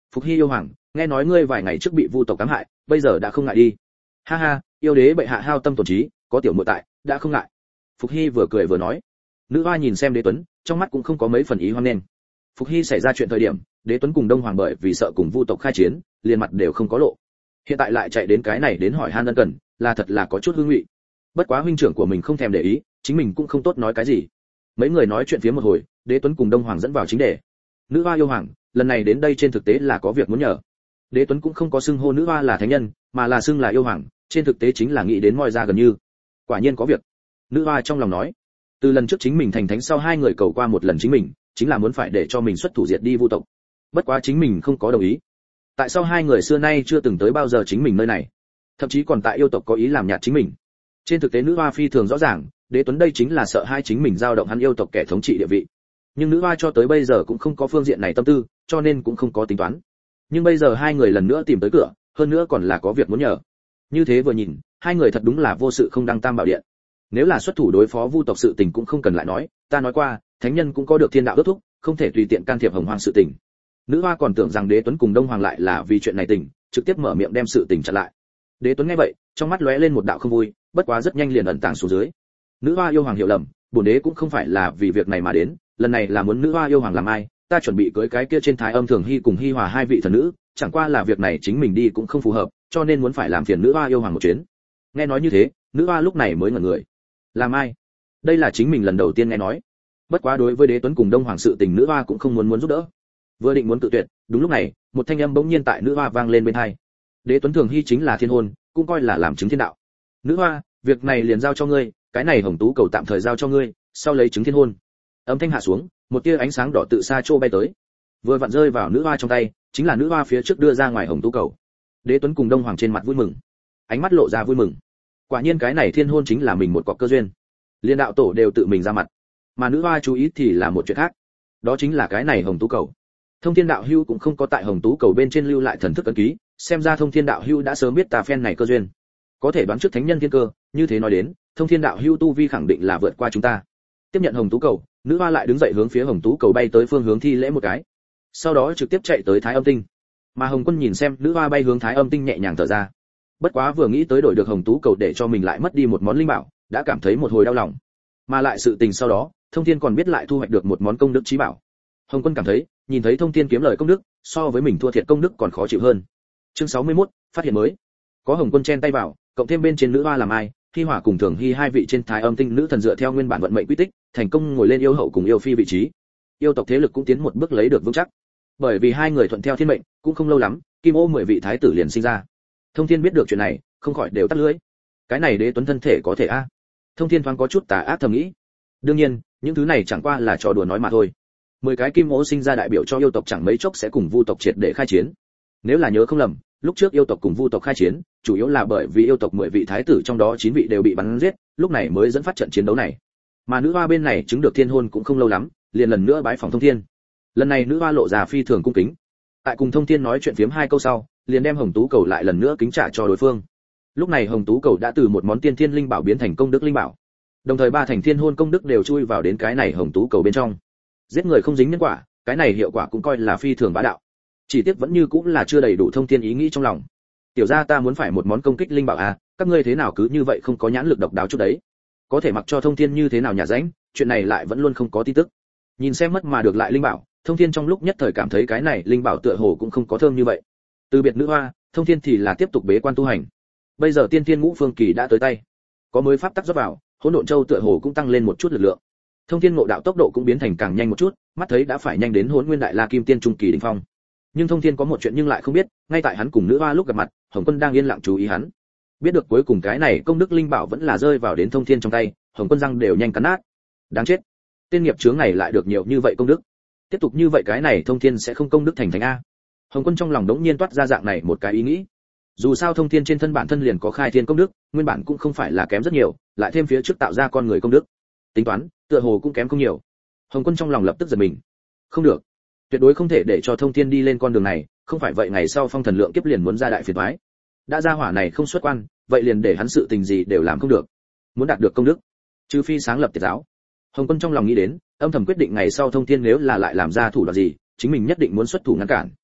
Phục Hy yêu hoàng, nghe nói ngươi vài ngày trước bị vu tộc cám hại, bây giờ đã không ngại đi. Ha ha, yêu đế bệ hạ hao tâm tổn trí, có tiểu muội tại, đã không ngại. Phục Hy vừa cười vừa nói. Nữ hoa nhìn xem Đế Tuấn, trong mắt cũng không có mấy phần ý hoan nghênh. Phục Hy xảy ra chuyện thời điểm, Đế Tuấn cùng Đông Hoàng bởi vì sợ cùng vu tộc khai chiến, liền mặt đều không có lộ. Hiện tại lại chạy đến cái này đến hỏi han ân cần, là thật là có chút hương vị. Bất quá huynh trưởng của mình không thèm để ý, chính mình cũng không tốt nói cái gì. Mấy người nói chuyện phía một hồi, Đế Tuấn cùng Đông Hoàng dẫn vào chính đề. Nữ hoa yêu hoàng, lần này đến đây trên thực tế là có việc muốn nhờ. Đế Tuấn cũng không có xưng hô nữ hoa là thánh nhân, mà là xưng là yêu hoàng, trên thực tế chính là nghĩ đến moi ra gần như. Quả nhiên có việc. Nữ hoa trong lòng nói, từ lần trước chính mình thành thánh sau hai người cầu qua một lần chính mình, chính là muốn phải để cho mình xuất thủ diệt đi vu tộc. Bất quá chính mình không có đồng ý. Tại sao hai người xưa nay chưa từng tới bao giờ chính mình nơi này, thậm chí còn tại yêu tộc có ý làm nhạt chính mình. Trên thực tế nữ hoa phi thường rõ ràng, Đế Tuấn đây chính là sợ hai chính mình dao động hắn yêu tộc kẻ thống trị địa vị. Nhưng nữ hoa cho tới bây giờ cũng không có phương diện này tâm tư, cho nên cũng không có tính toán. Nhưng bây giờ hai người lần nữa tìm tới cửa, hơn nữa còn là có việc muốn nhờ. Như thế vừa nhìn, hai người thật đúng là vô sự không đăng tam bảo điện. Nếu là xuất thủ đối phó vu tộc sự tình cũng không cần lại nói, ta nói qua, thánh nhân cũng có được thiên đạo ước thúc, không thể tùy tiện can thiệp hồng hoang sự tình. Nữ hoa còn tưởng rằng Đế Tuấn cùng Đông Hoàng lại là vì chuyện này tình, trực tiếp mở miệng đem sự tình chặn lại. Đế Tuấn nghe vậy, trong mắt lóe lên một đạo không vui, bất quá rất nhanh liền ẩn tàng xuống dưới. Nữ hoa yêu hoàng hiểu lầm, bổn đế cũng không phải là vì việc này mà đến, lần này là muốn nữ hoa yêu hoàng làm ai, ta chuẩn bị cưới cái kia trên thái âm thường hy cùng hy hòa hai vị thần nữ, chẳng qua là việc này chính mình đi cũng không phù hợp, cho nên muốn phải làm phiền nữ hoa yêu hoàng một chuyến. Nghe nói như thế, nữ hoa lúc này mới ngẩn người. Làm ai? Đây là chính mình lần đầu tiên nghe nói. Bất quá đối với Đế Tuấn cùng Đông Hoàng sự tình nữ hoa cũng không muốn muốn giúp đỡ. Vừa định muốn tự tuyệt, đúng lúc này, một thanh âm bỗng nhiên tại nữ hoa vang lên bên tai. Đế Tuấn thường hy chính là thiên hôn, cũng coi là làm chứng thiên đạo. Nữ hoa, việc này liền giao cho ngươi, cái này hồng tú cầu tạm thời giao cho ngươi, sau lấy chứng thiên hôn. Âm thanh hạ xuống, một tia ánh sáng đỏ tự xa trô bay tới, vừa vặn rơi vào nữ hoa trong tay, chính là nữ hoa phía trước đưa ra ngoài hồng tú cầu. Đế Tuấn cùng Đông Hoàng trên mặt vui mừng, ánh mắt lộ ra vui mừng. Quả nhiên cái này thiên hôn chính là mình một cọc cơ duyên. Liên đạo tổ đều tự mình ra mặt, mà nữ hoa chú ý thì là một chuyện khác, đó chính là cái này hồng tú cầu. Thông Thiên đạo hưu cũng không có tại hồng tú cầu bên trên lưu lại thần thức ấn ký, xem ra Thông Thiên đạo hưu đã sớm biết tà phen này cơ duyên, có thể đoán trước thánh nhân thiên cơ. Như thế nói đến, Thông Thiên đạo hưu tu vi khẳng định là vượt qua chúng ta. Tiếp nhận hồng tú cầu, nữ hoa lại đứng dậy hướng phía hồng tú cầu bay tới phương hướng thi lễ một cái, sau đó trực tiếp chạy tới Thái Âm Tinh. Mà Hồng Quân nhìn xem nữ hoa bay hướng Thái Âm Tinh nhẹ nhàng thở ra. Bất quá vừa nghĩ tới đổi được hồng tú cầu để cho mình lại mất đi một món linh bảo, đã cảm thấy một hồi đau lòng. Mà lại sự tình sau đó, Thông Thiên còn biết lại thu hoạch được một món công đức chí bảo. Hồng Quân cảm thấy, nhìn thấy Thông Thiên kiếm lời công đức, so với mình thua thiệt công đức còn khó chịu hơn. Chương sáu mươi mốt, phát hiện mới. Có Hồng Quân chen tay vào, cộng thêm bên trên nữ hoa làm ai, Hy Hỏa cùng Thường Hy hai vị trên Thái Âm Tinh nữ thần dựa theo nguyên bản vận mệnh quy tích, thành công ngồi lên yêu hậu cùng yêu phi vị trí. Yêu tộc thế lực cũng tiến một bước lấy được vững chắc. Bởi vì hai người thuận theo thiên mệnh, cũng không lâu lắm, Kim Ô mười vị thái tử liền sinh ra. Thông Thiên biết được chuyện này, không khỏi đều tắt lưỡi. Cái này Đế Tuấn thân thể có thể a? Thông Thiên thoáng có chút tà ác thầm nghĩ. Đương nhiên, những thứ này chẳng qua là trò đùa nói mà thôi. Mười cái Kim Ô sinh ra đại biểu cho yêu tộc chẳng mấy chốc sẽ cùng vu tộc triệt để khai chiến. Nếu là nhớ không lầm, lúc trước yêu tộc cùng vu tộc khai chiến, chủ yếu là bởi vì yêu tộc mười vị thái tử trong đó chín vị đều bị bắn giết, lúc này mới dẫn phát trận chiến đấu này. Mà nữ hoa bên này chứng được thiên hôn cũng không lâu lắm, liền lần nữa bái phỏng Thông Thiên. Lần này nữ hoa lộ ra phi thường cung kính. Tại cùng Thông Thiên nói chuyện phiếm hai câu sau, liền đem hồng tú cầu lại lần nữa kính trả cho đối phương. Lúc này hồng tú cầu đã từ một món tiên thiên linh bảo biến thành công đức linh bảo, đồng thời ba thành thiên hôn công đức đều chui vào đến cái này hồng tú cầu bên trong. Giết người không dính nhân quả, cái này hiệu quả cũng coi là phi thường bá đạo. Chỉ tiếc vẫn như cũng là chưa đầy đủ Thông Thiên ý nghĩ trong lòng. Tiểu gia ta muốn phải một món công kích linh bảo à, các ngươi thế nào cứ như vậy không có nhãn lực độc đáo chút đấy. Có thể mặc cho Thông Thiên như thế nào nhà rãnh, chuyện này lại vẫn luôn không có tin tức. Nhìn xem mất mà được lại linh bảo, Thông Thiên trong lúc nhất thời cảm thấy cái này linh bảo tựa hồ cũng không có thơm như vậy. Từ biệt nữ hoa, Thông Thiên thì là tiếp tục bế quan tu hành. Bây giờ tiên thiên ngũ phương kỳ đã tới tay, có mới pháp tắc rót vào, hỗn độn châu tựa hồ cũng tăng lên một chút lực lượng. Thông Thiên ngộ đạo tốc độ cũng biến thành càng nhanh một chút, mắt thấy đã phải nhanh đến Hỗn Nguyên Đại La Kim Tiên trung kỳ đỉnh phong. Nhưng Thông Thiên có một chuyện nhưng lại không biết, ngay tại hắn cùng nữ hoa lúc gặp mặt, Hồng Quân đang yên lặng chú ý hắn. Biết được cuối cùng cái này công đức linh bảo vẫn là rơi vào đến Thông Thiên trong tay, Hồng Quân răng đều nhanh cắn nát. Đáng chết, tên nghiệp chướng này lại được nhiều như vậy công đức. Tiếp tục như vậy cái này Thông Thiên sẽ không công đức thành thánh a. Hồng Quân trong lòng đống nhiên toát ra dạng này một cái ý nghĩ. Dù sao Thông Thiên trên thân bản thân liền có khai thiên công đức, nguyên bản cũng không phải là kém rất nhiều, lại thêm phía trước tạo ra con người công đức, tính toán tựa hồ cũng kém không nhiều. Hồng Quân trong lòng lập tức giật mình. Không được, tuyệt đối không thể để cho Thông Thiên đi lên con đường này, không phải vậy ngày sau phong thần lượng kiếp liền muốn ra đại phiền toái. Đã ra hỏa này không xuất quan, vậy liền để hắn sự tình gì đều làm không được. Muốn đạt được công đức, trừ phi sáng lập tiệt giáo. Hồng Quân trong lòng nghĩ đến, âm thầm quyết định ngày sau Thông Thiên nếu là lại làm ra thủ đoạn gì, chính mình nhất định muốn xuất thủ ngăn cản.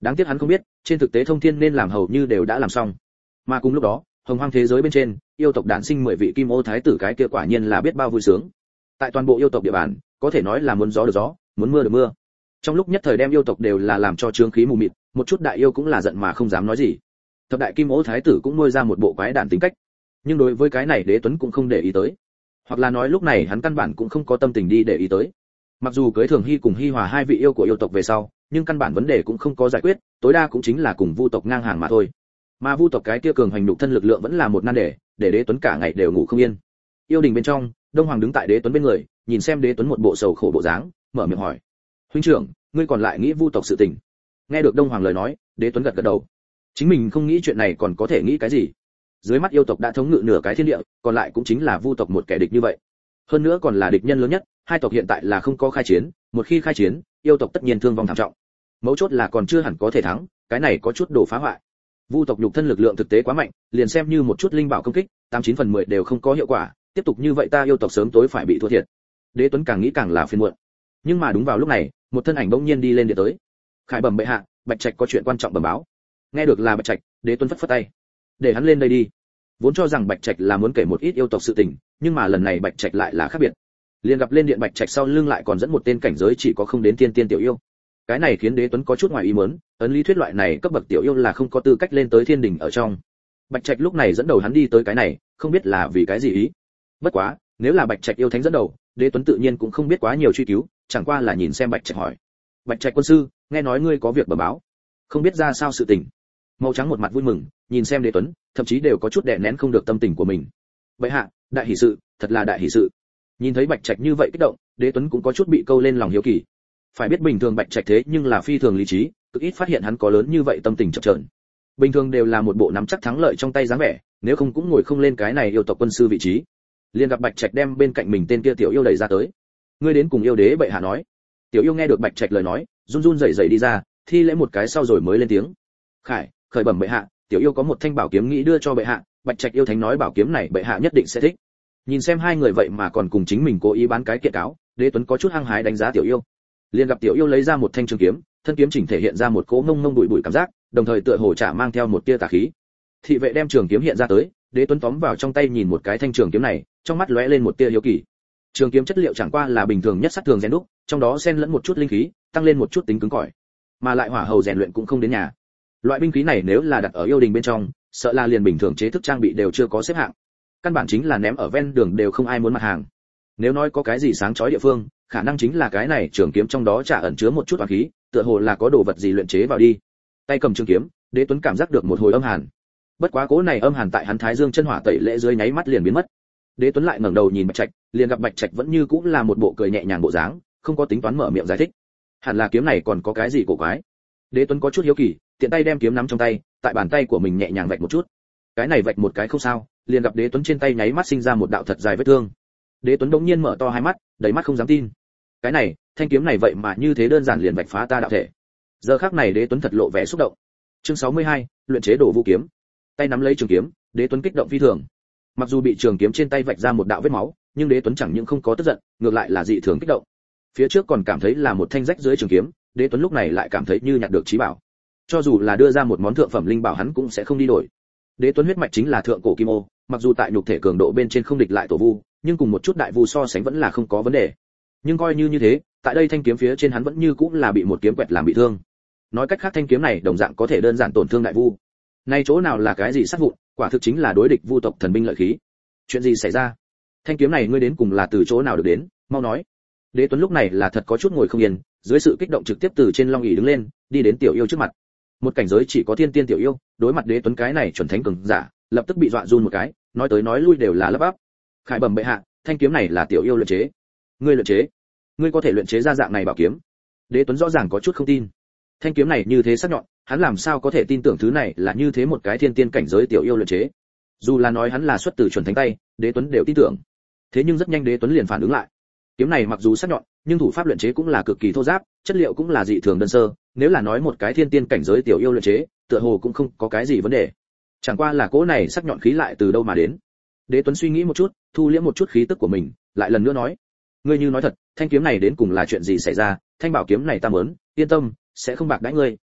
Đáng tiếc hắn không biết, trên thực tế thông thiên nên làm hầu như đều đã làm xong. Mà cùng lúc đó, hồng hoang thế giới bên trên, yêu tộc đản sinh mười vị kim ô thái tử, cái kia quả nhiên là biết bao vui sướng. Tại toàn bộ yêu tộc địa bàn, có thể nói là muốn gió được gió, muốn mưa được mưa. Trong lúc nhất thời đem yêu tộc đều là làm cho trướng khí mù mịt, một chút đại yêu cũng là giận mà không dám nói gì. Thập đại kim ô thái tử cũng nuôi ra một bộ quái đản tính cách, nhưng đối với cái này Đế Tuấn cũng không để ý tới, hoặc là nói lúc này hắn căn bản cũng không có tâm tình đi để ý tới. Mặc dù cưới Thường Hy cùng Hy Hòa hai vị yêu của yêu tộc về sau, nhưng căn bản vấn đề cũng không có giải quyết, tối đa cũng chính là cùng Vu tộc ngang hàng mà thôi. Mà Vu tộc cái kia cường hành nhục thân lực lượng vẫn là một nan đề, để Đế Tuấn cả ngày đều ngủ không yên. Yêu đình bên trong, Đông Hoàng đứng tại Đế Tuấn bên người, nhìn xem Đế Tuấn một bộ sầu khổ bộ dáng, mở miệng hỏi: "Huynh trưởng, ngươi còn lại nghĩ Vu tộc sự tình?" Nghe được Đông Hoàng lời nói, Đế Tuấn gật gật đầu. Chính mình không nghĩ chuyện này còn có thể nghĩ cái gì? Dưới mắt yêu tộc đã thống ngự nửa cái thiên địa, còn lại cũng chính là Vu tộc một kẻ địch như vậy. Hơn nữa còn là địch nhân lớn nhất, hai tộc hiện tại là không có khai chiến, một khi khai chiến, yêu tộc tất nhiên thương vong thảm trọng. Mấu chốt là còn chưa hẳn có thể thắng, cái này có chút đồ phá hoại. Vu tộc nhục thân lực lượng thực tế quá mạnh, liền xem như một chút linh bảo công kích, tám chín phần mười đều không có hiệu quả, tiếp tục như vậy ta yêu tộc sớm tối phải bị thua thiệt. Đế Tuấn càng nghĩ càng là phiền muộn. Nhưng mà đúng vào lúc này, một thân ảnh bỗng nhiên đi lên điện tới. Khải bẩm bệ hạ, Bạch Trạch có chuyện quan trọng bẩm báo. Nghe được là Bạch Trạch, Đế Tuấn phất phất tay, để hắn lên đây đi. Vốn cho rằng Bạch Trạch là muốn kể một ít yêu tộc sự tình, nhưng mà lần này Bạch Trạch lại là khác biệt. Liền gặp lên điện Bạch Trạch sau lưng lại còn dẫn một tên cảnh giới chỉ có không đến tiên tiên tiểu yêu. Cái này khiến Đế Tuấn có chút ngoài ý muốn, ấn lý thuyết loại này cấp bậc tiểu yêu là không có tư cách lên tới thiên đỉnh ở trong. Bạch Trạch lúc này dẫn đầu hắn đi tới cái này, không biết là vì cái gì ý. Bất quá, nếu là Bạch Trạch yêu thánh dẫn đầu, Đế Tuấn tự nhiên cũng không biết quá nhiều truy cứu, chẳng qua là nhìn xem Bạch Trạch hỏi: "Bạch Trạch quân sư, nghe nói ngươi có việc bẩm báo, không biết ra sao sự tình?" Màu trắng một mặt vui mừng, nhìn xem Đế Tuấn, thậm chí đều có chút đè nén không được tâm tình của mình. "Bệ hạ, đại hỷ sự, thật là đại hỷ sự." Nhìn thấy Bạch Trạch như vậy kích động, Đế Tuấn cũng có chút bị câu lên lòng hiếu kỳ. Phải biết bình thường Bạch Trạch thế nhưng là phi thường lý trí, cực ít phát hiện hắn có lớn như vậy tâm tình chập chờn. Bình thường đều là một bộ nắm chắc thắng lợi trong tay dáng vẻ, nếu không cũng ngồi không lên cái này yêu tộc quân sư vị trí. Liền gặp Bạch Trạch đem bên cạnh mình tên kia tiểu yêu đẩy ra tới. "Ngươi đến cùng yêu đế bệ hạ nói." Tiểu yêu nghe được Bạch Trạch lời nói, run run rẩy rẩy đi ra, thi lễ một cái sau rồi mới lên tiếng: "Khải, khởi bẩm bệ hạ, tiểu yêu có một thanh bảo kiếm nghĩ đưa cho bệ hạ, Bạch Trạch yêu thánh nói bảo kiếm này bệ hạ nhất định sẽ thích." Nhìn xem hai người vậy mà còn cùng chính mình cố ý bán cái kiện cáo, Đế Tuấn có chút hăng hái đánh giá tiểu yêu. Liền gặp tiểu yêu lấy ra một thanh trường kiếm, thân kiếm chỉnh thể hiện ra một cỗ mông mông bụi bụi cảm giác, đồng thời tựa hồ chả mang theo một tia tà khí. Thị vệ đem trường kiếm hiện ra tới, Đế Tuấn tóm vào trong tay nhìn một cái thanh trường kiếm này, trong mắt lóe lên một tia hiếu kỳ. Trường kiếm chất liệu chẳng qua là bình thường nhất sắt thường rèn đúc, trong đó xen lẫn một chút linh khí, tăng lên một chút tính cứng cỏi, mà lại hỏa hầu rèn luyện cũng không đến nhà. Loại binh khí này nếu là đặt ở yêu đình bên trong, sợ là liền bình thường chế thức trang bị đều chưa có xếp hạng. Căn bản chính là ném ở ven đường đều không ai muốn mặt hàng. Nếu nói có cái gì sáng chói địa phương, khả năng chính là cái này trường kiếm trong đó chả ẩn chứa một chút oán khí, tựa hồ là có đồ vật gì luyện chế vào đi. Tay cầm trường kiếm, Đế Tuấn cảm giác được một hồi âm hàn. Bất quá cố này âm hàn tại hắn thái dương chân hỏa tẩy lễ dưới nháy mắt liền biến mất. Đế Tuấn lại ngẩng đầu nhìn Bạch Trạch, liền gặp Bạch Trạch vẫn như cũng là một bộ cười nhẹ nhàng bộ dáng, không có tính toán mở miệng giải thích. Hẳn là kiếm này còn có cái gì cổ quái. Đế Tuấn có chút hiếu kỳ, tiện tay đem kiếm nắm trong tay, tại bàn tay của mình nhẹ nhàng vạch một chút. Cái này vạch một cái không sao, liền gặp Đế Tuấn trên tay nháy mắt sinh ra một đạo thật dài vết thương. Đế Tuấn đống nhiên mở to hai mắt, đầy mắt không dám tin. Cái này, thanh kiếm này vậy mà như thế đơn giản liền vạch phá ta đạo thể. Giờ khắc này Đế Tuấn thật lộ vẻ xúc động. Chương sáu mươi hai, luyện chế đồ vũ kiếm. Tay nắm lấy trường kiếm, Đế Tuấn kích động phi thường. Mặc dù bị trường kiếm trên tay vạch ra một đạo vết máu, nhưng Đế Tuấn chẳng những không có tức giận, ngược lại là dị thường kích động. Phía trước còn cảm thấy là một thanh rách dưới trường kiếm, Đế Tuấn lúc này lại cảm thấy như nhặt được chí bảo. Cho dù là đưa ra một món thượng phẩm linh bảo hắn cũng sẽ không đi đổi. Đế Tuấn huyết mạch chính là thượng cổ kim ô, mặc dù tại nhục thể cường độ bên trên không địch lại tổ vu, nhưng cùng một chút đại vu so sánh vẫn là không có vấn đề. Nhưng coi như như thế, tại đây thanh kiếm phía trên hắn vẫn như cũng là bị một kiếm quẹt làm bị thương. Nói cách khác thanh kiếm này đồng dạng có thể đơn giản tổn thương đại vu. Nay chỗ nào là cái gì sát vụn, quả thực chính là đối địch vu tộc thần binh lợi khí. Chuyện gì xảy ra? Thanh kiếm này ngươi đến cùng là từ chỗ nào được đến, mau nói. Đế Tuấn lúc này là thật có chút ngồi không yên, dưới sự kích động trực tiếp từ trên long ỷ đứng lên, đi đến tiểu yêu trước mặt. Một cảnh giới chỉ có thiên tiên tiểu yêu, đối mặt Đế Tuấn cái này chuẩn thánh cường giả, lập tức bị dọa run một cái, nói tới nói lui đều là lắp bắp. Khải bẩm bệ hạ, thanh kiếm này là tiểu yêu luyện chế. Ngươi luyện chế? Ngươi có thể luyện chế ra dạng này bảo kiếm? Đế Tuấn rõ ràng có chút không tin. Thanh kiếm này như thế sắc nhọn, hắn làm sao có thể tin tưởng thứ này là như thế một cái thiên tiên cảnh giới tiểu yêu luyện chế? Dù là nói hắn là xuất từ chuẩn thánh tay, Đế Tuấn đều tin tưởng. Thế nhưng rất nhanh Đế Tuấn liền phản ứng lại. Kiếm này mặc dù sắc nhọn, nhưng thủ pháp luyện chế cũng là cực kỳ thô ráp, chất liệu cũng là dị thường đơn sơ, nếu là nói một cái thiên tiên cảnh giới tiểu yêu luyện chế, tựa hồ cũng không có cái gì vấn đề. Chẳng qua là cỗ này sắc nhọn khí lại từ đâu mà đến. Đế Tuấn suy nghĩ một chút, thu liễm một chút khí tức của mình, lại lần nữa nói: ngươi như nói thật, thanh kiếm này đến cùng là chuyện gì xảy ra? Thanh bảo kiếm này ta muốn, yên tâm, sẽ không bạc đãi ngươi,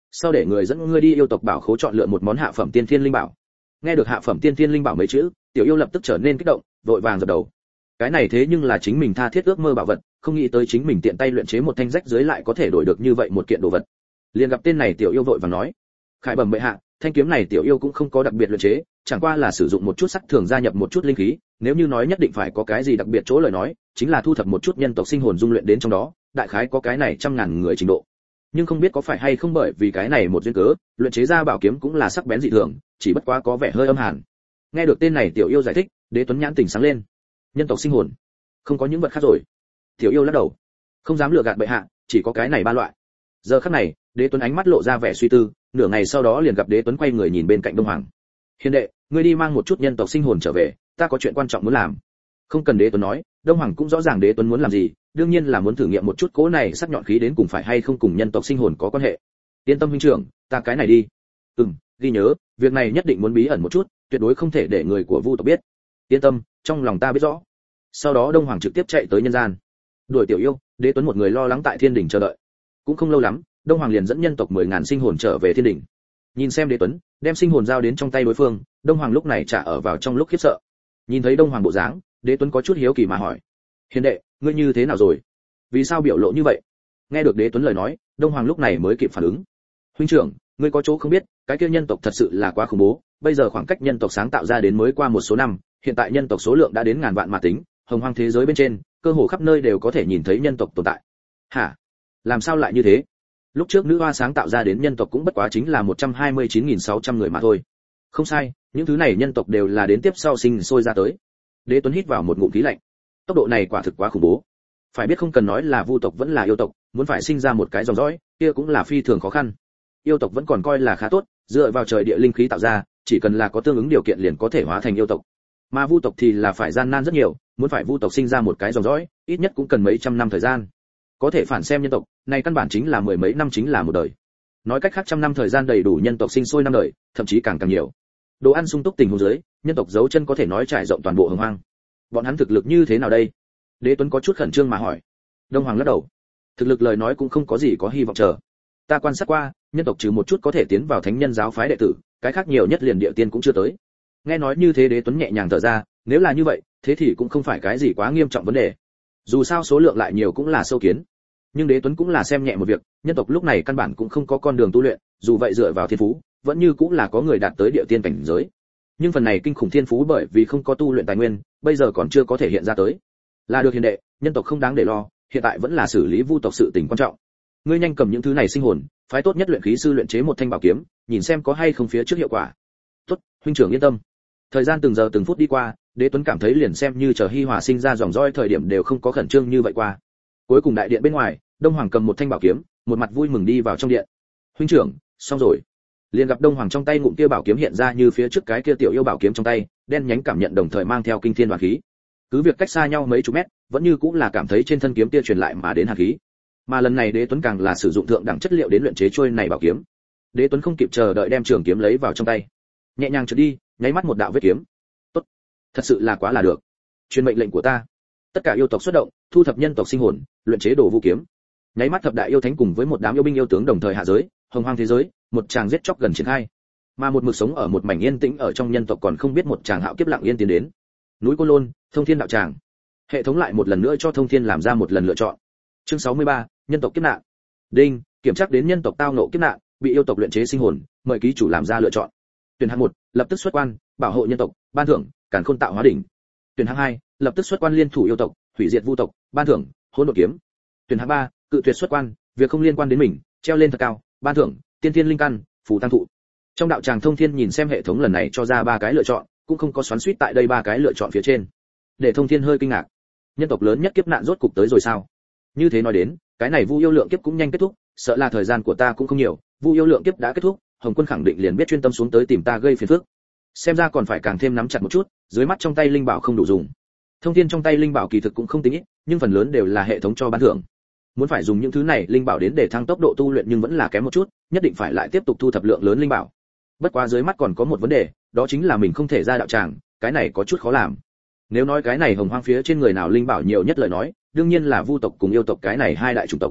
sau để người dẫn ngươi đi yêu tộc bảo khố chọn lựa một món hạ phẩm tiên thiên linh bảo. Nghe được hạ phẩm tiên thiên linh bảo mấy chữ, tiểu yêu lập tức trở nên kích động, vội vàng dập đầu. Cái này thế nhưng là chính mình tha thiết ước mơ bảo vật, không nghĩ tới chính mình tiện tay luyện chế một thanh rách dưới lại có thể đổi được như vậy một kiện đồ vật. Liền gặp tên này tiểu yêu vội vàng nói: "Khải bẩm bệ hạ, thanh kiếm này tiểu yêu cũng không có đặc biệt luyện chế, chẳng qua là sử dụng một chút sắc thường gia nhập một chút linh khí, nếu như nói nhất định phải có cái gì đặc biệt chỗ lời nói, chính là thu thập một chút nhân tộc sinh hồn dung luyện đến trong đó, đại khái có cái này trăm ngàn người trình độ. Nhưng không biết có phải hay không bởi vì cái này một duyên cớ, luyện chế ra bảo kiếm cũng là sắc bén dị thường, chỉ bất quá có vẻ hơi âm hàn." Nghe được tên này tiểu yêu giải thích, Đế Tuấn nhãn tỉnh sáng lên. Nhân tộc sinh hồn, không có những vật khác rồi. Tiểu yêu lắc đầu, không dám lừa gạt bệ hạ, chỉ có cái này ba loại. Giờ khắc này, Đế Tuấn ánh mắt lộ ra vẻ suy tư, nửa ngày sau đó liền gặp Đế Tuấn quay người nhìn bên cạnh Đông Hoàng. "Hiền đệ, ngươi đi mang một chút nhân tộc sinh hồn trở về, ta có chuyện quan trọng muốn làm." Không cần Đế Tuấn nói, Đông Hoàng cũng rõ ràng Đế Tuấn muốn làm gì, đương nhiên là muốn thử nghiệm một chút cỗ này sắc nhọn khí đến cùng phải hay không cùng nhân tộc sinh hồn có quan hệ. "Yên tâm huynh trưởng, ta cái này đi." "Ừm, ghi nhớ, việc này nhất định muốn bí ẩn một chút, tuyệt đối không thể để người của Vu tộc biết." "Yên tâm, trong lòng ta biết rõ." Sau đó Đông Hoàng trực tiếp chạy tới nhân gian. Đuổi tiểu yêu, Đế Tuấn một người lo lắng tại thiên đỉnh chờ đợi. Cũng không lâu lắm, Đông Hoàng liền dẫn nhân tộc mười ngàn sinh hồn trở về thiên đỉnh. Nhìn xem Đế Tuấn, đem sinh hồn giao đến trong tay đối phương, Đông Hoàng lúc này trả ở vào trong lúc khiếp sợ. Nhìn thấy Đông Hoàng bộ dáng, Đế Tuấn có chút hiếu kỳ mà hỏi: "Hiền đệ, ngươi như thế nào rồi? Vì sao biểu lộ như vậy?" Nghe được Đế Tuấn lời nói, Đông Hoàng lúc này mới kịp phản ứng. "Huynh trưởng, ngươi có chỗ không biết, cái kia nhân tộc thật sự là quá khủng bố, bây giờ khoảng cách nhân tộc sáng tạo ra đến mới qua một số năm, hiện tại nhân tộc số lượng đã đến ngàn vạn mà tính, hồng hoang thế giới bên trên, cơ hồ khắp nơi đều có thể nhìn thấy nhân tộc tồn tại." "Hả? Làm sao lại như thế? Lúc trước nữ hoa sáng tạo ra đến nhân tộc cũng bất quá chính là một trăm hai mươi chín nghìn sáu trăm người mà thôi." "Không sai, những thứ này nhân tộc đều là đến tiếp sau sinh sôi ra tới." Đế Tuấn hít vào một ngụm khí lạnh. Tốc độ này quả thực quá khủng bố. Phải biết không cần nói là vu tộc vẫn là yêu tộc, muốn phải sinh ra một cái dòng dõi, kia cũng là phi thường khó khăn. Yêu tộc vẫn còn coi là khá tốt, dựa vào trời địa linh khí tạo ra, chỉ cần là có tương ứng điều kiện liền có thể hóa thành yêu tộc. Mà vu tộc thì là phải gian nan rất nhiều, muốn phải vu tộc sinh ra một cái dòng dõi, ít nhất cũng cần mấy trăm năm thời gian. Có thể phản xem nhân tộc, này căn bản chính là mười mấy năm chính là một đời. Nói cách khác trăm năm thời gian đầy đủ nhân tộc sinh sôi năm đời, thậm chí càng càng nhiều. Đồ ăn sung túc tình huống dưới, nhân tộc dấu chân có thể nói trải rộng toàn bộ hồng hoang. Bọn hắn thực lực như thế nào đây? Đế Tuấn có chút khẩn trương mà hỏi. Đông Hoàng lắc đầu. Thực lực lời nói cũng không có gì có hy vọng chờ. Ta quan sát qua, nhân tộc trừ một chút có thể tiến vào thánh nhân giáo phái đệ tử, cái khác nhiều nhất liền địa tiên cũng chưa tới. Nghe nói như thế Đế Tuấn nhẹ nhàng thở ra, nếu là như vậy, thế thì cũng không phải cái gì quá nghiêm trọng vấn đề. Dù sao số lượng lại nhiều cũng là sâu kiến. Nhưng Đế Tuấn cũng là xem nhẹ một việc, nhân tộc lúc này căn bản cũng không có con đường tu luyện, dù vậy dựa vào thiên phú, vẫn như cũng là có người đạt tới địa tiên cảnh giới. Nhưng phần này kinh khủng thiên phú bởi vì không có tu luyện tài nguyên, bây giờ còn chưa có thể hiện ra tới. Là được hiền đệ, nhân tộc không đáng để lo, hiện tại vẫn là xử lý vu tộc sự tình quan trọng. Ngươi nhanh cầm những thứ này sinh hồn, phái tốt nhất luyện khí sư luyện chế một thanh bảo kiếm, nhìn xem có hay không phía trước hiệu quả. Tốt, huynh trưởng yên tâm. Thời gian từng giờ từng phút đi qua, Đế Tuấn cảm thấy liền xem như chờ Hi Hòa sinh ra dòng dõi thời điểm đều không có khẩn trương như vậy qua. Cuối cùng đại điện bên ngoài, Đông Hoàng cầm một thanh bảo kiếm, một mặt vui mừng đi vào trong điện. Huynh trưởng, xong rồi. Liền gặp Đông Hoàng trong tay ngụm kia bảo kiếm hiện ra như phía trước cái kia tiểu yêu bảo kiếm trong tay, đen nhánh cảm nhận đồng thời mang theo kinh thiên hàn khí. Cứ việc cách xa nhau mấy chục mét, vẫn như cũng là cảm thấy trên thân kiếm kia truyền lại mà đến hàn khí. Mà lần này Đế Tuấn càng là sử dụng thượng đẳng chất liệu đến luyện chế trôi này bảo kiếm. Đế Tuấn không kịp chờ đợi đem trường kiếm lấy vào trong tay, nhẹ nhàng trượt đi, nháy mắt một đạo vết kiếm. Tốt, thật sự là quá là được. Truyền mệnh lệnh của ta, tất cả yêu tộc xuất động, thu thập nhân tộc sinh hồn, luyện chế đồ vũ kiếm. Nháy mắt thập đại yêu thánh cùng với một đám yêu binh yêu tướng đồng thời hạ giới, hồng hoang thế giới, một tràng giết chóc gần triển khai. Mà một mực sống ở một mảnh yên tĩnh ở trong nhân tộc còn không biết một tràng hạo kiếp lặng yên tiến đến. Núi Côn Lôn, Thông Thiên đạo tràng. Hệ thống lại một lần nữa cho Thông Thiên làm ra một lần lựa chọn. Chương sáu mươi ba, nhân tộc kiếp nạn. Đinh, kiểm tra đến nhân tộc tao ngộ kiếp nạn, bị yêu tộc luyện chế sinh hồn, mời ký chủ làm ra lựa chọn. Tuyển hạng một, lập tức xuất quan, bảo hộ nhân tộc, ban thưởng, càn khôn tạo hóa đỉnh. Tuyển hạng hai, lập tức xuất quan liên thủ yêu tộc, hủy diệt vu tộc, ban thưởng, hỗn độn kiếm. Tuyển hạng ba, cự tuyệt xuất quan, việc không liên quan đến mình, treo lên thật cao, ban thưởng, tiên thiên linh căn, phù tăng thụ. Trong đạo tràng Thông Thiên nhìn xem hệ thống lần này cho ra ba cái lựa chọn, cũng không có xoắn xuýt tại đây ba cái lựa chọn phía trên. Để Thông Thiên hơi kinh ngạc. Nhân tộc lớn nhất kiếp nạn rốt cục tới rồi sao? Như thế nói đến, cái này Vu yêu lượng kiếp cũng nhanh kết thúc, sợ là thời gian của ta cũng không nhiều, Vu yêu lượng kiếp đã kết thúc, Hồng Quân khẳng định liền biết chuyên tâm xuống tới tìm ta gây phiền phức. Xem ra còn phải càng thêm nắm chặt một chút, dưới mắt trong tay linh bảo không đủ dùng. Thông Thiên trong tay linh bảo kỳ thực cũng không tính ít, nhưng phần lớn đều là hệ thống cho ban thưởng. Muốn phải dùng những thứ này linh bảo đến để thăng tốc độ tu luyện nhưng vẫn là kém một chút, nhất định phải lại tiếp tục thu thập lượng lớn linh bảo. Bất quá dưới mắt còn có một vấn đề, đó chính là mình không thể ra đạo tràng, cái này có chút khó làm. Nếu nói cái này hồng hoang phía trên người nào linh bảo nhiều nhất lời nói, đương nhiên là vu tộc cùng yêu tộc cái này hai đại chủng tộc.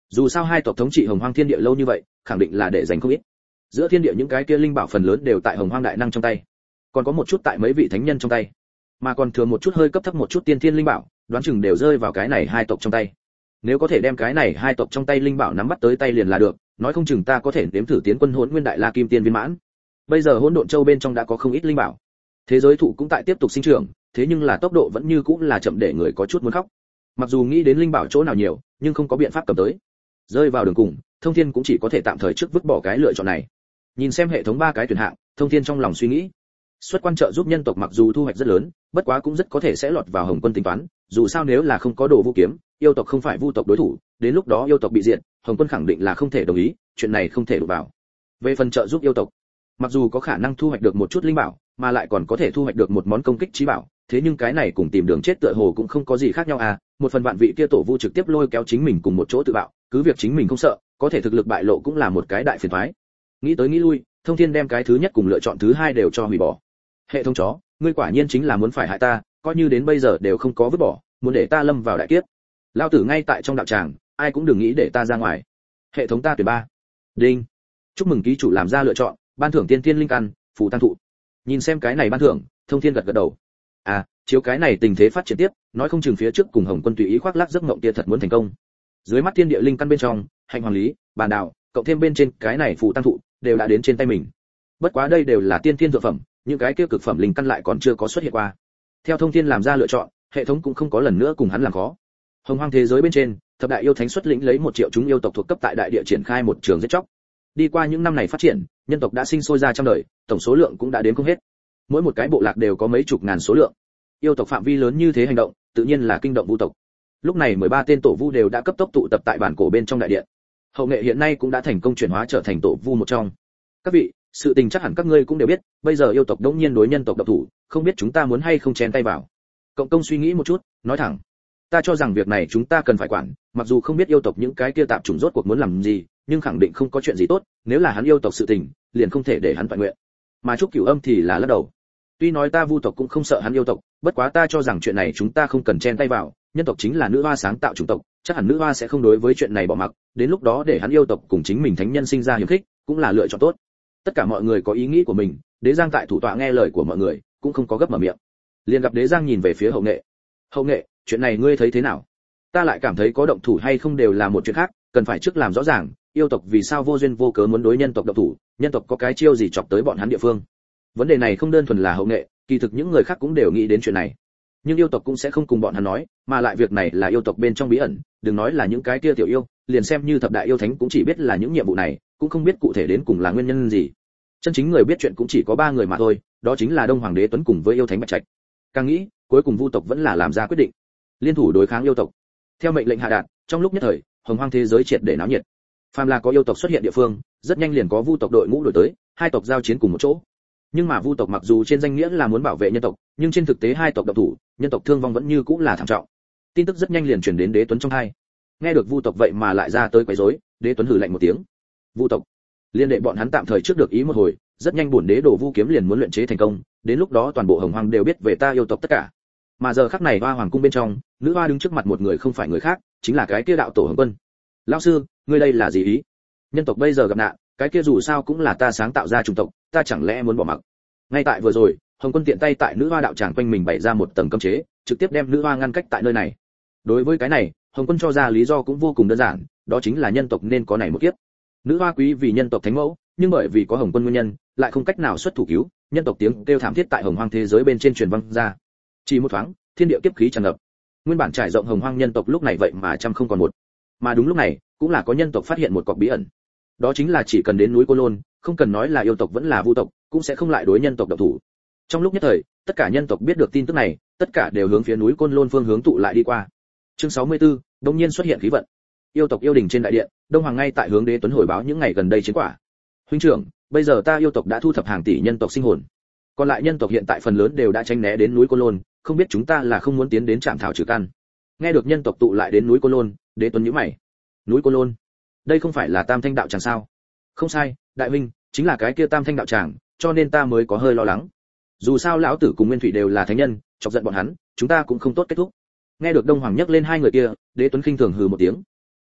Dù sao hai tộc thống trị Hồng Hoang thiên địa lâu như vậy, khẳng định là để dành không ít. Giữa thiên địa những cái kia linh bảo phần lớn đều tại Hồng Hoang đại năng trong tay, còn có một chút tại mấy vị thánh nhân trong tay, mà còn thừa một chút hơi cấp thấp một chút tiên thiên linh bảo, đoán chừng đều rơi vào cái này hai tộc trong tay. Nếu có thể đem cái này hai tộc trong tay linh bảo nắm bắt tới tay liền là được, nói không chừng ta có thể nếm thử tiến quân Hỗn Nguyên Đại La Kim Tiên viên mãn. Bây giờ Hỗn Độn Châu bên trong đã có không ít linh bảo, thế giới thụ cũng tại tiếp tục sinh trưởng, thế nhưng là tốc độ vẫn như cũng là chậm để người có chút muốn khóc. Mặc dù nghĩ đến linh bảo chỗ nào nhiều, nhưng không có biện pháp cầm tới. Rơi vào đường cùng, Thông Thiên cũng chỉ có thể tạm thời trước vứt bỏ cái lựa chọn này. Nhìn xem hệ thống ba cái tuyển hạng, Thông Thiên trong lòng suy nghĩ, xuất quan trợ giúp nhân tộc mặc dù thu hoạch rất lớn, bất quá cũng rất có thể sẽ lọt vào Hồng Quân tính toán, dù sao nếu là không có đồ vũ kiếm, yêu tộc không phải vu tộc đối thủ, đến lúc đó yêu tộc bị diệt, Hồng Quân khẳng định là không thể đồng ý, chuyện này không thể đụng vào. Về phần trợ giúp yêu tộc, mặc dù có khả năng thu hoạch được một chút linh bảo, mà lại còn có thể thu hoạch được một món công kích chí bảo, thế nhưng cái này cùng tìm đường chết tựa hồ cũng không có gì khác nhau à, một phần vạn vị kia tổ vu trực tiếp lôi kéo chính mình cùng một chỗ tự bạo, cứ việc chính mình không sợ, có thể thực lực bại lộ cũng là một cái đại phiền toái. Nghĩ tới nghĩ lui, Thông Thiên đem cái thứ nhất cùng lựa chọn thứ hai đều cho hủy bỏ. Hệ thống chó, ngươi quả nhiên chính là muốn phải hại ta, coi như đến bây giờ đều không có vứt bỏ, muốn để ta lâm vào đại kiếp. Lao tử ngay tại trong đạo tràng, ai cũng đừng nghĩ để ta ra ngoài. Hệ thống ta tuyển ba. Đinh. Chúc mừng ký chủ làm ra lựa chọn, ban thưởng tiên tiên linh căn, phù tăng thụ. Nhìn xem cái này ban thưởng, Thông Thiên gật gật đầu. À, chiếu cái này tình thế phát triển tiếp, nói không chừng phía trước cùng Hồng Quân tùy ý khoác lác giấc mộng kia thật muốn thành công. Dưới mắt thiên địa linh căn bên trong, hạnh hoàng lý, bàn đào, cộng thêm bên trên cái này phù tăng thụ, đều đã đến trên tay mình. Bất quá đây đều là tiên tiên thượng phẩm, những cái kia cực phẩm linh căn lại còn chưa có xuất hiện qua. Theo Thông Thiên làm ra lựa chọn, hệ thống cũng không có lần nữa cùng hắn làm khó. Hồng Hoang thế giới bên trên, thập đại yêu thánh xuất lĩnh lấy một triệu chúng yêu tộc thuộc cấp tại đại địa triển khai một trường giết chóc. Đi qua những năm này phát triển, nhân tộc đã sinh sôi ra trăm đời, tổng số lượng cũng đã đến không hết. Mỗi một cái bộ lạc đều có mấy chục ngàn số lượng. Yêu tộc phạm vi lớn như thế hành động, tự nhiên là kinh động vu tộc. Lúc này mười ba tên tổ vu đều đã cấp tốc tụ tập tại bản cổ bên trong đại điện. Hậu nghệ hiện nay cũng đã thành công chuyển hóa trở thành tổ vu một trong. Các vị, sự tình chắc hẳn các ngươi cũng đều biết, bây giờ yêu tộc đống nhiên đối nhân tộc độc thủ, không biết chúng ta muốn hay không chen tay vào. Cộng công suy nghĩ một chút, nói thẳng, ta cho rằng việc này chúng ta cần phải quản, mặc dù không biết yêu tộc những cái kia tạp chủng rốt cuộc muốn làm gì, nhưng khẳng định không có chuyện gì tốt, nếu là hắn yêu tộc sự tình, liền không thể để hắn toàn nguyện. Mà Trúc Cửu Âm thì là lắc đầu. Tuy nói ta vu tộc cũng không sợ hắn yêu tộc, bất quá ta cho rằng chuyện này chúng ta không cần chen tay vào, nhân tộc chính là nữ hoa sáng tạo chủng tộc, chắc hẳn nữ hoa sẽ không đối với chuyện này bỏ mặc, đến lúc đó để hắn yêu tộc cùng chính mình thánh nhân sinh ra hiểm khích, cũng là lựa chọn tốt. Tất cả mọi người có ý nghĩ của mình, Đế Giang tại thủ tọa nghe lời của mọi người, cũng không có gấp mở miệng. Liền gặp Đế Giang nhìn về phía Hậu Nghệ. Hậu Nghệ, chuyện này ngươi thấy thế nào? Ta lại cảm thấy có động thủ hay không đều là một chuyện khác, cần phải trước làm rõ ràng, yêu tộc vì sao vô duyên vô cớ muốn đối nhân tộc động thủ, nhân tộc có cái chiêu gì chọc tới bọn hắn địa phương. Vấn đề này không đơn thuần là Hậu Nghệ, kỳ thực những người khác cũng đều nghĩ đến chuyện này. Nhưng yêu tộc cũng sẽ không cùng bọn hắn nói, mà lại việc này là yêu tộc bên trong bí ẩn, đừng nói là những cái kia tiểu yêu, liền xem như thập đại yêu thánh cũng chỉ biết là những nhiệm vụ này, cũng không biết cụ thể đến cùng là nguyên nhân gì. Chân chính người biết chuyện cũng chỉ có ba người mà thôi, đó chính là Đông Hoàng Đế Tuấn cùng với yêu thánh Bạch Trạch. Càng nghĩ, cuối cùng vu tộc vẫn là làm ra quyết định, liên thủ đối kháng yêu tộc. Theo mệnh lệnh hạ đạt, trong lúc nhất thời, Hồng Hoang thế giới triệt để náo nhiệt. Phàm là có yêu tộc xuất hiện địa phương, rất nhanh liền có vu tộc đội ngũ đổi tới, hai tộc giao chiến cùng một chỗ. Nhưng mà vu tộc mặc dù trên danh nghĩa là muốn bảo vệ nhân tộc, nhưng trên thực tế hai tộc độc thủ, nhân tộc thương vong vẫn như cũng là thảm trọng. Tin tức rất nhanh liền truyền đến Đế Tuấn trong tai. Nghe được vu tộc vậy mà lại ra tới quấy rối, Đế Tuấn hừ lạnh một tiếng. Vu tộc, liên đệ bọn hắn tạm thời trước được ý một hồi, rất nhanh bổn đế đồ vu kiếm liền muốn luyện chế thành công, đến lúc đó toàn bộ Hồng Hoang đều biết về ta yêu tộc tất cả. Mà giờ khắc này Hoa Hoàng cung bên trong, nữ hoa đứng trước mặt một người không phải người khác, chính là cái kia đạo tổ Hồng Quân. Lão sư, ngươi đây là gì ý? Nhân tộc bây giờ gặp nạn, cái kia dù sao cũng là ta sáng tạo ra chủng tộc, ta chẳng lẽ muốn bỏ mặc? Ngay tại vừa rồi, Hồng Quân tiện tay tại nữ hoa đạo tràng quanh mình bày ra một tầng cấm chế, trực tiếp đem nữ hoa ngăn cách tại nơi này. Đối với cái này, Hồng Quân cho ra lý do cũng vô cùng đơn giản, đó chính là nhân tộc nên có này một kiếp. Nữ hoa quý vì nhân tộc thánh mẫu, nhưng bởi vì có Hồng Quân nguyên nhân, lại không cách nào xuất thủ cứu, nhân tộc tiếng kêu thảm thiết tại Hồng Hoang thế giới bên trên truyền vang ra. Chỉ một thoáng, thiên địa kiếp khí tràn ngập. Nguyên bản trải rộng Hồng Hoang nhân tộc lúc này vậy mà trăm không còn một. Mà đúng lúc này, cũng là có nhân tộc phát hiện một cọc bí ẩn. Đó chính là chỉ cần đến núi Côn Lôn, không cần nói là yêu tộc vẫn là vu tộc, cũng sẽ không lại đối nhân tộc động thủ. Trong lúc nhất thời, tất cả nhân tộc biết được tin tức này, tất cả đều hướng phía núi Côn Lôn phương hướng tụ lại đi qua. Chương sáu mươi tư, đột nhiên xuất hiện khí vận. Yêu tộc yêu đình trên đại điện, Đông Hoàng ngay tại hướng Đế Tuấn hồi báo những ngày gần đây chiến quả. Huynh trưởng, bây giờ ta yêu tộc đã thu thập hàng tỷ nhân tộc sinh hồn. Còn lại nhân tộc hiện tại phần lớn đều đã tránh né đến núi Côn Lôn, không biết chúng ta là không muốn tiến đến trạm thảo trừ căn. Nghe được nhân tộc tụ lại đến núi Côn Lôn, Đế Tuấn nhíu mày. Núi Côn Lôn? Đây không phải là Tam Thanh đạo tràng sao? Không sai, đại huynh, chính là cái kia Tam Thanh đạo tràng, cho nên ta mới có hơi lo lắng. Dù sao lão tử cùng Nguyên Thủy đều là thánh nhân, chọc giận bọn hắn, chúng ta cũng không tốt kết thúc. Nghe được Đông Hoàng nhắc lên hai người kia, Đế Tuấn khinh thường hừ một tiếng.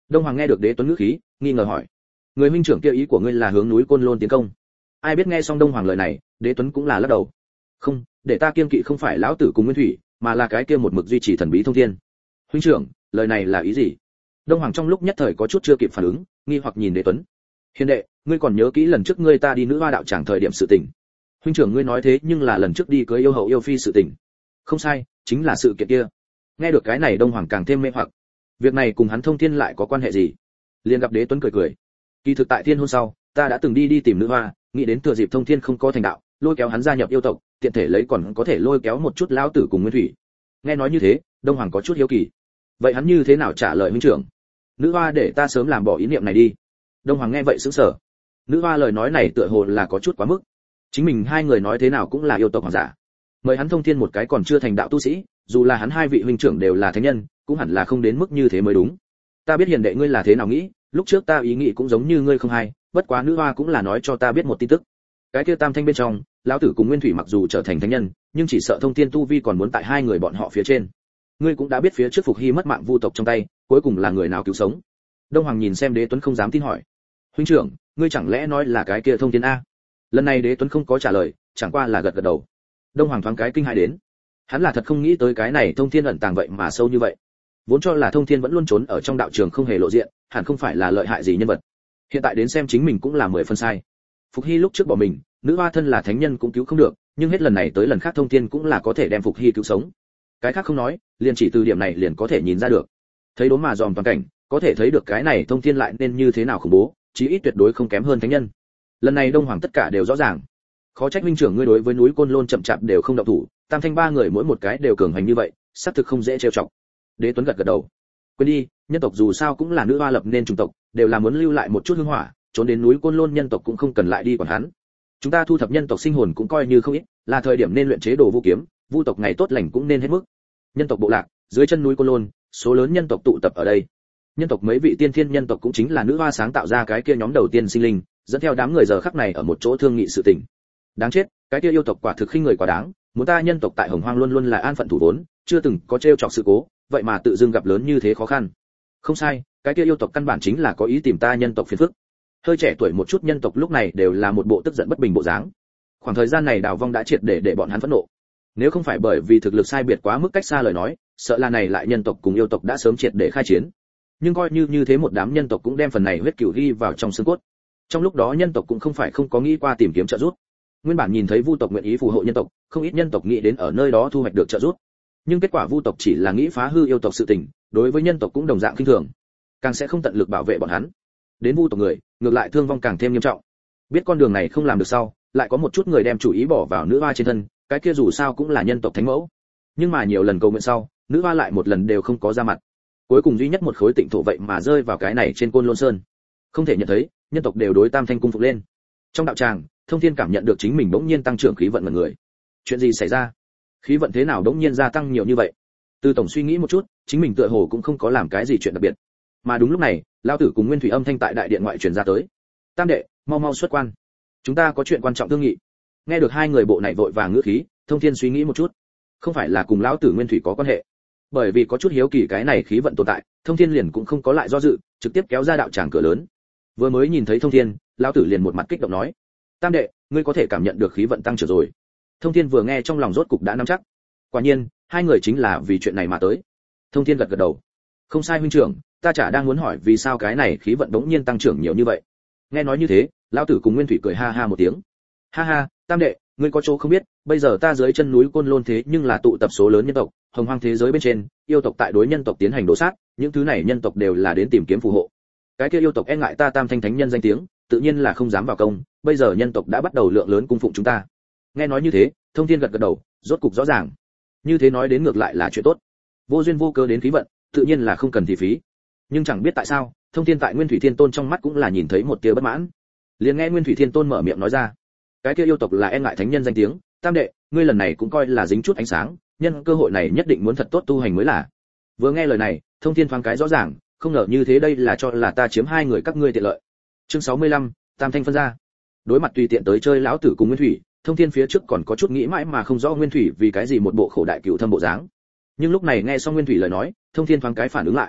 Đông Hoàng nghe được Đế Tuấn ngữ khí, nghi ngờ hỏi: người huynh trưởng kia ý của ngươi là hướng núi Côn Lôn tiến công? Ai biết nghe xong Đông Hoàng lời này, Đế Tuấn cũng là lắc đầu: không, để ta kiên kỵ không phải lão tử cùng Nguyên Thủy, mà là cái kia một mực duy trì thần bí thông thiên. Huynh trưởng, lời này là ý gì? Đông Hoàng trong lúc nhất thời có chút chưa kịp phản ứng, nghi hoặc nhìn Đế Tuấn. Hiền đệ, ngươi còn nhớ kỹ lần trước ngươi ta đi nữ hoa đạo tràng thời điểm sự tình? Huynh trưởng ngươi nói thế nhưng là lần trước đi cưới yêu hậu yêu phi sự tình. Không sai, chính là sự kiện kia. Nghe được cái này Đông Hoàng càng thêm mê hoặc. Việc này cùng hắn thông thiên lại có quan hệ gì? Liền gặp Đế Tuấn cười cười. Kỳ thực tại thiên hôn sau, ta đã từng đi đi tìm nữ hoa, nghĩ đến thừa dịp thông thiên không có thành đạo, lôi kéo hắn gia nhập yêu tộc, tiện thể lấy còn có thể lôi kéo một chút lão tử cùng Nguyên Thủy. Nghe nói như thế, Đông Hoàng có chút hiếu kỳ. Vậy hắn như thế nào trả lời huynh trưởng? Nữ hoa để ta sớm làm bỏ ý niệm này đi. Đông Hoàng nghe vậy sững sờ. Nữ hoa lời nói này tựa hồ là có chút quá mức. Chính mình hai người nói thế nào cũng là yêu tộc hoàng giả. Mời hắn thông thiên một cái còn chưa thành đạo tu sĩ, dù là hắn hai vị huynh trưởng đều là thánh nhân, cũng hẳn là không đến mức như thế mới đúng. Ta biết hiền đệ ngươi là thế nào nghĩ, lúc trước ta ý nghĩ cũng giống như ngươi không hay, bất quá nữ hoa cũng là nói cho ta biết một tin tức. Cái kia tam thanh bên trong, lão tử cùng Nguyên Thủy mặc dù trở thành thánh nhân, nhưng chỉ sợ thông thiên tu vi còn muốn tại hai người bọn họ phía trên. Ngươi cũng đã biết phía trước Phục Hy mất mạng vu tộc trong tay, cuối cùng là người nào cứu sống? Đông Hoàng nhìn xem Đế Tuấn không dám tin hỏi. Huynh trưởng, ngươi chẳng lẽ nói là cái kia thông thiên a? Lần này Đế Tuấn không có trả lời, chẳng qua là gật gật đầu. Đông Hoàng thoáng cái kinh hãi đến. Hắn là thật không nghĩ tới cái này thông thiên ẩn tàng vậy mà sâu như vậy. Vốn cho là thông thiên vẫn luôn trốn ở trong đạo trường không hề lộ diện, hẳn không phải là lợi hại gì nhân vật. Hiện tại đến xem chính mình cũng là mười phân sai. Phục Hy lúc trước bỏ mình, nữ hoa thân là thánh nhân cũng cứu không được, nhưng hết lần này tới lần khác thông thiên cũng là có thể đem Phục Hy cứu sống. Cái khác không nói, liền chỉ từ điểm này liền có thể nhìn ra được. Thấy đốn mà dòm toàn cảnh, có thể thấy được cái này thông thiên lại nên như thế nào khủng bố, chí ít tuyệt đối không kém hơn thánh nhân. Lần này Đông Hoàng tất cả đều rõ ràng. Khó trách huynh trưởng ngươi đối với núi Côn Lôn chậm chạp đều không động thủ, tam thanh ba người mỗi một cái đều cường hành như vậy, xác thực không dễ trêu chọc. Đế Tuấn gật gật đầu. Quên đi, nhân tộc dù sao cũng là nữ hoa lập nên chủng tộc, đều là muốn lưu lại một chút hương hỏa, trốn đến núi Côn Lôn nhân tộc cũng không cần lại đi còn hắn. Chúng ta thu thập nhân tộc sinh hồn cũng coi như không ít, là thời điểm nên luyện chế đồ vũ kiếm, vu tộc ngày tốt lành cũng nên hết mức. Nhân tộc bộ lạc, dưới chân núi Côn Lôn, số lớn nhân tộc tụ tập ở đây. Nhân tộc mấy vị tiên thiên nhân tộc cũng chính là nữ hoa sáng tạo ra cái kia nhóm đầu tiên sinh linh, dẫn theo đám người giờ khắc này ở một chỗ thương nghị sự tình. Đáng chết, cái kia yêu tộc quả thực khinh người quá đáng, muốn ta nhân tộc tại Hồng Hoang luôn luôn là an phận thủ vốn, chưa từng có trêu chọc sự cố, vậy mà tự dưng gặp lớn như thế khó khăn. Không sai, cái kia yêu tộc căn bản chính là có ý tìm ta nhân tộc phiền phức. Hơi trẻ tuổi một chút nhân tộc lúc này đều là một bộ tức giận bất bình bộ dáng. Khoảng thời gian này Đào Vong đã triệt để để bọn hắn phẫn nộ. Nếu không phải bởi vì thực lực sai biệt quá mức cách xa lời nói, sợ là này lại nhân tộc cùng yêu tộc đã sớm triệt để khai chiến. Nhưng coi như như thế một đám nhân tộc cũng đem phần này huyết cửu ghi vào trong xương cốt. Trong lúc đó nhân tộc cũng không phải không có nghĩ qua tìm kiếm trợ giúp. Nguyên bản nhìn thấy vu tộc nguyện ý phù hộ nhân tộc, không ít nhân tộc nghĩ đến ở nơi đó thu hoạch được trợ giúp. Nhưng kết quả vu tộc chỉ là nghĩ phá hư yêu tộc sự tình, đối với nhân tộc cũng đồng dạng khinh thường, càng sẽ không tận lực bảo vệ bọn hắn. Đến vu tộc người, ngược lại thương vong càng thêm nghiêm trọng. Biết con đường này không làm được sau, lại có một chút người đem chủ ý bỏ vào nữ hoa trên thân, cái kia dù sao cũng là nhân tộc thánh mẫu. Nhưng mà nhiều lần cầu nguyện sau, nữ hoa lại một lần đều không có ra mặt. Cuối cùng duy nhất một khối tịnh thổ vậy mà rơi vào cái này trên Côn Lôn Sơn. Không thể nhận thấy, nhân tộc đều đối Tam Thanh cung phục lên. Trong đạo tràng, Thông Thiên cảm nhận được chính mình bỗng nhiên tăng trưởng khí vận mọi người. Chuyện gì xảy ra? Khí vận thế nào bỗng nhiên gia tăng nhiều như vậy? Từ tổng suy nghĩ một chút, chính mình tựa hồ cũng không có làm cái gì chuyện đặc biệt. Mà đúng lúc này, lão tử cùng Nguyên Thủy âm thanh tại đại điện ngoại truyền ra tới. Tam đệ, mau mau xuất quan. Chúng ta có chuyện quan trọng thương nghị. Nghe được hai người bộ này vội vàng ngữ khí, Thông Thiên suy nghĩ một chút. Không phải là cùng lão tử Nguyên Thủy có quan hệ. Bởi vì có chút hiếu kỳ cái này khí vận tồn tại, Thông Thiên liền cũng không có lại do dự, trực tiếp kéo ra đạo tràng cửa lớn. Vừa mới nhìn thấy Thông Thiên, lão tử liền một mặt kích động nói: "Tam đệ, ngươi có thể cảm nhận được khí vận tăng trưởng rồi." Thông Thiên vừa nghe trong lòng rốt cục đã nắm chắc. Quả nhiên, hai người chính là vì chuyện này mà tới. Thông Thiên gật gật đầu. "Không sai huynh trưởng, ta chả đang muốn hỏi vì sao cái này khí vận bỗng nhiên tăng trưởng nhiều như vậy." Nghe nói như thế, lão tử cùng Nguyên Thủy cười ha ha một tiếng. "Ha ha, Tam đệ, ngươi có chỗ không biết, bây giờ ta dưới chân núi Côn Lôn thế nhưng là tụ tập số lớn nhân tộc, hồng hoang thế giới bên trên, yêu tộc tại đối nhân tộc tiến hành đổ sát, những thứ này nhân tộc đều là đến tìm kiếm phù hộ. Cái kia yêu tộc e ngại ta Tam Thanh thánh nhân danh tiếng, tự nhiên là không dám vào công, bây giờ nhân tộc đã bắt đầu lượng lớn cung phụng chúng ta." Nghe nói như thế, Thông Thiên gật gật đầu, rốt cục rõ ràng. Như thế nói đến ngược lại là chuyện tốt. Vô duyên vô cớ đến khí vận, tự nhiên là không cần thị phí. Nhưng chẳng biết tại sao, Thông Thiên tại Nguyên Thủy Thiên Tôn trong mắt cũng là nhìn thấy một tia bất mãn. Liền nghe Nguyên Thủy Thiên Tôn mở miệng nói ra: "Cái kia yêu tộc là e ngại thánh nhân danh tiếng, Tam đệ, ngươi lần này cũng coi là dính chút ánh sáng, nhân cơ hội này nhất định muốn thật tốt tu hành mới là." Vừa nghe lời này, Thông Thiên thoáng cái rõ ràng, không ngờ như thế đây là cho là ta chiếm hai người các ngươi tiện lợi. Chương sáu mươi lăm, Tam Thanh phân ra. Đối mặt tùy tiện tới chơi lão tử cùng Nguyên Thủy, Thông Thiên phía trước còn có chút nghĩ mãi mà không rõ Nguyên Thủy vì cái gì một bộ khổ đại cựu thâm bộ dáng. Nhưng lúc này nghe xong Nguyên Thủy lời nói, Thông Thiên thoáng cái phản ứng lại.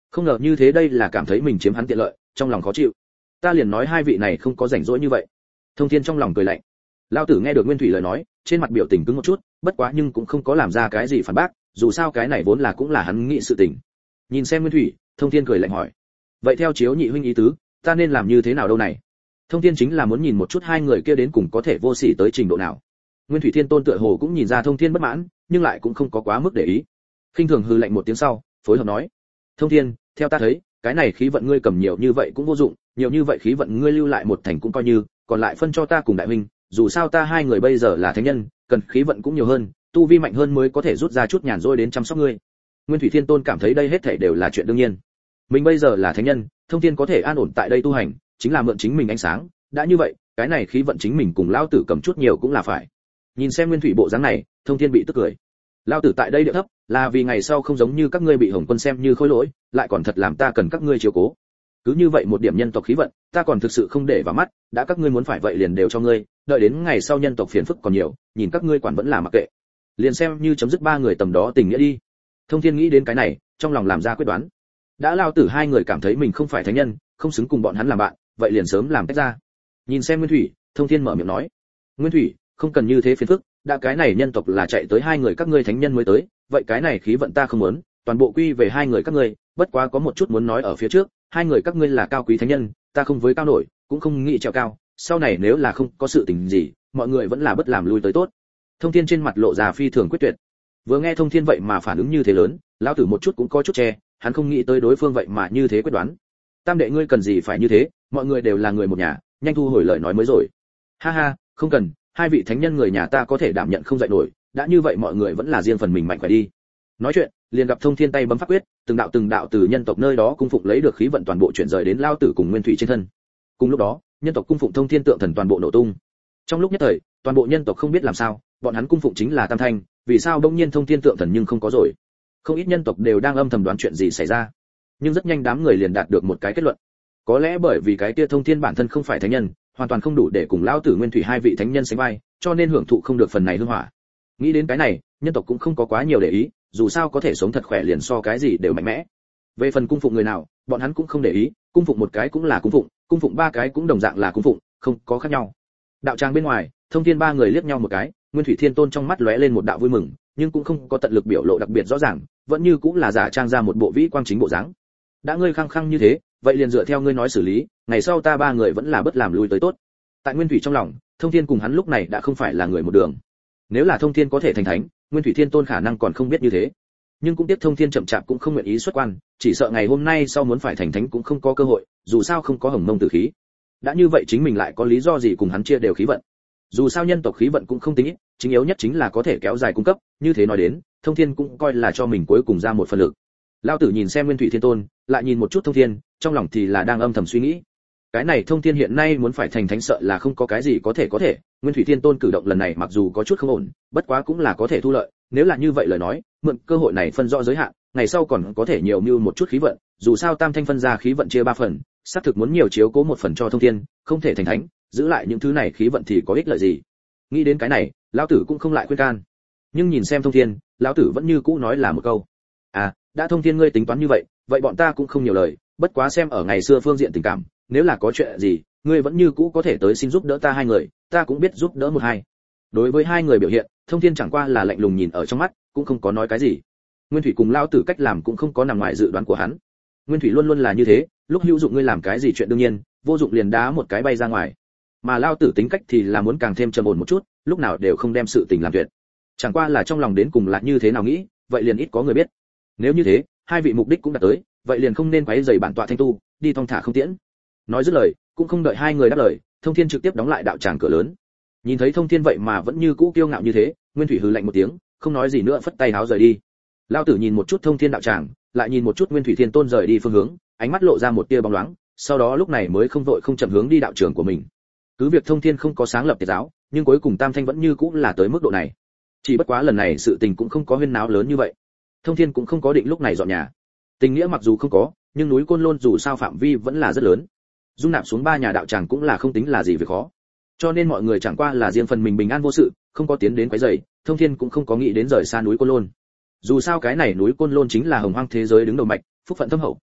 Không ngờ như thế đây là cảm thấy mình chiếm hắn tiện lợi, trong lòng khó chịu. Ta liền nói hai vị này không có rảnh rỗi như vậy. Thông Thiên trong lòng cười lạnh. Lão tử nghe được Nguyên Thủy lời nói, trên mặt biểu tình cứng một chút, bất quá nhưng cũng không có làm ra cái gì phản bác, dù sao cái này vốn là cũng là hắn nghĩ sự tình. Nhìn xem Nguyên Thủy, Thông Thiên cười lạnh hỏi: vậy theo chiếu nhị huynh ý tứ, ta nên làm như thế nào đâu này? Thông Thiên chính là muốn nhìn một chút hai người kia đến cùng có thể vô sỉ tới trình độ nào. Nguyên Thủy Thiên Tôn tựa hồ cũng nhìn ra Thông Thiên bất mãn, nhưng lại cũng không có quá mức để ý. Khinh thường hừ lạnh một tiếng sau, phối hợp nói: Thông Thiên, theo ta thấy, cái này khí vận ngươi cầm nhiều như vậy cũng vô dụng, nhiều như vậy khí vận ngươi lưu lại một thành cũng coi như, còn lại phân cho ta cùng đại huynh, dù sao ta hai người bây giờ là thánh nhân, cần khí vận cũng nhiều hơn, tu vi mạnh hơn mới có thể rút ra chút nhàn rỗi đến chăm sóc ngươi. Nguyên Thủy Thiên Tôn cảm thấy đây hết thảy đều là chuyện đương nhiên. Mình bây giờ là thánh nhân, Thông Thiên có thể an ổn tại đây tu hành, chính là mượn chính mình ánh sáng, đã như vậy, cái này khí vận chính mình cùng lão tử cầm chút nhiều cũng là phải. Nhìn xem Nguyên Thủy bộ dáng này, Thông Thiên bị tức cười. Lão tử tại đây địa thấp, là vì ngày sau không giống như các ngươi bị Hồng Quân xem như khối lỗi, lại còn thật làm ta cần các ngươi chiếu cố. Cứ như vậy một điểm nhân tộc khí vận, ta còn thực sự không để vào mắt, đã các ngươi muốn phải vậy liền đều cho ngươi, đợi đến ngày sau nhân tộc phiền phức còn nhiều, nhìn các ngươi quản vẫn là mặc kệ. Liền xem như chấm dứt ba người tầm đó tình nghĩa đi. Thông Thiên nghĩ đến cái này, trong lòng làm ra quyết đoán. Đã lão tử hai người cảm thấy mình không phải thánh nhân, không xứng cùng bọn hắn làm bạn, vậy liền sớm làm tách ra. Nhìn xem Nguyên Thủy, Thông Thiên mở miệng nói: Nguyên Thủy, không cần như thế phiền phức, đã cái này nhân tộc là chạy tới hai người các ngươi thánh nhân mới tới, vậy cái này khí vận ta không muốn, toàn bộ quy về hai người các ngươi, bất quá có một chút muốn nói ở phía trước, hai người các ngươi là cao quý thánh nhân, ta không với cao nổi, cũng không nghĩ trèo cao, sau này nếu là không có sự tình gì, mọi người vẫn là bất làm lui tới tốt. Thông Thiên trên mặt lộ ra phi thường quyết tuyệt. Vừa nghe Thông Thiên vậy mà phản ứng như thế lớn, lão tử một chút cũng có chút che, hắn không nghĩ tới đối phương vậy mà như thế quyết đoán. Tam đệ ngươi cần gì phải như thế, mọi người đều là người một nhà, nhanh thu hồi lời nói mới rồi. Ha ha, không cần, hai vị thánh nhân người nhà ta có thể đảm nhận không dậy nổi, đã như vậy mọi người vẫn là riêng phần mình mạnh khỏe đi. Nói chuyện, liền gặp Thông Thiên tay bấm pháp quyết, từng đạo từng đạo từ nhân tộc nơi đó cung phụng lấy được khí vận toàn bộ chuyển rời đến lao tử cùng Nguyên Thủy trên thân. Cùng lúc đó, nhân tộc cung phụng Thông Thiên tượng thần toàn bộ nổ tung. Trong lúc nhất thời, toàn bộ nhân tộc không biết làm sao, bọn hắn cung phụng chính là Tam Thanh, vì sao bỗng nhiên Thông Thiên tượng thần nhưng không có rồi? Không ít nhân tộc đều đang âm thầm đoán chuyện gì xảy ra, nhưng rất nhanh đám người liền đạt được một cái kết luận. Có lẽ bởi vì cái kia Thông Thiên bản thân không phải thánh nhân, hoàn toàn không đủ để cùng lão tử Nguyên Thủy hai vị thánh nhân sánh vai, cho nên hưởng thụ không được phần này hương hỏa. Nghĩ đến cái này, nhân tộc cũng không có quá nhiều để ý, dù sao có thể sống thật khỏe liền so cái gì đều mạnh mẽ. Về phần cung phụng người nào, bọn hắn cũng không để ý, cung phụng một cái cũng là cung phụng, cung phụng ba cái cũng đồng dạng là cung phụng, không có khác nhau. Đạo tràng bên ngoài, Thông Thiên ba người liếc nhau một cái, Nguyên Thủy Thiên Tôn trong mắt lóe lên một đạo vui mừng, nhưng cũng không có tận lực biểu lộ đặc biệt rõ ràng, vẫn như cũng là giả trang ra một bộ vĩ quang chính bộ dáng. Đã ngươi khăng khăng như thế, vậy liền dựa theo ngươi nói xử lý, ngày sau ta ba người vẫn là bất làm lui tới tốt. Tại Nguyên Thủy trong lòng, Thông Thiên cùng hắn lúc này đã không phải là người một đường. Nếu là Thông Thiên có thể thành thánh, Nguyên Thủy Thiên Tôn khả năng còn không biết như thế. Nhưng cũng tiếc Thông Thiên chậm chạp cũng không nguyện ý xuất quan, chỉ sợ ngày hôm nay sau muốn phải thành thánh cũng không có cơ hội, dù sao không có Hồng Mông tử khí. Đã như vậy chính mình lại có lý do gì cùng hắn chia đều khí vận? Dù sao nhân tộc khí vận cũng không tính ít, chính yếu nhất chính là có thể kéo dài cung cấp, như thế nói đến, Thông Thiên cũng coi là cho mình cuối cùng ra một phần lực. Lão tử nhìn xem Nguyên Thủy Thiên Tôn, lại nhìn một chút Thông Thiên, trong lòng thì là đang âm thầm suy nghĩ. Cái này Thông Thiên hiện nay muốn phải thành thánh sợ là không có cái gì có thể có thể, Nguyên Thủy Thiên Tôn cử động lần này mặc dù có chút không ổn, bất quá cũng là có thể thu lợi, nếu là như vậy lời nói, mượn cơ hội này phân rõ giới hạn, ngày sau còn có thể nhiều mưu một chút khí vận, dù sao Tam Thanh phân ra khí vận chia ba phần, xác thực muốn nhiều chiếu cố một phần cho Thông Thiên, không thể thành thánh, giữ lại những thứ này khí vận thì có ích lợi gì. Nghĩ đến cái này, lão tử cũng không lại khuyên can. Nhưng nhìn xem Thông Thiên, lão tử vẫn như cũ nói là một câu: "À, đã Thông Thiên ngươi tính toán như vậy, vậy bọn ta cũng không nhiều lời, bất quá xem ở ngày xưa phương diện tình cảm, nếu là có chuyện gì, ngươi vẫn như cũ có thể tới xin giúp đỡ ta hai người, ta cũng biết giúp đỡ một hai." Đối với hai người biểu hiện, Thông Thiên chẳng qua là lạnh lùng nhìn ở trong mắt, cũng không có nói cái gì. Nguyên Thủy cùng lão tử cách làm cũng không có nằm ngoài dự đoán của hắn. Nguyên Thủy luôn luôn là như thế, lúc hữu dụng ngươi làm cái gì chuyện đương nhiên, vô dụng liền đá một cái bay ra ngoài. Mà lão tử tính cách thì là muốn càng thêm trầm ổn một chút, lúc nào đều không đem sự tình làm tuyệt. Chẳng qua là trong lòng đến cùng là như thế nào nghĩ, vậy liền ít có người biết. Nếu như thế, hai vị mục đích cũng đạt tới, vậy liền không nên quấy rầy bản tọa thanh tu, đi thong thả không tiễn. Nói dứt lời, cũng không đợi hai người đáp lời, Thông Thiên trực tiếp đóng lại đạo tràng cửa lớn. Nhìn thấy Thông Thiên vậy mà vẫn như cũ kiêu ngạo như thế, Nguyên Thủy hừ lạnh một tiếng, không nói gì nữa phất tay háo rời đi. Lão tử nhìn một chút Thông Thiên đạo tràng, lại nhìn một chút Nguyên Thủy Thiên Tôn rời đi phương hướng, ánh mắt lộ ra một tia bóng loáng, sau đó lúc này mới không vội không chậm hướng đi đạo trường của mình. Cứ việc Thông Thiên không có sáng lập tiệt giáo, nhưng cuối cùng Tam Thanh vẫn như cũ là tới mức độ này. Chỉ bất quá lần này sự tình cũng không có huyên náo lớn như vậy. Thông Thiên cũng không có định lúc này dọn nhà. Tình nghĩa mặc dù không có, nhưng núi Côn Lôn dù sao phạm vi vẫn là rất lớn. Dung nạp xuống ba nhà đạo tràng cũng là không tính là gì việc khó. Cho nên mọi người chẳng qua là riêng phần mình bình an vô sự, không có tiến đến quấy rầy, Thông Thiên cũng không có nghĩ đến rời xa núi Côn Lôn. Dù sao cái này núi Côn Lôn chính là hồng hoang thế giới đứng đầu mạch, phúc phận thâm hậu,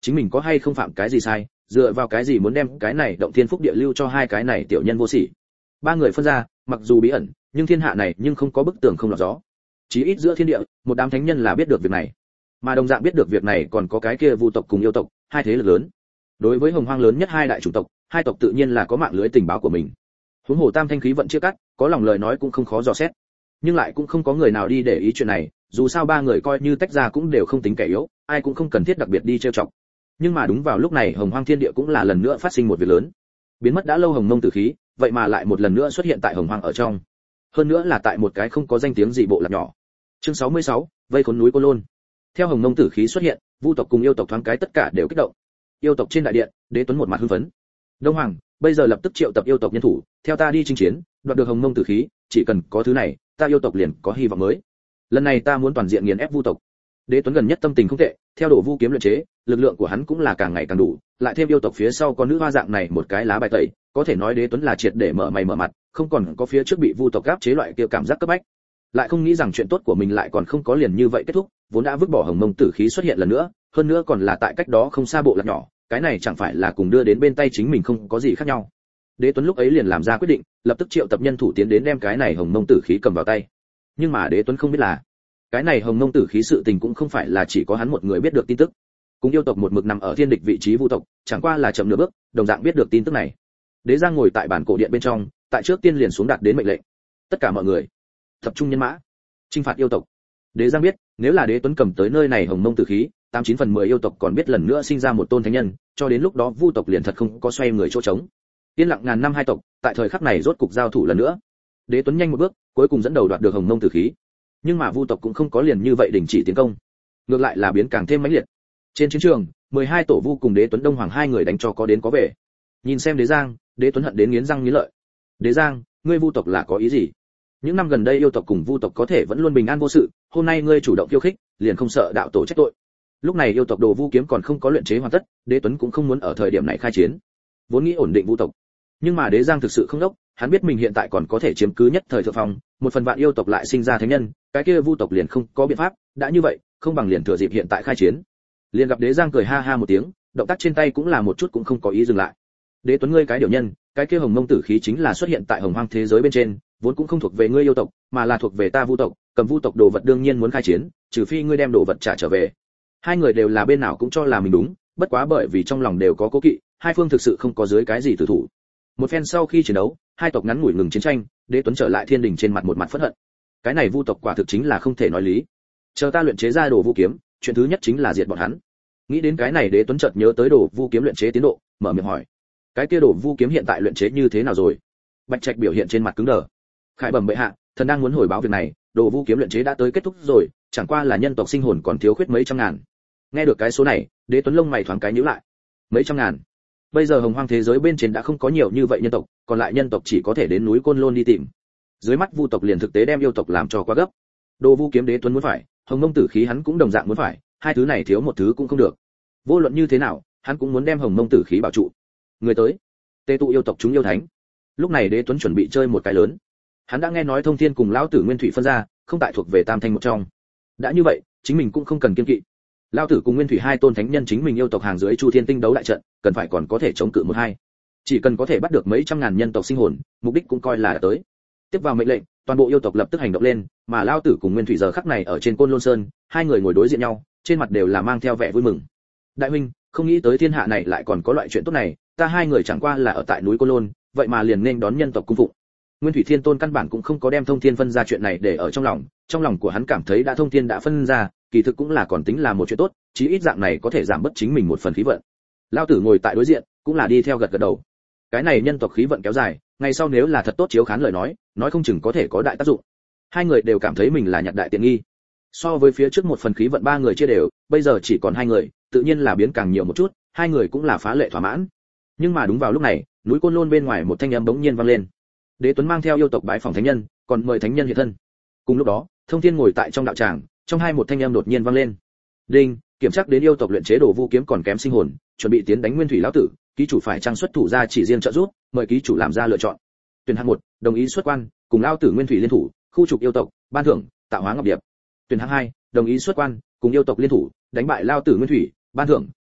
chính mình có hay không phạm cái gì sai, dựa vào cái gì muốn đem cái này động thiên phúc địa lưu cho hai cái này tiểu nhân vô sỉ. Ba người phân ra, mặc dù bí ẩn, nhưng thiên hạ này nhưng không có bức tường không lọt gió. Chí ít giữa thiên địa, một đám thánh nhân là biết được việc này. Mà đồng dạng biết được việc này còn có cái kia Vu tộc cùng yêu tộc, hai thế lực lớn. Đối với hồng hoang lớn nhất hai đại chủng tộc, hai tộc tự nhiên là có mạng lưới tình báo của mình. Huống hồ tam thanh khí vận chia cắt, có lòng lời nói cũng không khó dò xét. Nhưng lại cũng không có người nào đi để ý chuyện này, dù sao ba người coi như tách ra cũng đều không tính kẻ yếu, ai cũng không cần thiết đặc biệt đi trêu chọc. Nhưng mà đúng vào lúc này hồng hoang thiên địa cũng là lần nữa phát sinh một việc lớn. Biến mất đã lâu hồng mông tử khí, vậy mà lại một lần nữa xuất hiện tại hồng hoang ở trong. Hơn nữa là tại một cái không có danh tiếng gì bộ lạc nhỏ. Chương sáu mươi sáu, vây khốn núi Côn Lôn. Theo hồng mông tử khí xuất hiện, Vu tộc cùng yêu tộc thoáng cái tất cả đều kích động. Yêu tộc trên đại điện, Đế Tuấn một mặt hưng phấn. Đông Hoàng, bây giờ lập tức triệu tập yêu tộc nhân thủ, theo ta đi chinh chiến, đoạt được hồng mông tử khí, chỉ cần có thứ này, ta yêu tộc liền có hy vọng mới. Lần này ta muốn toàn diện nghiền ép Vu tộc. Đế Tuấn gần nhất tâm tình không tệ, theo Đồ Vu kiếm luyện chế, lực lượng của hắn cũng là càng ngày càng đủ, lại thêm yêu tộc phía sau có nữ hoa dạng này một cái lá bài tẩy, có thể nói Đế Tuấn là triệt để mở mày mở mặt, không còn có phía trước bị Vu tộc áp chế loại kia cảm giác cấp bách. Lại không nghĩ rằng chuyện tốt của mình lại còn không có liền như vậy kết thúc, vốn đã vứt bỏ hồng mông tử khí xuất hiện lần nữa, hơn nữa còn là tại cách đó không xa bộ lạc nhỏ, cái này chẳng phải là cùng đưa đến bên tay chính mình không có gì khác nhau. Đế Tuấn lúc ấy liền làm ra quyết định, lập tức triệu tập nhân thủ tiến đến đem cái này hồng mông tử khí cầm vào tay. Nhưng mà Đế Tuấn không biết là, cái này hồng mông tử khí sự tình cũng không phải là chỉ có hắn một người biết được tin tức. Cùng yêu tộc một mực nằm ở thiên địch vị trí Vu tộc, chẳng qua là chậm nửa bước, đồng dạng biết được tin tức này. Đế Giang ngồi tại bản cổ điện bên trong, tại trước tiên liền xuống đạt đến mệnh lệnh. Tất cả mọi người, tập trung nhân mã, chinh phạt yêu tộc. Đế Giang biết, nếu là Đế Tuấn cầm tới nơi này hồng mông tử khí, tám chín phần mười yêu tộc còn biết lần nữa sinh ra một tôn thánh nhân, cho đến lúc đó Vu tộc liền thật không có xoay người chỗ trống. Yên lặng ngàn năm hai tộc, tại thời khắc này rốt cục giao thủ lần nữa. Đế Tuấn nhanh một bước, cuối cùng dẫn đầu đoạt được hồng mông tử khí. Nhưng mà Vu tộc cũng không có liền như vậy đình chỉ tiến công, ngược lại là biến càng thêm mãnh liệt. Trên chiến trường, mười hai tổ Vu cùng Đế Tuấn Đông Hoàng hai người đánh cho có đến có về. Nhìn xem Đế Giang, Đế Tuấn hận đến nghiến răng nghiến lợi. Đế Giang, ngươi Vu tộc là có ý gì? Những năm gần đây yêu tộc cùng Vu tộc có thể vẫn luôn bình an vô sự, hôm nay ngươi chủ động khiêu khích, liền không sợ đạo tổ trách tội. Lúc này yêu tộc Đồ Vu kiếm còn không có luyện chế hoàn tất, Đế Tuấn cũng không muốn ở thời điểm này khai chiến, vốn nghĩ ổn định Vu tộc. Nhưng mà Đế Giang thực sự không đốc, hắn biết mình hiện tại còn có thể chiếm cứ nhất thời thượng phong, một phần vạn yêu tộc lại sinh ra thánh nhân, cái kia Vu tộc liền không có biện pháp, đã như vậy, không bằng liền thừa dịp hiện tại khai chiến. Liền gặp Đế Giang cười ha ha một tiếng, động tác trên tay cũng là một chút cũng không có ý dừng lại. Đế Tuấn ngươi cái điều nhân, cái kia hồng mông tử khí chính là xuất hiện tại hồng hoang thế giới bên trên, vốn cũng không thuộc về ngươi yêu tộc, mà là thuộc về ta Vu tộc, cầm Vu tộc đồ vật đương nhiên muốn khai chiến, trừ phi ngươi đem đồ vật trả trở về. Hai người đều là bên nào cũng cho là mình đúng, bất quá bởi vì trong lòng đều có cố kỵ, hai phương thực sự không có dưới cái gì tử thủ. Một phen sau khi chiến đấu, hai tộc ngắn ngủi ngừng chiến tranh, Đế Tuấn trở lại thiên đình trên mặt một mặt phẫn hận. Cái này Vu tộc quả thực chính là không thể nói lý. Chờ ta luyện chế ra đồ Vu kiếm, chuyện thứ nhất chính là diệt bọn hắn. Nghĩ đến cái này Đế Tuấn chợt nhớ tới đồ Vu kiếm luyện chế tiến độ, mở miệng hỏi: cái kia đồ Vu kiếm hiện tại luyện chế như thế nào rồi? Bạch Trạch biểu hiện trên mặt cứng đờ. Khải bẩm bệ hạ, thần đang muốn hồi báo việc này, đồ Vu kiếm luyện chế đã tới kết thúc rồi, chẳng qua là nhân tộc sinh hồn còn thiếu khuyết mấy trăm ngàn. Nghe được cái số này, Đế Tuấn lông mày thoáng cái nhíu lại. Mấy trăm ngàn? Bây giờ hồng hoang thế giới bên trên đã không có nhiều như vậy nhân tộc, còn lại nhân tộc chỉ có thể đến núi Côn Lôn đi tìm. Dưới mắt Vu tộc liền thực tế đem yêu tộc làm cho quá gấp. Đồ Vu kiếm Đế Tuấn muốn phải, hồng mông tử khí hắn cũng đồng dạng muốn phải, hai thứ này thiếu một thứ cũng không được. Vô luận như thế nào, hắn cũng muốn đem hồng mông tử khí bảo trụ. Người tới, tề tụ yêu tộc chúng yêu thánh. Lúc này Đế Tuấn chuẩn bị chơi một cái lớn. Hắn đã nghe nói Thông Thiên cùng lão tử Nguyên Thủy phân ra, không tại thuộc về Tam Thanh một trong. Đã như vậy, chính mình cũng không cần kiêng kỵ. Lão tử cùng Nguyên Thủy hai tôn thánh nhân chính mình yêu tộc hàng dưới Chu Thiên Tinh đấu đại trận, cần phải còn có thể chống cự một hai. Chỉ cần có thể bắt được mấy trăm ngàn nhân tộc sinh hồn, mục đích cũng coi là đã tới. Tiếp vào mệnh lệnh, toàn bộ yêu tộc lập tức hành động lên, mà Lão tử cùng Nguyên Thủy giờ khắc này ở trên Côn Lôn Sơn, hai người ngồi đối diện nhau, trên mặt đều là mang theo vẻ vui mừng. Đại huynh, không nghĩ tới thiên hạ này lại còn có loại chuyện tốt này, ta hai người chẳng qua là ở tại núi Côn Lôn, vậy mà liền nên đón nhân tộc cung phụng. Nguyên Thủy Thiên Tôn căn bản cũng không có đem Thông Thiên phân ra chuyện này để ở trong lòng, trong lòng của hắn cảm thấy đã Thông Thiên đã phân ra, kỳ thực cũng là còn tính là một chuyện tốt, chí ít dạng này có thể giảm bớt chính mình một phần khí vận. Lão tử ngồi tại đối diện, cũng là đi theo gật gật đầu. Cái này nhân tộc khí vận kéo dài, ngày sau nếu là thật tốt chiếu khán lời nói, nói không chừng có thể có đại tác dụng. Hai người đều cảm thấy mình là nhặt đại tiện nghi. So với phía trước một phần khí vận ba người chia đều, bây giờ chỉ còn hai người, tự nhiên là biến càng nhiều một chút, hai người cũng là phá lệ thỏa mãn. Nhưng mà đúng vào lúc này, núi Côn Lôn bên ngoài một thanh âm bỗng nhiên vang lên. Đế Tuấn mang theo yêu tộc bái phỏng thánh nhân, còn mời thánh nhân hiện thân. Cùng lúc đó, Thông Thiên ngồi tại trong đạo tràng, trong hai một thanh âm đột nhiên vang lên. Đinh, kiểm tra đến yêu tộc luyện chế đồ Vu kiếm còn kém sinh hồn, chuẩn bị tiến đánh Nguyên Thủy lão tử, ký chủ phải trang xuất thủ ra chỉ riêng trợ giúp, mời ký chủ làm ra lựa chọn. Tuyển hạng một, đồng ý xuất quan, cùng lão tử Nguyên Thủy liên thủ, khu trục yêu tộc, ban thưởng, tạo hóa ngọc điệp. Tuyển hạng hai, đồng ý xuất quan, cùng yêu tộc liên thủ, đánh bại lão tử Nguyên Thủy, ban thưởng,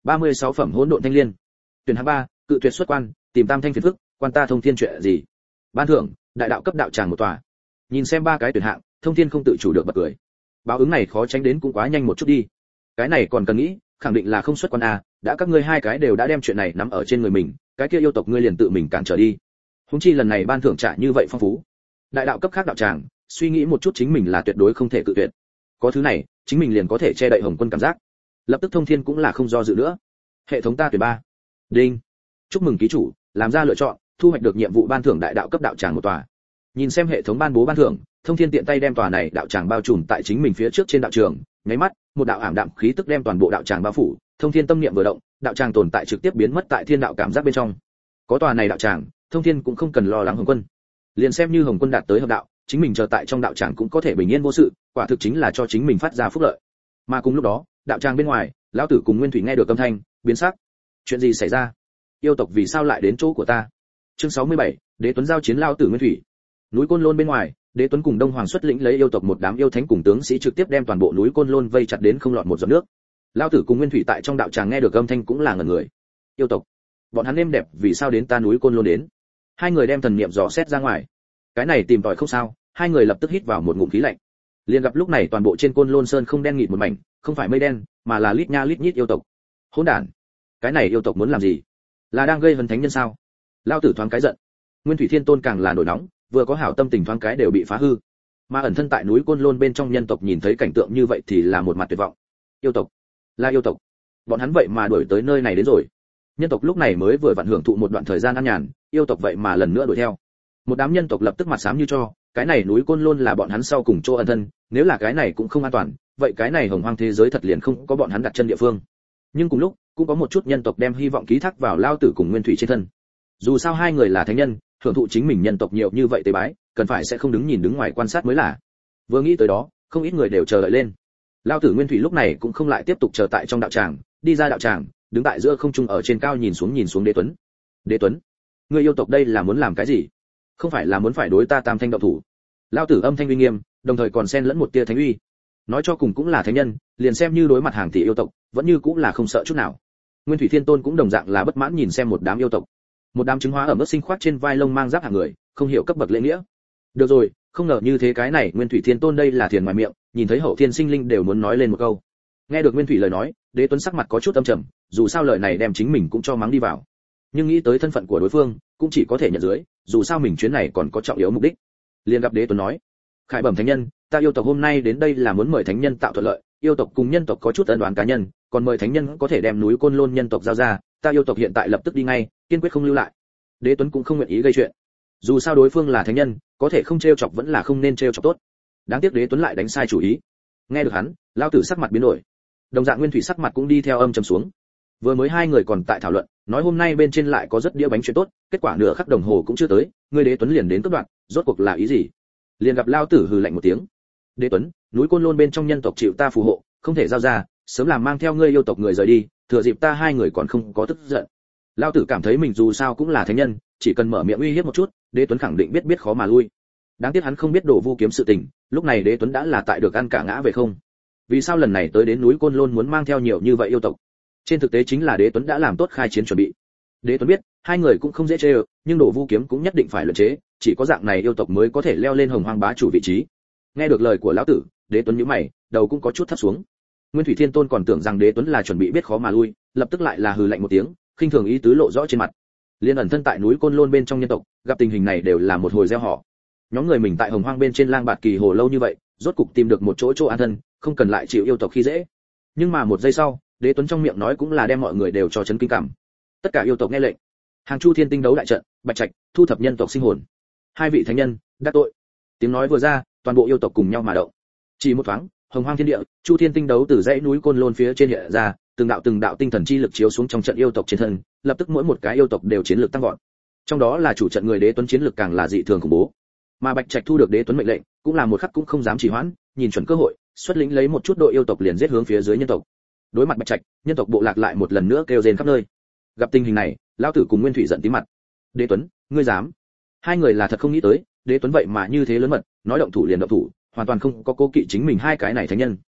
ba mươi sáu phẩm hỗn độn thanh liên. Tuyển hạng ba, cự tuyệt xuất quan, tìm tam thanh phiền phức, quan ta thông thiên chuyện gì? Ban thưởng, đại đạo cấp đạo tràng một tòa. Nhìn xem ba cái tuyển hạng, Thông Thiên không tự chủ được bật cười. Báo ứng này khó tránh đến cũng quá nhanh một chút đi. Cái này còn cần nghĩ, khẳng định là không xuất quan a, đã các ngươi hai cái đều đã đem chuyện này nắm ở trên người mình, cái kia yêu tộc ngươi liền tự mình cản trở đi. Huống chi lần này ban thưởng trả như vậy phong phú. Đại đạo cấp khác đạo tràng, suy nghĩ một chút chính mình là tuyệt đối không thể cự tuyệt. Có thứ này, chính mình liền có thể che đậy Hồng Quân cảm giác. Lập tức Thông Thiên cũng là không do dự nữa. Hệ thống ta tuyển ba. Đinh. Chúc mừng ký chủ, làm ra lựa chọn, thu hoạch được nhiệm vụ ban thưởng đại đạo cấp đạo tràng một tòa. Nhìn xem hệ thống ban bố ban thưởng, Thông Thiên tiện tay đem tòa này đạo tràng bao trùm tại chính mình phía trước trên đạo trường, nháy mắt, một đạo ảm đạm khí tức đem toàn bộ đạo tràng bao phủ, Thông Thiên tâm niệm vừa động, đạo tràng tồn tại trực tiếp biến mất tại thiên đạo cảm giác bên trong. Có tòa này đạo tràng, Thông Thiên cũng không cần lo lắng Hồng Quân. Liền xem như Hồng Quân đạt tới hợp đạo, chính mình chờ tại trong đạo tràng cũng có thể bình yên vô sự, quả thực chính là cho chính mình phát ra phúc lợi. Mà cùng lúc đó, đạo tràng bên ngoài, lão tử cùng Nguyên Thủy nghe được âm thanh, biến sắc. Chuyện gì xảy ra? Yêu tộc vì sao lại đến chỗ của ta? Chương sáu mươi bảy, Đế Tuấn giao chiến lão tử Nguyên Thủy. Núi Côn Lôn bên ngoài, Đế Tuấn cùng Đông Hoàng xuất lĩnh lấy yêu tộc một đám yêu thánh cùng tướng sĩ trực tiếp đem toàn bộ núi Côn Lôn vây chặt đến không lọt một giọt nước. Lão tử cùng Nguyên Thủy tại trong đạo tràng nghe được âm thanh cũng là ngẩn người. Yêu tộc, bọn hắn êm đẹp vì sao đến ta núi Côn Lôn đến? Hai người đem thần niệm dò xét ra ngoài. Cái này tìm tòi không sao, hai người lập tức hít vào một ngụm khí lạnh. Liền gặp lúc này toàn bộ trên Côn Lôn sơn không đen nghịt một mảnh, không phải mây đen, mà là lít nha lít nhít yêu tộc. Hỗn đản, cái này yêu tộc muốn làm gì? Là đang gây hấn thánh nhân sao? Lão tử thoáng cái giận. Nguyên Thủy Thiên Tôn càng là nổi nóng, vừa có hảo tâm tình thoáng cái đều bị phá hư. Mà ẩn thân tại núi Côn Lôn bên trong nhân tộc nhìn thấy cảnh tượng như vậy thì là một mặt tuyệt vọng. Yêu tộc, là yêu tộc, bọn hắn vậy mà đuổi tới nơi này đến rồi. Nhân tộc lúc này mới vừa vặn hưởng thụ một đoạn thời gian an nhàn, yêu tộc vậy mà lần nữa đuổi theo. Một đám nhân tộc lập tức mặt xám như cho, cái này núi Côn Lôn là bọn hắn sau cùng chỗ ẩn thân, nếu là cái này cũng không an toàn, vậy cái này hồng hoang thế giới thật liền không có bọn hắn đặt chân địa phương. Nhưng cùng lúc, cũng có một chút nhân tộc đem hy vọng ký thác vào Lao Tử cùng Nguyên Thủy trên thân. Dù sao hai người là thánh nhân, hưởng thụ chính mình nhân tộc nhiều như vậy tế bái, cần phải sẽ không đứng nhìn đứng ngoài quan sát mới là. Vừa nghĩ tới đó, không ít người đều chờ đợi lên. Lao Tử Nguyên Thủy lúc này cũng không lại tiếp tục chờ tại trong đạo tràng, đi ra đạo tràng, đứng tại giữa không trung ở trên cao nhìn xuống nhìn xuống Đế Tuấn. Đế Tuấn, người yêu tộc đây là muốn làm cái gì? Không phải là muốn phải đối ta Tam Thanh động thủ? Lao Tử âm thanh uy nghiêm, đồng thời còn xen lẫn một tia thánh uy. Nói cho cùng cũng là thánh nhân, liền xem như đối mặt hàng tỷ yêu tộc, vẫn như cũng là không sợ chút nào. Nguyên Thủy Thiên Tôn cũng đồng dạng là bất mãn nhìn xem một đám yêu tộc, một đám trứng hóa ở mức sinh khoát trên vai lông mang giáp hạng người, không hiểu cấp bậc lễ nghĩa. Được rồi, không ngờ như thế cái này Nguyên Thủy Thiên Tôn đây là thiền ngoài miệng, nhìn thấy hậu thiên sinh linh đều muốn nói lên một câu. Nghe được Nguyên Thủy lời nói, Đế Tuấn sắc mặt có chút âm trầm, dù sao lời này đem chính mình cũng cho mắng đi vào. Nhưng nghĩ tới thân phận của đối phương, cũng chỉ có thể nhận dưới, dù sao mình chuyến này còn có trọng yếu mục đích. Liền gặp Đế Tuấn nói: "Khải bẩm thánh nhân, ta yêu tộc hôm nay đến đây là muốn mời thánh nhân tạo thuận lợi, yêu tộc cùng nhân tộc có chút ân oán cá nhân, còn mời thánh nhân có thể đem núi Côn Lôn nhân tộc giao ra, ta yêu tộc hiện tại lập tức đi ngay, kiên quyết không lưu lại." Đế Tuấn cũng không nguyện ý gây chuyện. Dù sao đối phương là thánh nhân, có thể không trêu chọc vẫn là không nên trêu chọc tốt. Đáng tiếc Đế Tuấn lại đánh sai chủ ý. Nghe được hắn, Lão Tử sắc mặt biến đổi. Đồng dạng Nguyên Thủy sắc mặt cũng đi theo âm trầm xuống. Vừa mới hai người còn tại thảo luận, nói hôm nay bên trên lại có rất đĩa bánh chuyện tốt, kết quả nửa khắc đồng hồ cũng chưa tới, ngươi Đế Tuấn liền đến cướp đoạn, rốt cuộc là ý gì? Liền gặp Lão Tử hừ lạnh một tiếng. Đế Tuấn, núi Côn Lôn bên trong nhân tộc chịu ta phù hộ, không thể giao ra, sớm làm mang theo ngươi yêu tộc người rời đi, thừa dịp ta hai người còn không có tức giận. Lão Tử cảm thấy mình dù sao cũng là thánh nhân, chỉ cần mở miệng uy hiếp một chút, Đế Tuấn khẳng định biết biết khó mà lui. Đáng tiếc hắn không biết Đổ Vu kiếm sự tình, lúc này Đế Tuấn đã là tại được ăn cả ngã về không. Vì sao lần này tới đến núi Côn Lôn muốn mang theo nhiều như vậy yêu tộc? Trên thực tế chính là Đế Tuấn đã làm tốt khai chiến chuẩn bị. Đế Tuấn biết, hai người cũng không dễ chơi, nhưng Đổ Vu kiếm cũng nhất định phải luyện chế, chỉ có dạng này yêu tộc mới có thể leo lên Hồng Hoang bá chủ vị trí. Nghe được lời của lão tử, Đế Tuấn nhíu mày, đầu cũng có chút thấp xuống. Nguyên Thủy Thiên Tôn còn tưởng rằng Đế Tuấn là chuẩn bị biết khó mà lui, lập tức lại là hừ lạnh một tiếng, khinh thường ý tứ lộ rõ trên mặt. Liên ẩn thân tại núi Côn Lôn bên trong nhân tộc, gặp tình hình này đều là một hồi gieo họ. Nhóm người mình tại Hồng Hoang bên trên lang bạt kỳ hồ lâu như vậy, rốt cục tìm được một chỗ chỗ an thân, không cần lại chịu yêu tộc khi dễ. Nhưng mà một giây sau, Đế Tuấn trong miệng nói cũng là đem mọi người đều cho chấn kinh cảm. Tất cả yêu tộc nghe lệnh, hàng chu thiên tinh đấu đại trận, bạch trạch, thu thập nhân tộc sinh hồn. Hai vị thánh nhân, đắc tội. Tiếng nói vừa ra, toàn bộ yêu tộc cùng nhau mà động. Chỉ một thoáng, Hồng Hoang thiên địa, chu thiên tinh đấu từ dãy núi Côn Lôn phía trên hiện ra, từng đạo từng đạo tinh thần chi lực chiếu xuống trong trận yêu tộc trên thân, lập tức mỗi một cái yêu tộc đều chiến lực tăng vọt. Trong đó là chủ trận người Đế Tuấn chiến lực càng là dị thường khủng bố. Mà Bạch Trạch thu được Đế Tuấn mệnh lệnh, cũng là một khắc cũng không dám trì hoãn, nhìn chuẩn cơ hội, xuất lĩnh lấy một chút đội yêu tộc liền giết hướng phía dưới nhân tộc. Đối mặt Bạch Trạch, nhân tộc bộ lạc lại một lần nữa kêu rên khắp nơi. Gặp tình hình này, lão tử cùng Nguyên Thủy giận tím mặt. Đế Tuấn, ngươi dám? Hai người là thật không nghĩ tới, Đế Tuấn vậy mà như thế lớn mật, nói động thủ liền động thủ, hoàn toàn không có cố kỵ chính mình hai cái này thánh nhân.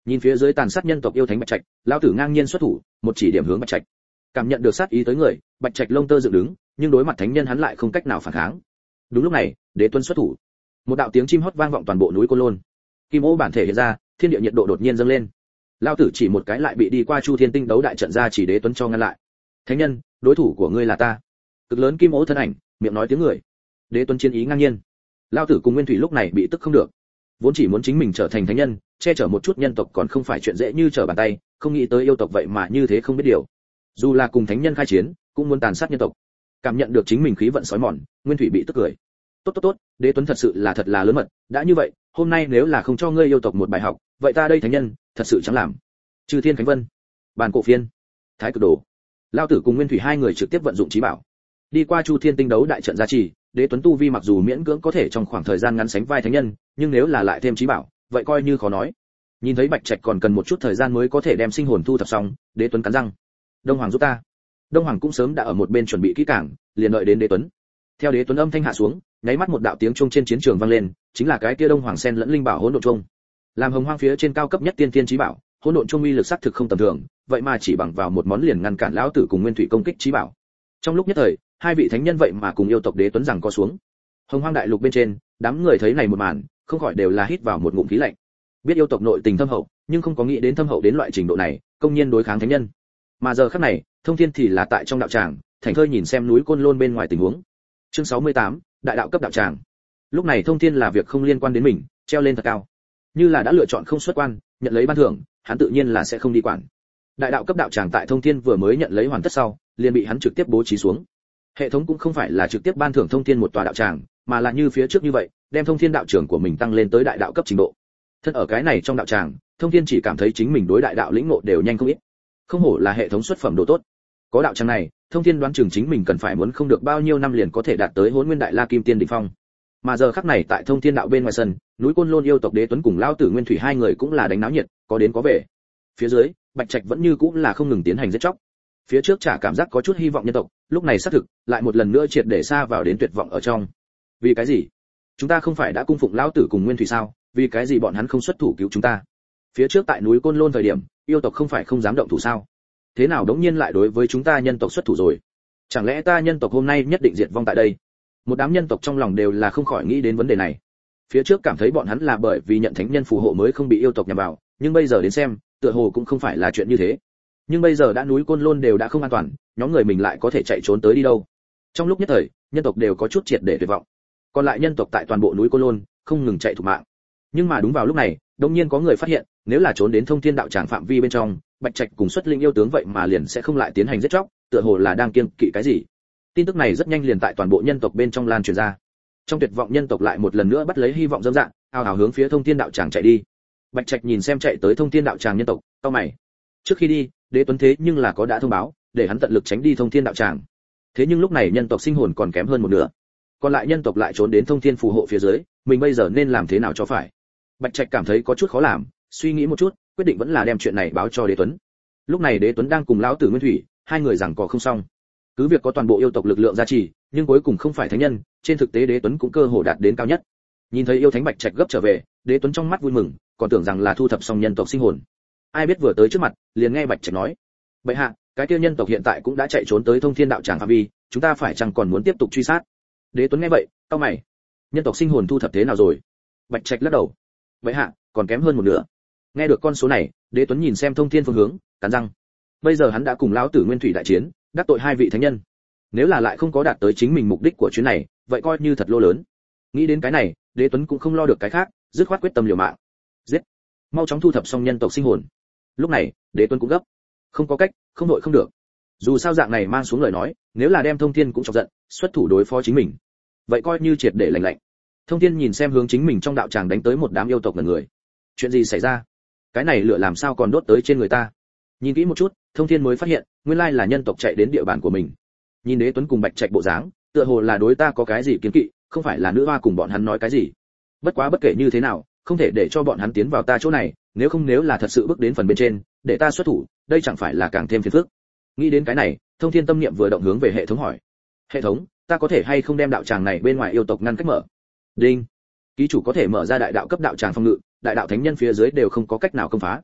Nhìn phía dưới tàn sát nhân tộc yêu thánh Bạch Trạch, lão tử ngang nhiên xuất thủ, một chỉ điểm hướng Bạch Trạch. Cảm nhận được sát ý tới người, Bạch Trạch lông tơ dựng đứng, nhưng đối mặt thánh nhân hắn lại không cách nào phản kháng. Đúng lúc này, Đế Tuấn xuất thủ. Một đạo tiếng chim hót vang vọng toàn bộ núi Côn Lôn. Kim ô bản thể hiện ra, thiên địa nhiệt độ đột nhiên dâng lên. Lão tử chỉ một cái lại bị đi qua Chu Thiên Tinh đấu đại trận ra chỉ Đế Tuấn cho ngăn lại. Thánh nhân, đối thủ của ngươi là ta. Cực lớn kim ô thân ảnh, miệng nói tiếng người. Đế Tuấn chiến ý ngang nhiên. Lão tử cùng Nguyên Thủy lúc này bị tức không được. Vốn chỉ muốn chính mình trở thành thánh nhân, che chở một chút nhân tộc còn không phải chuyện dễ như trở bàn tay, không nghĩ tới yêu tộc vậy mà như thế không biết điều. Dù là cùng thánh nhân khai chiến, cũng muốn tàn sát nhân tộc. Cảm nhận được chính mình khí vận sói mòn, Nguyên Thủy bị tức cười. Tốt tốt tốt, Đế Tuấn thật sự là thật là lớn mật, đã như vậy, hôm nay nếu là không cho ngươi yêu tộc một bài học, vậy ta đây thánh nhân, thật sự chẳng làm. Chư Thiên Khánh Vân, Bàn Cổ Phiên, Thái Cực Đồ. Lão tử cùng Nguyên Thủy hai người trực tiếp vận dụng trí bảo. Đi qua Chu Thiên Tinh đấu đại trận gia trì, Đế Tuấn tu vi mặc dù miễn cưỡng có thể trong khoảng thời gian ngắn sánh vai thánh nhân, nhưng nếu là lại thêm trí bảo, vậy coi như khó nói. Nhìn thấy Bạch Trạch còn cần một chút thời gian mới có thể đem sinh hồn thu thập xong, Đế Tuấn cắn răng. Đông Hoàng giúp ta. Đông Hoàng cũng sớm đã ở một bên chuẩn bị kỹ càng, liền đợi đến Đế Tuấn. Theo Đế Tuấn âm thanh hạ xuống, nháy mắt một đạo tiếng chuông trên chiến trường vang lên, chính là cái kia Đông Hoàng sen lẫn linh bảo hỗn độn chuông. Làm hồng hoang phía trên cao cấp nhất tiên tiên trí bảo, hỗn độn chuông uy lực sát thực không tầm thường, vậy mà chỉ bằng vào một món liền ngăn cản lão tử cùng Nguyên Thủy công kích trí bảo. Trong lúc nhất thời, hai vị thánh nhân vậy mà cùng yêu tộc Đế Tuấn rằng co xuống. Hồng hoang đại lục bên trên, đám người thấy này một màn, không khỏi đều là hít vào một ngụm khí lạnh. Biết yêu tộc nội tình thâm hậu, nhưng không có nghĩ đến thâm hậu đến loại trình độ này, công nhiên đối kháng thánh nhân. Mà giờ khắc này, Thông Thiên thì là tại trong đạo tràng, thành thơi nhìn xem núi Côn Lôn bên ngoài tình huống. Chương sáu mươi tám, đại đạo cấp đạo tràng. Lúc này Thông Thiên là việc không liên quan đến mình, treo lên thật cao. Như là đã lựa chọn không xuất quan, nhận lấy ban thưởng, hắn tự nhiên là sẽ không đi quản. Đại đạo cấp đạo tràng tại Thông Thiên vừa mới nhận lấy hoàn tất sau, liền bị hắn trực tiếp bố trí xuống. Hệ thống cũng không phải là trực tiếp ban thưởng Thông Thiên một tòa đạo tràng, mà là như phía trước như vậy, đem Thông Thiên đạo trưởng của mình tăng lên tới đại đạo cấp trình độ. Thân ở cái này trong đạo tràng, Thông Thiên chỉ cảm thấy chính mình đối đại đạo lĩnh ngộ đều nhanh không ít. Không hổ là hệ thống xuất phẩm độ tốt. Có đạo tràng này, Thông Thiên đoán chừng chính mình cần phải muốn không được bao nhiêu năm liền có thể đạt tới Hỗn Nguyên Đại La Kim Tiên đỉnh phong. Mà giờ khắc này tại Thông Thiên đạo bên ngoài sân, núi Côn Lôn yêu tộc Đế Tuấn cùng lão tử Nguyên Thủy hai người cũng là đánh náo nhiệt, có đến có về. Phía dưới, Bạch Trạch vẫn như cũng là không ngừng tiến hành giết chóc. Phía trước chả cảm giác có chút hy vọng nhân tộc, lúc này xác thực, lại một lần nữa triệt để xa vào đến tuyệt vọng ở trong. Vì cái gì? Chúng ta không phải đã cung phụng lão tử cùng Nguyên Thủy sao? Vì cái gì bọn hắn không xuất thủ cứu chúng ta? Phía trước tại núi Côn Lôn thời điểm, yêu tộc không phải không dám động thủ sao? Thế nào đống nhiên lại đối với chúng ta nhân tộc xuất thủ rồi? Chẳng lẽ ta nhân tộc hôm nay nhất định diệt vong tại đây? Một đám nhân tộc trong lòng đều là không khỏi nghĩ đến vấn đề này. Phía trước cảm thấy bọn hắn là bởi vì nhận thánh nhân phù hộ mới không bị yêu tộc nhằm vào, nhưng bây giờ đến xem, tựa hồ cũng không phải là chuyện như thế. Nhưng bây giờ đã núi Côn Lôn đều đã không an toàn, nhóm người mình lại có thể chạy trốn tới đi đâu? Trong lúc nhất thời, nhân tộc đều có chút triệt để tuyệt vọng. Còn lại nhân tộc tại toàn bộ núi Côn Lôn không ngừng chạy thục mạng. Nhưng mà đúng vào lúc này, đột nhiên có người phát hiện, nếu là trốn đến Thông Thiên đạo tràng phạm vi bên trong, Bạch Trạch cùng xuất linh yêu tướng vậy mà liền sẽ không lại tiến hành giết chóc, tựa hồ là đang kiêng kỵ cái gì. Tin tức này rất nhanh liền tại toàn bộ nhân tộc bên trong lan truyền ra. Trong tuyệt vọng nhân tộc lại một lần nữa bắt lấy hy vọng dâm dạng, ào ào hướng phía Thông Thiên đạo tràng chạy đi. Bạch Trạch nhìn xem chạy tới Thông Thiên đạo tràng nhân tộc, cau mày. Trước khi đi, Đế Tuấn thế nhưng là có đã thông báo, để hắn tận lực tránh đi Thông Thiên đạo tràng. Thế nhưng lúc này nhân tộc sinh hồn còn kém hơn một nửa. Còn lại nhân tộc lại trốn đến Thông Thiên phù hộ phía dưới, mình bây giờ nên làm thế nào cho phải? Bạch Trạch cảm thấy có chút khó làm, suy nghĩ một chút, quyết định vẫn là đem chuyện này báo cho Đế Tuấn. Lúc này Đế Tuấn đang cùng lão tử Nguyên Thủy, hai người giằng co không xong. Cứ việc có toàn bộ yêu tộc lực lượng gia trì, nhưng cuối cùng không phải thánh nhân, trên thực tế Đế Tuấn cũng cơ hồ đạt đến cao nhất. Nhìn thấy yêu thánh Bạch Trạch gấp trở về, Đế Tuấn trong mắt vui mừng, còn tưởng rằng là thu thập xong nhân tộc sinh hồn. Ai biết vừa tới trước mặt, liền nghe Bạch Trạch nói: "Bệ hạ, cái kia nhân tộc hiện tại cũng đã chạy trốn tới Thông Thiên đạo tràng phạm vi, chúng ta phải chăng còn muốn tiếp tục truy sát?" Đế Tuấn nghe vậy, cau mày: "Nhân tộc sinh hồn thu thập thế nào rồi?" Bạch Trạch lắc đầu: "Bệ hạ, còn kém hơn một nửa." Nghe được con số này, Đế Tuấn nhìn xem Thông Thiên phương hướng, cắn răng. Bây giờ hắn đã cùng lão tử Nguyên Thủy đại chiến, đắc tội hai vị thánh nhân. Nếu là lại không có đạt tới chính mình mục đích của chuyến này, vậy coi như thật lô lớn. Nghĩ đến cái này, Đế Tuấn cũng không lo được cái khác, dứt khoát quyết tâm liều mạng. Giết! Mau chóng thu thập xong nhân tộc sinh hồn. Lúc này, Đế Tuấn cũng gấp. Không có cách, không đội không được. Dù sao dạng này mang xuống lời nói, nếu là đem Thông Thiên cũng chọc giận, xuất thủ đối phó chính mình, vậy coi như triệt để lành lạnh. Thông Thiên nhìn xem hướng chính mình trong đạo tràng đánh tới một đám yêu tộc ngần người. Chuyện gì xảy ra? Cái này lửa làm sao còn đốt tới trên người ta? Nhìn kỹ một chút, Thông Thiên mới phát hiện, nguyên lai là nhân tộc chạy đến địa bàn của mình. Nhìn Đế Tuấn cùng Bạch Trạch bộ dáng, tựa hồ là đối ta có cái gì kiến kỵ, không phải là nữ hoa cùng bọn hắn nói cái gì. Bất quá bất kể như thế nào, không thể để cho bọn hắn tiến vào ta chỗ này, nếu không nếu là thật sự bước đến phần bên trên, để ta xuất thủ, đây chẳng phải là càng thêm phiền phức. Nghĩ đến cái này, Thông Thiên tâm niệm vừa động hướng về hệ thống hỏi: "Hệ thống, ta có thể hay không đem đạo tràng này bên ngoài yêu tộc ngăn cách mở?" Đinh. Ký chủ có thể mở ra đại đạo cấp đạo tràng phòng ngự, đại đạo thánh nhân phía dưới đều không có cách nào công phá.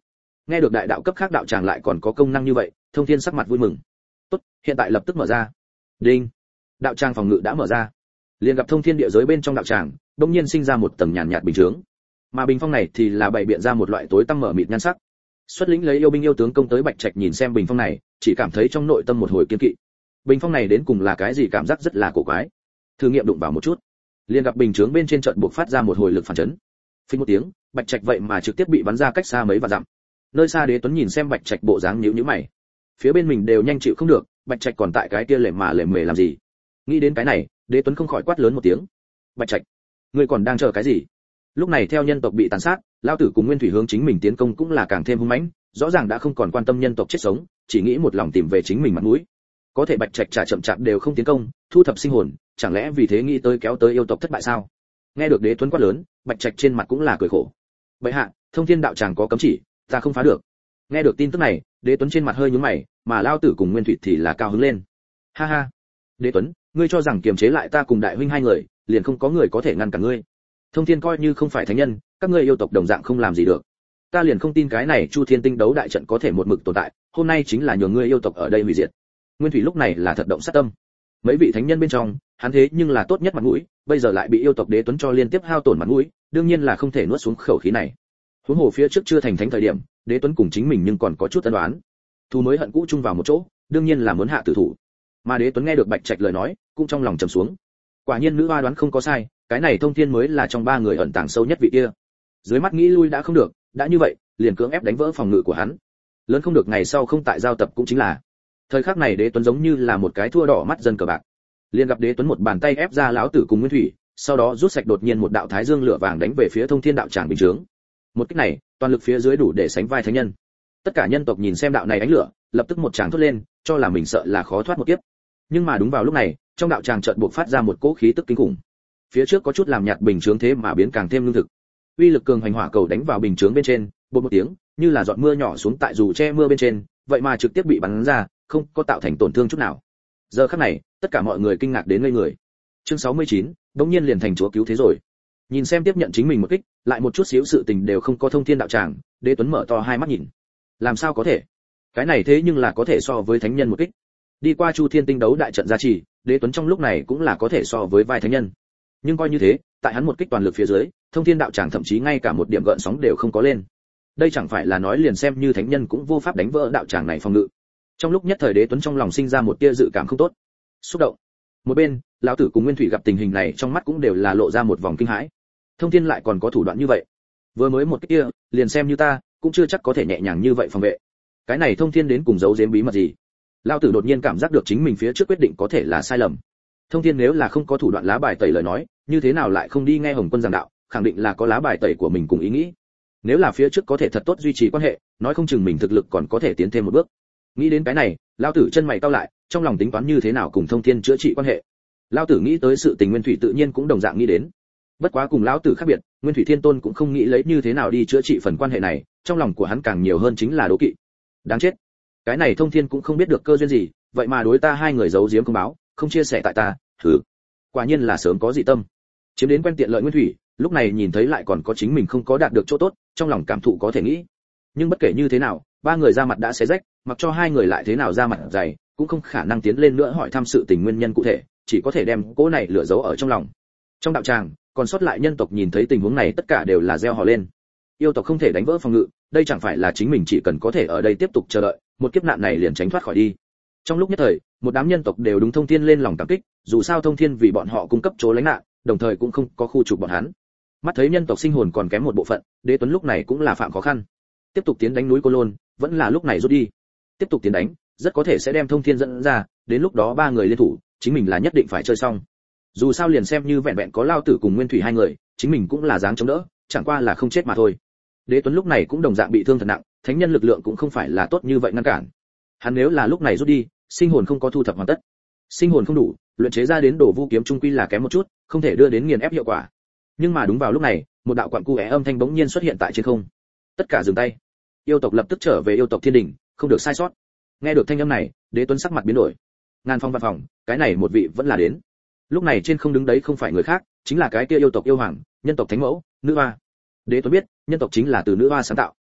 Nghe được đại đạo cấp khác đạo tràng lại còn có công năng như vậy, Thông Thiên sắc mặt vui mừng. Tốt, hiện tại lập tức mở ra. Đinh. Đạo tràng phòng ngự đã mở ra. Liền gặp Thông Thiên địa giới bên trong đạo tràng, đột nhiên sinh ra một tầng nhàn nhạt bình chướng. Mà bình phong này thì là bày biện ra một loại tối tăm mở mịt nhan sắc. Xuất lĩnh lấy yêu binh yêu tướng công tới Bạch Trạch nhìn xem bình phong này, chỉ cảm thấy trong nội tâm một hồi kiên kỵ. Bình phong này đến cùng là cái gì, cảm giác rất là cổ quái. Thử nghiệm đụng vào một chút, liền gặp bình chướng bên trên trận buộc phát ra một hồi lực phản chấn. Phình một tiếng, Bạch Trạch vậy mà trực tiếp bị bắn ra cách xa mấy vạn dặm. Nơi xa Đế Tuấn nhìn xem Bạch Trạch bộ dáng nhíu nhíu mày. Phía bên mình đều nhanh chịu không được, Bạch Trạch còn tại cái kia lề mà lề mề làm gì? Nghĩ đến cái này, Đế Tuấn không khỏi quát lớn một tiếng. Bạch Trạch, ngươi còn đang chờ cái gì? Lúc này theo nhân tộc bị tàn sát, lão tử cùng Nguyên Thủy hướng chính mình tiến công cũng là càng thêm hung mãnh, rõ ràng đã không còn quan tâm nhân tộc chết sống, chỉ nghĩ một lòng tìm về chính mình mặt mũi. Có thể Bạch Trạch trả chậm chạp đều không tiến công, thu thập sinh hồn, chẳng lẽ vì thế nghĩ tới kéo tới yêu tộc thất bại sao? Nghe được Đế Tuấn quát lớn, Bạch Trạch trên mặt cũng là cười khổ. Bệ hạ, Thông Thiên đạo tràng có cấm chỉ, ta không phá được. Nghe được tin tức này, Đế Tuấn trên mặt hơi nhướng mày, mà lão tử cùng Nguyên Thủy thì là cao hứng lên. Ha ha, Đế Tuấn, ngươi cho rằng kiềm chế lại ta cùng đại huynh hai người, liền không có người có thể ngăn cản ngươi. Thông Thiên coi như không phải thánh nhân, các ngươi yêu tộc đồng dạng không làm gì được. Ta liền không tin cái này Chu Thiên Tinh đấu đại trận có thể một mực tồn tại, hôm nay chính là nhường ngươi yêu tộc ở đây hủy diệt. Nguyên Thủy lúc này là thật động sát tâm. Mấy vị thánh nhân bên trong, hắn thế nhưng là tốt nhất mặt mũi, bây giờ lại bị yêu tộc Đế Tuấn cho liên tiếp hao tổn mặt mũi, đương nhiên là không thể nuốt xuống khẩu khí này. Huống hồ phía trước chưa thành thánh thời điểm, Đế Tuấn cùng chính mình nhưng còn có chút ân oán. Thù mới hận cũ chung vào một chỗ, đương nhiên là muốn hạ tử thủ. Mà Đế Tuấn nghe được Bạch Trạch lời nói, cũng trong lòng trầm xuống. Quả nhiên nữ hoa đoán không có sai, cái này Thông Thiên mới là trong ba người ẩn tàng sâu nhất vị kia. Dưới mắt nghĩ lui đã không được, đã như vậy, liền cưỡng ép đánh vỡ phòng ngự của hắn. Lớn không được ngày sau không tại giao tập cũng chính là. Thời khắc này Đế Tuấn giống như là một cái thua đỏ mắt dân cờ bạc. Liền gặp Đế Tuấn một bàn tay ép ra lão tử cùng Nguyên Thủy, sau đó rút sạch đột nhiên một đạo thái dương lửa vàng đánh về phía Thông Thiên đạo tràng bình chướng. Một kích này, toàn lực phía dưới đủ để sánh vai thánh nhân. Tất cả nhân tộc nhìn xem đạo này ánh lửa, lập tức một tràng thốt lên, cho là mình sợ là khó thoát một kiếp. Nhưng mà đúng vào lúc này, trong đạo tràng chợt bộc phát ra một cỗ khí tức kinh khủng. Phía trước có chút làm nhạt bình chướng thế mà biến càng thêm lương thực. Uy lực cường hành hỏa cầu đánh vào bình chướng bên trên, bột một tiếng, như là giọt mưa nhỏ xuống tại dù che mưa bên trên, vậy mà trực tiếp bị bắn ra, không có tạo thành tổn thương chút nào. Giờ khắc này, tất cả mọi người kinh ngạc đến ngây người. Chương sáu mươi chín, đống nhiên liền thành chúa cứu thế rồi. Nhìn xem tiếp nhận chính mình một kích, lại một chút xíu sự tình đều không có Thông Thiên đạo tràng, Đế Tuấn mở to hai mắt nhìn. Làm sao có thể? Cái này thế nhưng là có thể so với thánh nhân một kích. Đi qua Chu Thiên Tinh đấu đại trận gia trì, Đế Tuấn trong lúc này cũng là có thể so với vai thánh nhân. Nhưng coi như thế, tại hắn một kích toàn lực phía dưới, Thông Thiên đạo tràng thậm chí ngay cả một điểm gợn sóng đều không có lên. Đây chẳng phải là nói liền xem như thánh nhân cũng vô pháp đánh vỡ đạo tràng này phòng ngự. Trong lúc nhất thời Đế Tuấn trong lòng sinh ra một tia dự cảm không tốt, xúc động. Một bên, lão tử cùng Nguyên Thủy gặp tình hình này trong mắt cũng đều là lộ ra một vòng kinh hãi. Thông Thiên lại còn có thủ đoạn như vậy. Vừa mới một cái kia, liền xem như ta, cũng chưa chắc có thể nhẹ nhàng như vậy phòng vệ. Cái này Thông Thiên đến cùng giấu giếm bí mật gì? Lão tử đột nhiên cảm giác được chính mình phía trước quyết định có thể là sai lầm. Thông Thiên nếu là không có thủ đoạn lá bài tẩy lời nói, như thế nào lại không đi nghe Hồng Quân giảng đạo, khẳng định là có lá bài tẩy của mình cùng ý nghĩ. Nếu là phía trước có thể thật tốt duy trì quan hệ, nói không chừng mình thực lực còn có thể tiến thêm một bước. Nghĩ đến cái này, lão tử chân mày cau lại, trong lòng tính toán như thế nào cùng Thông Thiên chữa trị quan hệ. Lão tử nghĩ tới sự tình Nguyên Thủy tự nhiên cũng đồng dạng nghĩ đến. Bất quá cùng lão tử khác biệt, Nguyên Thủy Thiên Tôn cũng không nghĩ lấy như thế nào đi chữa trị phần quan hệ này, trong lòng của hắn càng nhiều hơn chính là đố kỵ. Đáng chết, cái này Thông Thiên cũng không biết được cơ duyên gì, vậy mà đối ta hai người giấu giếm không báo, không chia sẻ tại ta, thử. Quả nhiên là sớm có dị tâm. Chiếm đến quen tiện lợi Nguyên Thủy, lúc này nhìn thấy lại còn có chính mình không có đạt được chỗ tốt, trong lòng cảm thụ có thể nghĩ. Nhưng bất kể như thế nào, ba người ra mặt đã xé rách, mặc cho hai người lại thế nào ra mặt dày, cũng không khả năng tiến lên nữa hỏi thăm sự tình nguyên nhân cụ thể, chỉ có thể đem cỗ này lửa giấu ở trong lòng. Trong đạo tràng, còn sót lại nhân tộc nhìn thấy tình huống này tất cả đều là reo hò lên. Yêu tộc không thể đánh vỡ phòng ngự, đây chẳng phải là chính mình chỉ cần có thể ở đây tiếp tục chờ đợi, một kiếp nạn này liền tránh thoát khỏi đi. Trong lúc nhất thời, một đám nhân tộc đều đúng Thông Thiên lên lòng cảm kích, dù sao Thông Thiên vì bọn họ cung cấp chỗ lánh nạn, đồng thời cũng không có khu trục bọn hắn. Mắt thấy nhân tộc sinh hồn còn kém một bộ phận, Đế Tuấn lúc này cũng là phạm khó khăn. Tiếp tục tiến đánh núi Cô Lôn, vẫn là lúc này rút đi. Tiếp tục tiến đánh, rất có thể sẽ đem Thông Thiên dẫn ra, đến lúc đó ba người liên thủ, chính mình là nhất định phải chơi xong. Dù sao liền xem như vẹn vẹn có Lao Tử cùng Nguyên Thủy hai người, chính mình cũng là dáng chống đỡ, chẳng qua là không chết mà thôi. Đế Tuấn lúc này cũng đồng dạng bị thương thật nặng, thánh nhân lực lượng cũng không phải là tốt như vậy ngăn cản. Hắn nếu là lúc này rút đi, sinh hồn không có thu thập hoàn tất. Sinh hồn không đủ, luyện chế ra đến Đồ Vu kiếm trung quy là kém một chút, không thể đưa đến nghiền ép hiệu quả. Nhưng mà đúng vào lúc này, một đạo quặng cu é âm thanh bỗng nhiên xuất hiện tại trên không. Tất cả dừng tay. Yêu tộc lập tức trở về yêu tộc thiên đỉnh, không được sai sót. Nghe được thanh âm này, Đế Tuấn sắc mặt biến đổi. Ngàn phong văn phòng, cái này một vị vẫn là đến. Lúc này trên không đứng đấy không phải người khác, chính là cái kia yêu tộc yêu hoàng, nhân tộc thánh mẫu, nữ hoa. Đế Tuấn biết, nhân tộc chính là từ nữ hoa sáng tạo.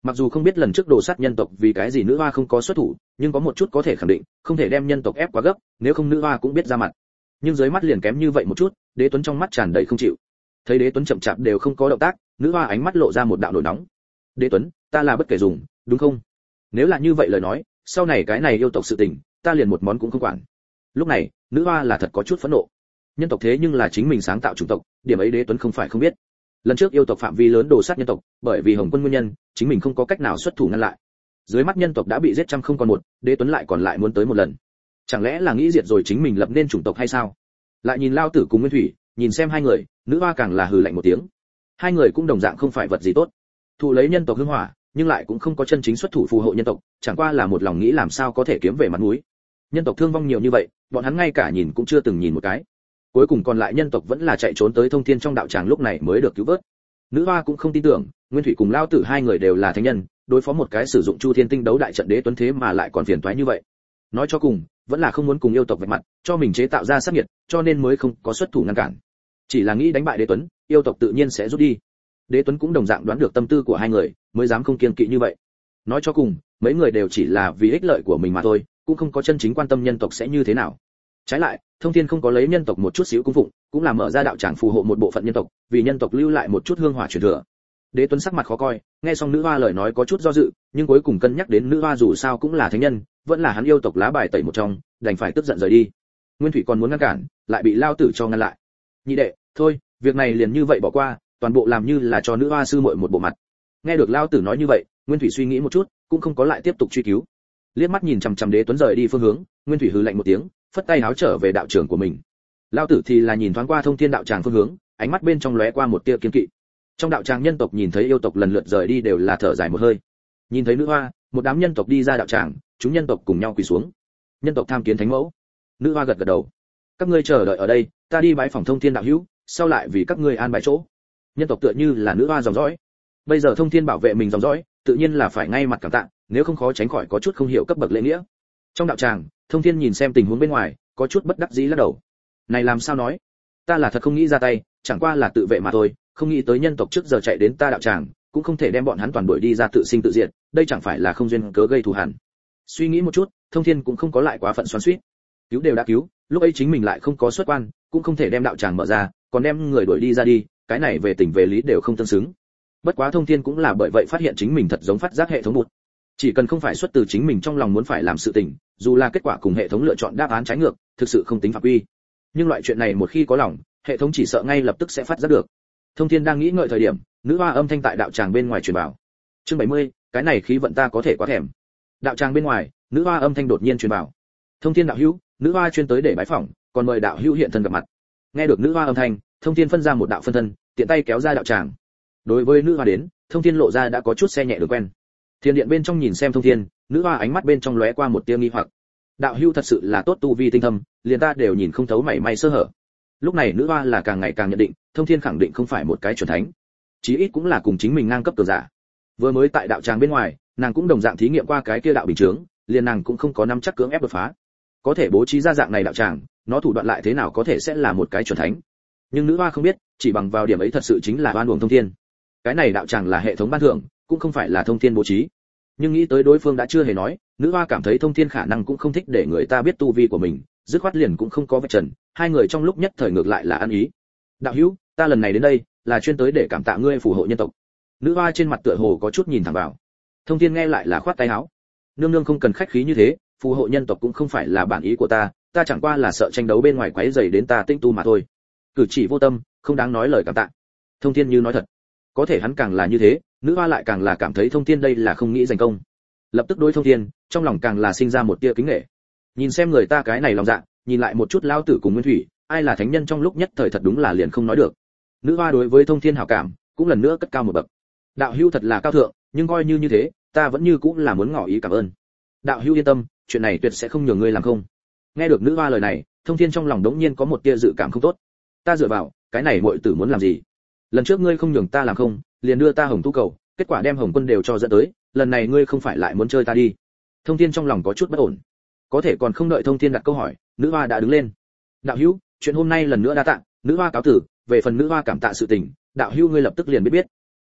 Mặc dù không biết lần trước đồ sát nhân tộc vì cái gì nữ hoa không có xuất thủ, nhưng có một chút có thể khẳng định, không thể đem nhân tộc ép quá gấp, nếu không nữ hoa cũng biết ra mặt. Nhưng dưới mắt liền kém như vậy một chút, Đế Tuấn trong mắt tràn đầy không chịu. Thấy Đế Tuấn chậm chạp đều không có động tác, nữ hoa ánh mắt lộ ra một đạo nổi nóng. Đế Tuấn, ta là bất kể dùng, đúng không? Nếu là như vậy lời nói, sau này cái này yêu tộc sự tình, ta liền một món cũng không quản. Lúc này, nữ hoa là thật có chút phẫn nộ. Nhân tộc thế nhưng là chính mình sáng tạo chủng tộc, điểm ấy Đế Tuấn không phải không biết. Lần trước yêu tộc phạm vi lớn đồ sát nhân tộc, bởi vì Hồng Quân nguyên nhân, chính mình không có cách nào xuất thủ ngăn lại. Dưới mắt nhân tộc đã bị giết trăm không còn một, Đế Tuấn lại còn lại muốn tới một lần. Chẳng lẽ là nghĩ diệt rồi chính mình lập nên chủng tộc hay sao? Lại nhìn Lao Tử cùng Nguyên Thủy, nhìn xem hai người, nữ hoa càng là hừ lạnh một tiếng. Hai người cũng đồng dạng không phải vật gì tốt. Thụ lấy nhân tộc hưng hỏa, nhưng lại cũng không có chân chính xuất thủ phù hộ nhân tộc, chẳng qua là một lòng nghĩ làm sao có thể kiếm về mặt mũi. Nhân tộc thương vong nhiều như vậy, bọn hắn ngay cả nhìn cũng chưa từng nhìn một cái. Cuối cùng còn lại nhân tộc vẫn là chạy trốn tới Thông Thiên trong đạo tràng lúc này mới được cứu vớt. Nữ hoa cũng không tin tưởng, Nguyên Thủy cùng Lao Tử hai người đều là thánh nhân, đối phó một cái sử dụng Chu Thiên Tinh đấu đại trận Đế Tuấn thế mà lại còn phiền toái như vậy. Nói cho cùng, vẫn là không muốn cùng yêu tộc vạch mặt, cho mình chế tạo ra sát nghiệt, cho nên mới không có xuất thủ ngăn cản. Chỉ là nghĩ đánh bại Đế Tuấn, yêu tộc tự nhiên sẽ rút đi. Đế Tuấn cũng đồng dạng đoán được tâm tư của hai người, mới dám không kiêng kỵ như vậy. Nói cho cùng, mấy người đều chỉ là vì ích lợi của mình mà thôi, cũng không có chân chính quan tâm nhân tộc sẽ như thế nào. Trái lại, Thông Thiên không có lấy nhân tộc một chút xíu cung phụng, cũng là mở ra đạo tràng phù hộ một bộ phận nhân tộc, vì nhân tộc lưu lại một chút hương hỏa truyền thừa. Đế Tuấn sắc mặt khó coi, nghe xong nữ hoa lời nói có chút do dự, nhưng cuối cùng cân nhắc đến nữ hoa dù sao cũng là thánh nhân, vẫn là hắn yêu tộc lá bài tẩy một trong, đành phải tức giận rời đi. Nguyên Thủy còn muốn ngăn cản, lại bị Lao Tử cho ngăn lại. Nhị đệ, thôi, việc này liền như vậy bỏ qua, toàn bộ làm như là cho nữ hoa sư muội một bộ mặt. Nghe được Lao Tử nói như vậy, Nguyên Thủy suy nghĩ một chút, cũng không có lại tiếp tục truy cứu. Liếc mắt nhìn chằm chằm Đế Tuấn rời đi phương hướng, Nguyên Thủy hừ lạnh một tiếng, phất tay háo trở về đạo trưởng của mình. Lao Tử thì là nhìn thoáng qua Thông Thiên đạo tràng phương hướng, ánh mắt bên trong lóe qua một tia kiên kỵ. Trong đạo tràng nhân tộc nhìn thấy yêu tộc lần lượt rời đi đều là thở dài một hơi. Nhìn thấy nữ hoa, một đám nhân tộc đi ra đạo tràng, chúng nhân tộc cùng nhau quỳ xuống. Nhân tộc tham kiến thánh mẫu. Nữ hoa gật gật đầu. Các ngươi chờ đợi ở đây, ta đi bái phòng Thông Thiên đạo hữu, sau lại vì các ngươi an bài chỗ. Nhân tộc tựa như là nữ hoa dòng dõi. Bây giờ Thông Thiên bảo vệ mình dòng dõi, tự nhiên là phải ngay mặt cảm tạ, nếu không khó tránh khỏi có chút không hiểu cấp bậc lễ nghĩa. Trong đạo tràng, Thông Thiên nhìn xem tình huống bên ngoài, có chút bất đắc dĩ lắc đầu. Này làm sao nói? Ta là thật không nghĩ ra tay, chẳng qua là tự vệ mà thôi, không nghĩ tới nhân tộc trước giờ chạy đến ta đạo tràng, cũng không thể đem bọn hắn toàn đuổi đi ra tự sinh tự diệt, đây chẳng phải là không duyên cớ gây thù hằn. Suy nghĩ một chút, Thông Thiên cũng không có lại quá phận xoắn xuýt. Cứu đều đã cứu, lúc ấy chính mình lại không có xuất quan, cũng không thể đem đạo tràng mở ra, còn đem người đuổi đi ra đi, cái này về tình về lý đều không tương xứng. Bất quá Thông Thiên cũng là bởi vậy phát hiện chính mình thật giống phát giác hệ thống bụt. Chỉ cần không phải xuất từ chính mình trong lòng muốn phải làm sự tình, dù là kết quả cùng hệ thống lựa chọn đáp án trái ngược, thực sự không tính phạm quy. Nhưng loại chuyện này một khi có lòng, hệ thống chỉ sợ ngay lập tức sẽ phát giác được. Thông Thiên đang nghĩ ngợi thời điểm, nữ hoa âm thanh tại đạo tràng bên ngoài truyền vào. Chương bảy mươi, cái này khí vận ta có thể quá thèm. Đạo tràng bên ngoài, nữ hoa âm thanh đột nhiên truyền vào. Thông Thiên đạo hữu, nữ hoa chuyên tới để bái phỏng, còn mời đạo hữu hiện thân gặp mặt. Nghe được nữ hoa âm thanh, Thông Thiên phân ra một đạo phân thân, tiện tay kéo ra đạo tràng. Đối với nữ hoa đến, Thông Thiên lộ ra đã có chút xe nhẹ đường quen. Thiên điện bên trong nhìn xem Thông Thiên, nữ hoa ánh mắt bên trong lóe qua một tia nghi hoặc. Đạo hữu thật sự là tốt tu vi tinh thâm, liền ta đều nhìn không thấu mảy may sơ hở. Lúc này nữ hoa là càng ngày càng nhận định, Thông Thiên khẳng định không phải một cái chuẩn thánh, chí ít cũng là cùng chính mình ngang cấp cường giả. Vừa mới tại đạo tràng bên ngoài, nàng cũng đồng dạng thí nghiệm qua cái kia đạo bình chướng, liền nàng cũng không có nắm chắc cưỡng ép đột phá. Có thể bố trí ra dạng này đạo tràng, nó thủ đoạn lại thế nào có thể sẽ là một cái chuẩn thánh. Nhưng nữ hoa không biết, chỉ bằng vào điểm ấy thật sự chính là oan uổng Thông Thiên. Cái này đạo tràng là hệ thống ban thưởng, cũng không phải là Thông Thiên bố trí. Nhưng nghĩ tới đối phương đã chưa hề nói, nữ hoa cảm thấy Thông Thiên khả năng cũng không thích để người ta biết tu vi của mình, dứt khoát liền cũng không có vạch trần, hai người trong lúc nhất thời ngược lại là ăn ý. Đạo hữu, ta lần này đến đây là chuyên tới để cảm tạ ngươi phù hộ nhân tộc. Nữ hoa trên mặt tựa hồ có chút nhìn thẳng vào. Thông Thiên nghe lại là khoát tay áo. Nương nương không cần khách khí như thế, phù hộ nhân tộc cũng không phải là bản ý của ta, ta chẳng qua là sợ tranh đấu bên ngoài quấy rầy đến ta tinh tu mà thôi. Cử chỉ vô tâm, không đáng nói lời cảm tạ. Thông Thiên như nói thật. Có thể hắn càng là như thế, nữ hoa lại càng là cảm thấy Thông Thiên đây là không nghĩ giành công. Lập tức đối Thông Thiên, trong lòng càng là sinh ra một tia kính nể. Nhìn xem người ta cái này lòng dạ, nhìn lại một chút Lao Tử cùng Nguyên Thủy, ai là thánh nhân trong lúc nhất thời thật đúng là liền không nói được. Nữ hoa đối với Thông Thiên hảo cảm, cũng lần nữa cất cao một bậc. Đạo hữu thật là cao thượng, nhưng coi như như thế, ta vẫn như cũng là muốn ngỏ ý cảm ơn. Đạo hữu yên tâm, chuyện này tuyệt sẽ không nhường ngươi làm không. Nghe được nữ hoa lời này, Thông Thiên trong lòng đống nhiên có một tia dự cảm không tốt. Ta dựa vào, cái này muội tử muốn làm gì? Lần trước ngươi không nhường ta làm không, liền đưa ta Hồng Tu cầu, kết quả đem Hồng Quân đều cho dẫn tới, lần này ngươi không phải lại muốn chơi ta đi? Thông Thiên trong lòng có chút bất ổn. Có thể còn không đợi Thông Thiên đặt câu hỏi, nữ hoa đã đứng lên. Đạo hữu, chuyện hôm nay lần nữa đa tạ, nữ hoa cáo tử, về phần nữ hoa cảm tạ sự tình, đạo hữu ngươi lập tức liền biết biết.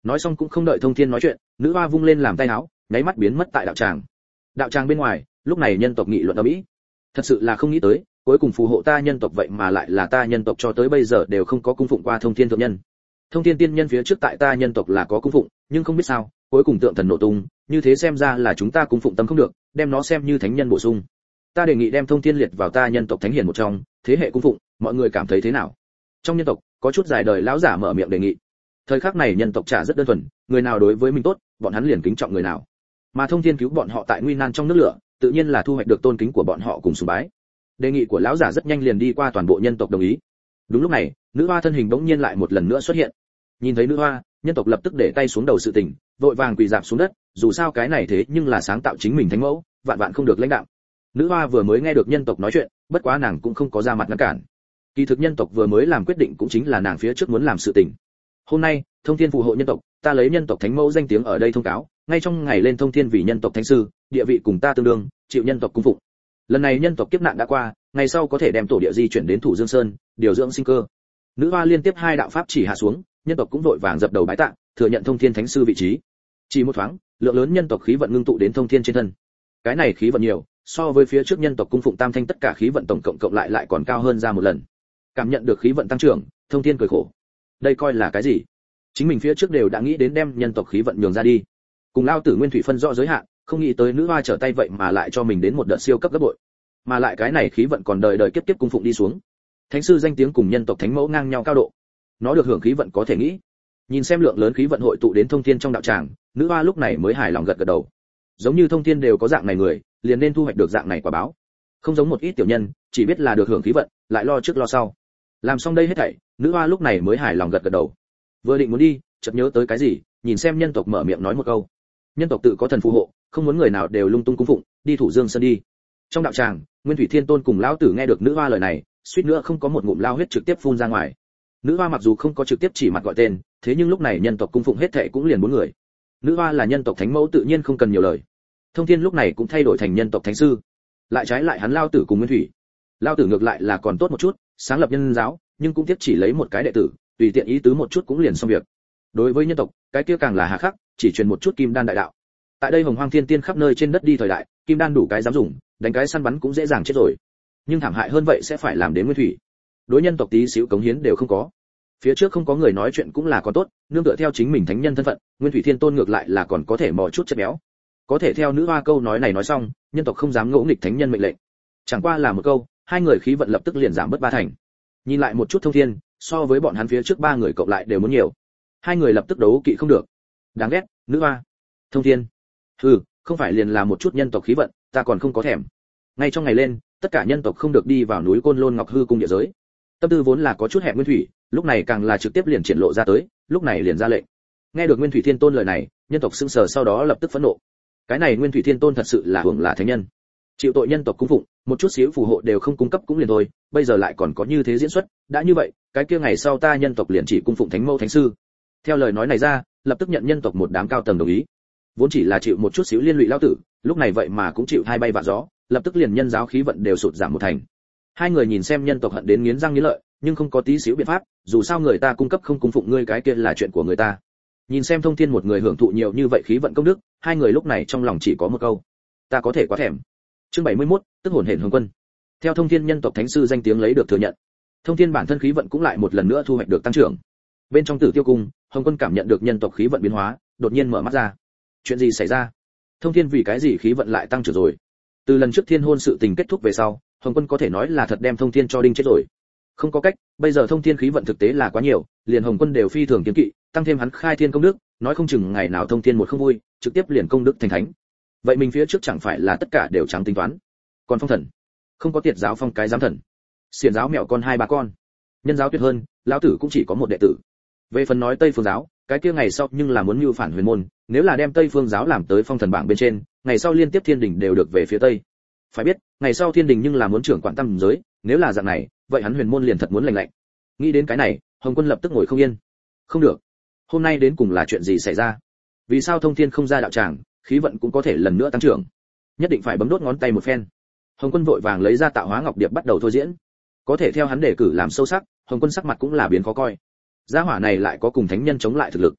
Nói xong cũng không đợi Thông Thiên nói chuyện, nữ hoa vung lên làm tay áo, nháy mắt biến mất tại đạo tràng. Đạo tràng bên ngoài, lúc này nhân tộc nghị luận ầm ĩ. Thật sự là không nghĩ tới, cuối cùng phù hộ ta nhân tộc vậy mà lại là ta nhân tộc cho tới bây giờ đều không có cung phụng qua Thông Thiên thượng nhân. Thông Thiên tiên nhân phía trước tại ta nhân tộc là có cung phụng, nhưng không biết sao, cuối cùng tượng thần nổ tung, như thế xem ra là chúng ta cung phụng tâm không được, đem nó xem như thánh nhân bổ sung. Ta đề nghị đem Thông Thiên liệt vào ta nhân tộc thánh hiền một trong, thế hệ cung phụng, mọi người cảm thấy thế nào? Trong nhân tộc, có chút dài đời lão giả mở miệng đề nghị. Thời khắc này nhân tộc trả rất đơn thuần, người nào đối với mình tốt, bọn hắn liền kính trọng người nào. Mà Thông Thiên cứu bọn họ tại nguy nan trong nước lửa, tự nhiên là thu hoạch được tôn kính của bọn họ cùng sùng bái. Đề nghị của lão giả rất nhanh liền đi qua toàn bộ nhân tộc đồng ý. Đúng lúc này, nữ hoa thân hình bỗng nhiên lại một lần nữa xuất hiện. Nhìn thấy nữ hoa, nhân tộc lập tức để tay xuống đầu sự tình, vội vàng quỳ rạp xuống đất, dù sao cái này thế nhưng là sáng tạo chính mình thánh mẫu, vạn vạn không được lãnh đạo. Nữ hoa vừa mới nghe được nhân tộc nói chuyện, bất quá nàng cũng không có ra mặt ngăn cản. Kỳ thực nhân tộc vừa mới làm quyết định cũng chính là nàng phía trước muốn làm sự tình. Hôm nay, Thông Thiên phù hộ nhân tộc, ta lấy nhân tộc thánh mẫu danh tiếng ở đây thông cáo, ngay trong ngày lên Thông Thiên vì nhân tộc thánh sư, địa vị cùng ta tương đương, chịu nhân tộc cung phụng. Lần này nhân tộc kiếp nạn đã qua, ngày sau có thể đem tổ địa di chuyển đến Thủ Dương Sơn, điều dưỡng sinh cơ. Nữ hoa liên tiếp hai đạo pháp chỉ hạ xuống, nhân tộc cũng vội vàng dập đầu bái tạ, thừa nhận Thông Thiên thánh sư vị trí. Chỉ một thoáng, lượng lớn nhân tộc khí vận ngưng tụ đến Thông Thiên trên thân. Cái này khí vận nhiều, so với phía trước nhân tộc cung phụng tam thanh tất cả khí vận tổng cộng cộng lại lại còn cao hơn ra một lần. Cảm nhận được khí vận tăng trưởng, Thông Thiên cười khổ. Đây coi là cái gì? Chính mình phía trước đều đã nghĩ đến đem nhân tộc khí vận nhường ra đi. Cùng lao tử nguyên thủy phân rõ giới hạn, không nghĩ tới nữ hoa trở tay vậy mà lại cho mình đến một đợt siêu cấp gấp bội. Mà lại cái này khí vận còn đời đời kiếp kiếp cung phụng đi xuống. Thánh sư danh tiếng cùng nhân tộc thánh mẫu ngang nhau cao độ. Nó được hưởng khí vận có thể nghĩ. Nhìn xem lượng lớn khí vận hội tụ đến Thông Thiên trong đạo tràng, nữ hoa lúc này mới hài lòng gật gật đầu. Giống như Thông Thiên đều có dạng này người, liền nên thu hoạch được dạng này quả báo. Không giống một ít tiểu nhân, chỉ biết là được hưởng khí vận, lại lo trước lo sau. Làm xong đây hết thảy, nữ hoa lúc này mới hài lòng gật gật đầu. Vừa định muốn đi, chợt nhớ tới cái gì, nhìn xem nhân tộc mở miệng nói một câu. Nhân tộc tự có thần phù hộ, không muốn người nào đều lung tung cung phụng, đi Thủ Dương Sơn đi. Trong đạo tràng, Nguyên Thủy Thiên Tôn cùng lão tử nghe được nữ hoa lời này, suýt nữa không có một ngụm lao huyết trực tiếp phun ra ngoài. Nữ hoa mặc dù không có trực tiếp chỉ mặt gọi tên, thế nhưng lúc này nhân tộc cung phụng hết thảy cũng liền bốn người. Nữ hoa là nhân tộc thánh mẫu tự nhiên không cần nhiều lời. Thông Thiên lúc này cũng thay đổi thành nhân tộc thánh sư. Lại trái lại hắn lao tử cùng Nguyên Thủy. Lao tử ngược lại là còn tốt một chút, sáng lập nhân giáo, nhưng cũng tiếp chỉ lấy một cái đệ tử, tùy tiện ý tứ một chút cũng liền xong việc. Đối với nhân tộc, cái kia càng là hà khắc, chỉ truyền một chút kim đan đại đạo. Tại đây Hồng Hoang Thiên Tiên khắp nơi trên đất đi thời đại, kim đan đủ cái dám dùng, đánh cái săn bắn cũng dễ dàng chết rồi. Nhưng thảm hại hơn vậy sẽ phải làm đến Nguyên Thủy. Đối nhân tộc tí xíu cống hiến đều không có. Phía trước không có người nói chuyện cũng là có tốt, nương tựa theo chính mình thánh nhân thân phận, Nguyên Thủy Thiên Tôn ngược lại là còn có thể mò chút chất béo. Có thể theo nữ hoa câu nói này nói xong, nhân tộc không dám ngỗ nghịch thánh nhân mệnh lệnh. Chẳng qua là một câu, hai người khí vận lập tức liền giảm bớt ba thành. Nhìn lại một chút Thông Thiên, so với bọn hắn phía trước ba người cộng lại đều muốn nhiều. Hai người lập tức đấu kỵ không được. Đáng ghét, nữ hoa, Thông Thiên. Ừ, không phải liền là một chút nhân tộc khí vận, ta còn không có thèm. Ngay trong ngày lên, tất cả nhân tộc không được đi vào núi Côn Lôn Ngọc Hư cung địa giới. Tâm tư vốn là có chút hẹp Nguyên Thủy, lúc này càng là trực tiếp liền triển lộ ra tới, lúc này liền ra lệnh. Nghe được Nguyên Thủy Thiên Tôn lời này, nhân tộc sững sờ sau đó lập tức phẫn nộ. Cái này Nguyên Thủy Thiên Tôn thật sự là hưởng là thánh nhân. Chịu tội nhân tộc cung phụng, một chút xíu phù hộ đều không cung cấp cũng liền thôi, bây giờ lại còn có như thế diễn xuất, đã như vậy, cái kia ngày sau ta nhân tộc liền chỉ cung phụng thánh mẫu thánh sư. Theo lời nói này ra, lập tức nhận nhân tộc một đám cao tầng đồng ý. Vốn chỉ là chịu một chút xíu liên lụy lao tử, lúc này vậy mà cũng chịu hai bay vạ gió, lập tức liền nhân giáo khí vận đều sụt giảm một thành. Hai người nhìn xem nhân tộc hận đến nghiến răng nghiến lợi, nhưng không có tí xíu biện pháp, dù sao người ta cung cấp không cung phụng ngươi cái kia là chuyện của người ta. Nhìn xem Thông Thiên một người hưởng thụ nhiều như vậy khí vận công đức, hai người lúc này trong lòng chỉ có một câu: ta có thể quá thèm. Chương bảy mươi mốt, tức hồn hển hồng quân. Theo Thông Thiên nhân tộc thánh sư danh tiếng lấy được thừa nhận, Thông Thiên bản thân khí vận cũng lại một lần nữa thu hoạch được tăng trưởng. Bên trong Tử Tiêu cung, Hồng Quân cảm nhận được nhân tộc khí vận biến hóa, đột nhiên mở mắt ra. Chuyện gì xảy ra? Thông Thiên vì cái gì khí vận lại tăng trưởng rồi? Từ lần trước thiên hôn sự tình kết thúc về sau, Hồng Quân có thể nói là thật đem Thông Thiên cho đinh chết rồi. Không có cách, bây giờ Thông Thiên khí vận thực tế là quá nhiều, liền Hồng Quân đều phi thường kiêng kỵ, tăng thêm hắn khai thiên công đức, nói không chừng ngày nào Thông Thiên một không vui, trực tiếp liền công đức thành thánh. Vậy mình phía trước chẳng phải là tất cả đều trắng tính toán? Còn phong thần, không có tiệt giáo phong cái giám thần, xiển giáo mẹo con hai ba con, nhân giáo tuyệt hơn, lão tử cũng chỉ có một đệ tử. Về phần nói Tây Phương giáo, cái kia ngày sau nhưng là muốn mưu phản huyền môn, nếu là đem Tây Phương giáo làm tới phong thần bảng bên trên, ngày sau liên tiếp thiên đình đều được về phía Tây. Phải biết, ngày sau thiên đình nhưng là muốn trưởng quản tam giới, nếu là dạng này, vậy hắn huyền môn liền thật muốn lành lạnh. Nghĩ đến cái này, Hồng Quân lập tức ngồi không yên. Không được, hôm nay đến cùng là chuyện gì xảy ra? Vì sao Thông Thiên không ra đạo tràng, khí vận cũng có thể lần nữa tăng trưởng? Nhất định phải bấm đốt ngón tay một phen. Hồng Quân vội vàng lấy ra Tạo Hóa Ngọc Điệp bắt đầu thôi diễn. Có thể theo hắn đề cử làm sâu sắc, Hồng Quân sắc mặt cũng là biến khó coi. Gia hỏa này lại có cùng thánh nhân chống lại thực lực.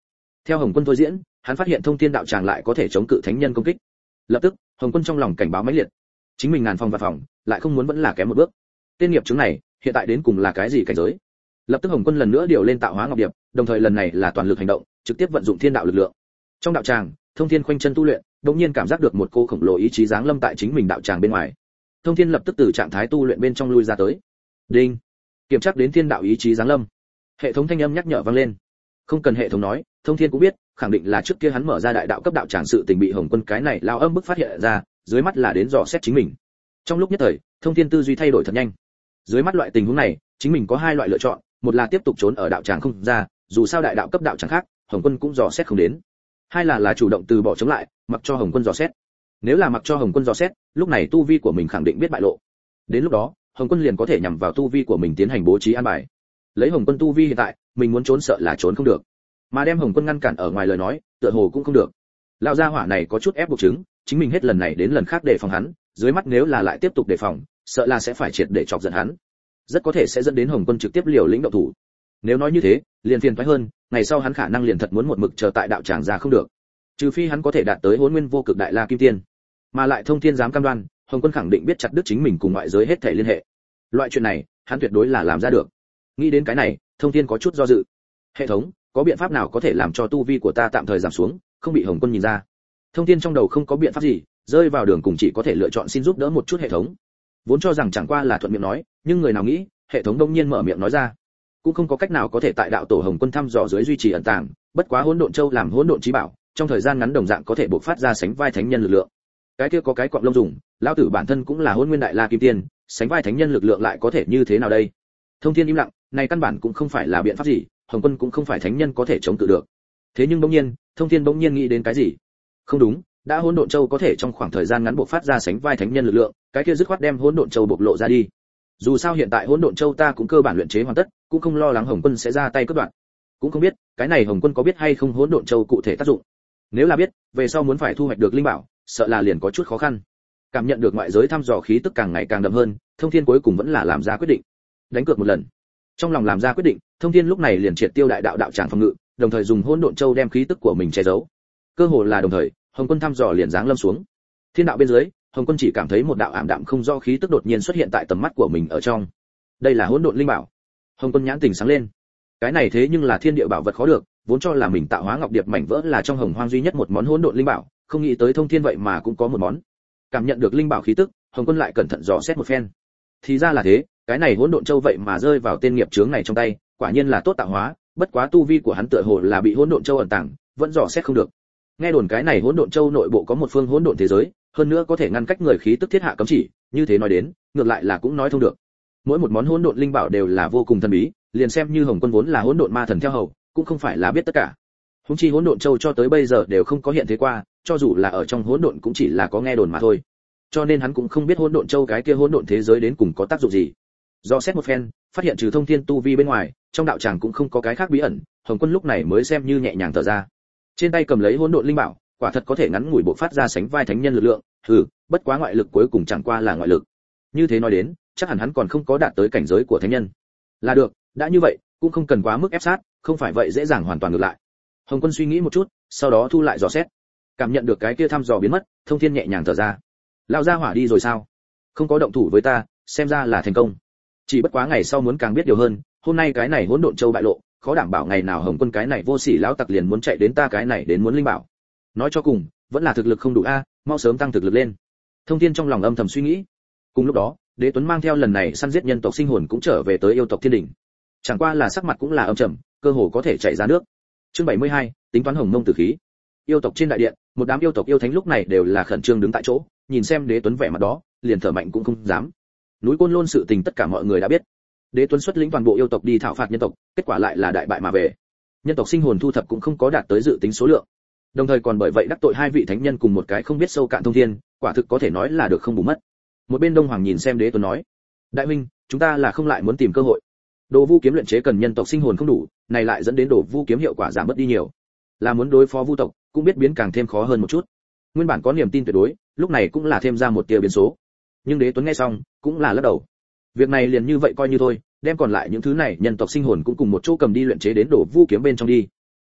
Theo Hồng Quân thôi diễn, hắn phát hiện thông thiên đạo tràng lại có thể chống cự thánh nhân công kích. Lập tức, Hồng Quân trong lòng cảnh báo mãnh liệt. Chính mình ngàn phòng và phòng, lại không muốn vẫn là kém một bước. Tên nghiệp chứng này, hiện tại đến cùng là cái gì cảnh giới? Lập tức Hồng Quân lần nữa điều lên tạo hóa ngọc điệp, đồng thời lần này là toàn lực hành động, trực tiếp vận dụng thiên đạo lực lượng. Trong đạo tràng, Thông Thiên khoanh chân tu luyện, đột nhiên cảm giác được một cô khổng lồ ý chí giáng lâm tại chính mình đạo tràng bên ngoài. Thông Thiên lập tức từ trạng thái tu luyện bên trong lui ra tới. Đinh, kiểm tra đến thiên đạo ý chí giáng lâm. Hệ thống thanh âm nhắc nhở vang lên. Không cần hệ thống nói, Thông Thiên cũng biết, khẳng định là trước kia hắn mở ra đại đạo cấp đạo tràng sự tình bị Hồng Quân cái này lao âm bức phát hiện ra, dưới mắt là đến dò xét chính mình. Trong lúc nhất thời, Thông Thiên tư duy thay đổi thật nhanh. Dưới mắt loại tình huống này, chính mình có hai loại lựa chọn, một là tiếp tục trốn ở đạo tràng không ra, dù sao đại đạo cấp đạo tràng khác, Hồng Quân cũng dò xét không đến. Hai là là chủ động từ bỏ chống lại, mặc cho Hồng Quân dò xét. Nếu là mặc cho Hồng Quân dò xét, lúc này tu vi của mình khẳng định biết bại lộ. Đến lúc đó, Hồng Quân liền có thể nhằm vào tu vi của mình tiến hành bố trí an bài. Lấy Hồng Quân tu vi hiện tại, mình muốn trốn sợ là trốn không được. Mà đem Hồng Quân ngăn cản ở ngoài lời nói, tựa hồ cũng không được. Lão gia hỏa này có chút ép buộc chứng, chính mình hết lần này đến lần khác để phòng hắn, dưới mắt nếu là lại tiếp tục đề phòng, sợ là sẽ phải triệt để chọc giận hắn. Rất có thể sẽ dẫn đến Hồng Quân trực tiếp liều lĩnh động thủ. Nếu nói như thế, liền phiền toái hơn, ngày sau hắn khả năng liền thật muốn một mực chờ tại đạo tràng ra không được. Trừ phi hắn có thể đạt tới Hỗn Nguyên Vô Cực Đại La Kim Tiên, mà lại Thông Thiên dám cam đoan, Hồng Quân khẳng định biết chặt đứt chính mình cùng ngoại giới hết thảy liên hệ. Loại chuyện này, hắn tuyệt đối là làm ra được. Nghĩ đến cái này, Thông Thiên có chút do dự. Hệ thống, có biện pháp nào có thể làm cho tu vi của ta tạm thời giảm xuống, không bị Hồng Quân nhìn ra? Thông Thiên trong đầu không có biện pháp gì, rơi vào đường cùng chỉ có thể lựa chọn xin giúp đỡ một chút hệ thống. Vốn cho rằng chẳng qua là thuận miệng nói, nhưng người nào nghĩ, hệ thống đông nhiên mở miệng nói ra. Cũng không có cách nào có thể tại đạo tổ Hồng Quân thăm dò dưới duy trì ẩn tàng, bất quá Hỗn Độn Châu làm hỗn độn chí bảo, trong thời gian ngắn đồng dạng có thể bộc phát ra sánh vai thánh nhân lực lượng. Cái kia có cái quặng lông dùng, lão tử bản thân cũng là Hỗn Nguyên Đại La Kim Tiên, sánh vai thánh nhân lực lượng lại có thể như thế nào đây? Thông Thiên im lặng, này căn bản cũng không phải là biện pháp gì, Hồng Quân cũng không phải thánh nhân có thể chống cự được. Thế nhưng bỗng nhiên, Thông Thiên bỗng nhiên nghĩ đến cái gì? Không đúng, đã Hỗn Độn Châu có thể trong khoảng thời gian ngắn bộc phát ra sánh vai thánh nhân lực lượng, cái kia dứt khoát đem Hỗn Độn Châu bộc lộ ra đi. Dù sao hiện tại Hỗn Độn Châu ta cũng cơ bản luyện chế hoàn tất, cũng không lo lắng Hồng Quân sẽ ra tay cướp đoạt. Cũng không biết, cái này Hồng Quân có biết hay không Hỗn Độn Châu cụ thể tác dụng. Nếu là biết, về sau muốn phải thu hoạch được linh bảo, sợ là liền có chút khó khăn. Cảm nhận được ngoại giới thăm dò khí tức càng ngày càng đậm hơn, Thông Thiên cuối cùng vẫn là làm ra quyết định. Đánh cược một lần. Trong lòng làm ra quyết định, Thông Thiên lúc này liền triệt tiêu đại đạo đạo tràng phòng ngự, đồng thời dùng Hỗn Độn Châu đem khí tức của mình che giấu. Cơ hồ là đồng thời, Hồng Quân thăm dò liền giáng lâm xuống. Thiên đạo bên dưới, Hồng Quân chỉ cảm thấy một đạo ảm đạm không do khí tức đột nhiên xuất hiện tại tầm mắt của mình ở trong. Đây là Hỗn Độn Linh Bảo. Hồng Quân nhãn tình sáng lên. Cái này thế nhưng là thiên địa bảo vật khó được, vốn cho là mình tạo hóa ngọc điệp mảnh vỡ là trong hồng hoang duy nhất một món Hỗn Độn Linh Bảo, không nghĩ tới Thông Thiên vậy mà cũng có một món. Cảm nhận được linh bảo khí tức, Hồng Quân lại cẩn thận dò xét một phen. Thì ra là thế, cái này Hỗn Độn Châu vậy mà rơi vào tên nghiệp chướng này trong tay, quả nhiên là tốt tạo hóa, bất quá tu vi của hắn tựa hồ là bị Hỗn Độn Châu ẩn tàng, vẫn dò xét không được. Nghe đồn cái này Hỗn Độn Châu nội bộ có một phương hỗn độn thế giới, hơn nữa có thể ngăn cách người khí tức thiết hạ cấm chỉ, như thế nói đến, ngược lại là cũng nói thông được. Mỗi một món hỗn độn linh bảo đều là vô cùng thần bí, liền xem như Hồng Quân vốn là hỗn độn ma thần theo hầu, cũng không phải là biết tất cả. Húng chi Hỗn Độn Châu cho tới bây giờ đều không có hiện thế qua, cho dù là ở trong hỗn độn cũng chỉ là có nghe đồn mà thôi. Cho nên hắn cũng không biết Hỗn Độn Châu cái kia hỗn độn thế giới đến cùng có tác dụng gì. Do xét một phen, phát hiện trừ Thông Thiên tu vi bên ngoài, trong đạo tràng cũng không có cái khác bí ẩn, Hồng Quân lúc này mới xem như nhẹ nhàng thở ra. Trên tay cầm lấy hỗn độn linh bảo, quả thật có thể ngắn ngủi bộ phát ra sánh vai thánh nhân lực lượng, hừ, bất quá ngoại lực cuối cùng chẳng qua là ngoại lực. Như thế nói đến, chắc hẳn hắn còn không có đạt tới cảnh giới của thánh nhân. Là được, đã như vậy, cũng không cần quá mức ép sát, không phải vậy dễ dàng hoàn toàn ngược lại. Hồng Quân suy nghĩ một chút, sau đó thu lại dò xét. Cảm nhận được cái kia thăm dò biến mất, Thông Thiên nhẹ nhàng thở ra. Lão gia hỏa đi rồi sao? Không có động thủ với ta, xem ra là thành công. Chỉ bất quá ngày sau muốn càng biết điều hơn, hôm nay cái này hỗn độn châu bại lộ, khó đảm bảo ngày nào Hồng Quân cái này vô sỉ lão tặc liền muốn chạy đến ta cái này đến muốn linh bảo. Nói cho cùng, vẫn là thực lực không đủ a, mau sớm tăng thực lực lên. Thông Thiên trong lòng âm thầm suy nghĩ. Cùng lúc đó, Đế Tuấn mang theo lần này săn giết nhân tộc sinh hồn cũng trở về tới yêu tộc Thiên Đỉnh. Chẳng qua là sắc mặt cũng là âm trầm, cơ hồ có thể chảy ra nước. Chương bảy mươi hai, tính toán hồng mông tử khí. Yêu tộc trên đại điện, một đám yêu tộc yêu thánh lúc này đều là khẩn trương đứng tại chỗ, nhìn xem Đế Tuấn vẻ mặt đó, liền thở mạnh cũng không dám. Núi Côn Lôn sự tình tất cả mọi người đã biết. Đế Tuấn xuất lĩnh toàn bộ yêu tộc đi thảo phạt nhân tộc, kết quả lại là đại bại mà về. Nhân tộc sinh hồn thu thập cũng không có đạt tới dự tính số lượng. Đồng thời còn bởi vậy đắc tội hai vị thánh nhân cùng một cái không biết sâu cạn thông thiên, quả thực có thể nói là được không bù mất. Một bên Đông Hoàng nhìn xem Đế Tuấn nói: "Đại huynh, chúng ta là không lại muốn tìm cơ hội. Đồ Vu kiếm luyện chế cần nhân tộc sinh hồn không đủ, này lại dẫn đến Đồ Vu kiếm hiệu quả giảm bớt đi nhiều. Là muốn đối phó Vu tộc, cũng biết biến càng thêm khó hơn một chút." Nguyên bản có niềm tin tuyệt đối, lúc này cũng là thêm ra một tia biến số. Nhưng Đế Tuấn nghe xong, cũng là lắc đầu. Việc này liền như vậy coi như thôi, đem còn lại những thứ này nhân tộc sinh hồn cũng cùng một chỗ cầm đi luyện chế đến Đồ Vu kiếm bên trong đi.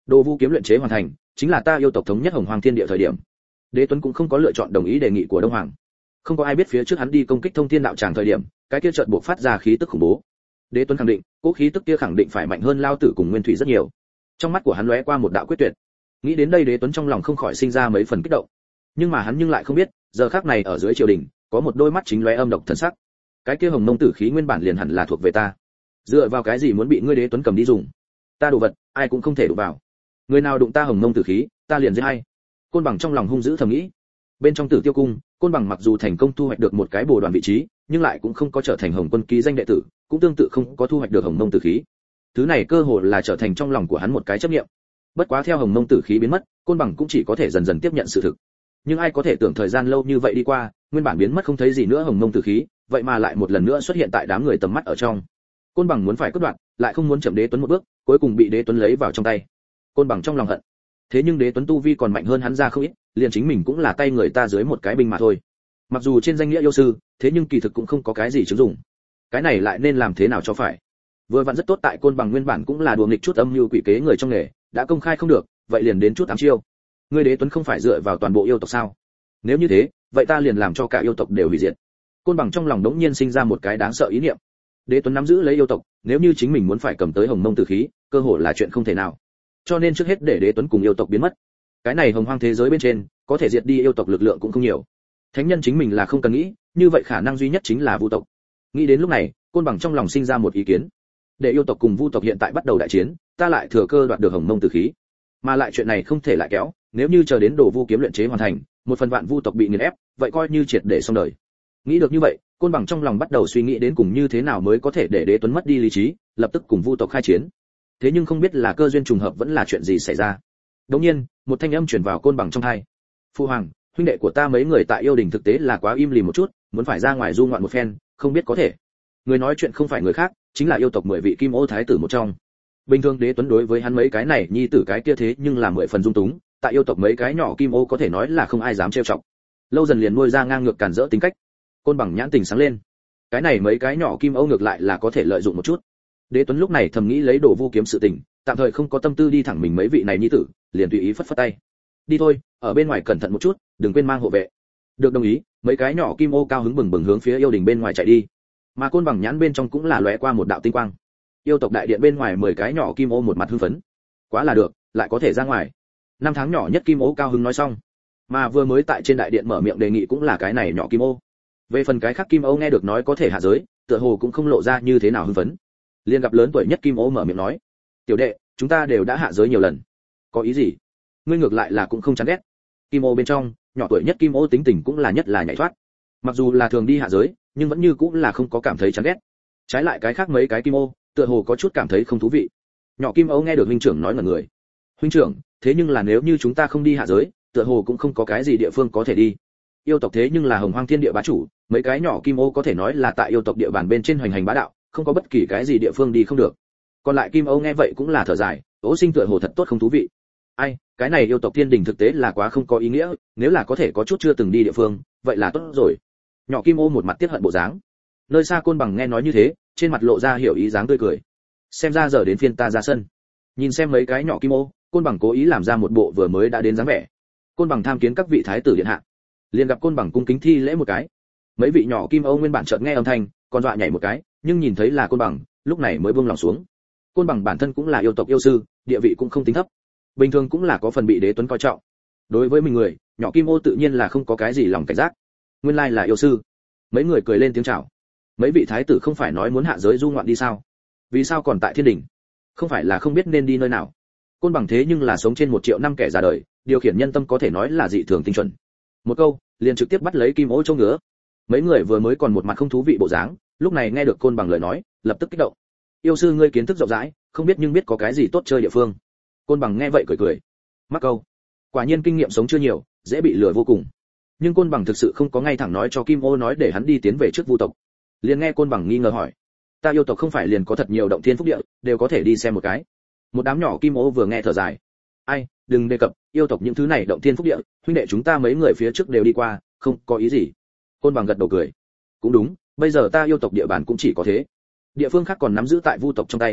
Đồ vu kiếm luyện chế hoàn thành, chính là ta yêu tộc thống nhất hồng hoang thiên địa thời điểm. Đế Tuấn cũng không có lựa chọn đồng ý đề nghị của Đông Hoàng. Không có ai biết phía trước hắn đi công kích thông thiên đạo tràng thời điểm, cái kia chợt buộc phát ra khí tức khủng bố. Đế Tuấn khẳng định, cố khí tức kia khẳng định phải mạnh hơn Lao Tử cùng Nguyên Thủy rất nhiều. Trong mắt của hắn lóe qua một đạo quyết tuyệt. Nghĩ đến đây Đế Tuấn trong lòng không khỏi sinh ra mấy phần kích động. Nhưng mà hắn nhưng lại không biết, giờ khắc này ở dưới triều đình, có một đôi mắt chính lóe âm độc thần sắc. Cái kia hồng mông tử khí nguyên bản liền hẳn là thuộc về ta. Dựa vào cái gì muốn bị ngươi Đế Tuấn cầm đi dùng? Ta đồ vật, ai cũng không thể đụng vào. Người nào đụng ta hồng mông tử khí, ta liền giết hay. Côn Bằng trong lòng hung dữ thầm nghĩ. Bên trong Tử Tiêu cung, Côn Bằng mặc dù thành công thu hoạch được một cái bồ đoàn vị trí, nhưng lại cũng không có trở thành Hồng Quân ký danh đệ tử, cũng tương tự không có thu hoạch được hồng mông tử khí. Thứ này cơ hồ là trở thành trong lòng của hắn một cái chấp niệm. Bất quá theo hồng mông tử khí biến mất, Côn Bằng cũng chỉ có thể dần dần tiếp nhận sự thực. Nhưng ai có thể tưởng thời gian lâu như vậy đi qua, nguyên bản biến mất không thấy gì nữa hồng mông tử khí, vậy mà lại một lần nữa xuất hiện tại đám người tầm mắt ở trong. Côn Bằng muốn phải cắt đoạn, lại không muốn chậm Đế Tuấn một bước, cuối cùng bị Đế Tuấn lấy vào trong tay. Côn Bằng trong lòng hận. Thế nhưng Đế Tuấn tu vi còn mạnh hơn hắn ra không ít, liền chính mình cũng là tay người ta dưới một cái binh mà thôi. Mặc dù trên danh nghĩa yêu sư, thế nhưng kỳ thực cũng không có cái gì chứng dụng. Cái này lại nên làm thế nào cho phải? Vừa vặn rất tốt tại Côn Bằng nguyên bản cũng là đùa nghịch chút âm mưu quỷ kế người trong nghề, đã công khai không được, vậy liền đến chút ám chiêu. Ngươi Đế Tuấn không phải dựa vào toàn bộ yêu tộc sao? Nếu như thế, vậy ta liền làm cho cả yêu tộc đều hủy diệt. Côn Bằng trong lòng đống nhiên sinh ra một cái đáng sợ ý niệm. Đế Tuấn nắm giữ lấy yêu tộc, nếu như chính mình muốn phải cầm tới hồng mông tử khí, cơ hội là chuyện không thể nào. Cho nên trước hết để Đế Tuấn cùng yêu tộc biến mất. Cái này hồng hoang thế giới bên trên, có thể diệt đi yêu tộc lực lượng cũng không nhiều. Thánh nhân chính mình là không cần nghĩ, như vậy khả năng duy nhất chính là vu tộc. Nghĩ đến lúc này, Côn Bằng trong lòng sinh ra một ý kiến. Để yêu tộc cùng vu tộc hiện tại bắt đầu đại chiến, ta lại thừa cơ đoạt được hồng mông tử khí. Mà lại chuyện này không thể lại kéo, nếu như chờ đến đồ vu kiếm luyện chế hoàn thành, một phần vạn vu tộc bị nghiền ép, vậy coi như triệt để xong đời. Nghĩ được như vậy, Côn Bằng trong lòng bắt đầu suy nghĩ đến cùng như thế nào mới có thể để Đế Tuấn mất đi lý trí, lập tức cùng vu tộc khai chiến. Thế nhưng không biết là cơ duyên trùng hợp vẫn là chuyện gì xảy ra. Đột nhiên, một thanh âm truyền vào Côn Bằng trong tai. "Phu hoàng, huynh đệ của ta mấy người tại yêu đình thực tế là quá im lìm một chút, muốn phải ra ngoài du ngoạn một phen, không biết có thể." Người nói chuyện không phải người khác, chính là yêu tộc mười vị Kim Ô thái tử một trong. Bình thường Đế Tuấn đối với hắn mấy cái này nhi tử cái kia thế nhưng là mười phần dung túng, tại yêu tộc mấy cái nhỏ Kim Ô có thể nói là không ai dám trêu chọc. Lâu dần liền nuôi ra ngang ngược cản rỡ tính cách. Côn Bằng nhãn tình sáng lên. Cái này mấy cái nhỏ Kim Ô ngược lại là có thể lợi dụng một chút. Đế Tuấn lúc này thầm nghĩ lấy đồ vu kiếm sự tình, tạm thời không có tâm tư đi thẳng mình mấy vị này nhi tử, liền tùy ý phất phất tay. "Đi thôi, ở bên ngoài cẩn thận một chút, đừng quên mang hộ vệ." Được đồng ý, mấy cái nhỏ Kim Ô cao hứng bừng bừng hướng phía yêu đình bên ngoài chạy đi. Mà Côn Bằng nhãn bên trong cũng là lóe qua một đạo tinh quang. Yêu tộc đại điện bên ngoài mười cái nhỏ Kim Ô một mặt hưng phấn. Quá là được, lại có thể ra ngoài. Năm tháng nhỏ nhất Kim Ô cao hứng nói xong. Mà vừa mới tại trên đại điện mở miệng đề nghị cũng là cái này nhỏ Kim Ô. Về phần cái khác Kim Ô nghe được nói có thể hạ giới, tựa hồ cũng không lộ ra như thế nào hưng phấn. Liên gặp lớn tuổi nhất Kim Ô mở miệng nói: "Tiểu đệ, chúng ta đều đã hạ giới nhiều lần. Có ý gì? Ngươi ngược lại là cũng không chán ghét." Kim Ô bên trong, nhỏ tuổi nhất Kim Ô tính tình cũng là nhất là nhảy thoát. Mặc dù là thường đi hạ giới, nhưng vẫn như cũng là không có cảm thấy chán ghét. Trái lại cái khác mấy cái Kim Ô, tựa hồ có chút cảm thấy không thú vị. Nhỏ Kim Ô nghe được huynh trưởng nói ngẩn người. "Huynh trưởng, thế nhưng là nếu như chúng ta không đi hạ giới, tựa hồ cũng không có cái gì địa phương có thể đi. Yêu tộc thế nhưng là hồng hoang thiên địa bá chủ, mấy cái nhỏ Kim Ô có thể nói là tại yêu tộc địa bàn bên trên hoành hành bá đạo, không có bất kỳ cái gì địa phương đi không được." Còn lại Kim Ô nghe vậy cũng là thở dài, Ô Sinh tựa hồ thật tốt không thú vị. Ai, cái này yêu tộc thiên đình thực tế là quá không có ý nghĩa, nếu là có thể có chút chưa từng đi địa phương, vậy là tốt rồi. Nhỏ Kim Ô một mặt tiếc hận bộ dáng. Nơi xa Côn Bằng nghe nói như thế, trên mặt lộ ra hiểu ý dáng tươi cười. Xem ra giờ đến phiên ta ra sân. Nhìn xem mấy cái nhỏ Kim Ô, Côn Bằng cố ý làm ra một bộ vừa mới đã đến dáng vẻ. Côn Bằng tham kiến các vị thái tử điện hạ. Liền gặp Côn Bằng cung kính thi lễ một cái. Mấy vị nhỏ Kim Ô nguyên bản chợt nghe âm thanh, còn dọa nhảy một cái, nhưng nhìn thấy là Côn Bằng, lúc này mới buông lòng xuống. Côn Bằng bản thân cũng là yêu tộc yêu sư, địa vị cũng không tính thấp, bình thường cũng là có phần bị Đế Tuấn coi trọng. Đối với mình người, nhỏ Kim Ô tự nhiên là không có cái gì lòng cảnh giác. Nguyên lai là yêu sư. Mấy người cười lên tiếng chào. Mấy vị thái tử không phải nói muốn hạ giới du ngoạn đi sao? Vì sao còn tại thiên đình? Không phải là không biết nên đi nơi nào? Côn Bằng thế nhưng là sống trên một triệu năm kẻ già đời, điều khiển nhân tâm có thể nói là dị thường tinh chuẩn. Một câu, liền trực tiếp bắt lấy Kim Ô châu ngứa. Mấy người vừa mới còn một mặt không thú vị bộ dáng, lúc này nghe được Côn Bằng lời nói, lập tức kích động. Yêu sư ngươi kiến thức rộng rãi, không biết nhưng biết có cái gì tốt chơi địa phương. Côn Bằng nghe vậy cười cười. Mắc câu. Quả nhiên kinh nghiệm sống chưa nhiều, dễ bị lừa vô cùng. Nhưng Côn Bằng thực sự không có ngay thẳng nói cho Kim Ô nói để hắn đi tiến về trước vu tộc. Liền nghe Côn Bằng nghi ngờ hỏi: "Ta yêu tộc không phải liền có thật nhiều động thiên phúc địa, đều có thể đi xem một cái?" Một đám nhỏ Kim Ô vừa nghe thở dài. "Ai, đừng đề cập, yêu tộc những thứ này động thiên phúc địa, huynh đệ chúng ta mấy người phía trước đều đi qua, không có ý gì." Côn Bằng gật đầu cười. "Cũng đúng, bây giờ ta yêu tộc địa bàn cũng chỉ có thế. Địa phương khác còn nắm giữ tại vu tộc trong tay.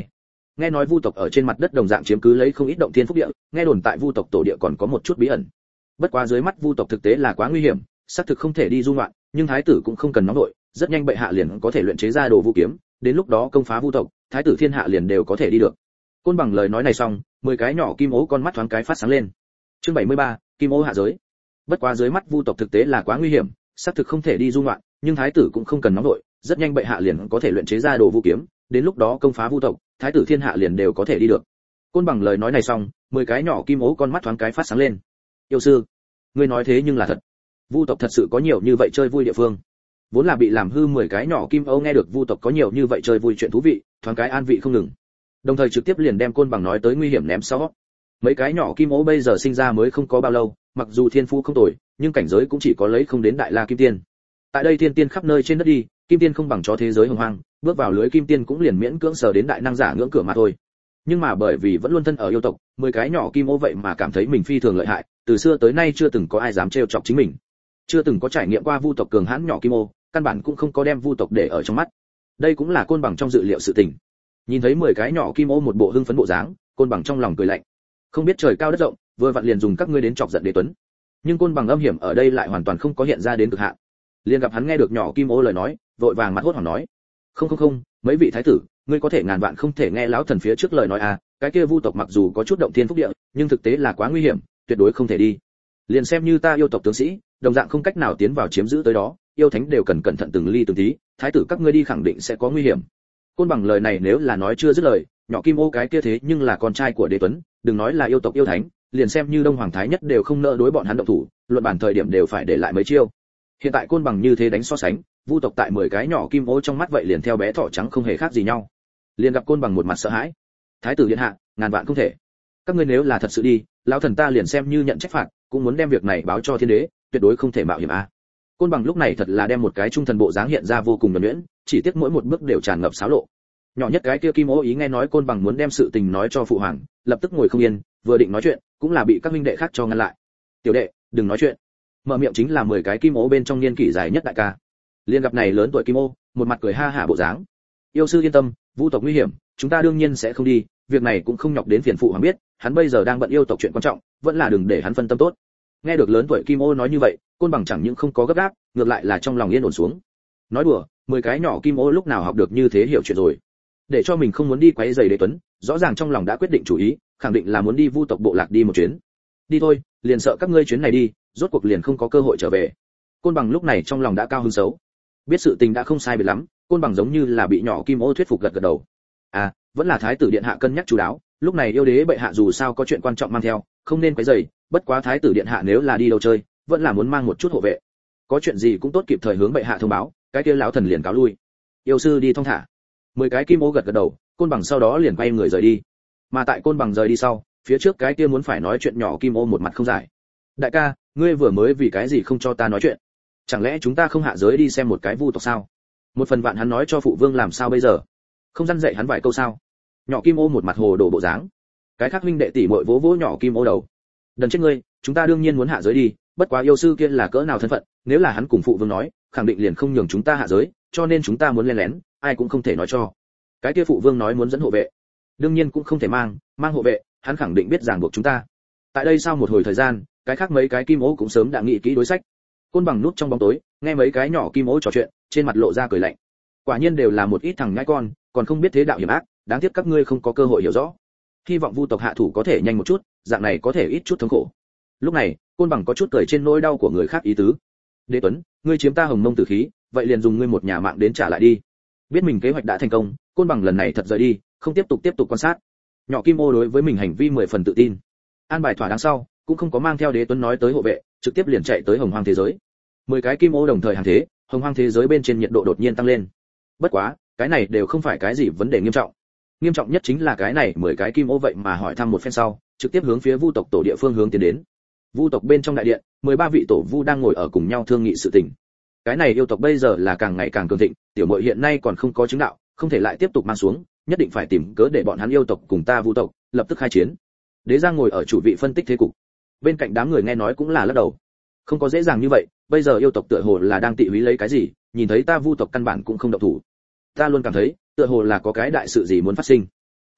nghe nói vu tộc ở trên mặt đất đồng dạng chiếm cứ lấy không ít động thiên phúc địa, nghe đồn tại vu tộc tổ địa còn có một chút bí ẩn. Bất quá dưới mắt vu tộc thực tế là quá nguy hiểm, xác thực không thể đi du ngoạn, nhưng thái tử cũng không cần nóng đội, rất nhanh bệ hạ liền có thể luyện chế ra đồ vũ kiếm, đến lúc đó công phá vu tộc, thái tử thiên hạ liền đều có thể đi được. Côn Bằng lời nói này xong, mười cái nhỏ kim ố con mắt thoáng cái phát sáng lên. Chương bảy mươi ba, kim ố hạ giới. Bất quá dưới mắt vu tộc thực tế là quá nguy hiểm, xác thực không thể đi du ngoạn, nhưng thái tử cũng không cần nóng đội, rất nhanh bệ hạ liền có thể luyện chế ra đồ vũ kiếm, đến lúc đó công phá vu tộc, thái tử thiên hạ liền đều có thể đi được. Côn Bằng lời nói này xong, mười cái nhỏ kim ố con mắt thoáng cái phát sáng lên. Yêu sư, ngươi nói thế nhưng là thật. Vu tộc thật sự có nhiều như vậy chơi vui địa phương. Vốn là bị làm hư mười cái nhỏ kim ố nghe được vu tộc có nhiều như vậy chơi vui chuyện thú vị, thoáng cái an vị không ngừng. Đồng thời trực tiếp liền đem Côn Bằng nói tới nguy hiểm ném sau. Mấy cái nhỏ kim ố bây giờ sinh ra mới không có bao lâu, mặc dù thiên phú không tồi, nhưng cảnh giới cũng chỉ có lấy không đến đại la kim tiên. Tại đây thiên tiên khắp nơi trên đất đi, kim tiên không bằng chó thế giới hồng hoang, bước vào lưới kim tiên cũng liền miễn cưỡng sở đến đại năng giả ngưỡng cửa mà thôi. Nhưng mà bởi vì vẫn luôn thân ở yêu tộc, mười cái nhỏ kim ô vậy mà cảm thấy mình phi thường lợi hại, từ xưa tới nay chưa từng có ai dám trêu chọc chính mình, chưa từng có trải nghiệm qua vu tộc cường hãn nhỏ kim ô, căn bản cũng không có đem vu tộc để ở trong mắt. Đây cũng là Côn Bằng trong dự liệu sự tình. Nhìn thấy mười cái nhỏ kim ô một bộ hưng phấn bộ dáng, Côn Bằng trong lòng cười lạnh. Không biết trời cao đất rộng, vừa vặn liền dùng các ngươi đến chọc giận Đế Tuấn. Nhưng Côn Bằng âm hiểm ở đây lại hoàn toàn không có hiện ra đến cực hạn. Liền gặp hắn nghe được nhỏ kim ô lời nói, vội vàng mặt hốt hoảng nói: "Không không không, mấy vị thái tử, ngươi có thể ngàn vạn không thể nghe lão thần phía trước lời nói à, cái kia vu tộc mặc dù có chút động thiên phúc địa, nhưng thực tế là quá nguy hiểm, tuyệt đối không thể đi. Liền xem như ta yêu tộc tướng sĩ, đồng dạng không cách nào tiến vào chiếm giữ tới đó, yêu thánh đều cần cẩn thận từng ly từng tí, thái tử các ngươi đi khẳng định sẽ có nguy hiểm." Côn Bằng lời này nếu là nói chưa dứt lời, nhỏ kim ô cái kia thế nhưng là con trai của Đế Tuấn, đừng nói là yêu tộc yêu thánh, liền xem như Đông Hoàng thái nhất đều không nỡ đối bọn hắn động thủ, luận bản thời điểm đều phải để lại mấy chiêu. Hiện tại Côn Bằng như thế đánh so sánh, vu tộc tại mười cái nhỏ kim ô trong mắt vậy liền theo bé thỏ trắng không hề khác gì nhau. Liền gặp Côn Bằng một mặt sợ hãi: "Thái tử điện hạ, ngàn vạn không thể. Các ngươi nếu là thật sự đi, lão thần ta liền xem như nhận trách phạt, cũng muốn đem việc này báo cho thiên đế, tuyệt đối không thể mạo hiểm a." Côn Bằng lúc này thật là đem một cái trung thần bộ dáng hiện ra vô cùng nhuần nhuyễn, chỉ tiếc mỗi một bước đều tràn ngập xáo lộ. Nhỏ nhất cái kia kim ô ý nghe nói Côn Bằng muốn đem sự tình nói cho phụ hoàng, lập tức ngồi không yên, vừa định nói chuyện, cũng là bị các huynh đệ khác cho ngăn lại. "Tiểu đệ, đừng nói chuyện." Mở miệng chính là mười cái kim ô bên trong niên kỷ dài nhất đại ca. Liên gặp này lớn tuổi kim ô, một mặt cười ha hả bộ dáng. "Yêu sư yên tâm, vu tộc nguy hiểm, chúng ta đương nhiên sẽ không đi, việc này cũng không nhọc đến phiền phụ hoàng biết, hắn bây giờ đang bận yêu tộc chuyện quan trọng, vẫn là đừng để hắn phân tâm tốt." Nghe được lớn tuổi kim ô nói như vậy, Côn Bằng chẳng những không có gấp gáp, ngược lại là trong lòng yên ổn xuống. Nói đùa, mười cái nhỏ kim ô lúc nào học được như thế hiểu chuyện rồi. Để cho mình không muốn đi quấy rầy Đế Tuấn, rõ ràng trong lòng đã quyết định chủ ý, khẳng định là muốn đi vu tộc bộ lạc đi một chuyến. Đi thôi, liền sợ các ngươi chuyến này đi, rốt cuộc liền không có cơ hội trở về. Côn Bằng lúc này trong lòng đã cao hứng xấu. Biết sự tình đã không sai biệt lắm, Côn Bằng giống như là bị nhỏ kim ô thuyết phục gật gật đầu. À, vẫn là thái tử điện hạ cân nhắc chú đáo, lúc này yêu đế bệ hạ dù sao có chuyện quan trọng mang theo, không nên quấy rầy, bất quá thái tử điện hạ nếu là đi đâu chơi, vẫn là muốn mang một chút hộ vệ. Có chuyện gì cũng tốt kịp thời hướng bệ hạ thông báo, cái kia lão thần liền cáo lui. Yêu sư đi thong thả. Mười cái kim ô gật gật đầu, Côn Bằng sau đó liền quay người rời đi. Mà tại Côn Bằng rời đi sau, phía trước cái kia muốn phải nói chuyện nhỏ kim ô một mặt không giải. "Đại ca, ngươi vừa mới vì cái gì không cho ta nói chuyện? Chẳng lẽ chúng ta không hạ giới đi xem một cái vu tộc sao? Một phần vạn hắn nói cho phụ vương làm sao bây giờ? Không răn dạy hắn vài câu sao?" Nhỏ kim ô một mặt hồ đồ bộ dáng. Cái khác huynh đệ tỷ muội vỗ vỗ nhỏ kim ô đầu. "Đần chết ngươi, chúng ta đương nhiên muốn hạ giới đi, bất quá yêu sư kia là cỡ nào thân phận, nếu là hắn cùng phụ vương nói, khẳng định liền không nhường chúng ta hạ giới, cho nên chúng ta muốn lén lén, ai cũng không thể nói cho. Cái kia phụ vương nói muốn dẫn hộ vệ, đương nhiên cũng không thể mang, mang hộ vệ, hắn khẳng định biết ràng buộc chúng ta." Tại đây sau một hồi thời gian, cái khác mấy cái kim ố cũng sớm đã nghĩ kỹ đối sách. Côn Bằng núp trong bóng tối, nghe mấy cái nhỏ kim ố trò chuyện, trên mặt lộ ra cười lạnh. Quả nhiên đều là một ít thằng nhãi con, còn không biết thế đạo hiểm ác, đáng tiếc các ngươi không có cơ hội hiểu rõ. Hy vọng vu tộc hạ thủ có thể nhanh một chút, dạng này có thể ít chút thống khổ. Lúc này, Côn Bằng có chút cười trên nỗi đau của người khác ý tứ. "Đế Tuấn, ngươi chiếm ta Hồng Mông tử khí, vậy liền dùng ngươi một nhà mạng đến trả lại đi." Biết mình kế hoạch đã thành công, Côn Bằng lần này thật rời đi, không tiếp tục tiếp tục quan sát. Nhỏ kim ô đối với mình hành vi mười phần tự tin. An bài thỏa đáng sau, cũng không có mang theo Đế Tuấn nói tới hộ vệ, trực tiếp liền chạy tới Hồng Hoang thế giới. Mười cái kim ô đồng thời hàng thế, Hồng Hoang thế giới bên trên nhiệt độ đột nhiên tăng lên. Bất quá, cái này đều không phải cái gì vấn đề nghiêm trọng. Nghiêm trọng nhất chính là cái này mười cái kim ô vậy mà hỏi thăm một phen sau, trực tiếp hướng phía vu tộc tổ địa phương hướng tiến đến. Vu tộc bên trong đại điện, mười ba vị tổ vu đang ngồi ở cùng nhau thương nghị sự tình. Cái này yêu tộc bây giờ là càng ngày càng cường thịnh, tiểu muội hiện nay còn không có chứng đạo, không thể lại tiếp tục mang xuống, nhất định phải tìm cớ để bọn hắn yêu tộc cùng ta vu tộc lập tức khai chiến. Đế Giang ngồi ở chủ vị phân tích thế cục. Bên cạnh đám người nghe nói cũng là lắc đầu. Không có dễ dàng như vậy, bây giờ yêu tộc tựa hồ là đang tị húy lấy cái gì, nhìn thấy ta vu tộc căn bản cũng không động thủ. Ta luôn cảm thấy, tựa hồ là có cái đại sự gì muốn phát sinh.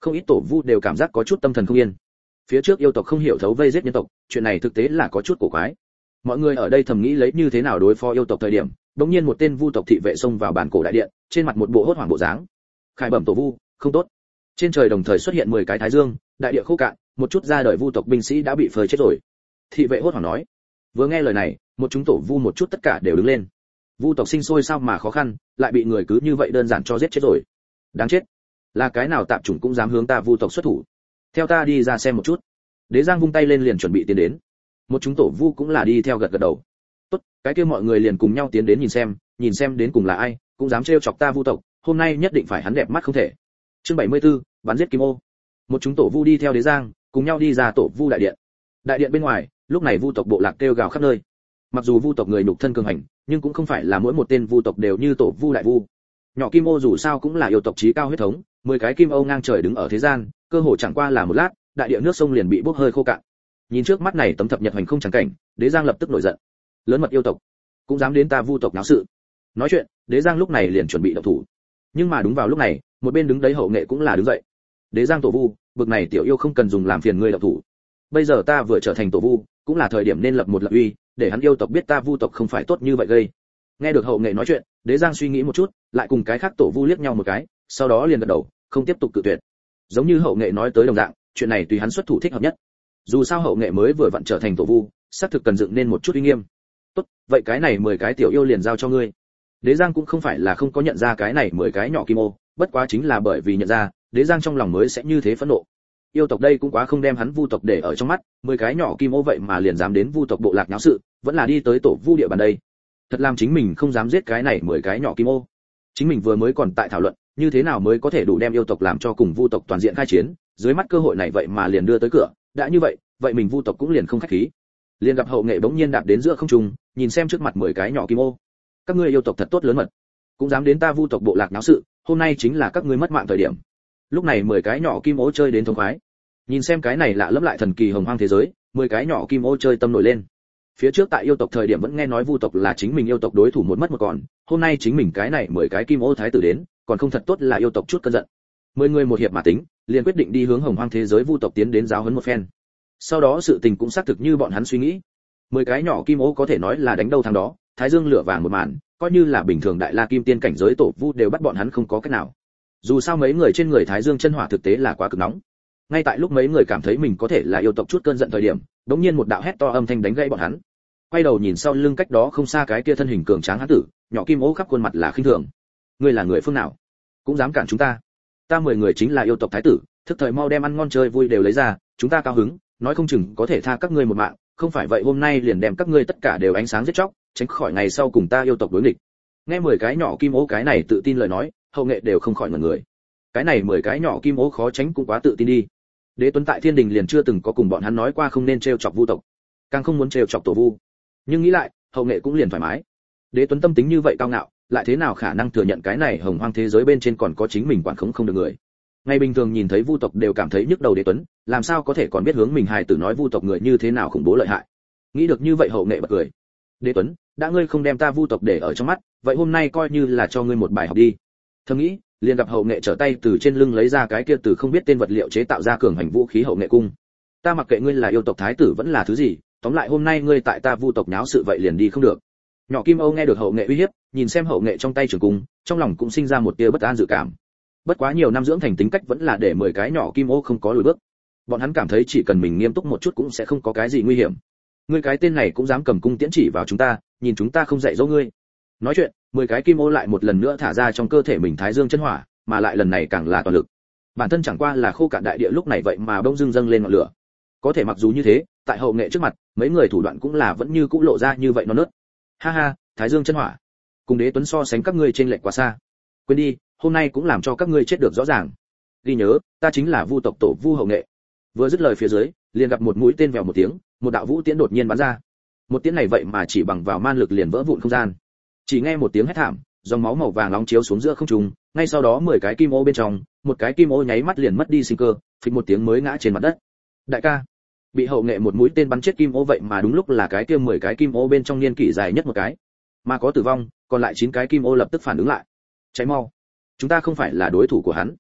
Không ít tổ vu đều cảm giác có chút tâm thần không yên. Phía trước yêu tộc không hiểu thấu vây giết nhân tộc, chuyện này thực tế là có chút cổ quái. Mọi người ở đây thầm nghĩ lấy như thế nào đối phó yêu tộc thời điểm, đột nhiên một tên vu tộc thị vệ xông vào bản cổ đại điện, trên mặt một bộ hốt hoảng bộ dáng. Khải bẩm tổ vu, không tốt. Trên trời đồng thời xuất hiện mười cái thái dương, đại địa khô cạn, một chút ra đời vu tộc binh sĩ đã bị phơi chết rồi. Thị vệ hốt hoảng nói. Vừa nghe lời này, một chúng tổ vu một chút tất cả đều đứng lên. Vu tộc sinh sôi sao mà khó khăn, lại bị người cứ như vậy đơn giản cho giết chết rồi. Đáng chết. Là cái nào tạp chủng cũng dám hướng ta vu tộc xuất thủ. Theo ta đi ra xem một chút. Đế Giang vung tay lên liền chuẩn bị tiến đến. Một chúng tổ vu cũng là đi theo gật gật đầu. Tốt, cái kia mọi người liền cùng nhau tiến đến nhìn xem, nhìn xem đến cùng là ai, cũng dám trêu chọc ta vu tộc, hôm nay nhất định phải hắn đẹp mắt không thể. Chương bảy mươi tư, bắn giết Kim Ô. Một chúng tổ vu đi theo Đế Giang, cùng nhau đi ra tổ vu đại điện. Đại điện bên ngoài, lúc này vu tộc bộ lạc kêu gào khắp nơi. Mặc dù vu tộc người nhục thân cường hành, nhưng cũng không phải là mỗi một tên vu tộc đều như tổ vu đại vu. Nhỏ Kim Ô dù sao cũng là yêu tộc chí cao huyết thống, mười cái Kim Ô ngang trời đứng ở thế gian, cơ hồ chẳng qua là một lát, đại địa nước sông liền bị bốc hơi khô cạn. Nhìn trước mắt này tấm thập nhật hành không chẳng cảnh, Đế Giang lập tức nổi giận. Lớn mật yêu tộc, cũng dám đến ta vu tộc náo sự. Nói chuyện, Đế Giang lúc này liền chuẩn bị động thủ. Nhưng mà đúng vào lúc này, một bên đứng đấy hậu nghệ cũng là đứng dậy. Đế Giang tổ vu, bực này tiểu yêu không cần dùng làm phiền ngươi động thủ. Bây giờ ta vừa trở thành tổ vu, cũng là thời điểm nên lập một lập uy, để hắn yêu tộc biết ta vu tộc không phải tốt như vậy gây. Nghe được hậu nghệ nói chuyện, Đế Giang suy nghĩ một chút, lại cùng cái khác tổ vu liếc nhau một cái, sau đó liền gật đầu, không tiếp tục cự tuyệt. Giống như hậu nghệ nói tới đồng dạng, chuyện này tùy hắn xuất thủ thích hợp nhất. Dù sao hậu nghệ mới vừa vặn trở thành tổ vu, xác thực cần dựng nên một chút uy nghiêm. Tốt, vậy cái này mười cái tiểu yêu liền giao cho ngươi. Đế Giang cũng không phải là không có nhận ra cái này mười cái nhỏ Kim Ô, bất quá chính là bởi vì nhận ra, Đế Giang trong lòng mới sẽ như thế phẫn nộ. Yêu tộc đây cũng quá không đem hắn vu tộc để ở trong mắt, mười cái nhỏ Kim Ô vậy mà liền dám đến vu tộc bộ lạc náo sự, vẫn là đi tới tổ vu địa bàn đây. Thật làm chính mình không dám giết cái này mười cái nhỏ Kim Ô. Chính mình vừa mới còn tại thảo luận, như thế nào mới có thể đủ đem yêu tộc làm cho cùng vu tộc toàn diện khai chiến, dưới mắt cơ hội này vậy mà liền đưa tới cửa, đã như vậy, vậy mình vu tộc cũng liền không khách khí. Liền gặp hậu nghệ bỗng nhiên đạp đến giữa không trung, nhìn xem trước mặt mười cái nhỏ Kim Ô. Các ngươi yêu tộc thật tốt lớn mật, cũng dám đến ta vu tộc bộ lạc náo sự, hôm nay chính là các ngươi mất mạng thời điểm. Lúc này mười cái nhỏ Kim Ô chơi đến thống khoái. Nhìn xem cái này lạ lẫm lại thần kỳ hồng hoang thế giới, mười cái nhỏ Kim Ô chơi tâm nổi lên. Phía trước tại yêu tộc thời điểm vẫn nghe nói vu tộc là chính mình yêu tộc đối thủ một mất một còn, hôm nay chính mình cái này mười cái Kim Ô thái tử đến, còn không thật tốt là yêu tộc chút cơn giận. Mười người một hiệp mà tính, liền quyết định đi hướng hồng hoang thế giới vu tộc tiến đến giáo huấn một phen. Sau đó sự tình cũng xác thực như bọn hắn suy nghĩ. Mười cái nhỏ Kim Ô có thể nói là đánh đâu thắng đó, thái dương lửa vàng một màn, coi như là bình thường đại la kim tiên cảnh giới tổ vu đều bắt bọn hắn không có cách nào. Dù sao mấy người trên người thái dương chân hỏa thực tế là quá cực nóng. Ngay tại lúc mấy người cảm thấy mình có thể là yêu tộc chút cơn giận thời điểm, đống nhiên một đạo hét to âm thanh đánh gãy bọn hắn. Quay đầu nhìn sau lưng cách đó không xa cái kia thân hình cường tráng hán tử, nhỏ Kim Ô khắp khuôn mặt là khinh thường. Ngươi là người phương nào, cũng dám cản chúng ta? Ta mười người chính là yêu tộc thái tử, thức thời mau đem ăn ngon chơi vui đều lấy ra, chúng ta cao hứng, nói không chừng có thể tha các ngươi một mạng, không phải vậy hôm nay liền đem các ngươi tất cả đều ánh sáng giết chóc, tránh khỏi ngày sau cùng ta yêu tộc đối nghịch. Nghe mười cái nhỏ Kim Ô cái này tự tin lời nói, hậu nghệ đều không khỏi ngẩn người. Cái này mười cái nhỏ Kim Ô khó tránh cũng quá tự tin đi. Đế Tuấn tại Thiên Đình liền chưa từng có cùng bọn hắn nói qua không nên trêu chọc vu tộc, càng không muốn trêu chọc tổ vu. Nhưng nghĩ lại, hậu nghệ cũng liền thoải mái. Đế Tuấn tâm tính như vậy cao ngạo, lại thế nào khả năng thừa nhận cái này hồng hoang thế giới bên trên còn có chính mình quản khống không được người. Ngày bình thường nhìn thấy vu tộc đều cảm thấy nhức đầu Đế Tuấn, làm sao có thể còn biết hướng mình hài tử nói vu tộc người như thế nào khủng bố lợi hại. Nghĩ được như vậy hậu nghệ bật cười. Đế Tuấn, đã ngươi không đem ta vu tộc để ở trong mắt, vậy hôm nay coi như là cho ngươi một bài học đi. Thầm nghĩ, liền gặp hậu nghệ trở tay từ trên lưng lấy ra cái kia từ không biết tên vật liệu chế tạo ra cường hành vũ khí hậu nghệ cung. Ta mặc kệ ngươi là yêu tộc thái tử vẫn là thứ gì, tóm lại hôm nay ngươi tại ta vu tộc nháo sự vậy liền đi không được. Nhỏ Kim Ô nghe được hậu nghệ uy hiếp, nhìn xem hậu nghệ trong tay trường cung, trong lòng cũng sinh ra một tia bất an dự cảm. Bất quá nhiều năm dưỡng thành tính cách vẫn là để mười cái nhỏ Kim Ô không có lùi bước. Bọn hắn cảm thấy chỉ cần mình nghiêm túc một chút cũng sẽ không có cái gì nguy hiểm. Ngươi cái tên này cũng dám cầm cung tiễn chỉ vào chúng ta, nhìn chúng ta không dạy dỗ ngươi. Nói chuyện, mười cái Kim Ô lại một lần nữa thả ra trong cơ thể mình thái dương chân hỏa, mà lại lần này càng là toàn lực. Bản thân chẳng qua là khô cạn đại địa lúc này vậy mà bỗng dưng dâng lên ngọn lửa. Có thể mặc dù như thế, tại hậu nghệ trước mặt, mấy người thủ đoạn cũng là vẫn như cũ lộ ra như vậy non nớt. Ha ha, thái dương chân hỏa, cùng Đế Tuấn so sánh các ngươi trên lệch quá xa. Quên đi, hôm nay cũng làm cho các ngươi chết được rõ ràng. Ghi nhớ, ta chính là vu tộc tổ vu hậu nghệ. Vừa dứt lời phía dưới, liền gặp một mũi tên vèo một tiếng, một đạo vũ tiễn đột nhiên bắn ra. Một tiễn này vậy mà chỉ bằng vào man lực liền vỡ vụn không gian. Chỉ nghe một tiếng hét thảm, dòng máu màu vàng nóng chiếu xuống giữa không trung, ngay sau đó mười cái Kim Ô bên trong, một cái Kim Ô nháy mắt liền mất đi sinh cơ, phịch một tiếng mới ngã trên mặt đất. Đại ca, bị hậu nghệ một mũi tên bắn chết Kim Ô vậy mà đúng lúc là cái kia mười cái Kim Ô bên trong niên kỷ dài nhất một cái, mà có tử vong, còn lại chín cái Kim Ô lập tức phản ứng lại. Cháy mau, chúng ta không phải là đối thủ của hắn.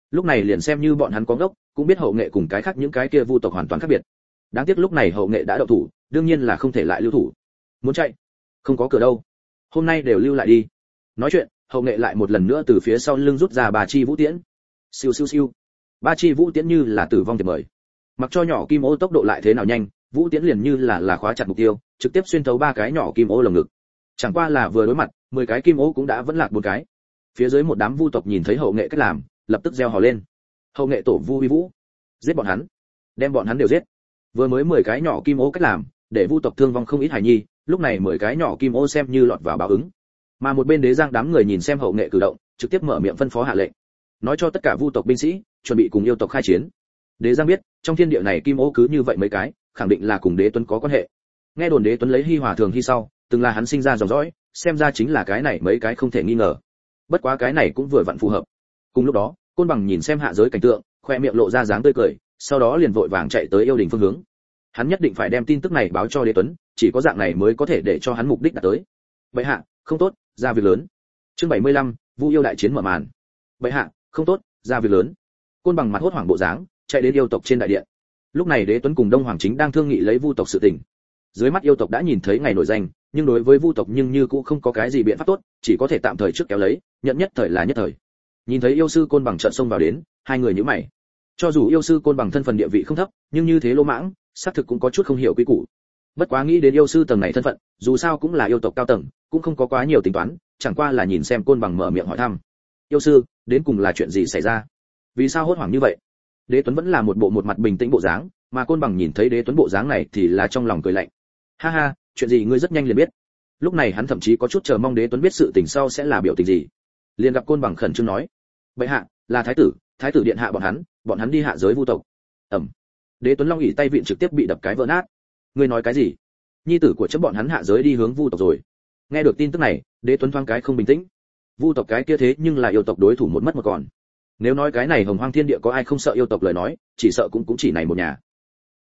Lúc này liền xem như bọn hắn có ngốc, cũng biết Hậu Nghệ cùng cái khác những cái kia vu tộc hoàn toàn khác biệt. Đáng tiếc lúc này Hậu Nghệ đã động thủ, đương nhiên là không thể lại lưu thủ. Muốn chạy, không có cửa đâu. Hôm nay đều lưu lại đi. Nói chuyện, Hậu Nghệ lại một lần nữa từ phía sau lưng rút ra ba chi vũ tiễn. Siêu siêu siêu. Ba chi vũ tiễn như là tử vong tiệp mời. Mặc cho nhỏ kim ô tốc độ lại thế nào nhanh, vũ tiễn liền như là là khóa chặt mục tiêu, trực tiếp xuyên thấu ba cái nhỏ kim ô lồng ngực. Chẳng qua là vừa đối mặt, mười cái kim ô cũng đã vẫn lạc một cái. Phía dưới một đám vu tộc nhìn thấy Hậu Nghệ cách làm, lập tức reo hò lên. Hậu Nghệ tổ vu uy vũ, giết bọn hắn, đem bọn hắn đều giết. Vừa mới mười cái nhỏ kim ô cách làm, để vu tộc thương vong không ít hài nhi, lúc này mười cái nhỏ kim ô xem như lọt vào báo ứng. Mà một bên Đế Giang đám người nhìn xem Hậu Nghệ cử động, trực tiếp mở miệng phân phó hạ lệnh, nói cho tất cả vu tộc binh sĩ chuẩn bị cùng yêu tộc khai chiến. Đế Giang biết, trong thiên địa này kim ô cứ như vậy mấy cái, khẳng định là cùng Đế Tuấn có quan hệ. Nghe đồn Đế Tuấn lấy Hi Hòa thường Hi sau, từng là hắn sinh ra dòng dõi, xem ra chính là cái này mấy cái không thể nghi ngờ. Bất quá cái này cũng vừa vặn phù hợp. Cùng lúc đó, Côn Bằng nhìn xem hạ giới cảnh tượng, khoe miệng lộ ra dáng tươi cười, sau đó liền vội vàng chạy tới yêu đình phương hướng. Hắn nhất định phải đem tin tức này báo cho Đế Tuấn, chỉ có dạng này mới có thể để cho hắn mục đích đạt tới. Bệ hạ, không tốt, ra việc lớn. Chương bảy mươi lăm, Vu yêu đại chiến mở màn. Bệ hạ, không tốt, ra việc lớn. Côn Bằng mặt hốt hoảng bộ dáng, chạy đến yêu tộc trên đại điện. Lúc này Đế Tuấn cùng Đông Hoàng chính đang thương nghị lấy vu tộc sự tình. Dưới mắt yêu tộc đã nhìn thấy ngày nổi danh, nhưng đối với vu tộc nhưng như cũng không có cái gì biện pháp tốt, chỉ có thể tạm thời trước kéo lấy, nhận nhất thời là nhất thời. Nhìn thấy yêu sư Côn Bằng chợt xông vào đến, hai người nhíu mày. Cho dù yêu sư Côn Bằng thân phận địa vị không thấp, nhưng như thế lỗ mãng, xác thực cũng có chút không hiểu quy củ. Bất quá nghĩ đến yêu sư tầng này thân phận, dù sao cũng là yêu tộc cao tầng, cũng không có quá nhiều tính toán, chẳng qua là nhìn xem Côn Bằng mở miệng hỏi thăm. Yêu sư, đến cùng là chuyện gì xảy ra? Vì sao hốt hoảng như vậy? Đế Tuấn vẫn là một bộ một mặt bình tĩnh bộ dáng, mà Côn Bằng nhìn thấy Đế Tuấn bộ dáng này thì là trong lòng cười lạnh. Ha ha, chuyện gì ngươi rất nhanh liền biết. Lúc này hắn thậm chí có chút chờ mong Đế Tuấn biết sự tình sau sẽ là biểu tình gì. Liền gặp Côn Bằng khẩn trương nói: "Bệ hạ, là thái tử, thái tử điện hạ bọn hắn, bọn hắn đi hạ giới vu tộc." Ầm. Đế Tuấn Long ỷ tay vịn trực tiếp bị đập cái vỡ nát. Ngươi nói cái gì? Nhi tử của chấm bọn hắn hạ giới đi hướng vu tộc rồi. Nghe được tin tức này, Đế Tuấn thoáng cái không bình tĩnh. Vu tộc cái kia thế nhưng là yêu tộc đối thủ một mất một còn. Nếu nói cái này hồng hoang thiên địa có ai không sợ yêu tộc lời nói, chỉ sợ cũng cũng chỉ này một nhà.